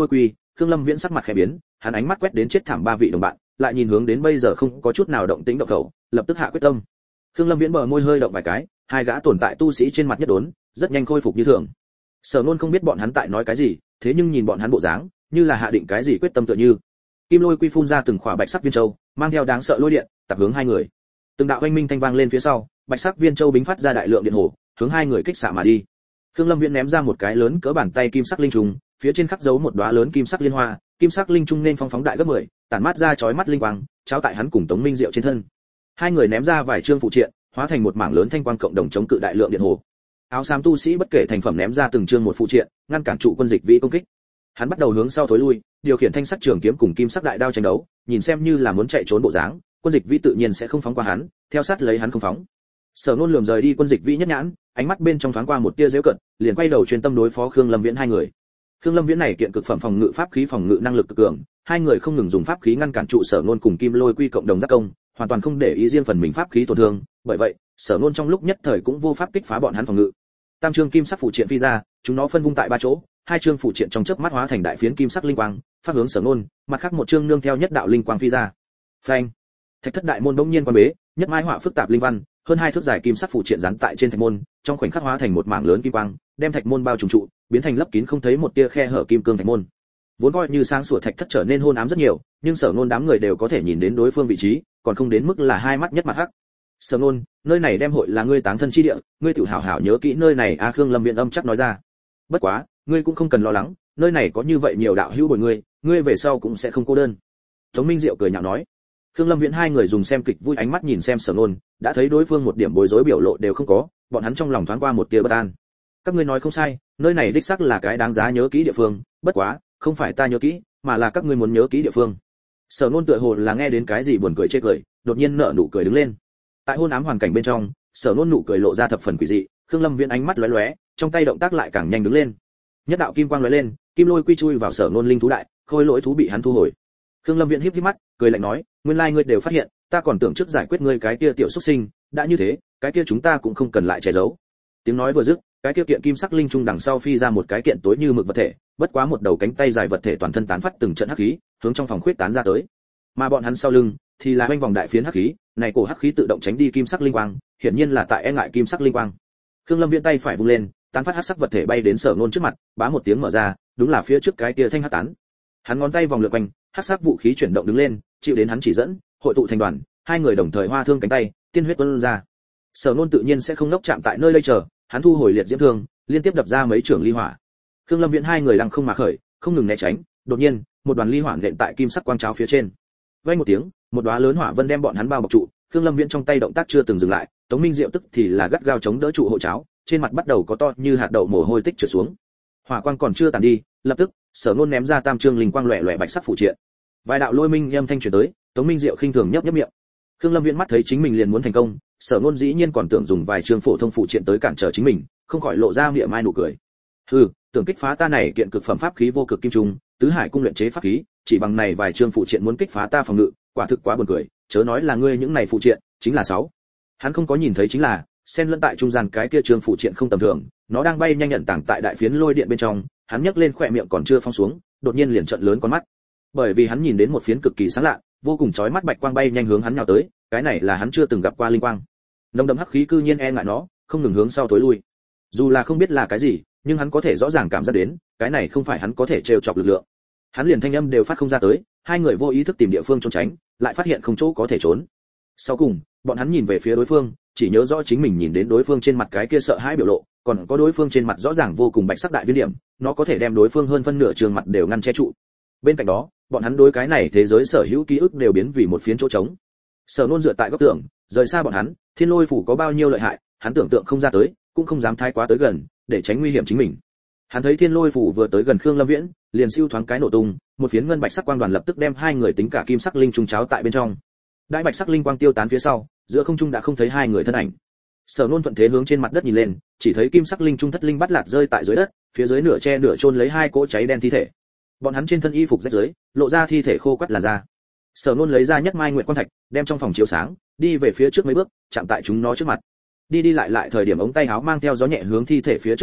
A: Khương Lâm Viễn sắc mặt khẽ biến, hắn ánh mắt quét đến chết thảm ba vị đồng bạn, lại nhìn hướng đến bây giờ không có chút nào động tĩnh động khẩu, lập tức hạ quyết tâm. Khương Lâm Viễn bờ môi hơi động vài cái, hai gã tồn tại tu sĩ trên mặt nhất đốn, rất nhanh khôi phục như thường. Sở Nôn không biết bọn hắn tại nói cái gì, thế nhưng nhìn bọn hắn bộ dáng, như là hạ định cái gì quyết tâm tựa như. Kim Lôi Quy phun ra từng khỏa bạch sắc viên châu, mang theo đáng sợ lôi điện, tập hướng hai người. Từng đạo oanh minh thanh vang lên phía sau, bạch sắc viên châu bính phát ra đại lượng điện hồ, hướng hai người kích xạ mà đi. Khương Lâm Viễn ném ra một cái lớn cỡ bàn tay kim sắc linh trùng, phía trên khắc dấu một đóa lớn kim sắc liên hoa, kim sắc linh trùng nên phong phóng đại gấp mười, tản mát ra chói mắt linh quang, trao tại hắn cùng Tống Minh Diệu trên thân. Hai người ném ra vài trương phụ triện, hóa thành một mảng lớn thanh quang cộng đồng chống cự đại lượng điện hồ. Áo xám tu sĩ bất kể thành phẩm ném ra từng trương một phụ triện, ngăn cản trụ quân dịch vĩ công kích. Hắn bắt đầu hướng sau thối lui, điều khiển thanh sắc trường kiếm cùng kim sắc đại đao tranh đấu, nhìn xem như là muốn chạy trốn bộ dáng, quân dịch vĩ tự nhiên sẽ không phóng qua hắn, theo sát lấy hắn không phóng. Sở Nôn lườm rời đi quân dịch vĩ nhất nhãn, ánh mắt bên trong thoáng qua một tia giễu cận, liền quay đầu chuyên tâm đối phó Khương Lâm Viễn hai người. Khương Lâm Viễn này kiện cực phẩm phòng ngự pháp khí phòng ngự năng lực cực cường, hai người không ngừng dùng pháp khí ngăn cản trụ Sở Nôn cùng Kim Lôi Quy cộng đồng giác công, hoàn toàn không để ý riêng phần mình pháp khí tổn thương, bởi vậy, Sở Nôn trong lúc nhất thời cũng vô pháp kích phá bọn hắn phòng ngự. Tam trương kim sắc phụ triện phi ra, chúng nó phân vung tại ba chỗ, hai trương phụ triện trong chớp mắt hóa thành đại phiến kim sắc linh quang, phát hướng Sở Nôn, mặt khác một trương nương theo nhất đạo linh quang phi ra. Phanh! Thạch thất đại môn bỗng nhiên quan bế, nhất mai họa phức tạp linh văn, hơn hai thước dài kim sắc phụ triện dán tại trên thạch môn, trong khoảnh khắc hóa thành một mảng lớn kim quang, đem thạch môn bao trùm trụ, biến thành lấp kín không thấy một tia khe hở kim cương thạch môn. Vốn coi như sáng sủa thạch thất trở nên hôn ám rất nhiều, nhưng Sở Nôn đám người đều có thể nhìn đến đối phương vị trí, còn không đến mức là hai mắt nhất mặt hắc. Sở Nôn, nơi này đem hội là ngươi táng thân chi địa, ngươi tự hảo hảo nhớ kỹ nơi này a. Khương Lâm Viễn âm chắc nói ra. Bất quá, ngươi cũng không cần lo lắng, nơi này có như vậy nhiều đạo hữu bồi ngươi, ngươi về sau cũng sẽ không cô đơn. Tống Minh Diệu cười nhạo nói. Khương Lâm Viễn hai người dùng xem kịch vui ánh mắt nhìn xem Sở Nôn, đã thấy đối phương một điểm bối rối biểu lộ đều không có, bọn hắn trong lòng thoáng qua một tia bất an. Các ngươi nói không sai, nơi này đích xác là cái đáng giá nhớ kỹ địa phương, bất quá, không phải ta nhớ kỹ, mà là các ngươi muốn nhớ kỹ địa phương. Sở Nôn tựa hồ là nghe đến cái gì buồn cười chê cười, đột nhiên nở nụ cười đứng lên. Tại hôn ám hoàn cảnh bên trong, Sở Nôn nụ cười lộ ra thập phần quỷ dị, Khương Lâm Viễn ánh mắt lóe lóe, trong tay động tác lại càng nhanh đứng lên. Nhất đạo kim quang lóe lên, kim lôi quy chui vào Sở Nôn linh thú đại, khôi lỗi thú bị hắn thu hồi. Khương Lâm Viễn híp híp mắt, cười lạnh nói, nguyên lai ngươi đều phát hiện, ta còn tưởng trước giải quyết ngươi cái kia tiểu xuất sinh, đã như thế, cái kia chúng ta cũng không cần lại che giấu. Tiếng nói vừa dứt, cái kia kiện kim sắc linh trung đằng sau phi ra một cái kiện tối như mực vật thể, bất quá một đầu cánh tay dài vật thể toàn thân tán phát từng trận hắc khí, hướng trong phòng khuyết tán ra tới. Mà bọn hắn sau lưng thì là quanh vòng đại phiến hắc khí, này cổ hắc khí tự động tránh đi kim sắc linh quang, hiển nhiên là tại e ngại kim sắc linh quang. Khương Lâm Viễn tay phải vung lên, tán phát hắc sắc vật thể bay đến Sở Nôn trước mặt, bá một tiếng mở ra, đúng là phía trước cái kia thanh hắc tán. Hắn ngón tay vòng lượn quanh, hắc sắc vũ khí chuyển động đứng lên, chịu đến hắn chỉ dẫn, hội tụ thành đoàn, hai người đồng thời hoa thương cánh tay, tiên huyết tuôn ra. Sở Nôn tự nhiên sẽ không nốc chạm tại nơi đây chờ, hắn thu hồi liệt diễm thương, liên tiếp đập ra mấy trường ly hỏa. Khương Lâm Viễn hai người lăng không mà khởi, không ngừng né tránh, đột nhiên, một đoàn ly hỏa nện tại kim sắc quang cháo phía trên. Vang một tiếng, một đóa lớn hỏa vân đem bọn hắn bao bọc trụ, Khương Lâm Viễn trong tay động tác chưa từng dừng lại, Tống Minh Diệu tức thì là gắt gao chống đỡ trụ hộ cháo, trên mặt bắt đầu có to như hạt đậu mồ hôi tích trượt xuống. Hỏa quang còn chưa tàn đi, lập tức, Sở Nôn ném ra tam trương linh quang loẻ loẻ bạch sắc phụ triện. Vài đạo lôi minh âm thanh truyền tới, Tống Minh Diệu khinh thường nhấp nhấp miệng. Khương Lâm Viễn mắt thấy chính mình liền muốn thành công, Sở Nôn dĩ nhiên còn tưởng dùng vài trương phổ thông phụ triện tới cản trở chính mình, không khỏi lộ ra miệng mai nụ cười. Hừ, tưởng kích phá ta này kiện cực phẩm pháp khí vô cực kim trùng, tứ hải cung luyện chế pháp khí, chỉ bằng này vài trương phụ triện muốn kích phá ta phòng ngự, quả thực quá buồn cười, chớ nói là ngươi những này phụ triện, chính là sáu. Hắn không có nhìn thấy chính là, xen lẫn tại trung gian cái kia trương phụ triện không tầm thường, nó đang bay nhanh nhận tảng tại đại phiến lôi điện bên trong, hắn nhấc lên khóe miệng còn chưa phong xuống, đột nhiên liền trợn lớn con mắt. Bởi vì hắn nhìn đến một phiến cực kỳ sáng lạ, vô cùng chói mắt bạch quang bay nhanh hướng hắn nhào tới, cái này là hắn chưa từng gặp qua linh quang. Nồng đậm hắc khí cư nhiên e ngại nó, không ngừng hướng sau tối lui. Dù là không biết là cái gì, nhưng hắn có thể rõ ràng cảm giác đến, cái này không phải hắn có thể trêu chọc lực lượng. Hắn liền thanh âm đều phát không ra tới, hai người vô ý thức tìm địa phương trốn tránh, lại phát hiện không chỗ có thể trốn. Sau cùng, bọn hắn nhìn về phía đối phương, chỉ nhớ rõ chính mình nhìn đến đối phương trên mặt cái kia sợ hãi biểu lộ, còn có đối phương trên mặt rõ ràng vô cùng bạch sắc đại viên điểm, nó có thể đem đối phương hơn phân nửa trường mặt đều ngăn che trụ. Bên cạnh đó, bọn hắn đối cái này thế giới sở hữu ký ức đều biến vì một phiến chỗ trống. Sở Nôn dựa tại góc tường, rời xa bọn hắn, Thiên Lôi phủ có bao nhiêu lợi hại, hắn tưởng tượng không ra tới, cũng không dám thái quá tới gần, để tránh nguy hiểm chính mình. Hắn thấy Thiên Lôi phủ vừa tới gần Khương Lâm Viễn, liền siêu thoáng cái nổ tung, một phiến ngân bạch sắc quang đoàn lập tức đem hai người tính cả kim sắc linh trùng cháo tại bên trong. Đại bạch sắc linh quang tiêu tán phía sau, giữa không trung đã không thấy hai người thân ảnh. Sở Nôn thuận thế hướng trên mặt đất nhìn lên, chỉ thấy kim sắc linh trung thất linh bắt lạc rơi tại dưới đất, phía dưới nửa che nửa chôn lấy hai cỗ cháy đen thi thể. Bọn hắn trên thân y phục rách rưới, lộ ra thi thể khô quắt là da. Sở Nôn lấy ra nhất mai nguyệt quang thạch, đem trong phòng chiếu sáng, đi về phía trước mấy bước, chạm tại chúng nó trước mặt. Đi đi lại lại thời điểm ống tay áo mang theo gió nhẹ hướng thi thể phía trước thổi,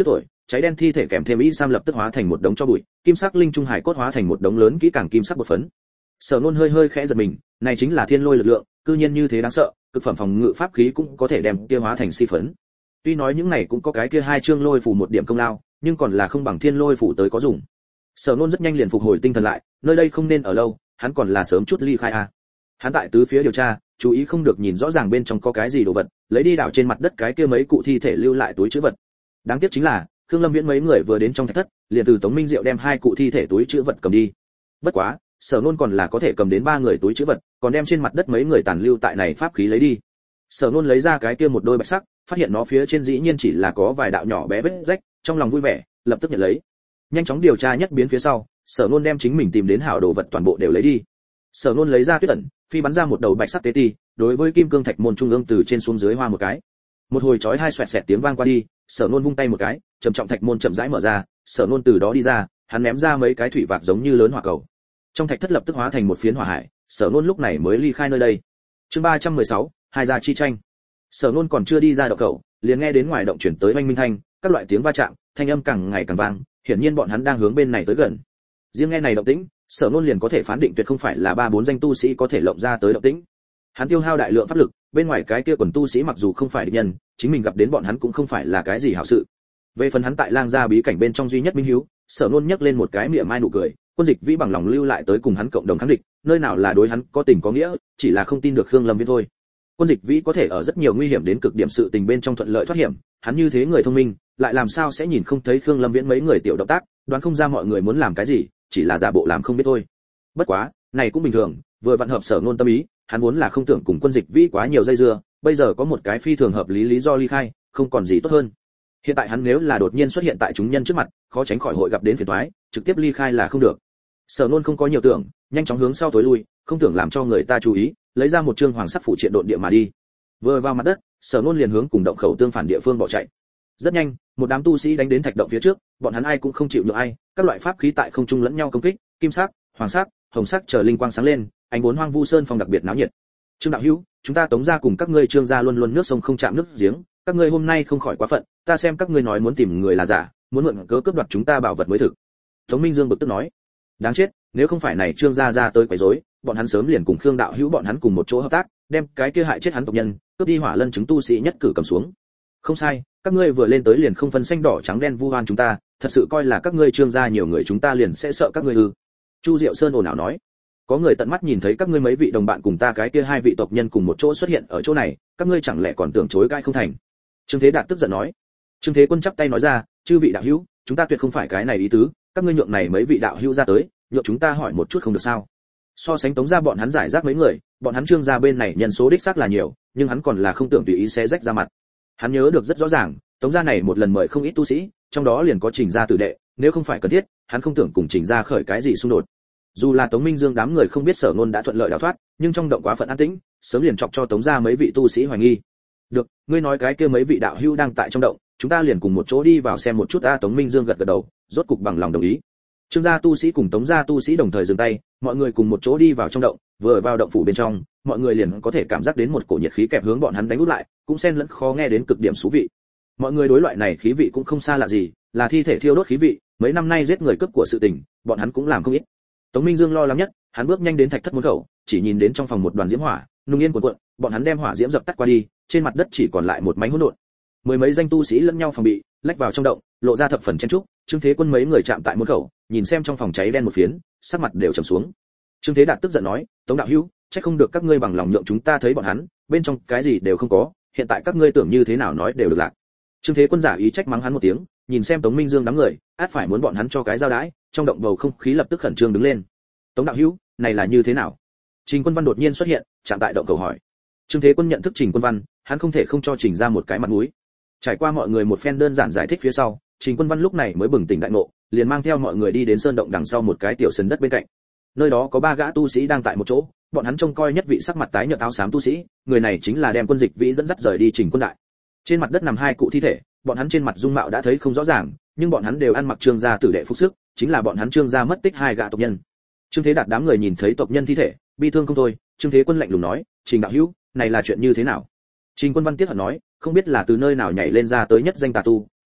A: cháy đen thi thể kèm thêm y sam lập tức hóa thành một đống cho bụi, kim sắc linh trung hải cốt hóa thành một đống lớn kỹ càng kim sắc bột phấn. Sở Nôn hơi hơi khẽ giật mình, này chính là thiên lôi lực lượng, cư nhiên như thế đáng sợ, cực phẩm phòng ngự pháp khí cũng có thể đem kia hóa thành si phấn. Tuy nói những này cũng có cái kia hai chương lôi phủ một điểm công lao, nhưng còn là không bằng thiên lôi phủ tới có dùng. Sở Nôn rất nhanh liền phục hồi tinh thần lại, nơi đây không nên ở lâu, hắn còn là sớm chút ly khai a. Hắn tại tứ phía điều tra, chú ý không được nhìn rõ ràng bên trong có cái gì đồ vật, lấy đi đảo trên mặt đất cái kia mấy cụ thi thể lưu lại túi trữ vật. Đáng tiếc chính là, Khương Lâm Viễn mấy người vừa đến trong thạch thất, liền từ Tống Minh Diệu đem hai cụ thi thể túi trữ vật cầm đi. Bất quá, Sở Nôn còn là có thể cầm đến ba người túi trữ vật, còn đem trên mặt đất mấy người tàn lưu tại này pháp khí lấy đi. Sở Nôn lấy ra cái kia một đôi bạch sắc, phát hiện nó phía trên dĩ nhiên chỉ là có vài đạo nhỏ bé vết rách, trong lòng vui vẻ, lập tức nhận lấy. Nhanh chóng điều tra nhất biến phía sau, Sở Nôn đem chính mình tìm đến hảo đồ vật toàn bộ đều lấy đi. Sở Nôn lấy ra tuyết ẩn, phi bắn ra một đầu bạch sắc tế ti, đối với kim cương thạch môn trung ương từ trên xuống dưới hoa một cái. Một hồi chói hai xoẹt xẹt tiếng vang qua đi, Sở Nôn vung tay một cái, trầm trọng thạch môn chậm rãi mở ra, Sở Nôn từ đó đi ra, hắn ném ra mấy cái thủy vạc giống như lớn hỏa cầu. Trong thạch thất lập tức hóa thành một phiến hỏa hải, Sở Nôn lúc này mới ly khai nơi đây. Chương ba trăm mười sáu, hai gia chi tranh. Sở Nôn còn chưa đi ra động khẩu, liền nghe đến ngoài động chuyển tới oanh minh thanh, các loại tiếng va chạm, thanh âm càng ngày càng vang, hiển nhiên bọn hắn đang hướng bên này tới gần. Riêng nghe này động tĩnh, Sở Nôn liền có thể phán định tuyệt không phải là ba bốn danh tu sĩ có thể lộng ra tới động tĩnh. Hắn tiêu hao đại lượng pháp lực, bên ngoài cái kia quần tu sĩ mặc dù không phải địch nhân, chính mình gặp đến bọn hắn cũng không phải là cái gì hảo sự. Về phần hắn tại Lang gia bí cảnh bên trong duy nhất minh hiếu, Sở Nôn nhấc lên một cái mỉa mai nụ cười, Quân Dịch Vĩ bằng lòng lưu lại tới cùng hắn cộng đồng kháng địch, nơi nào là đối hắn có tình có nghĩa, chỉ là không tin được Khương Lâm Viễn thôi. Quân Dịch Vĩ có thể ở rất nhiều nguy hiểm đến cực điểm sự tình bên trong thuận lợi thoát hiểm, hắn như thế người thông minh, lại làm sao sẽ nhìn không thấy Khương Lâm Viễn mấy người tiểu động tác, đoán không ra mọi người muốn làm cái gì, chỉ là giả bộ làm không biết thôi. Bất quá, này cũng bình thường, vừa vặn hợp Sở Nôn tâm ý, hắn vốn là không tưởng cùng Quân Dịch Vĩ quá nhiều dây dưa, bây giờ có một cái phi thường hợp lý lý do ly khai, không còn gì tốt hơn. Hiện tại hắn nếu là đột nhiên xuất hiện tại chúng nhân trước mặt, khó tránh khỏi hội gặp đến phiền toái, trực tiếp ly khai là không được. Sở Nôn không có nhiều tưởng, nhanh chóng hướng sau tối lui, không tưởng làm cho người ta chú ý, lấy ra một chương hoàng sắc phủ triện độn địa mà đi. Vừa vào mặt đất, Sở Nôn liền hướng cùng động khẩu tương phản địa phương bỏ chạy. Rất nhanh, một đám tu sĩ đánh đến thạch động phía trước, bọn hắn ai cũng không chịu nhượng ai, các loại pháp khí tại không trung lẫn nhau công kích, kim sắc, hoàng sắc, hồng sắc chờ linh quang sáng lên, ánh vốn hoang vu sơn phong đặc biệt náo nhiệt. Trương đạo hữu, chúng ta Tống gia cùng các ngươi Trương gia luôn luôn nước sông không chạm nước giếng, các ngươi hôm nay không khỏi quá phận, ta xem các ngươi nói muốn tìm người là giả, muốn mượn cớ cướp đoạt chúng ta bảo vật mới thực. Tống Minh Dương bực tức nói, đáng chết, nếu không phải này Trương gia ra tới quấy rối, bọn hắn sớm liền cùng Khương đạo hữu bọn hắn cùng một chỗ hợp tác, đem cái kia hại chết hắn tộc nhân, cướp đi hỏa lân chứng tu sĩ nhất cử cầm xuống. Không sai, các ngươi vừa lên tới liền không phân xanh đỏ trắng đen vu oan chúng ta, thật sự coi là các ngươi Trương gia nhiều người chúng ta liền sẽ sợ các ngươi ư? Chu Diệu Sơn ồn ào nói, có người tận mắt nhìn thấy các ngươi mấy vị đồng bạn cùng ta cái kia hai vị tộc nhân cùng một chỗ xuất hiện ở chỗ này, các ngươi chẳng lẽ còn tưởng chối cãi không thành? Trương Thế Đạt tức giận nói. Trương Thế Quân chắp tay nói ra, chư vị đạo hữu, chúng ta tuyệt không phải cái này ý tứ, các ngươi nhượng này mấy vị đạo hữu ra tới, nhượng chúng ta hỏi một chút không được sao? So sánh Tống gia bọn hắn giải rác mấy người, bọn hắn Trương gia bên này nhân số đích xác là nhiều, nhưng hắn còn là không tưởng tùy ý xé rách ra mặt. Hắn nhớ được rất rõ ràng, Tống gia này một lần mời không ít tu sĩ, trong đó liền có Trình gia tử đệ, nếu không phải cần thiết, hắn không tưởng cùng Trình gia khởi cái gì xung đột. Dù là Tống Minh Dương đám người không biết Sở Nôn đã thuận lợi đào thoát, nhưng trong động quá phận an tĩnh, sớm liền chọc cho Tống gia mấy vị tu sĩ hoài nghi. Được, ngươi nói cái kia mấy vị đạo hữu đang tại trong động, chúng ta liền cùng một chỗ đi vào xem một chút a. Tống Minh Dương gật gật đầu, rốt cục bằng lòng đồng ý. Trương gia tu sĩ cùng Tống gia tu sĩ đồng thời dừng tay, mọi người cùng một chỗ đi vào trong động, vừa vào động phủ bên trong, mọi người liền có thể cảm giác đến một cổ nhiệt khí kẹp hướng bọn hắn đánh út lại, cũng xen lẫn khó nghe đến cực điểm xú vị. Mọi người đối loại này khí vị cũng không xa lạ gì, là thi thể thiêu đốt khí vị, mấy năm nay giết người cướp của sự tình, bọn hắn cũng làm không ít. Tống Minh Dương lo lắng nhất, hắn bước nhanh đến thạch thất môn khẩu, chỉ nhìn đến trong phòng một đoàn diễm hỏa, nung yên cuộn cuộn, bọn hắn đem hỏa diễm dập tắt qua đi, trên mặt đất chỉ còn lại một mảnh hỗn độn. Mười mấy danh tu sĩ lẫn nhau phòng bị, lách vào trong động, lộ ra thập phần chen trúc, Trương Thế Quân mấy người chạm tại môn khẩu, nhìn xem trong phòng cháy đen một phiến, sắc mặt đều trầm xuống. Trương Thế Đạt tức giận nói, Tống đạo hữu, chắc không được các ngươi bằng lòng nhượng chúng ta thấy bọn hắn, bên trong cái gì đều không có, hiện tại các ngươi tưởng như thế nào nói đều được lạc. Trương Thế Quân giả ý trách mắng hắn một tiếng, nhìn xem Tống Minh Dương đám người, át phải muốn bọn hắn cho cái giao đãi, trong động bầu không khí lập tức khẩn trương đứng lên. Tống đạo hữu, này là như thế nào? Trình Quân Văn đột nhiên xuất hiện, chạm tại động cầu hỏi. Trương Thế Quân nhận thức Trình Quân Văn, hắn không thể không cho Trình ra một cái mặt mũi. Trải qua mọi người một phen đơn giản giải thích phía sau, Trình Quân Văn lúc này mới bừng tỉnh đại ngộ, liền mang theo mọi người đi đến sơn động đằng sau một cái tiểu sân đất bên cạnh. Nơi đó có ba gã tu sĩ đang tại một chỗ, bọn hắn trông coi nhất vị sắc mặt tái nhợt áo xám tu sĩ, người này chính là đem Quân Dịch Vĩ dẫn dắt rời đi Trình Quân Đại. Trên mặt đất nằm hai cụ thi thể, bọn hắn trên mặt dung mạo đã thấy không rõ ràng, nhưng bọn hắn đều ăn mặc Trương gia tử đệ phục sức, chính là bọn hắn Trương gia mất tích hai gã tộc nhân. Trương Thế Đạt đám người nhìn thấy tộc nhân thi thể, bi thương không thôi, Trương Thế Quân lạnh lùng nói, Trình đạo hữu, này là chuyện như thế nào? Trình Quân Văn tiếc hận nói, không biết là từ nơi nào nhảy lên ra tới nhất danh tà tu,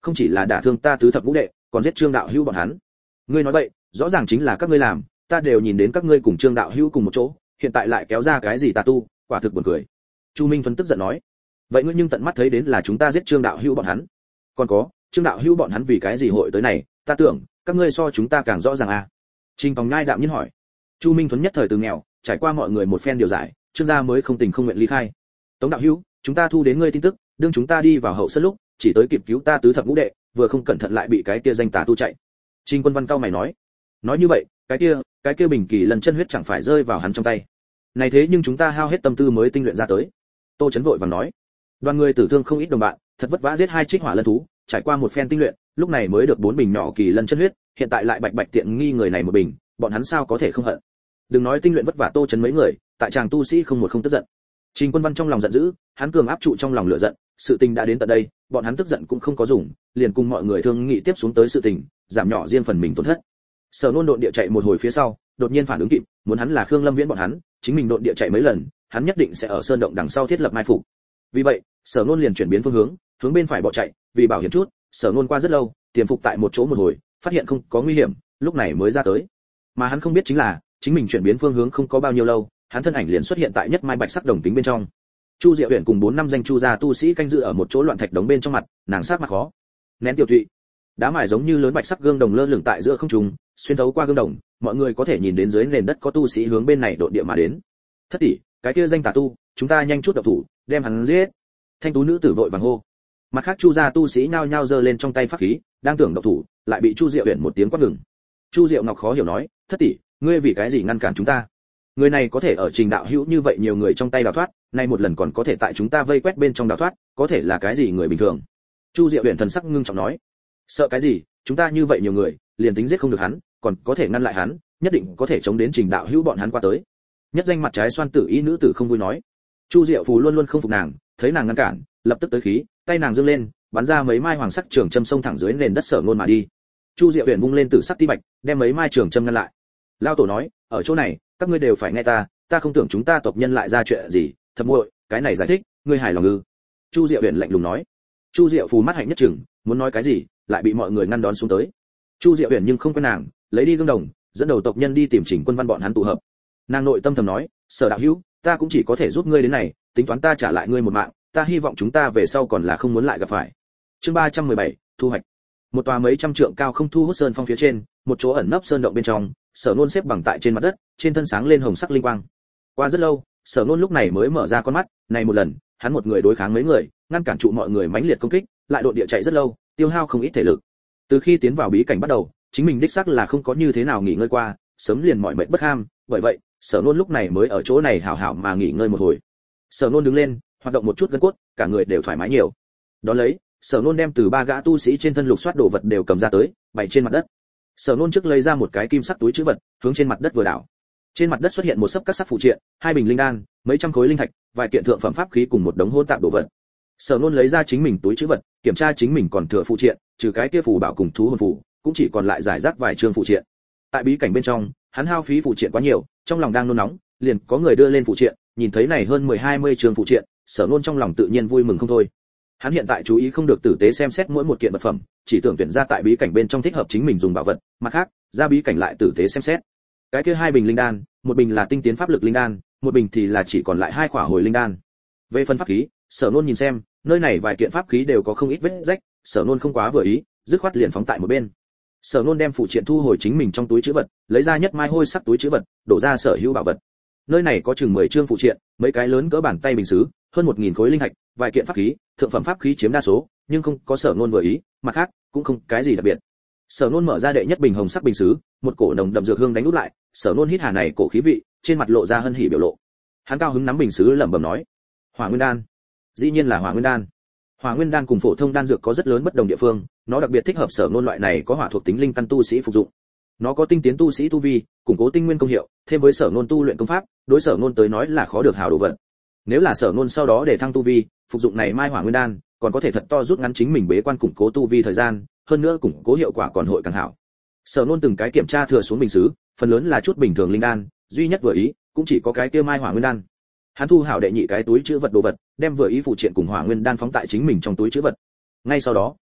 A: không chỉ là đả thương ta tứ thập ngũ đệ, còn giết Trương đạo hữu bọn hắn. Ngươi nói vậy, rõ ràng chính là các ngươi làm, ta đều nhìn đến các ngươi cùng Trương đạo hữu cùng một chỗ, hiện tại lại kéo ra cái gì tà tu, quả thực buồn cười. Chu Minh Thuấn tức giận nói, vậy ngươi nhưng tận mắt thấy đến là chúng ta giết Trương đạo hữu bọn hắn. Còn có, Trương đạo hữu bọn hắn vì cái gì hội tới này, ta tưởng các ngươi so chúng ta càng rõ ràng à. Trình Tòng Nhai đạm nhiên hỏi. Chu Minh Thuấn nhất thời từ nghèo, trải qua mọi người một phen điều giải, Trương gia mới không tình không nguyện ly khai. Tống đạo hữu, chúng ta thu đến ngươi tin tức, đương chúng ta đi vào hậu sân lúc, chỉ tới kịp cứu ta tứ thập ngũ đệ, vừa không cẩn thận lại bị cái kia danh tà tu chạy. Trình Quân Văn cao mày nói, nói như vậy, cái kia, cái kia bình kỳ lần chân huyết chẳng phải rơi vào hắn trong tay. Này thế nhưng chúng ta hao hết tâm tư mới tinh luyện ra tới. Tô Chấn vội vàng nói, đoàn người tử thương không ít đồng bạn, thật vất vả giết hai trích hỏa lân thú, trải qua một phen tinh luyện, lúc này mới được bốn bình nhỏ kỳ lân chân huyết, hiện tại lại bạch bạch tiện nghi người này một bình, bọn hắn sao có thể không hận. Đừng nói tinh luyện vất vả Tô Chấn mấy người, tại chàng tu sĩ không một không tức giận. Trình Quân Văn trong lòng giận dữ, hắn cường áp trụ trong lòng lửa giận, sự tình đã đến tận đây, bọn hắn tức giận cũng không có dùng, liền cùng mọi người thương nghị tiếp xuống tới sự tình, giảm nhỏ riêng phần mình tổn thất. Sở Nôn độn địa chạy một hồi phía sau, đột nhiên phản ứng kịp, muốn hắn là Khương Lâm Viễn bọn hắn, chính mình độn địa chạy mấy lần, hắn nhất định sẽ ở sơn động đằng sau thiết lập mai phục. Vì vậy, Sở Nôn liền chuyển biến phương hướng, hướng bên phải bỏ chạy, vì bảo hiểm chút, Sở Nôn qua rất lâu, tiềm phục tại một chỗ một hồi, phát hiện không có nguy hiểm, lúc này mới ra tới. Mà hắn không biết chính là, chính mình chuyển biến phương hướng không có bao nhiêu lâu, hắn thân ảnh liền xuất hiện tại nhất mai bạch sắc đồng tính bên trong. Chu Diệu Huyền cùng bốn năm danh chu gia tu sĩ canh giữ ở một chỗ loạn thạch đống bên trong mặt, nàng sắc mặt khó nén tiểu thụy. Đá mài giống như lớn bạch sắc gương đồng lơ lửng tại giữa không trung, xuyên thấu qua gương đồng, mọi người có thể nhìn đến dưới nền đất có tu sĩ hướng bên này độn địa mà đến. Thất tỷ, cái kia danh tà tu, chúng ta nhanh chút động thủ, đem hắn giết. Thanh tú nữ tử vội vàng hô. Mặt khác chu gia tu sĩ nhao nhao giơ lên trong tay pháp khí, đang tưởng động thủ, lại bị Chu Diệu Huyền một tiếng quát ngừng. Chu Diệu Ngọc khó hiểu nói, thất tỷ, ngươi vì cái gì ngăn cản chúng ta? Người này có thể ở Trình đạo hữu như vậy nhiều người trong tay đào thoát, nay một lần còn có thể tại chúng ta vây quét bên trong đào thoát, có thể là cái gì người bình thường? Chu Diệu Huyền thần sắc ngưng trọng nói, sợ cái gì, chúng ta như vậy nhiều người, liền tính giết không được hắn, còn có thể ngăn lại hắn, nhất định có thể chống đến Trình đạo hữu bọn hắn qua tới. Nhất danh mặt trái xoan tử y nữ tử không vui nói. Chu Diệu Phù luôn luôn không phục nàng, thấy nàng ngăn cản, lập tức tới khí, tay nàng giương lên, bắn ra mấy mai hoàng sắc trường châm xông thẳng dưới nền đất Sở Nôn mà đi. Chu Diệu Huyền vung lên tử sắc ti bạch, đem mấy mai trường châm ngăn lại. Lao tổ nói, ở chỗ này, các ngươi đều phải nghe ta, ta không tưởng chúng ta tộc nhân lại ra chuyện gì, thập muội, cái này giải thích, ngươi hài lòng ư? Chu Diệu Huyền lạnh lùng nói. Chu Diệu Phù mắt hạnh nhất chừng, muốn nói cái gì, lại bị mọi người ngăn đón xuống tới. Chu Diệu Huyền nhưng không quen nàng, lấy đi gương đồng, dẫn đầu tộc nhân đi tìm Trình Quân Văn bọn hắn tụ hợp. Nàng nội tâm thầm nói, Sở đạo hữu, ta cũng chỉ có thể giúp ngươi đến này, tính toán ta trả lại ngươi một mạng, ta hy vọng chúng ta về sau còn là không muốn lại gặp phải. Chương ba trăm mười bảy, thu hoạch. Một tòa mấy trăm trượng cao không thu hút sơn phong phía trên, một chỗ ẩn nấp sơn động bên trong, Sở Nôn xếp bằng tại trên mặt đất, trên thân sáng lên hồng sắc linh quang. Qua rất lâu, Sở Nôn lúc này mới mở ra con mắt, này một lần, hắn một người đối kháng mấy người, ngăn cản trụ mọi người mãnh liệt công kích, lại độn địa chạy rất lâu, tiêu hao không ít thể lực. Từ khi tiến vào bí cảnh bắt đầu, chính mình đích xác là không có như thế nào nghỉ ngơi qua, sớm liền mỏi mệt bất ham, bởi vậy, Sở Nôn lúc này mới ở chỗ này hảo hảo mà nghỉ ngơi một hồi. Sở Nôn đứng lên, hoạt động một chút gân cốt, cả người đều thoải mái nhiều. Đó lấy, Sở Nôn đem từ ba gã tu sĩ trên thân lục soát đồ vật đều cầm ra tới, bày trên mặt đất. Sở Nôn trước lấy ra một cái kim sắc túi trữ vật, hướng trên mặt đất vừa đảo. Trên mặt đất xuất hiện một sấp các sắc phụ triện, hai bình linh đan, mấy trăm khối linh thạch, vài kiện thượng phẩm pháp khí cùng một đống hỗn tạp đồ vật. Sở Nôn lấy ra chính mình túi trữ vật, kiểm tra chính mình còn thừa phụ triện, trừ cái kia phù bảo cùng thú hồn phù, cũng chỉ còn lại giải rác vài chương phụ triện. Tại bí cảnh bên trong, hắn hao phí phụ triện quá nhiều, trong lòng đang nôn nóng, liền có người đưa lên phụ triện, nhìn thấy này hơn mười hai mươi chương phụ triện, Sở Nôn trong lòng tự nhiên vui mừng không thôi. Hắn hiện tại chú ý không được tử tế xem xét mỗi một kiện vật phẩm, chỉ tưởng tuyển ra tại bí cảnh bên trong thích hợp chính mình dùng bảo vật, mặt khác, ra bí cảnh lại tử tế xem xét. Cái kia hai bình linh đan, một bình là tinh tiến pháp lực linh đan, một bình thì là chỉ còn lại hai khỏa hồi linh đan. Về phần pháp khí, Sở Nôn nhìn xem, nơi này vài kiện pháp khí đều có không ít vết rách, Sở Nôn không quá vừa ý, dứt khoát liền phóng tại một bên. Sở Nôn đem phụ triện thu hồi chính mình trong túi trữ vật, lấy ra nhất mai hôi sắc túi trữ vật, đổ ra sở hữu bảo vật. Nơi này có chừng mười chương phụ triện, mấy cái lớn cỡ bàn tay bình sứ, hơn một nghìn khối linh thạch, vài kiện pháp khí, thượng phẩm pháp khí chiếm đa số, nhưng không có Sở Nôn vừa ý, mặt khác cũng không cái gì đặc biệt. Sở Nôn mở ra đệ nhất bình hồng sắc bình sứ, một cổ nồng đậm dược hương đánh úp lại, Sở Nôn hít hà này cổ khí vị, trên mặt lộ ra hân hỉ biểu lộ. Hắn cao hứng nắm bình sứ lẩm bẩm nói: "Hỏa Nguyên đan." Dĩ nhiên là Hỏa Nguyên đan. Hỏa Nguyên đan cùng phổ thông đan dược có rất lớn bất đồng địa phương, nó đặc biệt thích hợp Sở Nôn loại này có hỏa thuộc tính linh căn tu sĩ phục dụng. Nó có tinh tiến tu sĩ tu vi, củng cố tinh nguyên công hiệu, thêm với Sở Nôn tu luyện công pháp, đối Sở Nôn tới nói là khó được hảo đồ vật. Nếu là Sở Nôn sau đó để thăng tu vi, phục dụng này mai Hỏa Nguyên đan, còn có thể thật to rút ngắn chính mình bế quan củng cố tu vi thời gian, hơn nữa củng cố hiệu quả còn hội càng hảo. Sở Nôn từng cái kiểm tra thừa xuống bình sứ, phần lớn là chút bình thường linh đan, duy nhất vừa ý cũng chỉ có cái kia mai Hỏa Nguyên đan. Hắn thu hảo đệ nhị cái túi trữ vật đồ vật, đem vừa ý phụ triện cùng Hỏa Nguyên đan phóng tại chính mình trong túi trữ vật. Ngay sau đó,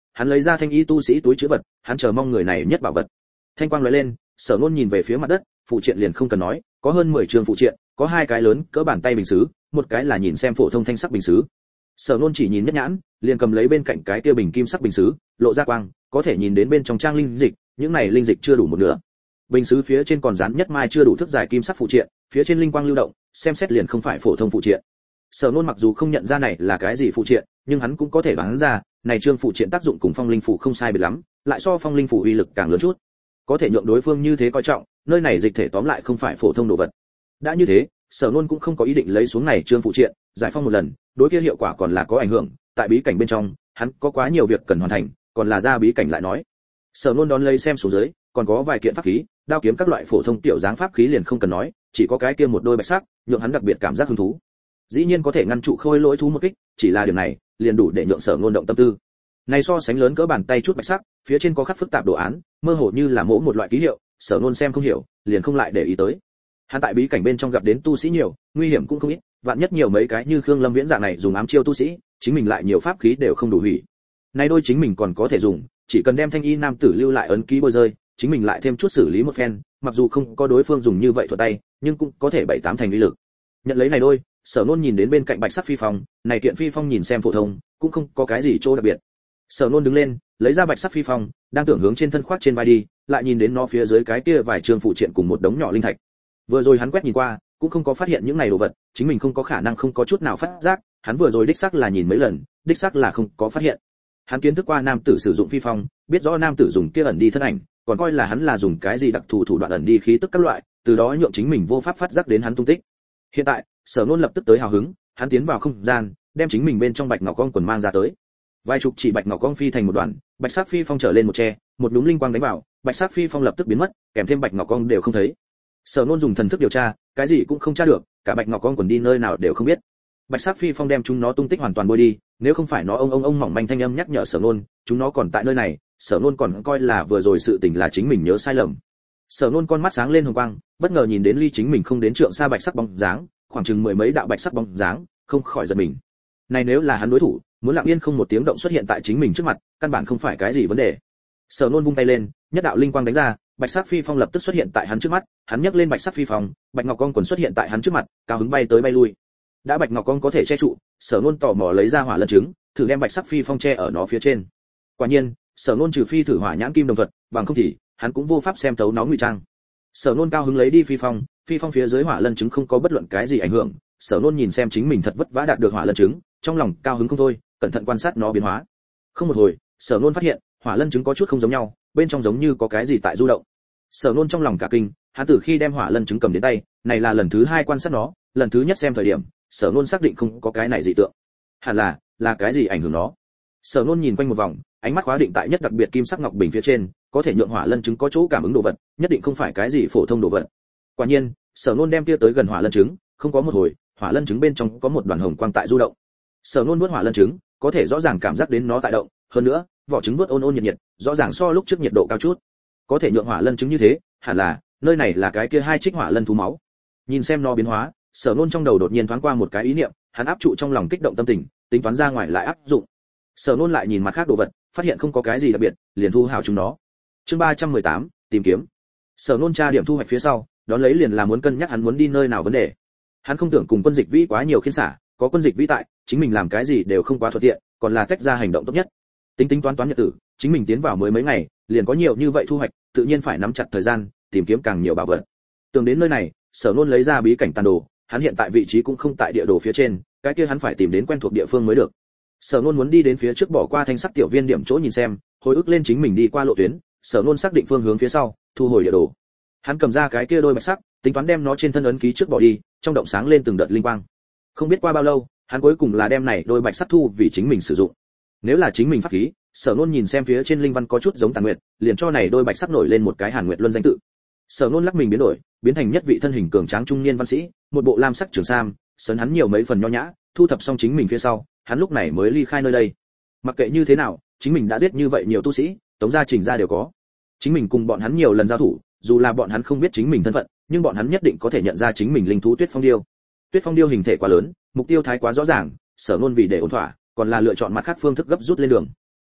A: hắn lấy ra thanh y tu sĩ túi trữ vật, hắn chờ mong người này nhất bảo vật. Thanh quang lóe lên, Sở Nôn nhìn về phía mặt đất, phụ triện liền không cần nói, có hơn mười trường phụ triện, có hai cái lớn cỡ bàn tay bình sứ, một cái là nhìn xem phổ thông thanh sắc bình sứ. Sở Nôn chỉ nhìn nhất nhãn, liền cầm lấy bên cạnh cái kia bình kim sắc bình sứ, lộ ra quang, có thể nhìn đến bên trong trang linh dịch, những này linh dịch chưa đủ một nửa. Bình sứ phía trên còn dán nhất mai chưa đủ thước dài kim sắc phụ triện, phía trên linh quang lưu động, xem xét liền không phải phổ thông phụ triện. Sở Nôn mặc dù không nhận ra này là cái gì phụ triện, nhưng hắn cũng có thể đoán ra, này trương phụ triện tác dụng cùng phong linh phủ không sai biệt lắm, lại so phong linh phủ uy lực càng lớn chút. Có thể nhượng đối phương như thế coi trọng, nơi này dịch thể tóm lại không phải phổ thông đồ vật. Đã như thế, Sở Nôn cũng không có ý định lấy xuống này trương phụ triện, giải phong một lần, đối kia hiệu quả còn là có ảnh hưởng, tại bí cảnh bên trong, hắn có quá nhiều việc cần hoàn thành, còn là ra bí cảnh lại nói. Sở Nôn đón lấy xem xuống dưới, còn có vài kiện pháp khí, đao kiếm các loại phổ thông tiểu dáng pháp khí liền không cần nói, chỉ có cái kia một đôi bạch sắc, nhượng hắn đặc biệt cảm giác hứng thú. Dĩ nhiên có thể ngăn trụ khôi lỗi thú một kích, chỉ là điểm này, liền đủ để nhượng Sở Nôn động tâm tư. Này so sánh lớn cỡ bàn tay chút bạch sắc, phía trên có khắc phức tạp đồ án, mơ hồ như là mỗ một loại ký hiệu, Sở Nôn xem không hiểu, liền không lại để ý tới. Hắn tại bí cảnh bên trong gặp đến tu sĩ nhiều, nguy hiểm cũng không ít, vạn nhất nhiều mấy cái như Khương Lâm Viễn dạng này dùng ám chiêu tu sĩ, chính mình lại nhiều pháp khí đều không đủ hủy. Này đôi chính mình còn có thể dùng, chỉ cần đem thanh y nam tử lưu lại ấn ký bôi rơi, chính mình lại thêm chút xử lý một phen, mặc dù không có đối phương dùng như vậy thuận tay, nhưng cũng có thể bảy tám thành uy lực. Nhận lấy này đôi, Sở Nôn nhìn đến bên cạnh bạch sắc phi phong, này kiện phi phong nhìn xem phổ thông, cũng không có cái gì chỗ đặc biệt. Sở Nôn đứng lên, lấy ra bạch sắc phi phong, đang tưởng hướng trên thân khoác trên vai đi, lại nhìn đến nó phía dưới cái kia vài trường phụ triện cùng một đống nhỏ linh thạch. Vừa rồi hắn quét nhìn qua, cũng không có phát hiện những này đồ vật, chính mình không có khả năng không có chút nào phát giác, hắn vừa rồi đích xác là nhìn mấy lần, đích xác là không có phát hiện. Hắn kiến thức qua nam tử sử dụng phi phong, biết rõ nam tử dùng kia ẩn đi thân ảnh, còn coi là hắn là dùng cái gì đặc thù thủ đoạn ẩn đi khí tức các loại, từ đó nhượng chính mình vô pháp phát giác đến hắn tung tích. Hiện tại, Sở Nôn lập tức tới hào hứng, hắn tiến vào không gian, đem chính mình bên trong bạch ngọc con quần mang ra tới. Vài chục chỉ bạch ngọc con phi thành một đoàn, bạch sắc phi phong trở lên một tre, một núm linh quang đánh vào, bạch sắc phi phong lập tức biến mất, kèm thêm bạch ngọc con đều không thấy. Sở Nôn dùng thần thức điều tra, cái gì cũng không tra được, cả bạch ngọc con quần đi nơi nào đều không biết. Bạch sắc phi phong đem chúng nó tung tích hoàn toàn bôi đi, nếu không phải nó ông ông ông mỏng manh thanh âm nhắc nhở Sở Nôn, chúng nó còn tại nơi này, Sở Nôn còn coi là vừa rồi sự tình là chính mình nhớ sai lầm. Sở Nôn con mắt sáng lên hồng quang, bất ngờ nhìn đến ly chính mình không đến trượng xa bạch sắc bóng dáng, khoảng chừng mười mấy đạo bạch sắc bóng dáng, không khỏi giật mình. Này nếu là hắn đối thủ, muốn lặng yên không một tiếng động xuất hiện tại chính mình trước mặt, căn bản không phải cái gì vấn đề. Sở Nôn vung tay lên, nhất đạo linh quang đánh ra, bạch sắc phi phong lập tức xuất hiện tại hắn trước mắt, hắn nhấc lên bạch sắc phi phong, bạch ngọc con quần xuất hiện tại hắn trước mặt, cao hứng bay tới bay lui. Đã bạch ngọc con có thể che trụ, Sở Nôn tò mò lấy ra hỏa lân trứng, thử đem bạch sắc phi phong che ở nó phía trên. Quả nhiên, Sở Nôn trừ phi thử hỏa nhãn kim đồng thuật, bằng không thì hắn cũng vô pháp xem thấu nó ngụy trang. Sở Nôn cao hứng lấy đi phi phong, phi phong phía dưới hỏa lân trứng không có bất luận cái gì ảnh hưởng, Sở Nôn nhìn xem chính mình thật vất vả đạt được hỏa lân trứng, trong lòng cao hứng không thôi, cẩn thận quan sát nó biến hóa. Không một hồi, Sở Nôn phát hiện, hỏa lân trứng có chút không giống nhau, bên trong giống như có cái gì tại du động. Sở Nôn trong lòng cả kinh, hắn từ khi đem hỏa lân trứng cầm đến tay, này là lần thứ hai quan sát nó, lần thứ nhất xem thời điểm, Sở Nôn xác định không có cái này dị tượng. Hẳn là, là cái gì ảnh hưởng nó. Sở Nôn nhìn quanh một vòng, ánh mắt khóa định tại nhất đặc biệt kim sắc ngọc bình phía trên, có thể nhượng hỏa lân trứng có chỗ cảm ứng đồ vật, nhất định không phải cái gì phổ thông đồ vật. Quả nhiên, Sở Nôn đem tia tới gần hỏa lân trứng, không có một hồi, hỏa lân trứng bên trong có một đoàn hồng quang tại du động. Sở Nôn nuốt hỏa lân trứng, có thể rõ ràng cảm giác đến nó tại động, hơn nữa, vỏ trứng nuốt ôn ôn nhiệt nhiệt, rõ ràng so lúc trước nhiệt độ cao chút. Có thể nhượng hỏa lân trứng như thế, hẳn là nơi này là cái kia hai trích hỏa lân thú máu. Nhìn xem nó biến hóa, Sở Nôn trong đầu đột nhiên thoáng qua một cái ý niệm, hắn áp trụ trong lòng kích động tâm tình, tính toán ra ngoài lại áp dụng. Sở Nôn lại nhìn mặt khác đồ vật, phát hiện không có cái gì đặc biệt, liền thu hào chúng nó. Chương ba trăm mười tám, tìm kiếm. Sở Nôn tra điểm thu hoạch phía sau, đón lấy liền là muốn cân nhắc hắn muốn đi nơi nào vấn đề. Hắn không tưởng cùng quân dịch vĩ quá nhiều khiên xả, có quân dịch vĩ tại, chính mình làm cái gì đều không quá thuận tiện, còn là tách ra hành động tốt nhất. Tính tính toán toán nhật tử, chính mình tiến vào mới mấy ngày, liền có nhiều như vậy thu hoạch, tự nhiên phải nắm chặt thời gian, tìm kiếm càng nhiều bảo vật. Tưởng đến nơi này, Sở Nôn lấy ra bí cảnh tàn đồ, hắn hiện tại vị trí cũng không tại địa đồ phía trên, cái kia hắn phải tìm đến quen thuộc địa phương mới được. Sở Nôn muốn đi đến phía trước bỏ qua thanh sắc tiểu viên điểm chỗ nhìn xem, hồi ức lên chính mình đi qua lộ tuyến, Sở Nôn xác định phương hướng phía sau, thu hồi địa đồ. Hắn cầm ra cái kia đôi bạch sắc, tính toán đem nó trên thân ấn ký trước bỏ đi, trong động sáng lên từng đợt linh quang. Không biết qua bao lâu, hắn cuối cùng là đem này đôi bạch sắc thu vì chính mình sử dụng. Nếu là chính mình pháp khí, Sở Nôn nhìn xem phía trên linh văn có chút giống Tàn Nguyệt, liền cho này đôi bạch sắc nổi lên một cái Hàn Nguyệt Luân danh tự. Sở Nôn lắc mình biến đổi, biến thành nhất vị thân hình cường tráng trung niên văn sĩ, một bộ lam sắc trường sam, sấn hắn nhiều mấy phần nho nhã, thu thập xong chính mình phía sau, hắn lúc này mới ly khai nơi đây. Mặc kệ như thế nào, chính mình đã giết như vậy nhiều tu sĩ, tống gia Trình gia đều có. Chính mình cùng bọn hắn nhiều lần giao thủ, dù là bọn hắn không biết chính mình thân phận, nhưng bọn hắn nhất định có thể nhận ra chính mình linh thú Tuyết Phong Điêu. Tuyết Phong Điêu hình thể quá lớn, mục tiêu thái quá rõ ràng, Sở Nôn vì để ổn thỏa, còn là lựa chọn mặt khác phương thức gấp rút lên đường.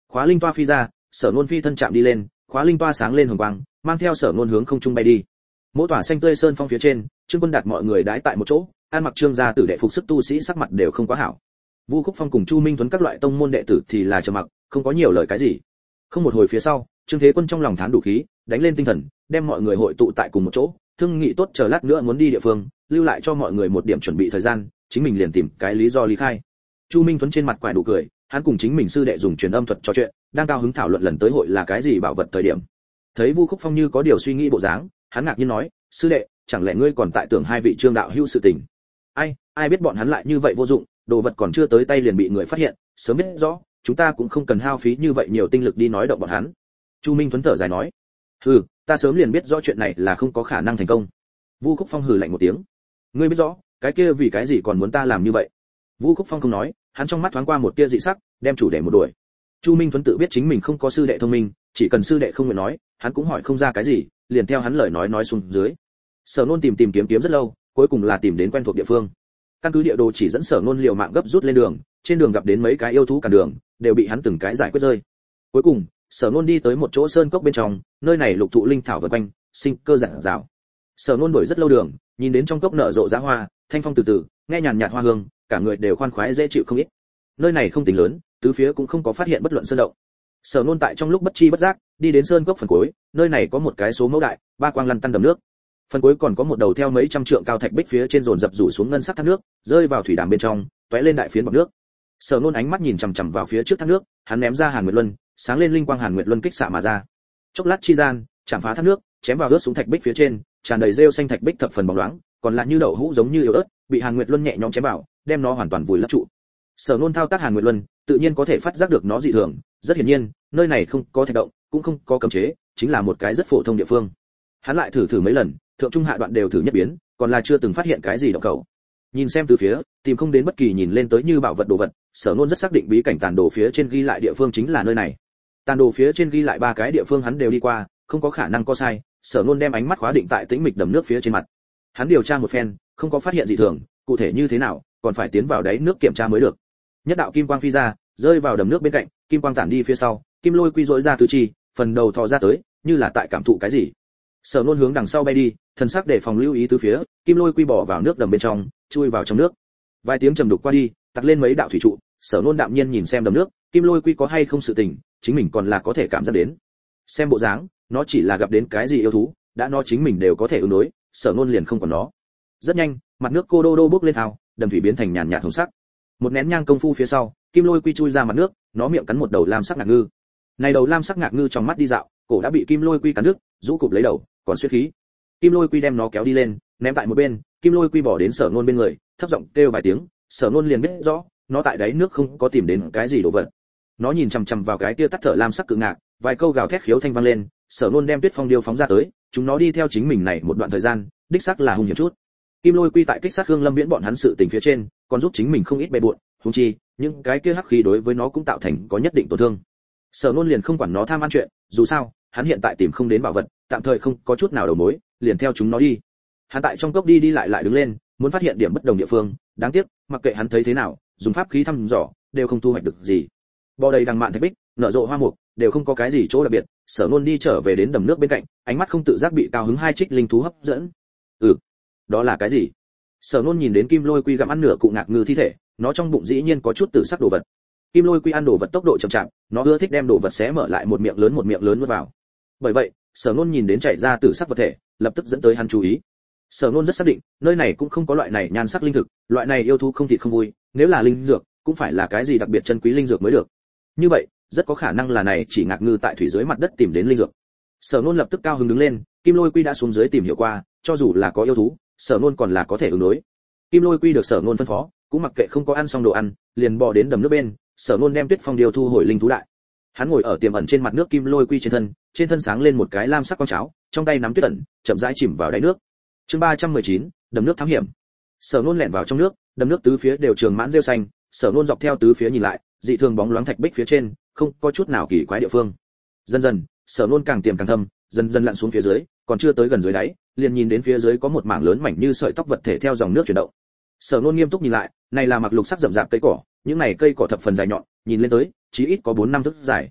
A: Khóa linh toa phi ra, Sở Nôn phi thân chạm đi lên, khóa linh toa sáng lên hồng quang, mang theo Sở Nôn hướng không trung bay đi. Mỗi tỏa xanh tươi sơn phong phía trên, Trương Quân Đạt mọi người đãi tại một chỗ, ăn mặc Trương gia tử đệ phục sức tu sĩ sắc mặt đều không quá hảo. Vu Khúc Phong cùng Chu Minh Tuấn các loại tông môn đệ tử thì là trầm mặc, không có nhiều lời cái gì. Không một hồi phía sau, Trương Thế Quân trong lòng thán đủ khí, đánh lên tinh thần, đem mọi người hội tụ tại cùng một chỗ, thương nghị tốt chờ lát nữa muốn đi địa phương, lưu lại cho mọi người một điểm chuẩn bị thời gian, chính mình liền tìm cái lý do ly khai. Chu Minh Tuấn trên mặt quải đủ cười, hắn cùng chính mình sư đệ dùng truyền âm thuật trò chuyện, đang cao hứng thảo luận lần tới hội là cái gì bảo vật thời điểm. Thấy Vu Khúc Phong như có điều suy nghĩ bộ dáng, hắn ngạc nhiên nói, sư đệ, chẳng lẽ ngươi còn tại tưởng hai vị Trương đạo hữu sự tình? Ai, ai biết bọn hắn lại như vậy vô dụng, đồ vật còn chưa tới tay liền bị người phát hiện, sớm biết rõ, chúng ta cũng không cần hao phí như vậy nhiều tinh lực đi nói động bọn hắn. Chu Minh Tuấn thở dài nói, hừ, ta sớm liền biết rõ chuyện này là không có khả năng thành công. Vu Khúc Phong hừ lạnh một tiếng, ngươi biết rõ, cái kia vì cái gì còn muốn ta làm như vậy? Vu Khúc Phong không nói, hắn trong mắt thoáng qua một tia dị sắc, đem chủ đề một đuổi. Chu Minh Tuấn tự biết chính mình không có sư đệ thông minh, chỉ cần sư đệ không nguyện nói, hắn cũng hỏi không ra cái gì, liền theo hắn lời nói nói xuống dưới. Sở Nôn tìm tìm kiếm kiếm rất lâu, cuối cùng là tìm đến quen thuộc địa phương. Căn cứ địa đồ chỉ dẫn Sở Nôn liều mạng gấp rút lên đường, trên đường gặp đến mấy cái yêu thú cản đường, đều bị hắn từng cái giải quyết rơi. Cuối cùng, Sở Nôn đi tới một chỗ sơn cốc bên trong, nơi này lục thụ linh thảo vần quanh, sinh cơ rạng rào. Sở Nôn đuổi rất lâu đường, nhìn đến trong cốc nở rộ giá hoa, thanh phong từ từ, nghe nhàn nhạt hoa hương, cả người đều khoan khoái dễ chịu không ít. Nơi này không tính lớn, tứ phía cũng không có phát hiện bất luận sơn động. Sở Nôn tại trong lúc bất chi bất giác, đi đến sơn cốc phần cuối, nơi này có một cái số mẫu đại, ba quang lăn tăn đầm nước. Phần cuối còn có một đầu theo mấy trăm trượng cao thạch bích phía trên dồn dập rủ xuống ngân sắc thác nước, rơi vào thủy đàm bên trong, tóe lên đại phiến bọt nước. Sở Nôn ánh mắt nhìn chằm chằm vào phía trước thác nước, hắn ném ra Hàn Nguyệt Luân, sáng lên linh quang Hàn Nguyệt Luân kích xạ mà ra. Chốc lát chi gian, chạm phá thác nước, chém vào rớt xuống thạch bích phía trên, tràn đầy rêu xanh thạch bích thập phần bóng loáng, còn lại như đậu hũ giống như yếu ớt, bị Hàn Nguyệt Luân nhẹ nhõm chém vào, đem nó hoàn toàn vùi lấp trụ. Sở Nôn thao tác Hàn Nguyệt Luân, tự nhiên có thể phát giác được nó dị thường, rất hiển nhiên, nơi này không có thạch động, cũng không có cấm chế, chính là một cái rất phổ thông địa phương. Hắn lại thử thử mấy lần, thượng trung hạ đoạn đều thử nhất biến, còn là chưa từng phát hiện cái gì động khẩu. Nhìn xem từ phía, tìm không đến bất kỳ nhìn lên tới như bảo vật đồ vật, Sở Nôn rất xác định bí cảnh tàn đồ phía trên ghi lại địa phương chính là nơi này. Tàn đồ phía trên ghi lại ba cái địa phương hắn đều đi qua, không có khả năng có sai. Sở Nôn đem ánh mắt khóa định tại tĩnh mịch đầm nước phía trên mặt. Hắn điều tra một phen, không có phát hiện gì thường, cụ thể như thế nào, còn phải tiến vào đáy nước kiểm tra mới được. Nhất đạo kim quang phi ra, rơi vào đầm nước bên cạnh, kim quang tản đi phía sau, kim lôi quy rỗi ra tứ chi, phần đầu thò ra tới, như là tại cảm thụ cái gì. Sở Nôn hướng đằng sau bay đi, thần sắc để phòng lưu ý tứ phía, kim lôi quy bỏ vào nước đầm bên trong, chui vào trong nước. Vài tiếng trầm đục qua đi, tặc lên mấy đạo thủy trụ, Sở Nôn đạm nhiên nhìn xem đầm nước, kim lôi quy có hay không sự tình, chính mình còn là có thể cảm giác đến. Xem bộ dáng, nó chỉ là gặp đến cái gì yêu thú, đã nó chính mình đều có thể ứng đối, Sở Nôn liền không còn nó. Rất nhanh, mặt nước cô đô đô bốc lên thao, đầm thủy biến thành nhàn nhạt hồng sắc. Một nén nhang công phu phía sau, kim lôi quy chui ra mặt nước, nó miệng cắn một đầu lam sắc ngạc ngư. Này đầu lam sắc ngạc ngư trong mắt đi dạo, cổ đã bị kim lôi quy cắn đứt, rũ cụp lấy đầu, còn xuyết khí. Kim lôi quy đem nó kéo đi lên, ném tại một bên, kim lôi quy bỏ đến Sở Nôn bên người, thấp giọng kêu vài tiếng, Sở Nôn liền biết rõ, nó tại đáy nước không có tìm đến cái gì đồ vật. Nó nhìn chằm chằm vào cái kia tắt thở lam sắc cự ngạc, vài câu gào thét khiếu thanh vang lên, Sở Nôn đem Tuyết Phong điêu phóng ra tới, chúng nó đi theo chính mình này một đoạn thời gian, đích xác là hung hiểm chút. Kim lôi quy tại kích sát Hương Lâm Viễn bọn hắn sự tình phía trên, còn giúp chính mình không ít bề bộn, huống chi, những cái kia hắc khí đối với nó cũng tạo thành có nhất định tổn thương. Sở Nôn liền không quản nó tham ăn chuyện, dù sao, hắn hiện tại tìm không đến bảo vật, tạm thời không có chút nào đầu mối, liền theo chúng nó đi. Hắn tại trong cốc đi đi lại lại đứng lên, muốn phát hiện điểm bất đồng địa phương, đáng tiếc, mặc kệ hắn thấy thế nào, dùng pháp khí thăm dò, đều không thu hoạch được gì. Bò đầy đằng mạn thạch bích, nở rộ hoa mục, đều không có cái gì chỗ đặc biệt. Sở Nôn đi trở về đến đầm nước bên cạnh, ánh mắt không tự giác bị cao hứng hai trích linh thú hấp dẫn. Ừ, đó là cái gì? Sở Nôn nhìn đến kim lôi quy gặm ăn nửa cụ ngạc ngư thi thể, nó trong bụng dĩ nhiên có chút tử sắc đồ vật. Kim lôi quy ăn đồ vật tốc độ chậm chạp, nó ưa thích đem đồ vật xé mở lại một miệng lớn một miệng lớn nuốt vào. Bởi vậy, Sở Nôn nhìn đến chảy ra tử sắc vật thể, lập tức dẫn tới hắn chú ý. Sở Nôn rất xác định, nơi này cũng không có loại này nhan sắc linh thực, loại này yêu thú không thịt không vui, nếu là linh dược, cũng phải là cái gì đặc biệt chân quý linh dược mới được. Như vậy, rất có khả năng là này chỉ ngạc ngư tại thủy dưới mặt đất tìm đến linh dược. Sở Nôn lập tức cao hứng đứng lên, kim lôi quy đã xuống dưới tìm hiểu qua, cho dù là có yêu thú, Sở Nôn còn là có thể ứng đối. Kim lôi quy được Sở Nôn phân phó, cũng mặc kệ không có ăn xong đồ ăn, liền bò đến đầm nước bên, Sở Nôn đem Tuyết Phong điêu thu hồi linh thú đại. Hắn ngồi ở tiềm ẩn trên mặt nước kim lôi quy trên thân, trên thân sáng lên một cái lam sắc con cháo, trong tay nắm tuyết ẩn, chậm rãi chìm vào đáy nước. Chương ba trăm mười chín, đầm nước thám hiểm. Sở Nôn lẻn vào trong nước, đầm nước tứ phía đều trường mãn rêu xanh, Sở Nôn dọc theo tứ phía nhìn lại, dị thường bóng loáng thạch bích phía trên, không có chút nào kỳ quái địa phương. Dần dần, Sở Nôn càng tiềm càng thâm, dần dần lặn xuống phía dưới, còn chưa tới gần dưới đáy, liền nhìn đến phía dưới có một mảng lớn mảnh như sợi tóc vật thể theo dòng nước chuyển động. Sở Nôn nghiêm túc nhìn lại, này là mặc lục sắc rậm rạp cây cỏ, những này cây cỏ thập phần dài nhọn, nhìn lên tới, chí ít có bốn năm thước dài.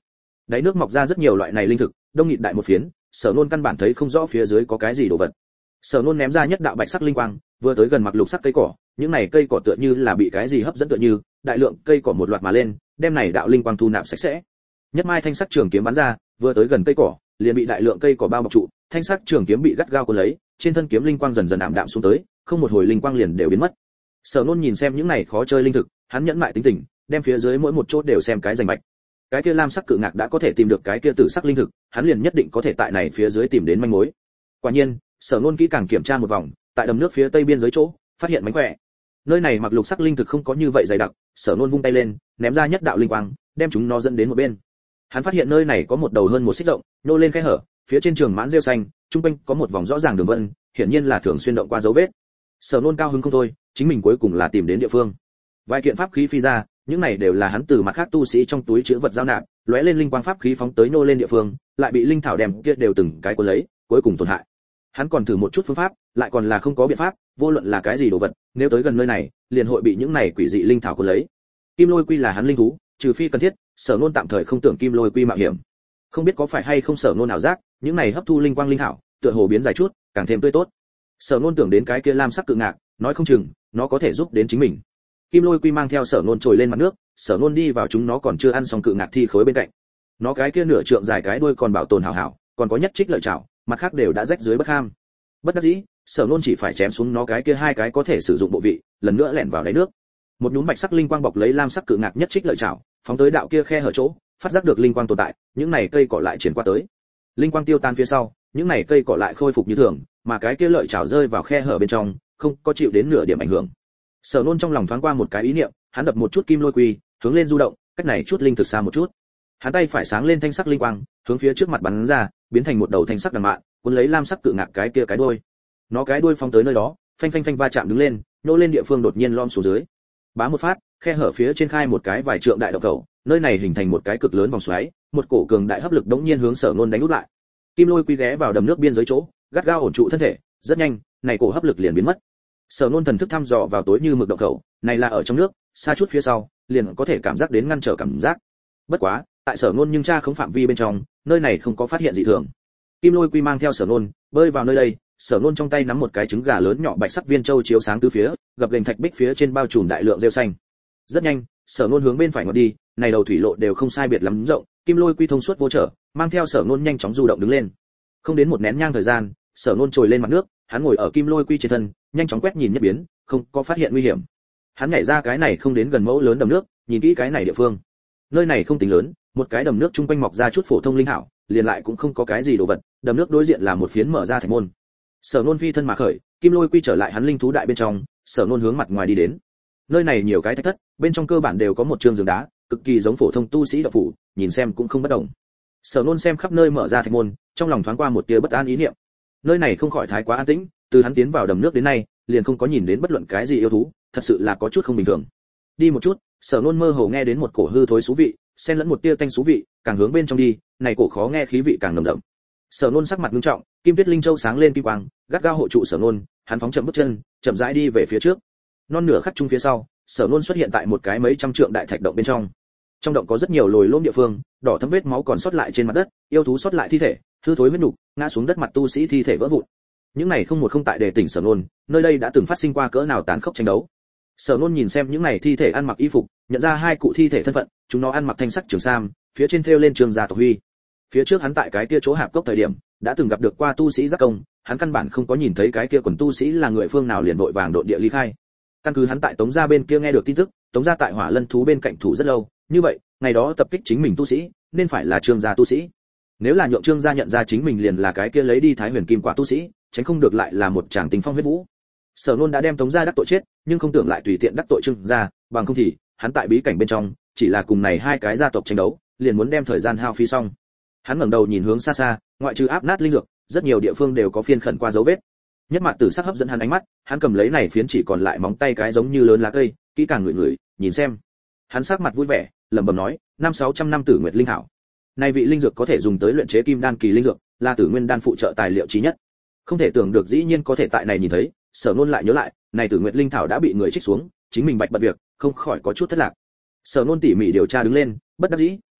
A: Đáy nước mọc ra rất nhiều loại này linh thực, đông nghịt đại một phiến, Sở Nôn căn bản thấy không rõ phía dưới có cái gì đồ vật. Sở Nôn ném ra nhất đạo bạch sắc linh quang, vừa tới gần mặc lục sắc cây cỏ, những này cây cỏ tựa như là bị cái gì hấp dẫn tựa như, đại lượng cây cỏ một loạt mà lên, đem này đạo linh quang thu nạp sạch sẽ. Nhất mai thanh sắc trường kiếm bắn ra, vừa tới gần cây cỏ, liền bị đại lượng cây cỏ bao bọc trụ, thanh sắc trường kiếm bị gắt gao cuốn lấy, trên thân kiếm linh quang dần dần ảm đạm xuống tới, không một hồi linh quang liền đều biến mất. Sở Nôn nhìn xem những này khó chơi linh thực, hắn nhẫn mại tính tình, đem phía dưới mỗi một chỗ đều xem cái rành mạch. Cái kia lam sắc cự ngạc đã có thể tìm được cái kia tử sắc linh thực, hắn liền nhất định có thể tại này phía dưới tìm đến manh mối. Quả nhiên, Sở Nôn kỹ càng kiểm tra một vòng, tại đầm nước phía tây biên giới chỗ, phát hiện mánh khỏe. Nơi này mặc lục sắc linh thực không có như vậy dày đặc, Sở Nôn vung tay lên, ném ra nhất đạo linh quang, đem chúng nó dẫn đến một bên. Hắn phát hiện nơi này có một đầu hơn một xích rộng, nô lên khe hở, phía trên trường mãn rêu xanh, trung quanh có một vòng rõ ràng đường vân, hiển nhiên là thường xuyên động qua dấu vết. Sở Nôn cao hứng không thôi, chính mình cuối cùng là tìm đến địa phương. Vài kiện pháp khí phi ra, những này đều là hắn từ mặt khác tu sĩ trong túi trữ vật giao nạp, lóe lên linh quang pháp khí phóng tới nô lên địa phương, lại bị linh thảo đem kia đều từng cái cuốn lấy, cuối cùng tổn hại. Hắn còn thử một chút phương pháp, lại còn là không có biện pháp, vô luận là cái gì đồ vật, nếu tới gần nơi này, liền hội bị những này quỷ dị linh thảo cuốn lấy. Kim Lôi Quy là hắn linh thú, trừ phi cần thiết, Sở Nôn tạm thời không tưởng Kim Lôi Quy mạo hiểm. Không biết có phải hay không Sở Nôn ảo giác, những này hấp thu linh quang linh thảo, tựa hồ biến dài chút, càng thêm tươi tốt. Sở Nôn tưởng đến cái kia lam sắc cự ngạc, nói không chừng nó có thể giúp đến chính mình. Kim Lôi Quy mang theo Sở Nôn trồi lên mặt nước, Sở Nôn đi vào chúng nó còn chưa ăn xong cự ngạc thi khối bên cạnh. Nó cái kia nửa trượng dài cái đuôi còn bảo tồn hảo hảo, còn có nhất trích lợi chảo, mặt khác đều đã rách dưới bất ham. Bất đắc dĩ, Sở Nôn chỉ phải chém xuống nó cái kia hai cái có thể sử dụng bộ vị, lần nữa lẻn vào đáy nước. Một nhúm bạch sắc linh quang bọc lấy lam sắc cự ngạc nhất trích lợi chảo, phóng tới đạo kia khe hở chỗ, phát giác được linh quang tồn tại, những này cây cỏ lại triển qua tới. Linh quang tiêu tan phía sau, những này cây cỏ lại khôi phục như thường, mà cái kia lợi chảo rơi vào khe hở bên trong, không có chịu đến nửa điểm ảnh hưởng. Sở Nôn trong lòng thoáng qua một cái ý niệm, hắn đập một chút Kim Lôi Quy, hướng lên du động, cách này chút linh thực xa một chút. Hắn tay phải sáng lên thanh sắc linh quang, hướng phía trước mặt bắn ra, biến thành một đầu thanh sắc đằng mạn, cuốn lấy lam sắc cự ngạc cái kia cái đuôi. Nó cái đuôi phóng tới nơi đó, phanh phanh phanh va chạm đứng lên, nô lên địa phương đột nhiên lom xuống dưới. Bá một phát, khe hở phía trên khai một cái vài trượng đại động cầu, nơi này hình thành một cái cực lớn vòng xoáy, một cổ cường đại hấp lực đống nhiên hướng Sở Nôn đánh úp lại. Kim Lôi Quy ghé vào đầm nước biên giới chỗ, gắt gao ổn trụ thân thể, rất nhanh, này cổ hấp lực liền biến mất. Sở Nôn thần thức thăm dò vào tối như mực động khẩu, này là ở trong nước, xa chút phía sau, liền có thể cảm giác đến ngăn trở cảm giác. Bất quá, tại Sở Nôn nhưng tra không phạm vi bên trong, nơi này không có phát hiện dị thường. Kim Lôi Quy mang theo Sở Nôn, bơi vào nơi đây, Sở Nôn trong tay nắm một cái trứng gà lớn nhỏ bạch sắc viên châu chiếu sáng tứ phía, gập ghềnh thạch bích phía trên bao trùm đại lượng rêu xanh. Rất nhanh, Sở Nôn hướng bên phải ngoặt đi, này đầu thủy lộ đều không sai biệt lắm rộng, Kim Lôi Quy thông suốt vô trở, mang theo Sở Nôn nhanh chóng du động đứng lên. Không đến một nén nhang thời gian, Sở Nôn trồi lên mặt nước, hắn ngồi ở Kim Lôi Quy trên thân, nhanh chóng quét nhìn nhất biến, không có phát hiện nguy hiểm. Hắn nhảy ra cái này không đến gần mẫu lớn đầm nước, nhìn kỹ cái này địa phương. Nơi này không tính lớn, một cái đầm nước trung quanh mọc ra chút phổ thông linh hảo, liền lại cũng không có cái gì đồ vật, đầm nước đối diện là một phiến mở ra thành môn. Sở Nôn phi thân mà khởi, Kim Lôi Quy trở lại hắn linh thú đại bên trong, Sở Nôn hướng mặt ngoài đi đến. Nơi này nhiều cái thạch thất, bên trong cơ bản đều có một trường giường đá, cực kỳ giống phổ thông tu sĩ đạo phủ, nhìn xem cũng không bất đồng. Sở Nôn xem khắp nơi mở ra thành môn, trong lòng thoáng qua một tia bất an ý niệm. Nơi này không khỏi thái quá an tĩnh, từ hắn tiến vào đầm nước đến nay, liền không có nhìn đến bất luận cái gì yêu thú, thật sự là có chút không bình thường. Đi một chút, Sở Nôn mơ hồ nghe đến một cổ hư thối xú vị, xen lẫn một tia tanh xú vị, càng hướng bên trong đi, này cổ khó nghe khí vị càng nồng đậm. Sở Nôn sắc mặt nghiêm trọng, Kim Tuyết Linh Châu sáng lên kim quang, gắt gao hộ trụ Sở Nôn, hắn phóng chậm bước chân, chậm rãi đi về phía trước. Non nửa khắc chung phía sau, Sở Nôn xuất hiện tại một cái mấy trăm trượng đại thạch động bên trong. Trong động có rất nhiều lồi lõm địa phương, đỏ thẫm vết máu còn sót lại trên mặt đất, yêu thú sót lại thi thể, hư thối huyết nục, ngã xuống đất mặt tu sĩ thi thể vỡ vụn. Những này không một không tại đề tỉnh Sở Nôn, nơi đây đã từng phát sinh qua cỡ nào tàn khốc tranh đấu. Sở Nôn nhìn xem những này thi thể ăn mặc y phục, nhận ra hai cụ thi thể thân phận, chúng nó ăn mặc thanh sắc trường sam, phía trên thêu lên trường gia tộc huy. Phía trước hắn tại cái kia chỗ hạp cốc thời điểm, đã từng gặp được qua tu sĩ giác công, hắn căn bản không có nhìn thấy cái kia quần tu sĩ là người phương nào liền vội vàng độn địa ly khai. Căn cứ hắn tại Tống gia bên kia nghe được tin tức, Tống gia tại Hỏa Lân thú bên cạnh thủ rất lâu, như vậy, ngày đó tập kích chính mình tu sĩ, nên phải là Trương gia tu sĩ. Nếu là nhượng Trương gia nhận ra chính mình liền là cái kia lấy đi Thái Huyền Kim Quả tu sĩ, tránh không được lại là một tràng tình phong huyết vũ. Sở Nôn đã đem Tống gia đắc tội chết, nhưng không tưởng lại tùy tiện đắc tội Trương gia, bằng không thì, hắn tại bí cảnh bên trong, chỉ là cùng này hai cái gia tộc tranh đấu, liền muốn đem thời gian hao phí xong. Hắn ngẩng đầu nhìn hướng xa xa, ngoại trừ áp nát linh dược, rất nhiều địa phương đều có phiên khẩn qua dấu vết. Nhất Mạt Tử sắc hấp dẫn hắn ánh mắt, hắn cầm lấy này phiến chỉ còn lại móng tay cái giống như lớn lá cây, kỹ càng ngửi ngửi, nhìn xem. Hắn sắc mặt vui vẻ, lẩm bẩm nói, năm sáu trăm năm Tử Nguyệt linh hảo. Này vị linh dược có thể dùng tới luyện chế kim đan kỳ linh dược, là Tử Nguyên đan phụ trợ tài liệu chí nhất. Không thể tưởng được dĩ nhiên có thể tại này nhìn thấy, Sở Nôn lại nhớ lại, này Tử Nguyệt linh thảo đã bị người trích xuống, chính mình bạch bật việc, không khỏi có chút thất lạc. Sở Nôn tỉ mỉ điều tra đứng lên, bất đắc dĩ,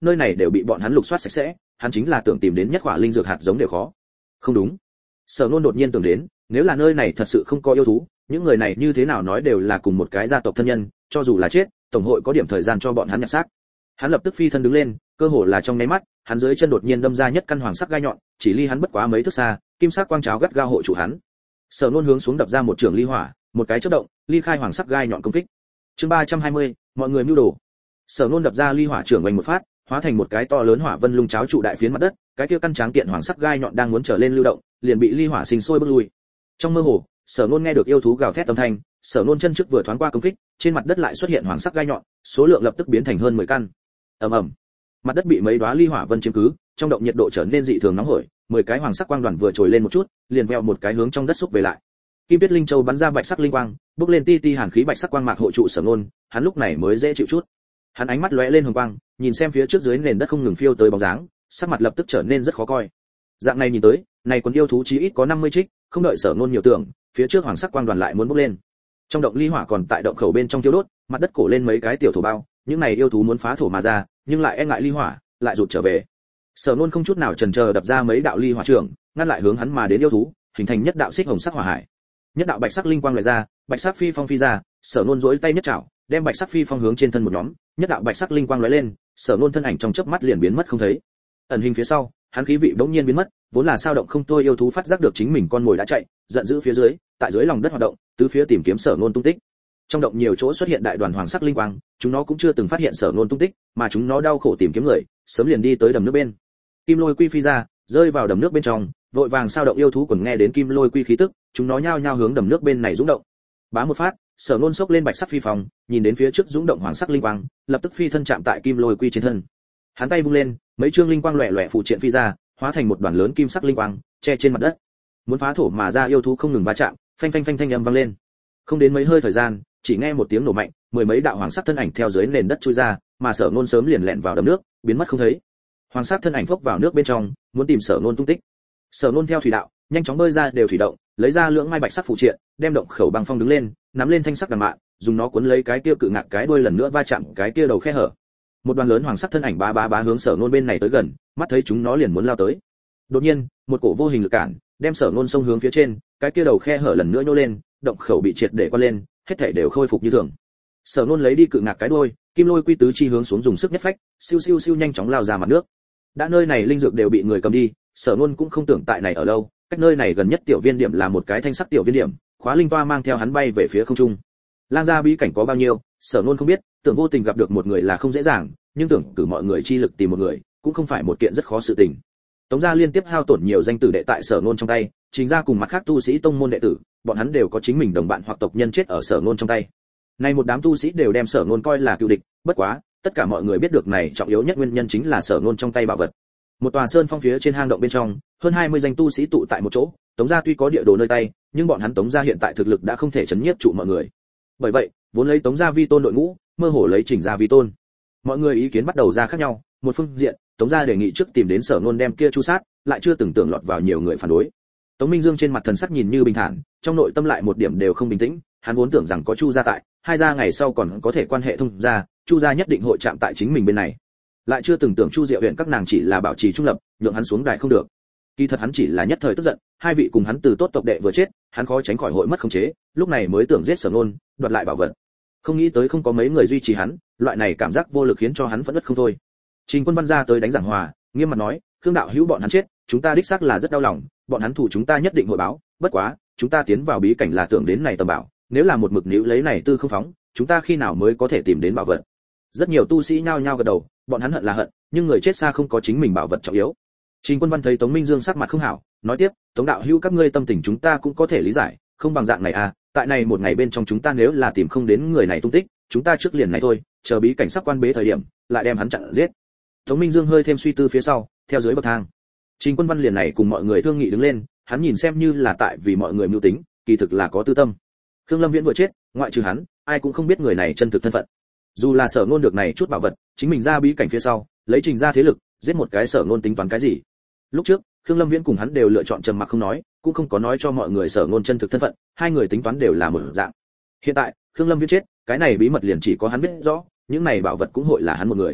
A: nơi này đều bị bọn hắn lục soát sạch sẽ, hắn chính là tưởng tìm đến nhất quả linh dược hạt giống đều khó. Không đúng. Sở Nôn đột nhiên tưởng đến, nếu là nơi này thật sự không có yêu thú, những người này như thế nào nói đều là cùng một cái gia tộc thân nhân, cho dù là chết, tổng hội có điểm thời gian cho bọn hắn nhặt xác. Hắn lập tức phi thân đứng lên, cơ hồ là trong nháy mắt, hắn dưới chân đột nhiên đâm ra nhất căn hoàng sắc gai nhọn, chỉ ly hắn bất quá mấy thước xa, kim sắc quang cháo gắt gao hộ trụ hắn. Sở Nôn hướng xuống đập ra một trường ly hỏa, một cái chớp động, ly khai hoàng sắc gai nhọn công kích. Chương ba trăm hai mươi, mọi người mưu đồ. Sở Nôn đập ra ly hỏa trưởng vành một phát, hóa thành một cái to lớn hỏa vân lung cháo trụ đại phiến mặt đất, cái kia căn tráng kiện hoàng sắc gai nhọn đang muốn trở lên lưu động, liền bị ly hỏa sinh sôi bước lui. Trong mơ hồ, Sở Nôn nghe được yêu thú gào thét âm thanh, Sở Nôn chân trước vừa thoáng qua công kích, trên mặt đất lại xuất hiện hoàng sắc gai nhọn, số lượng lập tức biến thành hơn mười căn. Ầm ầm. Mặt đất bị mấy đóa ly hỏa vân chiếm cứ, trong động nhiệt độ trở nên dị thường nóng hổi, mười cái hoàng sắc quang đoàn vừa trồi lên một chút, liền veo một cái hướng trong đất xúc về lại. Kim Tuyết Linh Châu bắn ra bạch sắc linh quang, bốc lên ti ti hàn khí bạch sắc quang mạc hộ trụ Sở Nôn, hắn lúc này mới dễ chịu chút. Hắn ánh mắt lóe lên hồng quang, nhìn xem phía trước dưới nền đất không ngừng phiêu tới bóng dáng, sắc mặt lập tức trở nên rất khó coi. Dạng này nhìn tới, này quần yêu thú chí ít có năm mươi trích, không đợi Sở Nôn nhiều tưởng, phía trước hoàng sắc quang đoàn lại muốn bốc lên. Trong động ly hỏa còn tại động khẩu bên trong thiêu đốt, mặt đất cổ lên mấy cái tiểu thổ bao, những này yêu thú muốn phá thổ mà ra, nhưng lại e ngại ly hỏa, lại rụt trở về. Sở Nôn không chút nào chần chờ đập ra mấy đạo ly hỏa trưởng, ngăn lại hướng hắn mà đến yêu thú, hình thành nhất đạo xích hồng sắc hỏa hải. Nhất đạo bạch sắc linh quang loại ra, bạch sắc phi phong phi ra, Sở Nôn duỗi tay nhất chảo, đem bạch sắc phi phong hướng trên thân một nhóm, nhất đạo bạch sắc linh quang lóe lên, Sở Nôn thân ảnh trong chớp mắt liền biến mất không thấy. Ẩn hình phía sau, hắn khí vị bỗng nhiên biến mất, vốn là sao động không thôi yêu thú phát giác được chính mình con mồi đã chạy, giận dữ phía dưới, tại dưới lòng đất hoạt động, tứ phía tìm kiếm Sở Nôn tung tích. Trong động nhiều chỗ xuất hiện đại đoàn hoàng sắc linh quang, chúng nó cũng chưa từng phát hiện Sở Nôn tung tích, mà chúng nó đau khổ tìm kiếm người, sớm liền đi tới đầm nước bên. Kim Lôi Quy phi ra, rơi vào đầm nước bên trong, vội vàng sao động yêu thú còn nghe đến Kim Lôi Quy khí tức, chúng nó nhao nhao hướng đầm nước bên này dũng động. Bá một phát, Sở Nôn sốc lên bạch sắc phi phòng, nhìn đến phía trước dũng động hoàng sắc linh quang, lập tức phi thân chạm tại Kim Lôi Quy trên thân. Hắn tay vung lên, mấy trương linh quang lóe lóe phụ triện phi ra, hóa thành một đoàn lớn kim sắc linh quang, che trên mặt đất. Muốn phá thổ mà ra yêu thú không ngừng va chạm, phanh phanh phanh thanh âm vang lên. Không đến mấy hơi thời gian, chỉ nghe một tiếng nổ mạnh, mười mấy đạo hoàng sắc thân ảnh theo dưới nền đất chui ra, mà Sở Nôn sớm liền lẹn vào đầm nước, biến mất không thấy. Hoàng sắc thân ảnh phốc vào nước bên trong, muốn tìm Sở Nôn tung tích. Sở Nôn theo thủy đạo, nhanh chóng bơi ra đều thủy động, lấy ra lưỡng mai bạch sắc phụ triện, đem động khẩu băng phong đứng lên, nắm lên thanh sắc đằng mạn, dùng nó cuốn lấy cái kia cự ngạc cái đuôi lần nữa va chạm cái kia đầu khe hở. Một đoàn lớn hoàng sắc thân ảnh bá bá bá hướng Sở Nôn bên này tới gần, mắt thấy chúng nó liền muốn lao tới. Đột nhiên, một cổ vô hình lực cản, đem Sở Nôn xông hướng phía trên, cái kia đầu khe hở lần nữa nhô lên, động khẩu bị triệt để quan lên, hết thảy đều khôi phục như thường. Sở Nôn lấy đi cự ngạc cái đuôi, Kim Lôi Quy tứ chi hướng xuống dùng sức nhất phách, siêu siêu siêu nhanh chóng lao ra mặt nước. Đã nơi này linh dược đều bị người cầm đi, Sở Nôn cũng không tưởng tại này ở lâu, cách nơi này gần nhất tiểu viên điểm là một cái thanh sắc tiểu viên điểm, khóa linh toa mang theo hắn bay về phía không trung. Lang gia bí cảnh có bao nhiêu, Sở Nôn không biết, tưởng vô tình gặp được một người là không dễ dàng, nhưng tưởng cử mọi người chi lực tìm một người, cũng không phải một kiện rất khó sự tình. Tống gia liên tiếp hao tổn nhiều danh tử đệ tại Sở Nôn trong tay, chính gia cùng mặt khác tu sĩ tông môn đệ tử, bọn hắn đều có chính mình đồng bạn hoặc tộc nhân chết ở Sở Nôn trong tay. Nay một đám tu sĩ đều đem Sở Nôn coi là cựu địch, bất quá, tất cả mọi người biết được này trọng yếu nhất nguyên nhân chính là Sở Nôn trong tay bảo vật. Một tòa sơn phong phía trên hang động bên trong, hơn hai mươi danh tu sĩ tụ tại một chỗ, Tống gia tuy có địa đồ nơi tay, nhưng bọn hắn Tống gia hiện tại thực lực đã không thể chấn nhiếp trụ mọi người. Bởi vậy, vốn lấy Tống gia vi tôn đội ngũ, mơ hồ lấy Trình gia vi tôn. Mọi người ý kiến bắt đầu ra khác nhau, một phương diện, Tống gia đề nghị trước tìm đến Sở Nôn đem kia chu sát, lại chưa từng tưởng lọt vào nhiều người phản đối. Tống Minh Dương trên mặt thần sắc nhìn như bình thản, trong nội tâm lại một điểm đều không bình tĩnh, hắn vốn tưởng rằng có Chu gia tại, hai gia ngày sau còn có thể quan hệ thông gia, Chu gia nhất định hội chạm tại chính mình bên này. Lại chưa từng tưởng Chu Diệu huyện các nàng chỉ là bảo trì trung lập, nhượng hắn xuống đài không được. Kỳ thật hắn chỉ là nhất thời tức giận, hai vị cùng hắn từ tốt tộc đệ vừa chết, hắn khó tránh khỏi hội mất khống chế, lúc này mới tưởng giết Sở Nôn, đoạt lại bảo vật. Không nghĩ tới không có mấy người duy trì hắn, loại này cảm giác vô lực khiến cho hắn phẫn nộ không thôi. Trình Quân Văn ra tới đánh giảng hòa, nghiêm mặt nói, Khương đạo hữu bọn hắn chết, chúng ta đích xác là rất đau lòng, bọn hắn thủ chúng ta nhất định hội báo, bất quá, chúng ta tiến vào bí cảnh là tưởng đến này tầm bảo, nếu là một mực níu lấy này tư không phóng, chúng ta khi nào mới có thể tìm đến bảo vật. Rất nhiều tu sĩ nhao nhao gật đầu, bọn hắn hận là hận, nhưng người chết xa không có chính mình bảo vật trọng yếu. Trình Quân Văn thấy Tống Minh Dương sắc mặt không hảo, nói tiếp, Tống đạo hữu các ngươi tâm tình chúng ta cũng có thể lý giải, không bằng dạng này à, tại này một ngày bên trong chúng ta nếu là tìm không đến người này tung tích, chúng ta trước liền này thôi, chờ bí cảnh sắp quan bế thời điểm, lại đem hắn chặn giết. Tống Minh Dương hơi thêm suy tư phía sau, theo dưới bậc thang. Trình Quân Văn liền này cùng mọi người thương nghị đứng lên, hắn nhìn xem như là tại vì mọi người mưu tính, kỳ thực là có tư tâm. Khương Lâm Viễn vừa chết, ngoại trừ hắn, ai cũng không biết người này chân thực thân phận. Dù là Sở Nôn được này chút bảo vật, chính mình ra bí cảnh phía sau, lấy Trình ra thế lực, giết một cái Sở Nôn tính toán cái gì? Lúc trước, Khương Lâm Viễn cùng hắn đều lựa chọn trầm mặc không nói, cũng không có nói cho mọi người Sở Nôn chân thực thân phận, hai người tính toán đều là một dạng. Hiện tại, Khương Lâm Viễn chết, cái này bí mật liền chỉ có hắn biết rõ, những này bảo vật cũng hội là hắn một người.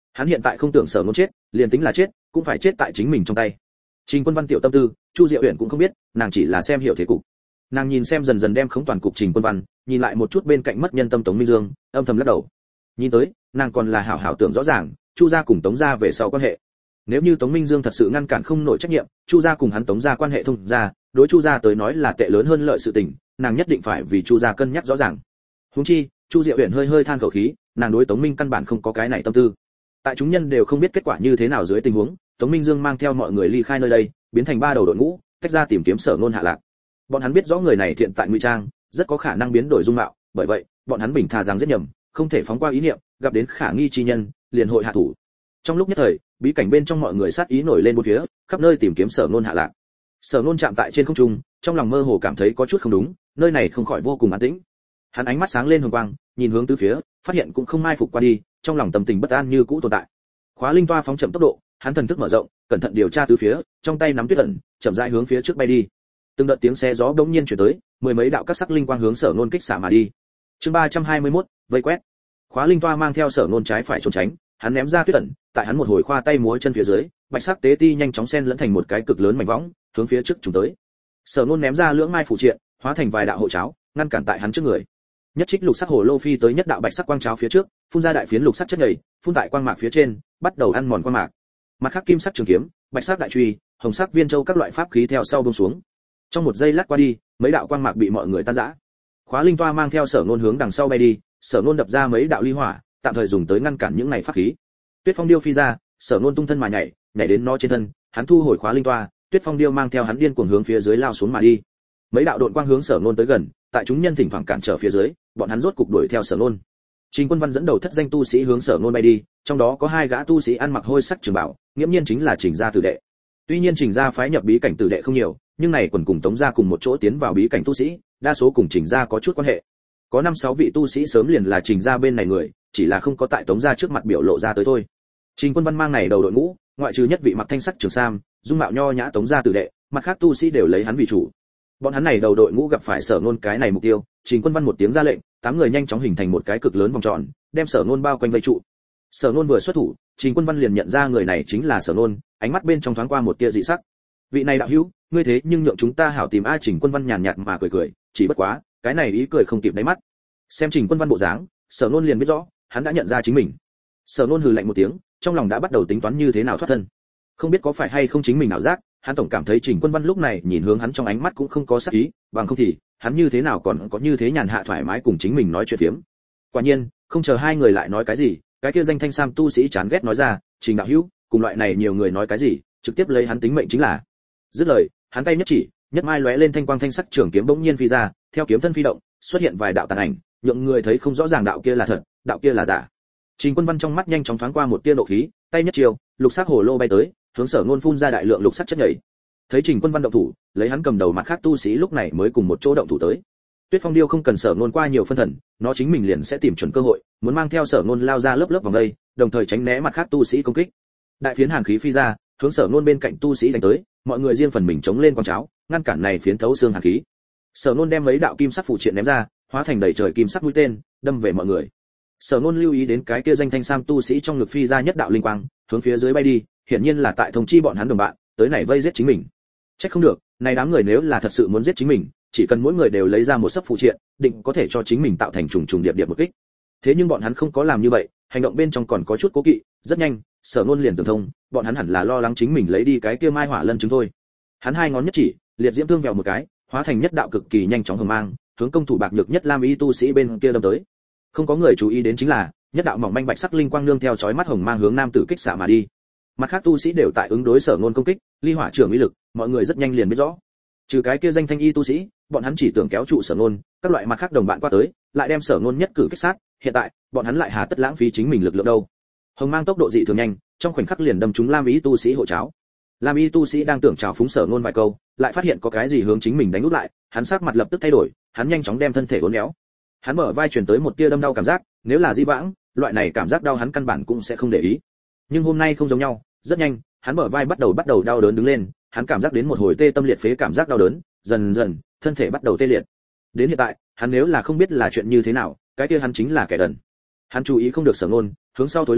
A: Hắn hiện tại không tưởng Sở Nôn chết, liền tính là chết, cũng phải chết tại chính mình trong tay. Trình Quân Văn tiểu tâm tư, Chu Diệu Uyển cũng không biết, nàng chỉ là xem hiểu thế cục. Nàng nhìn xem dần dần đem khống toàn cục Trình Quân Văn, nhìn lại một chút bên cạnh mất nhân tâm Tống Minh Dương, âm thầm lắc đầu. Nhìn tới, nàng còn là hảo hảo tưởng rõ ràng, Chu gia cùng Tống gia về sau quan hệ. Nếu như Tống Minh Dương thật sự ngăn cản không nổi trách nhiệm, Chu gia cùng hắn Tống gia quan hệ thông gia, đối Chu gia tới nói là tệ lớn hơn lợi sự tình, nàng nhất định phải vì Chu gia cân nhắc rõ ràng. Huống chi, Chu Diệu Uyển hơi hơi than khẩu khí, nàng đối Tống Minh căn bản không có cái này tâm tư. Tại chúng nhân đều không biết kết quả như thế nào dưới tình huống, Tống Minh Dương mang theo mọi người ly khai nơi đây, biến thành ba đầu đội ngũ, tách ra tìm kiếm Sở Nôn hạ lạc. Bọn hắn biết rõ người này thiện tại ngụy trang, rất có khả năng biến đổi dung mạo, bởi vậy, bọn hắn bình thà rằng rất nhầm, không thể phóng qua ý niệm, gặp đến khả nghi chi nhân, liền hội hạ thủ. Trong lúc nhất thời, bí cảnh bên trong mọi người sát ý nổi lên bốn phía, khắp nơi tìm kiếm Sở Nôn hạ lạc. Sở Nôn chạm tại trên không trung, trong lòng mơ hồ cảm thấy có chút không đúng, nơi này không khỏi vô cùng an tĩnh. Hắn ánh mắt sáng lên hồng quang, nhìn hướng tứ phía, phát hiện cũng không mai phục qua đi, trong lòng tâm tình bất an như cũ tồn tại. Khóa linh toa phóng chậm tốc độ, hắn thần thức mở rộng, cẩn thận điều tra tứ phía, trong tay nắm tuyết ẩn, chậm rãi hướng phía trước bay đi. Từng đợt tiếng xe gió bỗng nhiên chuyển tới, mười mấy đạo các sắc linh quang hướng Sở Nôn kích xạ mà đi. Chương ba trăm hai mươi mốt, vây quét. Khóa linh toa mang theo Sở Nôn trái phải trốn tránh, hắn ném ra tuyết ẩn, tại hắn một hồi khoa tay múa chân phía dưới, bạch sắc tế ti nhanh chóng xen lẫn thành một cái cực lớn mảnh võng, hướng phía trước chúng tới. Sở Nôn ném ra lưỡng mai phủ triện, hóa thành vài đạo hộ cháo, ngăn cản tại hắn trước người. Nhất trích lục sắc hồ lô phi tới nhất đạo bạch sắc quang cháo phía trước, phun ra đại phiến lục sắc chất nhầy, phun tại quang mạc phía trên, bắt đầu ăn mòn quang mạc. Mặt khác kim sắc trường kiếm, bạch sắc đại truy, hồng sắc viên châu các loại pháp khí theo sau buông xuống. Trong một giây lát qua đi, mấy đạo quang mạc bị mọi người tan rã. Khóa linh toa mang theo Sở Nôn hướng đằng sau bay đi, Sở Nôn đập ra mấy đạo ly hỏa, tạm thời dùng tới ngăn cản những này pháp khí. Tuyết Phong điêu phi ra, Sở Nôn tung thân mà nhảy, nhảy đến nó trên thân, hắn thu hồi khóa linh toa, Tuyết Phong điêu mang theo hắn điên cuồng hướng phía dưới lao xuống mà đi. Mấy đạo độn quang hướng Sở Nôn tới gần, tại chúng nhân thỉnh thoảng cản trở phía dưới, bọn hắn rốt cục đuổi theo Sở Nôn. Trình Quân Văn dẫn đầu thất danh tu sĩ hướng Sở Nôn bay đi, trong đó có hai gã tu sĩ ăn mặc hôi sắc trường bào, nghiễm nhiên chính là Trình gia tử đệ. Tuy nhiên Trình gia phái nhập bí cảnh tử đệ không nhiều, nhưng này quần cùng Tống gia cùng một chỗ tiến vào bí cảnh tu sĩ, đa số cùng Trình gia có chút quan hệ. Có năm sáu vị tu sĩ sớm liền là Trình gia bên này người, chỉ là không có tại Tống gia trước mặt biểu lộ ra tới thôi. Trình Quân Văn mang này đầu đội ngũ, ngoại trừ nhất vị mặc thanh sắc trường sam, dung mạo nho nhã Tống gia tử đệ, mặt khác tu sĩ đều lấy hắn vì chủ. Bọn hắn này đầu đội ngũ gặp phải Sở Nôn cái này mục tiêu, Trình Quân Văn một tiếng ra lệnh, tám người nhanh chóng hình thành một cái cực lớn vòng tròn, đem Sở Nôn bao quanh vây trụ. Sở Nôn vừa xuất thủ, Trình Quân Văn liền nhận ra người này chính là Sở Nôn, ánh mắt bên trong thoáng qua một tia dị sắc. Vị này đạo hữu, ngươi thế nhưng nhượng chúng ta hảo tìm a. Trình Quân Văn nhàn nhạt mà cười cười, chỉ bất quá, cái này ý cười không kịp đáy mắt. Xem Trình Quân Văn bộ dáng, Sở Nôn liền biết rõ, hắn đã nhận ra chính mình. Sở Nôn hừ lạnh một tiếng, trong lòng đã bắt đầu tính toán như thế nào thoát thân. Không biết có phải hay không chính mình ảo giác, hắn tổng cảm thấy Trình Quân Văn lúc này nhìn hướng hắn trong ánh mắt cũng không có sát ý, bằng không thì, hắn như thế nào còn có như thế nhàn hạ thoải mái cùng chính mình nói chuyện phiếm. Quả nhiên, không chờ hai người lại nói cái gì, cái kia danh thanh sam tu sĩ chán ghét nói ra, Trình đạo hữu, cùng loại này nhiều người nói cái gì, trực tiếp lấy hắn tính mệnh chính là. Dứt lời, hắn tay nhất chỉ, nhất mai lóe lên thanh quang thanh sắc trường kiếm bỗng nhiên phi ra, theo kiếm thân phi động, xuất hiện vài đạo tàn ảnh, nhượng người thấy không rõ ràng đạo kia là thật, đạo kia là giả. Trình Quân Văn trong mắt nhanh chóng thoáng qua một tia nộ khí, tay nhất chiều, lục sắc hồ lô bay tới, hướng Sở Nôn phun ra đại lượng lục sắc chất nhảy. Thấy Trình Quân Văn động thủ, lấy hắn cầm đầu mặt khác tu sĩ lúc này mới cùng một chỗ động thủ tới. Tuyết Phong điêu không cần Sở Nôn qua nhiều phân thần, nó chính mình liền sẽ tìm chuẩn cơ hội, muốn mang theo Sở Nôn lao ra lớp lớp vòng đây, đồng thời tránh né mặt khác tu sĩ công kích. Đại phiến hàn khí phi ra, hướng Sở Nôn bên cạnh tu sĩ đánh tới, mọi người riêng phần mình chống lên con cháo, ngăn cản này phiến thấu xương hàn khí. Sở Nôn đem mấy đạo kim sắc phù triện ném ra, hóa thành đầy trời kim sắc mũi tên, đâm về mọi người. Sở Nôn lưu ý đến cái kia danh thanh sam tu sĩ trong ngực phi ra nhất đạo linh quang, hướng phía dưới bay đi, hiển nhiên là tại thông chi bọn hắn đồng bạn, tới này vây giết chính mình. Chắc không được, này đám người nếu là thật sự muốn giết chính mình, chỉ cần mỗi người đều lấy ra một sấp phù triện, định có thể cho chính mình tạo thành trùng trùng điệp điệp một kích. Thế nhưng bọn hắn không có làm như vậy, hành động bên trong còn có chút cố kỵ, rất nhanh, Sở Nôn liền tưởng thông, bọn hắn hẳn là lo lắng chính mình lấy đi cái kia mai hỏa lân trứng thôi. Hắn hai ngón nhất chỉ, liệt diễm thương vèo một cái, hóa thành nhất đạo cực kỳ nhanh chóng hồng mang, hướng công thủ bạc nhược nhất Lam Y tu sĩ bên kia đâm tới. Không có người chú ý đến chính là, nhất đạo mỏng manh bạch sắc linh quang nương theo chói mắt hồng mang hướng nam tử kích xạ mà đi. Mặt khác tu sĩ đều tại ứng đối Sở Nôn công kích, ly hỏa trưởng uy lực, mọi người rất nhanh liền biết rõ. Trừ cái kia danh thanh y tu sĩ, bọn hắn chỉ tưởng kéo trụ Sở Nôn, các loại mặt khác đồng bạn qua tới, lại đem Sở Nôn nhất cử kích sát, hiện tại, bọn hắn lại hà tất lãng phí chính mình lực lượng đâu. Hồng mang tốc độ dị thường nhanh, trong khoảnh khắc liền đâm trúng Lam Y tu sĩ hộ cháo. Lam Y tu sĩ đang tưởng chào phúng Sở Nôn vài câu, lại phát hiện có cái gì hướng chính mình đánh úp lại, hắn sắc mặt lập tức thay đổi, hắn nhanh chóng đem thân thể uốn éo. Hắn mở vai truyền tới một tia đâm đau cảm giác, nếu là di vãng, loại này cảm giác đau hắn căn bản cũng sẽ không để ý. Nhưng hôm nay không giống nhau, rất nhanh, hắn mở vai bắt đầu bắt đầu đau đớn đứng lên, hắn cảm giác đến một hồi tê tâm liệt phế cảm giác đau đớn, dần dần, thân thể bắt đầu tê liệt. Đến hiện tại, hắn nếu là không biết là chuyện như thế nào, cái kia hắn chính là kẻ đần. Hắn chú ý không được Sở Nôn, hướng sau thối lui,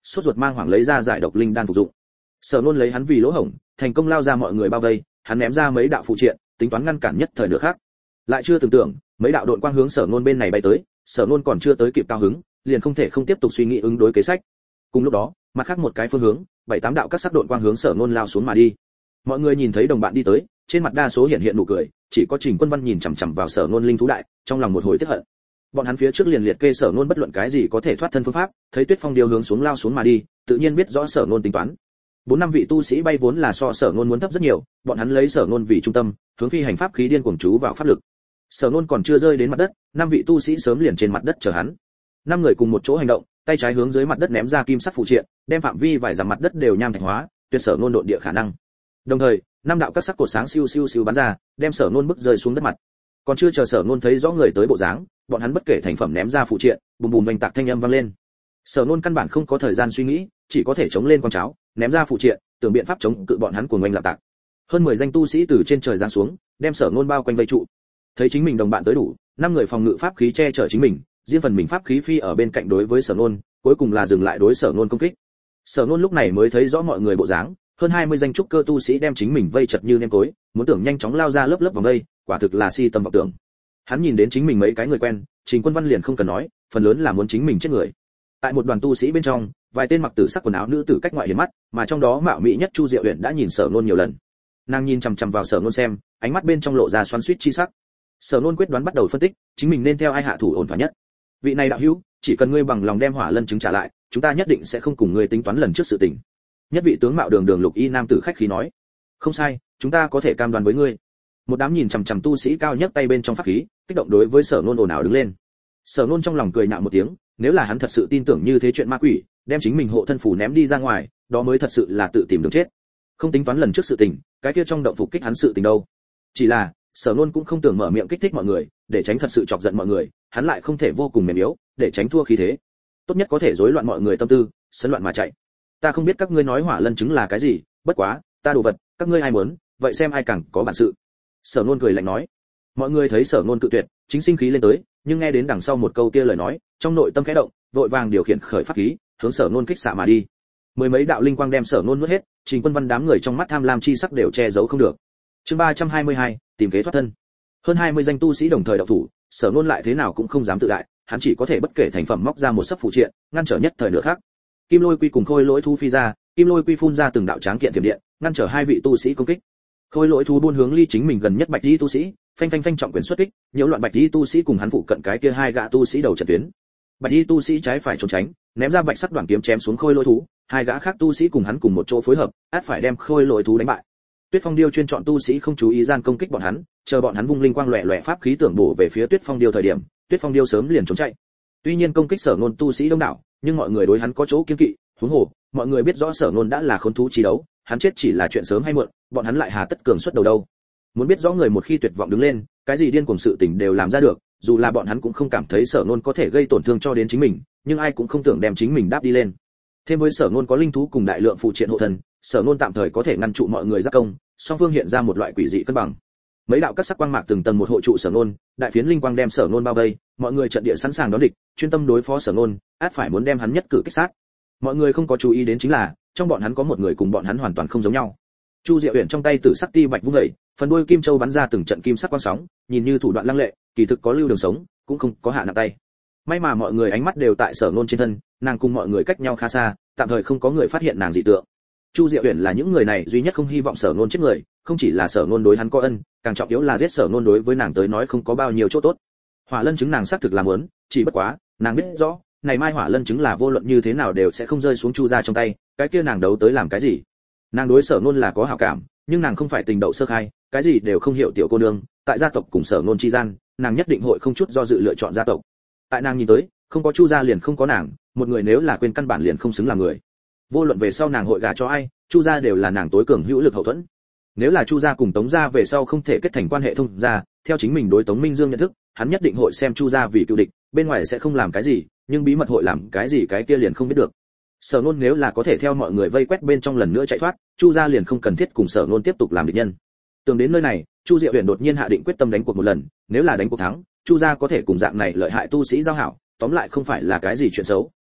A: sốt ruột mang hoảng lấy ra giải độc linh đan phục dụng. Sở Nôn lấy hắn vì lỗ hổng, thành công lao ra mọi người bao vây, hắn ném ra mấy đạo phụ triện, tính toán ngăn cản nhất thời nữa khác. Lại chưa tưởng tượng, mấy đạo độn quang hướng Sở Nôn bên này bay tới, Sở Nôn còn chưa tới kịp cao hứng, liền không thể không tiếp tục suy nghĩ ứng đối kế sách. Cùng lúc đó, mặt khác một cái phương hướng, bảy tám đạo các sắc độn quang hướng Sở Nôn lao xuống mà đi. Mọi người nhìn thấy đồng bạn đi tới, trên mặt đa số hiện hiện nụ cười, chỉ có Trình Quân Văn nhìn chằm chằm vào Sở Nôn linh thú đại, trong lòng một hồi tiếc hận. Bọn hắn phía trước liền liệt kê Sở Nôn bất luận cái gì có thể thoát thân phương pháp, thấy Tuyết Phong điêu hướng xuống lao xuống mà đi, tự nhiên biết rõ Sở Nôn tính toán. Bốn năm vị tu sĩ bay vốn là so Sở Nôn muốn thấp rất nhiều, bọn hắn lấy Sở Nôn vì trung tâm, hướng phi hành pháp khí điên cuồng chú vào pháp lực. Sở Nôn còn chưa rơi đến mặt đất, năm vị tu sĩ sớm liền trên mặt đất chờ hắn. Năm người cùng một chỗ hành động, tay trái hướng dưới mặt đất ném ra kim sắc phụ triện, đem phạm vi vài dặm mặt đất đều nham thạch hóa, tuyệt Sở Nôn độn địa khả năng. Đồng thời, năm đạo các sắc cột sáng siêu siêu siêu bắn ra, đem Sở Nôn bức rơi xuống đất mặt. Còn chưa chờ Sở Nôn thấy rõ người tới bộ dáng, bọn hắn bất kể thành phẩm ném ra phụ triện, bùm bùm vang tạc thanh âm vang lên. Sở Nôn căn bản không có thời gian suy nghĩ, chỉ có thể chống lên con cháo, ném ra phụ triện, tưởng biện pháp chống cự bọn hắn cuồng oanh lạm tạc. Hơn mười danh tu sĩ từ trên trời giáng xuống, đem Sở Nôn bao quanh vây trụ. Thấy chính mình đồng bạn tới đủ, năm người phòng ngự pháp khí che chở chính mình, riêng phần mình pháp khí phi ở bên cạnh đối với Sở Nôn, cuối cùng là dừng lại đối Sở Nôn công kích. Sở Nôn lúc này mới thấy rõ mọi người bộ dáng, hơn hai mươi danh trúc cơ tu sĩ đem chính mình vây chật như nêm cối, muốn tưởng nhanh chóng lao ra lớp lớp vòng vây, quả thực là si tâm vọng tưởng. Hắn nhìn đến chính mình mấy cái người quen, Trình Quân Văn liền không cần nói, phần lớn là muốn chính mình chết người. Tại một đoàn tu sĩ bên trong, vài tên mặc tử sắc quần áo nữ tử cách ngoại hiển mắt, mà trong đó mạo mỹ nhất Chu Diệu Uyển đã nhìn Sở Nôn nhiều lần. Nàng nhìn chằm chằm vào Sở Nôn xem, ánh mắt bên trong lộ ra xoắn xuýt chi sắc. Sở Nôn quyết đoán bắt đầu phân tích, chính mình nên theo ai hạ thủ ổn thỏa nhất. Vị này đạo hữu, chỉ cần ngươi bằng lòng đem Hỏa Lân chứng trả lại, chúng ta nhất định sẽ không cùng ngươi tính toán lần trước sự tình. Nhất vị tướng mạo đường đường lục y nam tử khách khí nói. Không sai, chúng ta có thể cam đoan với ngươi. Một đám nhìn chằm chằm tu sĩ cao nhất tay bên trong pháp khí, kích động đối với Sở Nôn ồn ào đứng lên. Sở Nôn trong lòng cười nhạo một tiếng, nếu là hắn thật sự tin tưởng như thế chuyện ma quỷ, đem chính mình hộ thân phù ném đi ra ngoài, đó mới thật sự là tự tìm đường chết. Không tính toán lần trước sự tình, cái kia trong động phục kích hắn sự tình đâu. Chỉ là, Sở Nôn cũng không tưởng mở miệng kích thích mọi người, để tránh thật sự chọc giận mọi người, hắn lại không thể vô cùng mềm yếu, để tránh thua khí thế. Tốt nhất có thể rối loạn mọi người tâm tư, sấn loạn mà chạy. Ta không biết các ngươi nói Hỏa Lân chứng là cái gì, bất quá, ta đồ vật, các ngươi ai muốn, vậy xem ai càng có bản sự. Sở Nôn cười lạnh nói. Mọi người thấy Sở Nôn cự tuyệt, chính sinh khí lên tới, nhưng nghe đến đằng sau một câu kia lời nói, trong nội tâm khẽ động, vội vàng điều khiển khởi pháp khí, hướng Sở Nôn kích xạ mà đi. Mười mấy đạo linh quang đem Sở Nôn nuốt hết, Trình Quân Văn đám người trong mắt tham lam chi sắc đều che giấu không được. Chương ba trăm hai mươi hai, tìm kế thoát thân. Hơn hai mươi danh tu sĩ đồng thời động thủ, Sở Nôn lại thế nào cũng không dám tự đại, hắn chỉ có thể bất kể thành phẩm móc ra một sấp phụ triện, ngăn trở nhất thời nữa khác. Kim Lôi Quy cùng Khôi Lỗi thú phi ra, Kim Lôi Quy phun ra từng đạo tráng kiện thiểm điện, ngăn trở hai vị tu sĩ công kích. Khôi Lỗi thú buôn hướng ly chính mình gần nhất Bạch Y tu sĩ, phanh phanh phanh trọng quyền xuất kích, nhiễu loạn Bạch Y tu sĩ cùng hắn phụ cận cái kia hai gã tu sĩ đầu trận tuyến. Bạch Y tu sĩ trái phải trốn tránh, ném ra bạch sắc đoạn kiếm chém xuống Khôi Lỗi thú, hai gã khác tu sĩ cùng hắn cùng một chỗ phối hợp, át phải đem Khôi Lỗi thú đánh bại. Tuyết Phong Điêu chuyên chọn tu sĩ không chú ý gian công kích bọn hắn, chờ bọn hắn vung linh quang lóe lóe pháp khí tưởng bổ về phía Tuyết Phong Điêu thời điểm, Tuyết Phong Điêu sớm liền trốn chạy. Tuy nhiên công kích Sở Nôn tu sĩ đông đảo, nhưng mọi người đối hắn có chỗ kiêng kỵ, huống hồ, mọi người biết rõ Sở Nôn đã là khốn thú chi đấu, hắn chết chỉ là chuyện sớm hay muộn, bọn hắn lại hà tất cường xuất đầu đâu. Muốn biết rõ người một khi tuyệt vọng đứng lên, cái gì điên cuồng sự tình đều làm ra được, dù là bọn hắn cũng không cảm thấy Sở Nôn có thể gây tổn thương cho đến chính mình, nhưng ai cũng không tưởng đem chính mình đáp đi lên. Thêm với Sở Nôn có linh thú cùng đại lượng phụ triện hộ thần, Sở Nôn tạm thời có thể ngăn trụ mọi người giáp công, song phương hiện ra một loại quỷ dị cân bằng. Mấy đạo các sắc quang mạc từng tầng một hộ trụ Sở Nôn, đại phiến linh quang đem Sở Nôn bao vây, mọi người trận địa sẵn sàng đón địch, chuyên tâm đối phó Sở Nôn, át phải muốn đem hắn nhất cử kích sát. Mọi người không có chú ý đến chính là, trong bọn hắn có một người cùng bọn hắn hoàn toàn không giống nhau. Chu Diệu Uyển trong tay tử sắc ti bạch vung dậy, phần đuôi kim châu bắn ra từng trận kim sắc quang sóng, nhìn như thủ đoạn lăng lệ, kỳ thực có lưu đường sống, cũng không có hạ nặng tay. May mà mọi người ánh mắt đều tại Sở Nôn trên thân, nàng cùng mọi người cách nhau khá xa, tạm thời không có người phát hiện nàng dị tượng. Chu Diệu Uyển là những người này duy nhất không hy vọng Sở Nôn chết người, không chỉ là Sở Nôn đối hắn có ân, càng trọng yếu là giết Sở Nôn đối với nàng tới nói không có bao nhiêu chỗ tốt. Hỏa Lân chứng nàng xác thực là muốn, chỉ bất quá, nàng biết rõ, này mai Hỏa Lân chứng là vô luận như thế nào đều sẽ không rơi xuống Chu gia trong tay, cái kia nàng đấu tới làm cái gì? Nàng đối Sở Nôn là có hảo cảm, nhưng nàng không phải tình đậu sơ khai, cái gì đều không hiểu tiểu cô nương, tại gia tộc cùng Sở Nôn chi gian, nàng nhất định hội không chút do dự lựa chọn gia tộc. Tại nàng nhìn tới, không có Chu gia liền không có nàng, một người nếu là quên căn bản liền không xứng làm người. Vô luận về sau nàng hội gả cho ai, Chu gia đều là nàng tối cường hữu lực hậu thuẫn. Nếu là Chu gia cùng Tống gia về sau không thể kết thành quan hệ thông gia, theo chính mình đối Tống Minh Dương nhận thức, hắn nhất định hội xem Chu gia vì cựu địch, bên ngoài sẽ không làm cái gì, nhưng bí mật hội làm cái gì cái kia liền không biết được. Sở Nôn nếu là có thể theo mọi người vây quét bên trong lần nữa chạy thoát, Chu gia liền không cần thiết cùng Sở Nôn tiếp tục làm địch nhân. Tưởng đến nơi này, Chu Diệu Uyển đột nhiên hạ định quyết tâm đánh cuộc một lần, nếu là đánh cuộc thắng, Chu gia có thể cùng dạng này lợi hại tu sĩ giao hảo, tóm lại không phải là cái gì chuyện xấu.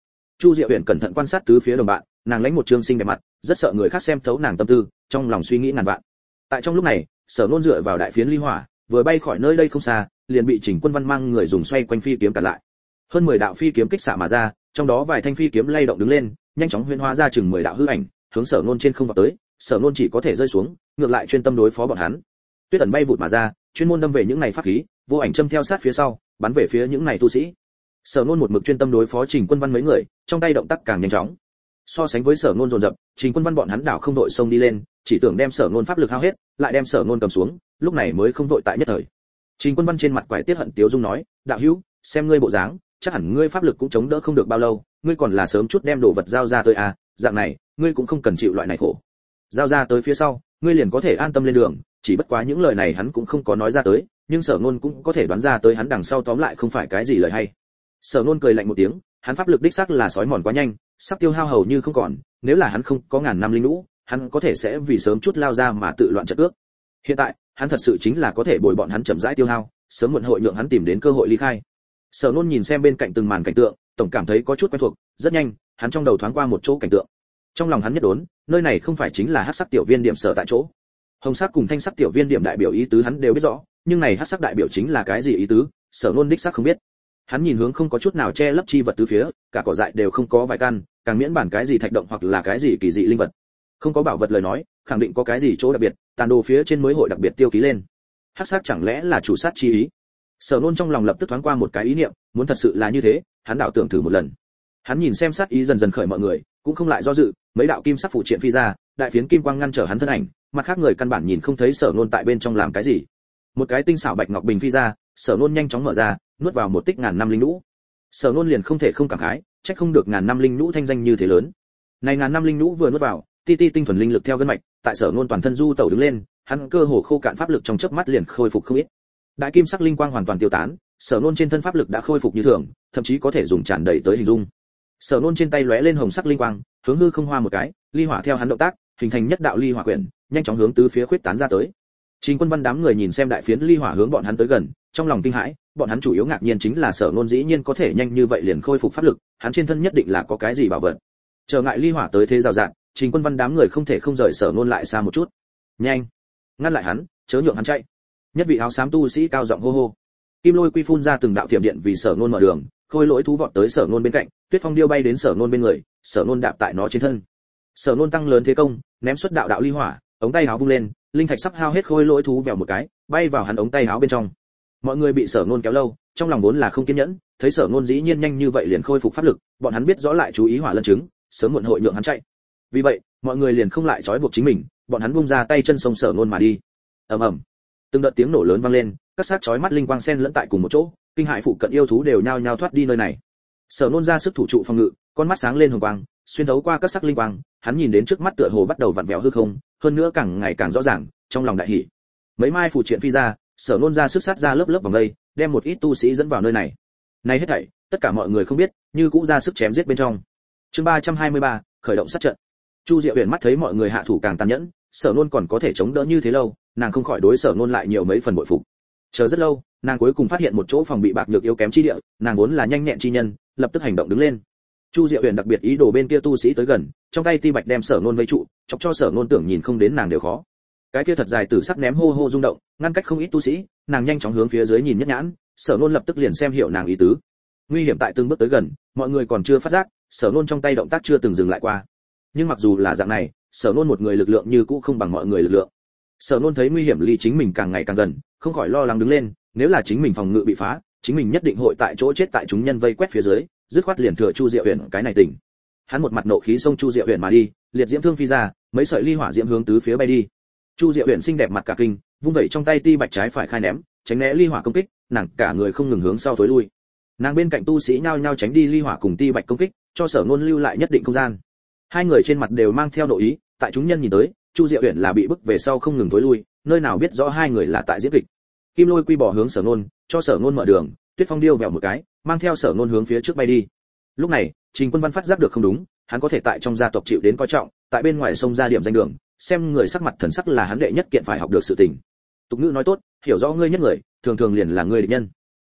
A: Chu Diệu Huyền cẩn thận quan sát tứ phía đồng bạn, nàng lãnh một trương xinh đẹp mặt, rất sợ người khác xem thấu nàng tâm tư, trong lòng suy nghĩ ngàn vạn. Tại trong lúc này, Sở Nôn dựa vào đại phiến ly hỏa, vừa bay khỏi nơi đây không xa, liền bị Trình Quân Văn mang người dùng xoay quanh phi kiếm cản lại. Hơn mười đạo phi kiếm kích xạ mà ra, trong đó vài thanh phi kiếm lay động đứng lên, nhanh chóng huyễn hóa ra chừng mười đạo hư ảnh, hướng Sở Nôn trên không vào tới, Sở Nôn chỉ có thể rơi xuống, ngược lại chuyên tâm đối phó bọn hắn. Tuyết ẩn bay vụt mà ra, chuyên môn đâm về những này pháp khí, vô ảnh châm theo sát phía sau, bắn về phía những này tu sĩ. Sở Nôn một mực chuyên tâm đối phó Trình Quân Văn mấy người, trong tay động tác càng nhanh chóng. So sánh với Sở Nôn dồn dập, Trình Quân Văn bọn hắn đảo không đội xông đi lên, chỉ tưởng đem Sở Nôn pháp lực hao hết, lại đem Sở Nôn cầm xuống, lúc này mới không vội tại nhất thời. Trình Quân Văn trên mặt quải tiết hận tiếu dung nói, đạo hữu, xem ngươi bộ dáng, chắc hẳn ngươi pháp lực cũng chống đỡ không được bao lâu, ngươi còn là sớm chút đem đồ vật giao ra tới à, dạng này, ngươi cũng không cần chịu loại này khổ. Giao ra tới phía sau, ngươi liền có thể an tâm lên đường, chỉ bất quá những lời này hắn cũng không có nói ra tới, nhưng Sở Nôn cũng có thể đoán ra tới hắn đằng sau tóm lại không phải cái gì lời hay. Sở Nôn cười lạnh một tiếng, hắn pháp lực đích xác là sói mòn quá nhanh, sắp tiêu hao hầu như không còn, nếu là hắn không có ngàn năm linh lũ, hắn có thể sẽ vì sớm chút lao ra mà tự loạn trận ước. Hiện tại, hắn thật sự chính là có thể bồi bọn hắn chậm rãi tiêu hao, sớm muộn hội nhượng hắn tìm đến cơ hội ly khai. Sở Nôn nhìn xem bên cạnh từng màn cảnh tượng, tổng cảm thấy có chút quen thuộc, rất nhanh, hắn trong đầu thoáng qua một chỗ cảnh tượng. Trong lòng hắn nhất đốn, nơi này không phải chính là hắc sắc tiểu viên điểm sở tại chỗ. Hồng sắc cùng thanh sắc tiểu viên điểm đại biểu ý tứ hắn đều biết rõ, nhưng này hắc sắc đại biểu chính là cái gì ý tứ, Sở Nôn đích xác không biết. Hắn nhìn hướng không có chút nào che lấp chi vật tứ phía, cả cỏ dại đều không có vài căn, càng miễn bản cái gì thạch động hoặc là cái gì kỳ dị linh vật. Không có bảo vật lời nói, khẳng định có cái gì chỗ đặc biệt, tàn đồ phía trên mới hội đặc biệt tiêu ký lên. Hắc sắc chẳng lẽ là chủ sát chi ý? Sở Nôn trong lòng lập tức thoáng qua một cái ý niệm, muốn thật sự là như thế, hắn đảo tưởng thử một lần. Hắn nhìn xem sát ý dần dần khởi mọi người, cũng không lại do dự, mấy đạo kim sắc phụ triện phi ra, đại phiến kim quang ngăn trở hắn thân ảnh, mặt khác người căn bản nhìn không thấy Sở Nôn tại bên trong làm cái gì. Một cái tinh xảo bạch ngọc bình phi ra, Sở Nôn nhanh chóng mở ra, nuốt vào một tích ngàn năm linh lũ. Sở Nôn liền không thể không cảm khái, trách không được ngàn năm linh lũ thanh danh như thế lớn. Này ngàn năm linh lũ vừa nuốt vào, ti ti tinh thuần linh lực theo gân mạch, tại Sở Nôn toàn thân du tẩu đứng lên, hắn cơ hồ khô cạn pháp lực trong chớp mắt liền khôi phục không ít. Đại kim sắc linh quang hoàn toàn tiêu tán, Sở Nôn trên thân pháp lực đã khôi phục như thường, thậm chí có thể dùng tràn đầy tới hình dung. Sở Nôn trên tay lóe lên hồng sắc linh quang, hướng hư không hoa một cái, ly hỏa theo hắn động tác, hình thành nhất đạo ly hỏa quyển, nhanh chóng hướng tứ phía khuyết tán ra tới. Trình Quân Văn đám người nhìn xem đại phiến ly hỏa hướng bọn hắn tới gần, trong lòng kinh hãi, bọn hắn chủ yếu ngạc nhiên chính là Sở Nôn dĩ nhiên có thể nhanh như vậy liền khôi phục pháp lực, hắn trên thân nhất định là có cái gì bảo vật. Chờ ngại ly hỏa tới thế rào rạt, Trình Quân Văn đám người không thể không rời Sở Nôn lại xa một chút. Nhanh, ngăn lại hắn, chớ nhượng hắn chạy. Nhất vị áo xám tu sĩ cao giọng hô hô. Kim lôi quy phun ra từng đạo thiểm điện vì Sở Nôn mở đường, khôi lỗi thú vọt tới Sở Nôn bên cạnh, Tuyết Phong điêu bay đến Sở Nôn bên người, Sở Nôn đạp tại nó trên thân. Sở Nôn tăng lớn thế công, ném xuất đạo đạo ly hỏa, ống tay áo vung lên, linh thạch sắp hao hết khôi lỗi thú vèo một cái, bay vào hắn ống tay áo bên trong. Mọi người bị Sở Nôn kéo lâu, trong lòng vốn là không kiên nhẫn, thấy Sở Nôn dĩ nhiên nhanh như vậy liền khôi phục pháp lực, bọn hắn biết rõ lại chú ý hỏa lân chứng, sớm muộn hội nhượng hắn chạy. Vì vậy, mọi người liền không lại trói buộc chính mình, bọn hắn buông ra tay chân sông Sở Nôn mà đi. Ầm ầm. Từng đợt tiếng nổ lớn vang lên, các sát chói mắt linh quang xen lẫn tại cùng một chỗ, kinh hại phụ cận yêu thú đều nhao nhao thoát đi nơi này. Sở Nôn ra sức thủ trụ phòng ngự, con mắt sáng lên hồng quang, xuyên thấu qua các sắc linh quang, hắn nhìn đến trước mắt tựa hồ bắt đầu vặn vẹo hư không, hơn nữa càng ngày càng rõ ràng, trong lòng đại hỉ. Mấy mai phù triện phi ra, Sở Nôn ra sức sát ra lớp lớp vòng dây, đem một ít tu sĩ dẫn vào nơi này. Này hết thảy, tất cả mọi người không biết, như cũng ra sức chém giết bên trong. Chương ba trăm hai mươi ba, khởi động sát trận. Chu Diệu Huyền mắt thấy mọi người hạ thủ càng tàn nhẫn, Sở Nôn còn có thể chống đỡ như thế lâu, nàng không khỏi đối Sở Nôn lại nhiều mấy phần bội phục. Chờ rất lâu, nàng cuối cùng phát hiện một chỗ phòng bị bạc nhược yếu kém chi địa, nàng vốn là nhanh nhẹn chi nhân, lập tức hành động đứng lên. Chu Diệu Huyền đặc biệt ý đồ bên kia tu sĩ tới gần, trong tay ti bạch đem Sở Nôn vây trụ, chọc cho Sở Nôn tưởng nhìn không đến nàng đều khó. Cái kia thật dài tử sắc ném hô hô rung động, ngăn cách không ít tu sĩ, nàng nhanh chóng hướng phía dưới nhìn nhất nhãn, Sở Nôn lập tức liền xem hiểu nàng ý tứ. Nguy hiểm tại từng bước tới gần, mọi người còn chưa phát giác, Sở Nôn trong tay động tác chưa từng dừng lại qua. Nhưng mặc dù là dạng này, Sở Nôn một người lực lượng như cũ không bằng mọi người lực lượng. Sở Nôn thấy nguy hiểm ly chính mình càng ngày càng gần, không khỏi lo lắng đứng lên, nếu là chính mình phòng ngự bị phá, chính mình nhất định hội tại chỗ chết tại chúng nhân vây quét phía dưới, dứt khoát liền thừa Chu Diệu Huyền cái này tỉnh. Hắn một mặt nộ khí xông Chu Diệu Huyền mà đi, liệt diễm thương phi ra, mấy sợi ly hỏa diễm hướng tứ phía bay đi. Chu Diệu Huyền xinh đẹp mặt cả kinh, vung vẩy trong tay ti bạch trái phải khai ném, tránh né ly hỏa công kích, nàng cả người không ngừng hướng sau thối lui. Nàng bên cạnh tu sĩ nhao nhao tránh đi ly hỏa cùng ti bạch công kích, cho Sở Nôn lưu lại nhất định không gian. Hai người trên mặt đều mang theo nội ý, tại chúng nhân nhìn tới, Chu Diệu Huyền là bị bức về sau không ngừng thối lui, nơi nào biết rõ hai người là tại diễn kịch. Kim lôi quy bỏ hướng Sở Nôn, cho Sở Nôn mở đường, Tuyết Phong điêu vèo một cái, mang theo Sở Nôn hướng phía trước bay đi. Lúc này, Trình Quân Văn phát giác được không đúng, hắn có thể tại trong gia tộc chịu đến coi trọng, tại bên ngoài sông ra điểm danh đường, xem người sắc mặt thần sắc là hắn đệ nhất kiện phải học được sự tình. Tục ngữ nói tốt, hiểu rõ ngươi nhất người, thường thường liền là ngươi địch nhân.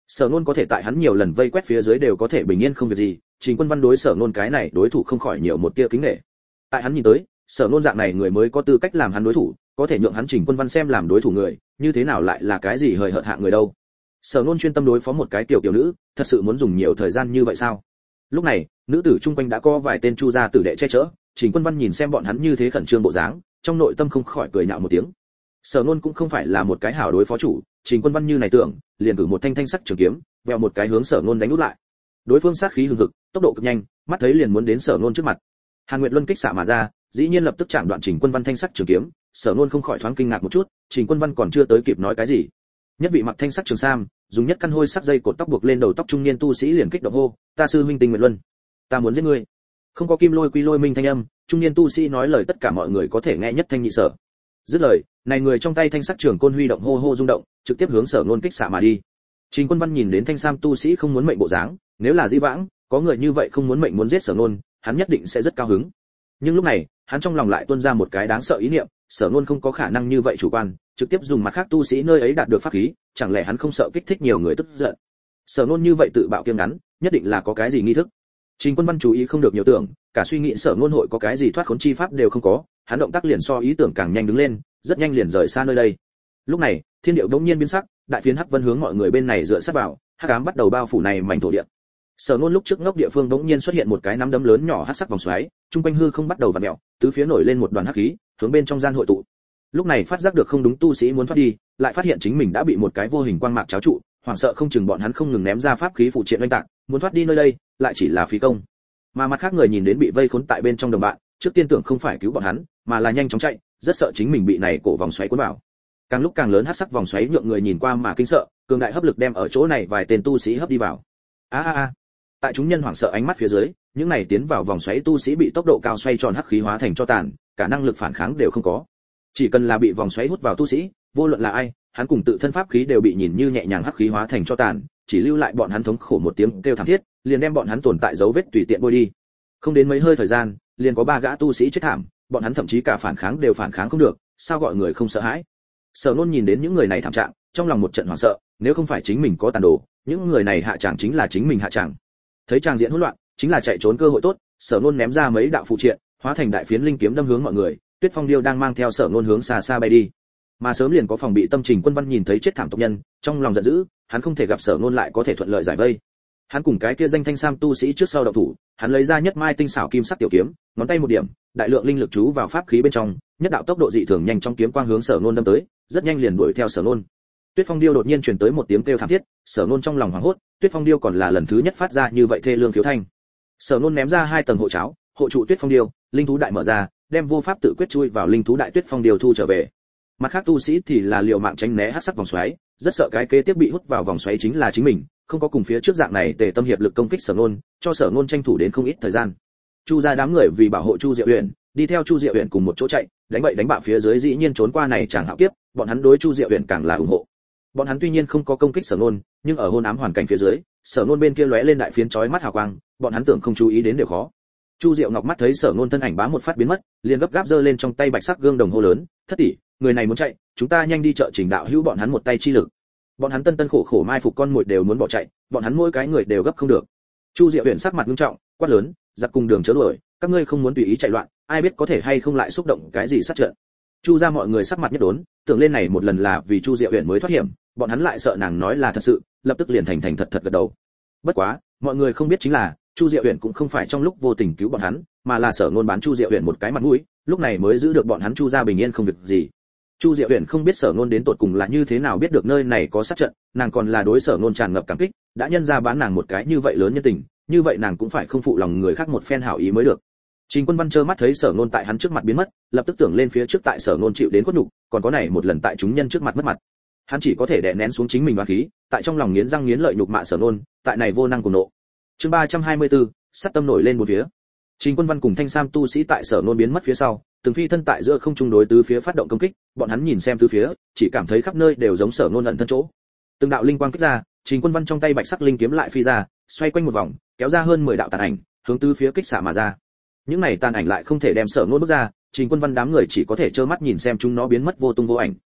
A: Sở Nôn có thể tại hắn nhiều lần vây quét phía dưới đều có thể bình yên không việc gì, Trình Quân Văn đối Sở Nôn cái này đối thủ không khỏi nhiều một tia kính nể. Tại hắn nhìn tới, Sở Nôn dạng này người mới có tư cách làm hắn đối thủ, có thể nhượng hắn Trình Quân Văn xem làm đối thủ người, như thế nào lại là cái gì hời hợt hạng người đâu. Sở Nôn chuyên tâm đối phó một cái tiểu tiểu nữ, thật sự muốn dùng nhiều thời gian như vậy sao? Lúc này, nữ tử chung quanh đã có vài tên chu gia tử đệ che chở, Trình Quân Văn nhìn xem bọn hắn như thế khẩn trương bộ dáng, trong nội tâm không khỏi cười nhạo một tiếng. Sở Nôn cũng không phải là một cái hảo đối phó chủ, Trình Quân Văn như này tưởng, liền cử một thanh thanh sắc trường kiếm, vèo một cái hướng Sở Nôn đánh út lại. Đối phương sát khí hừng hực, tốc độ cực nhanh, mắt thấy liền muốn đến Sở Nôn trước mặt. Hàn Nguyệt Luân kích xạ mà ra, dĩ nhiên lập tức chạm đoạn Trình Quân Văn thanh sắc trường kiếm, Sở Nôn không khỏi thoáng kinh ngạc một chút, Trình Quân Văn còn chưa tới kịp nói cái gì. Nhất vị mặc thanh sắc trường sam, dùng nhất căn hôi sắc dây cột tóc buộc lên đầu tóc trung niên tu sĩ liền kích động hô, "Ta sư huynh Tinh Nguyệt Luân, ta muốn giết ngươi." Không có kim lôi quy lôi minh thanh âm, trung niên tu sĩ nói lời tất cả mọi người có thể nghe nhất thanh nhị sở. Dứt lời, này người trong tay thanh sắc trường côn huy động hô hô rung động, trực tiếp hướng Sở Nôn kích xạ mà đi. Trình Quân Văn nhìn đến thanh sam tu sĩ không muốn mệnh bộ dáng, nếu là Di Vãng, có người như vậy không muốn mệnh muốn giết Sở Nôn, hắn nhất định sẽ rất cao hứng. Nhưng lúc này, hắn trong lòng lại tuôn ra một cái đáng sợ ý niệm, Sở Nôn không có khả năng như vậy chủ quan, trực tiếp dùng mặt khác tu sĩ nơi ấy đạt được pháp khí, chẳng lẽ hắn không sợ kích thích nhiều người tức giận. Sở Nôn như vậy tự bạo kiêng ngắn, nhất định là có cái gì nghi thức. Trình Quân Văn chú ý không được nhiều tưởng, cả suy nghĩ Sở Nôn hội có cái gì thoát khốn chi pháp đều không có, hắn động tác liền so ý tưởng càng nhanh đứng lên, rất nhanh liền rời xa nơi đây. Lúc này, thiên điệu đống nhiên biến sắc, đại phiến hắc vân hướng mọi người bên này dựa sát vào, hắc ám bắt đầu bao phủ này mảnh thổ địa. Sở Nôn lúc trước ngốc địa phương đống nhiên xuất hiện một cái nắm đấm lớn nhỏ hắc sắc vòng xoáy, trung quanh hư không bắt đầu vặn mèo, tứ phía nổi lên một đoàn hắc khí, hướng bên trong gian hội tụ. Lúc này phát giác được không đúng, tu sĩ muốn thoát đi, lại phát hiện chính mình đã bị một cái vô hình quang mạc cháo trụ, hoảng sợ không chừng bọn hắn không ngừng ném ra pháp khí phụ triện oanh tạc, muốn thoát đi nơi đây, lại chỉ là phí công. Mà mặt khác người nhìn đến bị vây khốn tại bên trong đồng bạn, trước tiên tưởng không phải cứu bọn hắn, mà là nhanh chóng chạy, rất sợ chính mình bị này cổ vòng xoáy cuốn vào. Càng lúc càng lớn hắc sắc vòng xoáy nhượng người nhìn qua mà kinh sợ, cường đại hấp lực đem ở chỗ này vài tên tu sĩ hấp đi vào. A a a. Tại chúng nhân hoảng sợ ánh mắt phía dưới, những này tiến vào vòng xoáy tu sĩ bị tốc độ cao xoay tròn hắc khí hóa thành cho tàn, cả năng lực phản kháng đều không có. Chỉ cần là bị vòng xoáy hút vào tu sĩ, vô luận là ai, hắn cùng tự thân pháp khí đều bị nhìn như nhẹ nhàng hắc khí hóa thành cho tàn, chỉ lưu lại bọn hắn thống khổ một tiếng kêu thảm thiết, liền đem bọn hắn tồn tại dấu vết tùy tiện bôi đi. Không đến mấy hơi thời gian, liền có ba gã tu sĩ chết thảm, bọn hắn thậm chí cả phản kháng đều phản kháng không được, sao gọi người không sợ hãi. Sở Nôn nhìn đến những người này thảm trạng, trong lòng một trận hoảng sợ, nếu không phải chính mình có tàn đồ, những người này hạ trạng chính là chính mình hạ trạng. Thấy tràng diện hỗn loạn, chính là chạy trốn cơ hội tốt, Sở Nôn ném ra mấy đạo phụ triện, hóa thành đại phiến linh kiếm đâm hướng mọi người, Tuyết Phong Điêu đang mang theo Sở Nôn hướng xa xa bay đi. Mà sớm liền có phòng bị tâm Trình Quân Văn nhìn thấy chết thảm tộc nhân, trong lòng giận dữ, hắn không thể gặp Sở Nôn lại có thể thuận lợi giải vây. Hắn cùng cái kia danh thanh sam tu sĩ trước sau động thủ, hắn lấy ra nhất mai tinh xảo kim sắc tiểu kiếm, ngón tay một điểm, đại lượng linh lực chú vào pháp khí bên trong, nhất đạo tốc độ dị thường nhanh trong kiếm quang hướng Sở Nôn đâm tới, rất nhanh liền đuổi theo Sở Nôn. Tuyết Phong Điêu đột nhiên truyền tới một tiếng kêu thảm thiết, Sở Nôn trong lòng hoảng hốt, Tuyết Phong Điêu còn là lần thứ nhất phát ra như vậy thê lương khiếu thanh. Sở Nôn ném ra hai tầng hộ cháo, hộ trụ Tuyết Phong Điêu, linh thú đại mở ra, đem vô pháp tự quyết chui vào linh thú đại Tuyết Phong Điêu thu trở về. Mặt khác tu sĩ thì là liều mạng tránh né hắc sắc vòng xoáy, rất sợ cái kế tiếp bị hút vào vòng xoáy chính là chính mình, không có cùng phía trước dạng này tề tâm hiệp lực công kích Sở Nôn, cho Sở Nôn tranh thủ đến không ít thời gian. Chu gia đám người vì bảo hộ Chu Diệu Uyển, đi theo Chu Diệu Uyển cùng một chỗ chạy, đánh bậy đánh bạ phía dưới dĩ nhiên trốn qua này chẳng hạo kiếp, bọn hắn đối Chu Diệu Uyển càng là ủng hộ. Bọn hắn tuy nhiên không có công kích Sở Nôn, nhưng ở hôn ám hoàn cảnh phía dưới, Sở Nôn bên kia lóe lên đại phiến chói mắt hào quang, bọn hắn tưởng không chú ý đến đều khó. Chu Diệu Ngọc mắt thấy Sở Nôn thân ảnh bá một phát biến mất, liền gấp gáp giơ lên trong tay bạch sắc gương đồng hô lớn, "Thất tỷ, người này muốn chạy, chúng ta nhanh đi chợ Trình đạo hữu bọn hắn một tay chi lực." Bọn hắn tân tân khổ khổ mai phục con muội đều muốn bỏ chạy, bọn hắn mỗi cái người đều gấp không được. Chu Diệu Uyển sắc mặt nghiêm trọng, quát lớn, "Giặc cùng đường chớ đuổi, các ngươi không muốn tùy ý chạy loạn, ai biết có thể hay không lại xúc động cái gì sát trận." Chu gia mọi người sắc mặt nhất đốn, tưởng lên này một lần là vì Chu Diệu Uyển mới thoát hiểm, bọn hắn lại sợ nàng nói là thật sự, lập tức liền thành thành thật thật gật đầu. Bất quá, mọi người không biết chính là, Chu Diệu Uyển cũng không phải trong lúc vô tình cứu bọn hắn, mà là Sở Nôn bán Chu Diệu Uyển một cái mặt mũi, lúc này mới giữ được bọn hắn Chu gia bình yên không việc gì. Chu Diệu Uyển không biết Sở Nôn đến tột cùng là như thế nào biết được nơi này có sát trận, nàng còn là đối Sở Nôn tràn ngập cảm kích, đã nhân ra bán nàng một cái như vậy lớn nhân tình, như vậy nàng cũng phải không phụ lòng người khác một phen hảo ý mới được. Trình Quân Văn trơ mắt thấy Sở Nôn tại hắn trước mặt biến mất, lập tức tưởng lên phía trước tại Sở Nôn chịu đến khuất nhục, còn có này một lần tại chúng nhân trước mặt mất mặt. Hắn chỉ có thể đè nén xuống chính mình oán khí, tại trong lòng nghiến răng nghiến lợi nhục mạ Sở Nôn, tại này vô năng cùng nộ. Chương ba trăm hai mươi tư, sát tâm nổi lên một phía. Trình Quân Văn cùng Thanh Sam tu sĩ tại Sở Nôn biến mất phía sau, từng phi thân tại giữa không trung đối tứ phía phát động công kích, bọn hắn nhìn xem tứ phía, chỉ cảm thấy khắp nơi đều giống Sở Nôn ẩn thân chỗ. Từng đạo linh quang kích ra, Trình Quân Văn trong tay bạch sắc linh kiếm lại phi ra, xoay quanh một vòng, kéo ra hơn mười đạo tàn ảnh, hướng tứ phía kích xạ mà ra. Những này tàn ảnh lại không thể đem Sở Nôn bước ra, Trình Quân Văn đám người chỉ có thể trơ mắt nhìn xem chúng nó biến mất vô tung vô ảnh.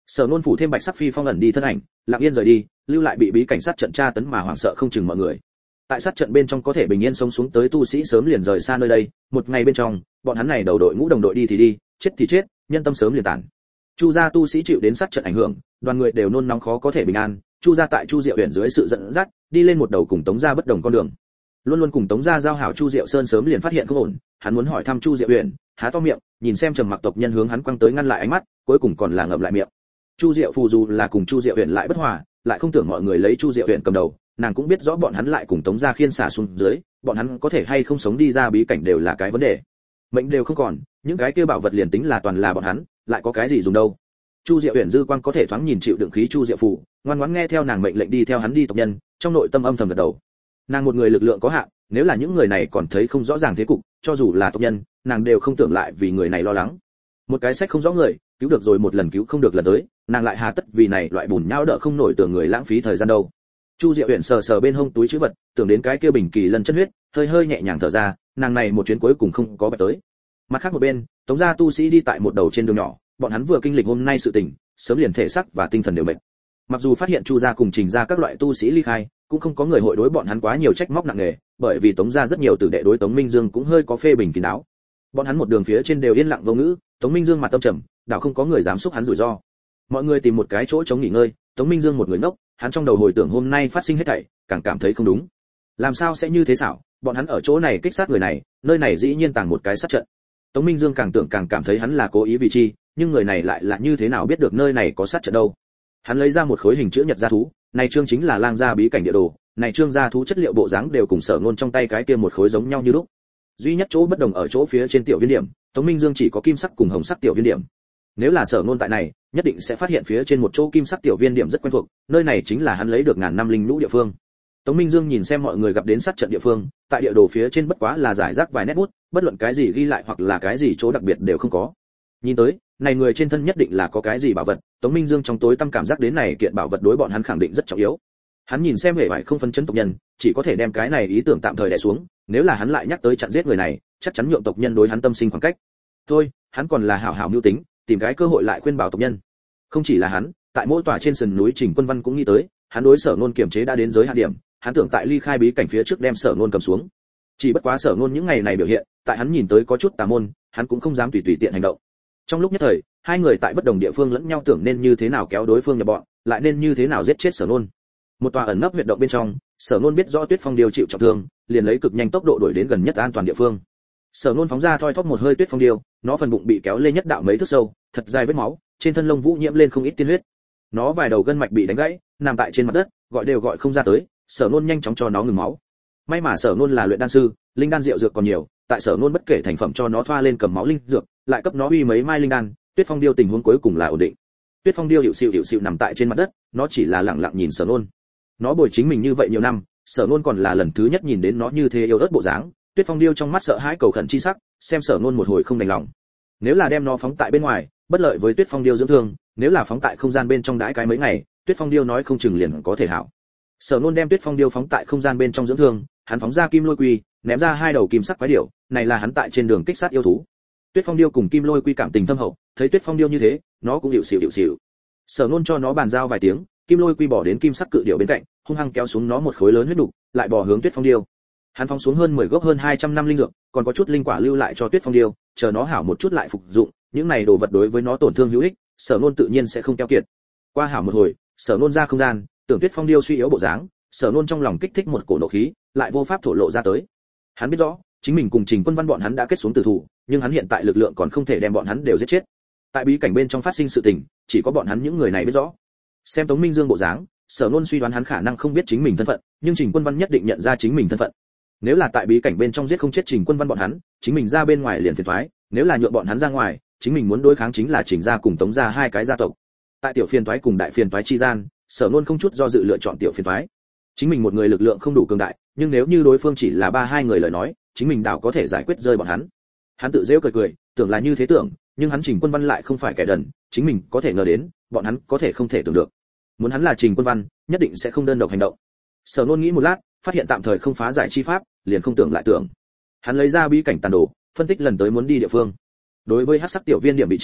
A: Sở Nôn phủ thêm bạch sắc phi phong ẩn đi thân ảnh, lặng yên rời đi, lưu lại bị bí cảnh sát trận tra tấn mà hoảng sợ không chừng mọi người. Tại sát trận bên trong có thể bình yên sống xuống tới tu sĩ sớm liền rời xa nơi đây, một ngày bên trong, bọn hắn này đầu đội ngũ đồng đội đi thì đi, chết thì chết, nhân tâm sớm liền tản. Chu gia tu sĩ chịu đến sát trận ảnh hưởng, đoàn người đều nôn nóng khó có thể bình an, Chu gia tại Chu Diệu Uyển dưới sự dẫn dắt, đi lên một đầu cùng Tống gia bất đồng con đường. Luôn luôn cùng Tống gia giao hảo Chu Diệu Sơn sớm liền phát hiện không ổn, hắn muốn hỏi thăm Chu Diệu Uyển, há to miệng, nhìn xem Trầm Mặc tộc nhân hướng hắn quăng tới ngăn lại ánh mắt, cuối cùng còn là ngậm lại miệng. Chu Diệu Phù dù là cùng Chu Diệu Uyển lại bất hòa, lại không tưởng mọi người lấy Chu Diệu Uyển cầm đầu, nàng cũng biết rõ bọn hắn lại cùng Tống gia khiên xả xuống dưới, bọn hắn có thể hay không sống đi ra bí cảnh đều là cái vấn đề. Mệnh đều không còn, những cái kia bảo vật liền tính là toàn là bọn hắn, lại có cái gì dùng đâu. Chu Diệu Uyển dư quang có thể thoáng nhìn chịu đựng khí Chu Diệu Phù, ngoan ngoãn nghe theo nàng mệnh lệnh đi theo hắn đi tộc nhân, trong nội tâm âm thầm gật đầu. Nàng một người lực lượng có hạn, nếu là những người này còn thấy không rõ ràng thế cục, cho dù là tộc nhân, nàng đều không tưởng lại vì người này lo lắng. Một cái sách không rõ người, cứu được rồi một lần cứu không được lần tới, nàng lại hà tất vì này loại bùn nhão đỡ không nổi tưởng người lãng phí thời gian đâu. Chu Diệu Uyển sờ sờ bên hông túi trữ vật, tưởng đến cái kia bình kỳ lân chân huyết, hơi hơi nhẹ nhàng thở ra, nàng này một chuyến cuối cùng không có bạch tới. Mặt khác một bên, Tống gia tu sĩ đi tại một đầu trên đường nhỏ, bọn hắn vừa kinh lịch hôm nay sự tình, sớm liền thể xác và tinh thần đều mệt. Mặc dù phát hiện Chu gia cùng Trình gia các loại tu sĩ ly khai, cũng không có người hội đối bọn hắn quá nhiều trách móc nặng nề, bởi vì Tống gia rất nhiều tử đệ đối Tống Minh Dương cũng hơi có phê bình kín đáo. Bọn hắn một đường phía trên đều yên lặng vô ngữ, Tống Minh Dương mặt tâm trầm, đảo không có người dám xúc hắn rủi ro. Mọi người tìm một cái chỗ chống nghỉ ngơi, Tống Minh Dương một người ngốc, hắn trong đầu hồi tưởng hôm nay phát sinh hết thảy, càng cảm thấy không đúng. Làm sao sẽ như thế xảo, bọn hắn ở chỗ này kích sát người này, nơi này dĩ nhiên tàng một cái sát trận. Tống Minh Dương càng tưởng càng cảm thấy hắn là cố ý vì chi, nhưng người này lại là như thế nào biết được nơi này có sát trận đâu? Hắn lấy ra một khối hình chữ nhật gia thú, này chương chính là lang gia bí cảnh địa đồ, này chương gia thú chất liệu bộ dáng đều cùng Sở Nôn trong tay cái kia một khối giống nhau như lúc. Duy nhất chỗ bất đồng ở chỗ phía trên tiểu viên điểm, Tống Minh Dương chỉ có kim sắc cùng hồng sắc tiểu viên điểm. Nếu là Sở Nôn tại này, nhất định sẽ phát hiện phía trên một chỗ kim sắc tiểu viên điểm rất quen thuộc, nơi này chính là hắn lấy được ngàn năm linh lũ địa phương. Tống Minh Dương nhìn xem mọi người gặp đến sát trận địa phương, tại địa đồ phía trên bất quá là giải rác vài nét bút, bất luận cái gì ghi lại hoặc là cái gì chỗ đặc biệt đều không có. Nhìn tới, này người trên thân nhất định là có cái gì bảo vật, Tống Minh Dương trong tối tâm cảm giác đến này kiện bảo vật đối bọn hắn khẳng định rất trọng yếu. Hắn nhìn xem hề bại không phân chấn tộc nhân, chỉ có thể đem cái này ý tưởng tạm thời đè xuống, nếu là hắn lại nhắc tới chặn giết người này, chắc chắn nhượng tộc nhân đối hắn tâm sinh khoảng cách. Thôi, hắn còn là hảo hảo mưu tính, tìm cái cơ hội lại khuyên bảo tộc nhân. Không chỉ là hắn, tại mỗi tòa trên sườn núi Trình Quân Văn cũng nghĩ tới, hắn đối Sở Nôn kiềm chế đã đến giới hạn điểm, hắn tưởng tại ly khai bí cảnh phía trước đem Sở Nôn cầm xuống. Chỉ bất quá Sở Nôn những ngày này biểu hiện, tại hắn nhìn tới có chút tà môn, hắn cũng không dám tùy tùy tiện hành động. Trong lúc nhất thời, hai người tại bất đồng địa phương lẫn nhau tưởng nên như thế nào kéo đối phương nhập bọn, lại nên như thế nào giết chết Sở Nôn. Một tòa ẩn nấp huyệt động bên trong, Sở Nôn biết rõ Tuyết Phong Điêu chịu trọng thương, liền lấy cực nhanh tốc độ đuổi đến gần nhất an toàn địa phương. Sở Nôn phóng ra thoi thóp một hơi Tuyết Phong Điêu, nó phần bụng bị kéo lên nhất đạo mấy thước sâu, thật dài vết máu, trên thân lông vũ nhiễm lên không ít tiên huyết. Nó vài đầu gân mạch bị đánh gãy, nằm tại trên mặt đất, gọi đều gọi không ra tới, Sở Nôn nhanh chóng cho nó ngừng máu. May mà Sở Nôn là luyện đan sư, linh đan rượu dược còn nhiều, tại Sở Nôn bất kể thành phẩm cho nó thoa lên cầm máu linh dược, lại cấp nó uy mấy mai linh đan, Tuyết Phong Điêu tình huống cuối cùng là ổn định. Tuyết Phong Điêu hiệu xịu hiệu xịu nằm tại trên mặt đất, nó chỉ là lặng lặng nhìn Sở Nôn. Nó bồi chính mình như vậy nhiều năm, Sở Nôn còn là lần thứ nhất nhìn đến nó như thế yếu ớt bộ dáng. Tuyết Phong Điêu trong mắt sợ hãi cầu khẩn chi sắc, xem Sở Nôn một hồi không đành lòng. Nếu là đem nó phóng tại bên ngoài, bất lợi với Tuyết Phong Điêu dưỡng thương, nếu là phóng tại không gian bên trong đãi cái mấy ngày, Tuyết Phong Điêu nói không chừng liền có thể hảo. Sở Nôn đem Tuyết Phong Điêu phóng tại không gian bên trong dưỡng thương, hắn phóng ra Kim Lôi Quy, ném ra hai đầu kim sắc quái điểu, này là hắn tại trên đường kích sát yêu thú. Tuyết Phong Điêu cùng Kim Lôi Quy cảm tình thâm hậu, thấy Tuyết Phong Điêu như thế, nó cũng hiệu xỉu hiệu xỉu. Sở Nôn cho nó bàn giao vài tiếng, Kim Lôi Quy bỏ đến kim sắc cự điểu bên cạnh, hung hăng kéo xuống nó một khối lớn huyết đục, lại bò hướng Tuyết Phong Điêu. Hắn phóng xuống hơn mười gốc hơn hai trăm năm linh dược, còn có chút linh quả lưu lại cho Tuyết Phong Điêu, chờ nó hảo một chút lại phục dụng, những này đồ vật đối với nó tổn thương hữu ích, Sở Nôn tự nhiên sẽ không keo kiệt. Qua hảo một hồi, Sở Nôn ra không gian, tưởng Tuyết Phong Điêu suy yếu bộ dáng, Sở Nôn trong lòng kích thích một cổ nộ khí, lại vô pháp thổ lộ ra tới. Hắn biết rõ, chính mình cùng Trình Quân Văn bọn hắn đã kết xuống tử thủ, nhưng hắn hiện tại lực lượng còn không thể đem bọn hắn đều giết chết. Tại bí cảnh bên trong phát sinh sự tình, chỉ có bọn hắn những người này biết rõ. Xem Tống Minh Dương bộ dáng, Sở Nôn suy đoán hắn khả năng không biết chính mình thân phận, nhưng Trình Quân Văn nhất định nhận ra chính mình thân phận. Nếu là tại bí cảnh bên trong giết không chết Trình Quân Văn bọn hắn, chính mình ra bên ngoài liền phiền toái, nếu là nhượng bọn hắn ra ngoài, chính mình muốn đối kháng chính là Trình gia cùng Tống gia hai cái gia tộc. Tại tiểu phiền toái cùng đại phiền toái chi gian, Sở Nôn không chút do dự lựa chọn tiểu phiền toái. Chính mình một người lực lượng không đủ cường đại, nhưng nếu như đối phương chỉ là ba hai người lời nói, chính mình đảo có thể giải quyết rơi bọn hắn. Hắn tự giễu cười cười, tưởng là như thế tưởng, nhưng hắn Trình Quân Văn lại không phải kẻ đần, chính mình có thể ngờ đến, bọn hắn có thể không thể tưởng được. Muốn hắn là Trình Quân Văn, nhất định sẽ không đơn độc hành động. Sở Nôn nghĩ một lát, phát hiện tạm thời không phá giải chi pháp, liền không tưởng lại tưởng. Hắn lấy ra bí cảnh tàn đồ, phân tích lần tới muốn đi địa phương. Đối với hắc sắc tiểu viên điểm vị trí,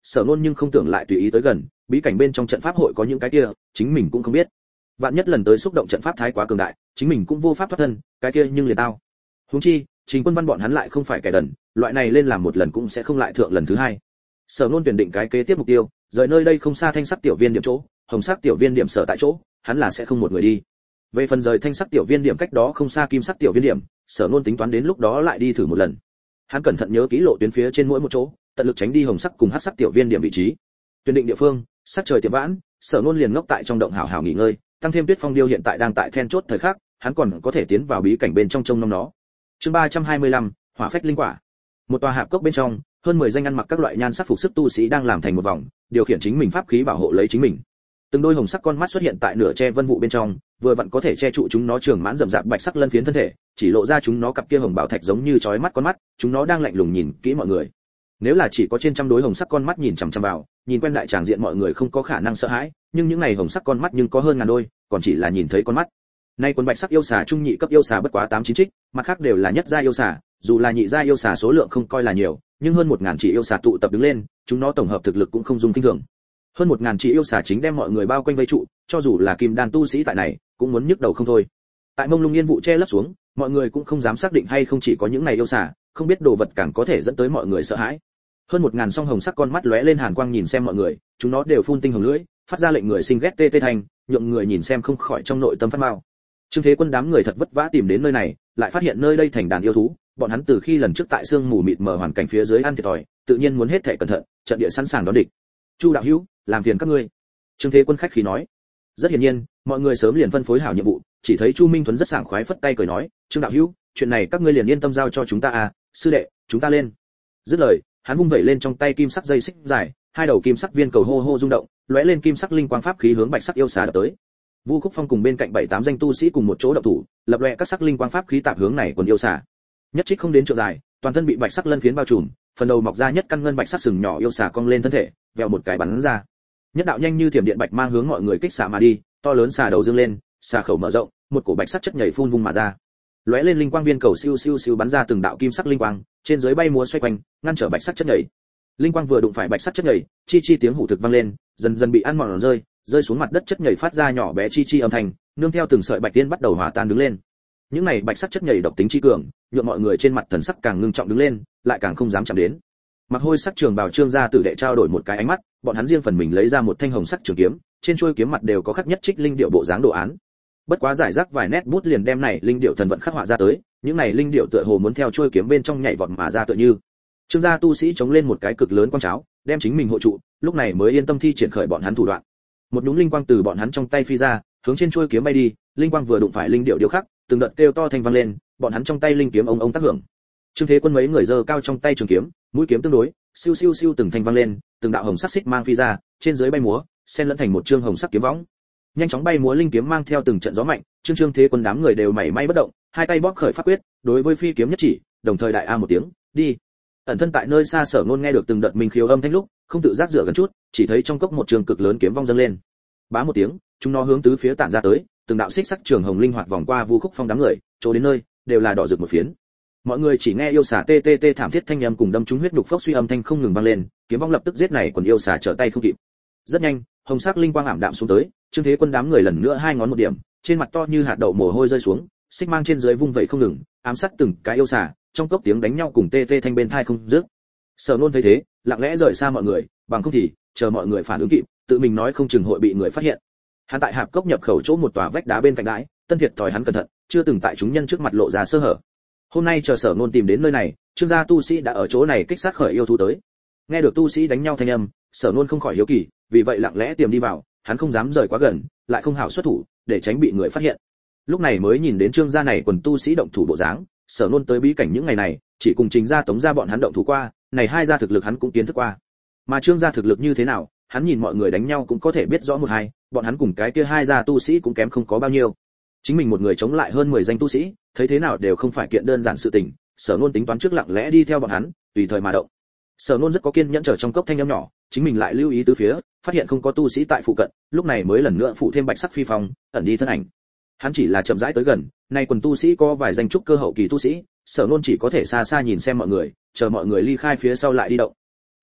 A: Sở Nôn nhưng không tưởng lại tùy ý tới gần, bí cảnh bên trong trận pháp hội có những cái kia, chính mình cũng không biết. Vạn nhất lần tới xúc động trận pháp thái quá cường đại, chính mình cũng vô pháp thoát thân, cái kia nhưng liền tao. Huống chi, Trình Quân Văn bọn hắn lại không phải kẻ đần, loại này lên làm một lần cũng sẽ không lại thượng lần thứ hai. Sở Nôn tuyển định cái kế tiếp mục tiêu, rời nơi đây không xa thanh sắc tiểu viên điểm chỗ, hồng sắc tiểu viên điểm sở tại chỗ, hắn là sẽ không một người đi. Về phần rời thanh sắc tiểu viên điểm cách đó không xa kim sắc tiểu viên điểm, Sở Nôn tính toán đến lúc đó lại đi thử một lần. Hắn cẩn thận nhớ kỹ lộ tuyến phía trên mỗi một chỗ, tận lực tránh đi hồng sắc cùng hắc sắc tiểu viên điểm vị trí. Tuyển định địa phương, sắc trời tiệm vãn, Sở Nôn liền ngốc tại trong động hào hào nghỉ ngơi, tăng thêm Tuyết Phong điêu hiện tại đang tại then chốt thời khắc, hắn còn có thể tiến vào bí cảnh bên trong trông nom nó. Chương ba trăm hai mươi lăm, Hỏa phách linh quả. Một tòa hạp cốc bên trong, hơn mười danh ăn mặc các loại nhan sắc phục sức tu sĩ đang làm thành một vòng, điều khiển chính mình pháp khí bảo hộ lấy chính mình. Từng đôi hồng sắc con mắt xuất hiện tại nửa che vân vụ bên trong, vừa vặn có thể che trụ chúng nó trường mãn rậm rạp bạch sắc lân phiến thân thể, chỉ lộ ra chúng nó cặp kia hồng bảo thạch giống như chói mắt con mắt, chúng nó đang lạnh lùng nhìn kỹ mọi người. Nếu là chỉ có trên trăm đối hồng sắc con mắt nhìn chằm chằm vào, nhìn quen đại tràng diện mọi người không có khả năng sợ hãi, nhưng những này hồng sắc con mắt nhưng có hơn ngàn đôi, còn chỉ là nhìn thấy con mắt. Nay quân bạch sắc yêu xà trung nhị cấp yêu xà bất quá tám chín trích, mặt khác đều là nhất gia yêu xà, dù là nhị gia yêu xà số lượng không coi là nhiều, nhưng hơn một ngàn chỉ yêu xà tụ tập đứng lên, chúng nó tổng hợp thực lực cũng không dung kinh thường. Hơn một ngàn chỉ yêu xà chính đem mọi người bao quanh vây trụ, cho dù là kim đan tu sĩ tại này, cũng muốn nhức đầu không thôi. Tại mông lung yên vụ che lấp xuống, mọi người cũng không dám xác định hay không chỉ có những này yêu xà, không biết đồ vật càng có thể dẫn tới mọi người sợ hãi. Hơn một ngàn song hồng sắc con mắt lóe lên hàn quang nhìn xem mọi người, chúng nó đều phun tinh hồng lưỡi, phát ra lệnh người sinh ghét tê tê thành, nhượng người nhìn xem không khỏi trong nội tâm phát mao. Trương Thế Quân đám người thật vất vã tìm đến nơi này, lại phát hiện nơi đây thành đàn yêu thú, bọn hắn từ khi lần trước tại sương mù mịt mờ hoàn cảnh phía dưới ăn thiệt thòi, tự nhiên muốn hết thảy cẩn thận, trận địa sẵn sàng đón địch. Chu đạo hữu, làm phiền các ngươi. Trương Thế Quân khách khí nói. Rất hiển nhiên, mọi người sớm liền phân phối hảo nhiệm vụ, chỉ thấy Chu Minh Tuấn rất sảng khoái phất tay cười nói, "Trương đạo hữu, chuyện này các ngươi liền yên tâm giao cho chúng ta à, sư đệ, chúng ta lên." Dứt lời, hắn vung vẩy lên trong tay kim sắc dây xích dài, hai đầu kim sắc viên cầu hô hô rung động, lóe lên kim sắc linh quang pháp khí hướng bạch sắc yêu xà đập tới. Vu Khúc Phong cùng bên cạnh bảy tám danh tu sĩ cùng một chỗ động thủ, lập lòe các sắc linh quang pháp khí tạp hướng này quần yêu xà. Nhất trích không đến trượng dài, toàn thân bị bạch sắc lân phiến bao trùm, phần đầu mọc ra nhất căn ngân bạch sắc sừng nhỏ yêu xà cong lên thân thể, vèo một cái bắn ra. Nhất đạo nhanh như thiểm điện bạch mang hướng mọi người kích xạ mà đi, to lớn xà đầu dương lên, xà khẩu mở rộng, một cổ bạch sắc chất nhảy phun vung mà ra. Lóe lên linh quang viên cầu siêu siêu siêu bắn ra từng đạo kim sắc linh quang, trên dưới bay múa xoay quanh, ngăn trở bạch sắc chất nhảy. Linh quang vừa đụng phải bạch sắc chất nhảy, chi chi tiếng hủ thực vang lên, dần dần bị ăn mòn rơi, rơi xuống mặt đất chất nhảy phát ra nhỏ bé chi chi âm thanh, nương theo từng sợi bạch tiên bắt đầu hòa tan đứng lên. Những này bạch sắc chất nhảy độc tính chi cường, nhượng mọi người trên mặt thần sắc càng ngưng trọng đứng lên, lại càng không dám chạm đến. Mặc hôi sắc trường bào Trương gia tử đệ trao đổi một cái ánh mắt, bọn hắn riêng phần mình lấy ra một thanh hồng sắc trường kiếm, trên chuôi kiếm mặt đều có khắc nhất trích linh điệu bộ dáng đồ án. Bất quá giải rác vài nét bút liền đem này linh điệu thần vận khắc họa ra tới, những này linh điệu tựa hồ muốn theo chuôi kiếm bên trong nhảy vọt mà ra tựa như. Trương gia tu sĩ chống lên một cái cực lớn quang cháo, đem chính mình hộ trụ, lúc này mới yên tâm thi triển khởi bọn hắn thủ đoạn. Một nhúm linh quang từ bọn hắn trong tay phi ra, hướng trên chuôi kiếm bay đi, linh quang vừa đụng phải linh điệu điệu khắc, từng đợt kêu to thanh vang lên, bọn hắn trong tay linh kiếm ông ông tác hưởng. Trương Thế Quân mấy người giơ cao trong tay trường kiếm, mũi kiếm tương đối, siêu siêu siêu từng thanh vang lên, từng đạo hồng sắc xích mang phi ra, trên dưới bay múa, xen lẫn thành một trương hồng sắc kiếm võng. Nhanh chóng bay múa linh kiếm mang theo từng trận gió mạnh, Trương Trương Thế Quân đám người đều mảy may bất động, hai tay bóp khởi pháp quyết, đối với phi kiếm nhất chỉ, đồng thời đại a một tiếng, đi. Ẩn thân tại nơi xa Sở Nôn nghe được từng đợt minh khiếu âm thanh lúc, không tự giác dựa gần chút, chỉ thấy trong cốc một trường cực lớn kiếm vong dâng lên. Bá một tiếng, chúng nó hướng tứ phía tản ra tới, từng đạo xích sắc trường hồng linh hoạt vòng qua Vu Khúc Phong đám người, chỗ đến nơi đều là đỏ rực một phiến. Mọi người chỉ nghe yêu xà tê tê tê thảm thiết thanh âm cùng đâm trúng huyết đục phốc suy âm thanh không ngừng vang lên, kiếm vong lập tức giết này quần yêu xà trở tay không kịp. Rất nhanh, hồng sắc linh quang ảm đạm xuống tới, Trương Thế Quân đám người lần nữa hai ngón một điểm, trên mặt to như hạt đậu mồ hôi rơi xuống, xích mang trên dưới vung vẩy không ngừng, ám sát từng cái yêu xà, trong cốc tiếng đánh nhau cùng tê tê thanh bên tai không dứt. Sở Nôn thấy thế, lặng lẽ rời xa mọi người, bằng không thì chờ mọi người phản ứng kịp, tự mình nói không chừng hội bị người phát hiện. Hắn tại hạp cốc nhập khẩu chỗ một tòa vách đá bên cạnh đãi, tân thiệt thòi hắn cẩn thận, chưa từng tại chúng nhân trước mặt lộ ra sơ hở. Hôm nay chờ Sở Nôn tìm đến nơi này, Trương gia tu sĩ đã ở chỗ này kích sát khởi yêu thú tới. Nghe được tu sĩ đánh nhau thanh âm, Sở Nôn không khỏi hiếu kỳ, vì vậy lặng lẽ tiềm đi vào, hắn không dám rời quá gần, lại không hảo xuất thủ, để tránh bị người phát hiện. Lúc này mới nhìn đến Trương gia này quần tu sĩ động thủ bộ dáng, Sở Nôn tới bí cảnh những ngày này, chỉ cùng Trình gia Tống gia bọn hắn động thủ qua, này hai gia thực lực hắn cũng kiến thức qua. Mà Trương gia thực lực như thế nào, hắn nhìn mọi người đánh nhau cũng có thể biết rõ một hai, bọn hắn cùng cái kia hai gia tu sĩ cũng kém không có bao nhiêu. Chính mình một người chống lại hơn mười danh tu sĩ, thấy thế nào đều không phải kiện đơn giản sự tình, Sở Nôn tính toán trước lặng lẽ đi theo bọn hắn, tùy thời mà động. Sở Nôn rất có kiên nhẫn chờ trong cốc thanh âm nhỏ, chính mình lại lưu ý tứ phía, phát hiện không có tu sĩ tại phụ cận, lúc này mới lần nữa phụ thêm bạch sắc phi phong, ẩn đi thân ảnh. Hắn chỉ là chậm rãi tới gần, nay quần tu sĩ có vài danh trúc cơ hậu kỳ tu sĩ, Sở Nôn chỉ có thể xa xa nhìn xem mọi người, chờ mọi người ly khai phía sau lại đi động. Trong cốc,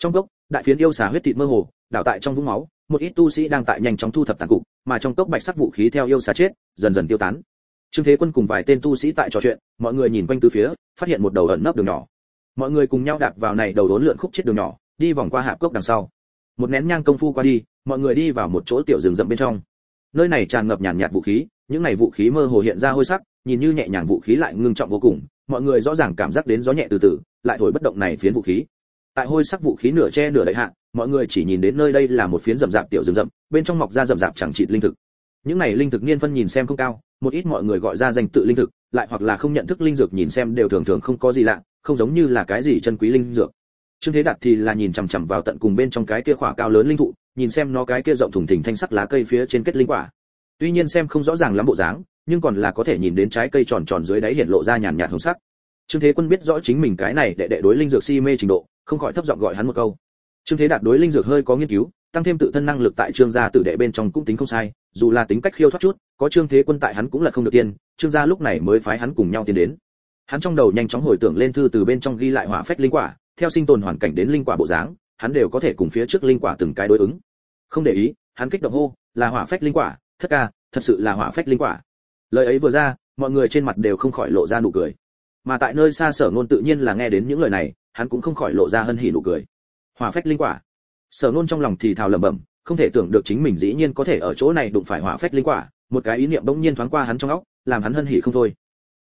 A: Đại phiến yêu xà huyết thịt mơ hồ, đảo tại trong vũng máu, một ít tu sĩ đang tại nhanh chóng thu thập tàn cục, mà trong cốc bạch sắc vũ khí theo yêu xà chết, dần dần tiêu tán. Trương Thế Quân cùng vài tên tu sĩ tại trò chuyện, mọi người nhìn quanh tứ phía, phát hiện một đầu ẩn nấp đường nhỏ. Mọi người cùng nhau đạp vào này đầu đốn lượn khúc chết đường nhỏ, đi vòng qua hạp cốc đằng sau. Một nén nhang công phu qua đi, mọi người đi vào một chỗ tiểu rừng rậm bên trong. Nơi này tràn ngập nhàn nhạt vũ khí, những này vũ khí mơ hồ hiện ra hôi sắc, nhìn như nhẹ nhàng vũ khí lại ngưng trọng vô cùng, mọi người rõ ràng cảm giác đến gió nhẹ từ từ, lại thổi bất động này phiến vũ khí. Tại hôi sắc vũ khí nửa che nửa đậy hạ, mọi người chỉ nhìn đến nơi đây là một phiến rậm rạp tiểu rừng rậm, bên trong mọc ra rậm rạp chẳng chịt linh thực. Những này linh thực niên phân nhìn xem không cao, một ít mọi người gọi ra danh tự linh thực, lại hoặc là không nhận thức linh dược nhìn xem đều thường thường không có gì lạ, không giống như là cái gì chân quý linh dược. Trương Thế Đạt thì là nhìn chằm chằm vào tận cùng bên trong cái kia khỏa cao lớn linh thụ, nhìn xem nó cái kia rộng thùng thình thanh sắc lá cây phía trên kết linh quả. Tuy nhiên xem không rõ ràng lắm bộ dáng, nhưng còn là có thể nhìn đến trái cây tròn tròn dưới đáy hiện lộ ra nhàn nhạt hồng sắc. Trương Thế Quân biết rõ chính mình cái này đệ đệ đối linh dược si mê trình độ, không khỏi thấp giọng gọi hắn một câu. Trương Thế Đạt đối linh dược hơi có nghiên cứu, tăng thêm tự thân năng lực tại Trương gia tử đệ bên trong cũng tính không sai, dù là tính cách khiêu thoát chút, có Trương Thế Quân tại hắn cũng là không được tiền, Trương gia lúc này mới phái hắn cùng nhau tiến đến. Hắn trong đầu nhanh chóng hồi tưởng lên thư từ bên trong ghi lại hỏa phách linh quả, theo sinh tồn hoàn cảnh đến linh quả bộ dáng, hắn đều có thể cùng phía trước linh quả từng cái đối ứng. Không để ý, hắn kích động hô, là hỏa phách linh quả, thất ca, thật sự là hỏa phách linh quả. Lời ấy vừa ra, mọi người trên mặt đều không khỏi lộ ra nụ cười. Mà tại nơi xa Sở Nôn tự nhiên là nghe đến những lời này, hắn cũng không khỏi lộ ra hân hỉ nụ cười. Hỏa phách linh quả. Sở Nôn trong lòng thì thào lẩm bẩm, không thể tưởng được chính mình dĩ nhiên có thể ở chỗ này đụng phải hỏa phách linh quả, một cái ý niệm bỗng nhiên thoáng qua hắn trong óc, làm hắn hân hỉ không thôi.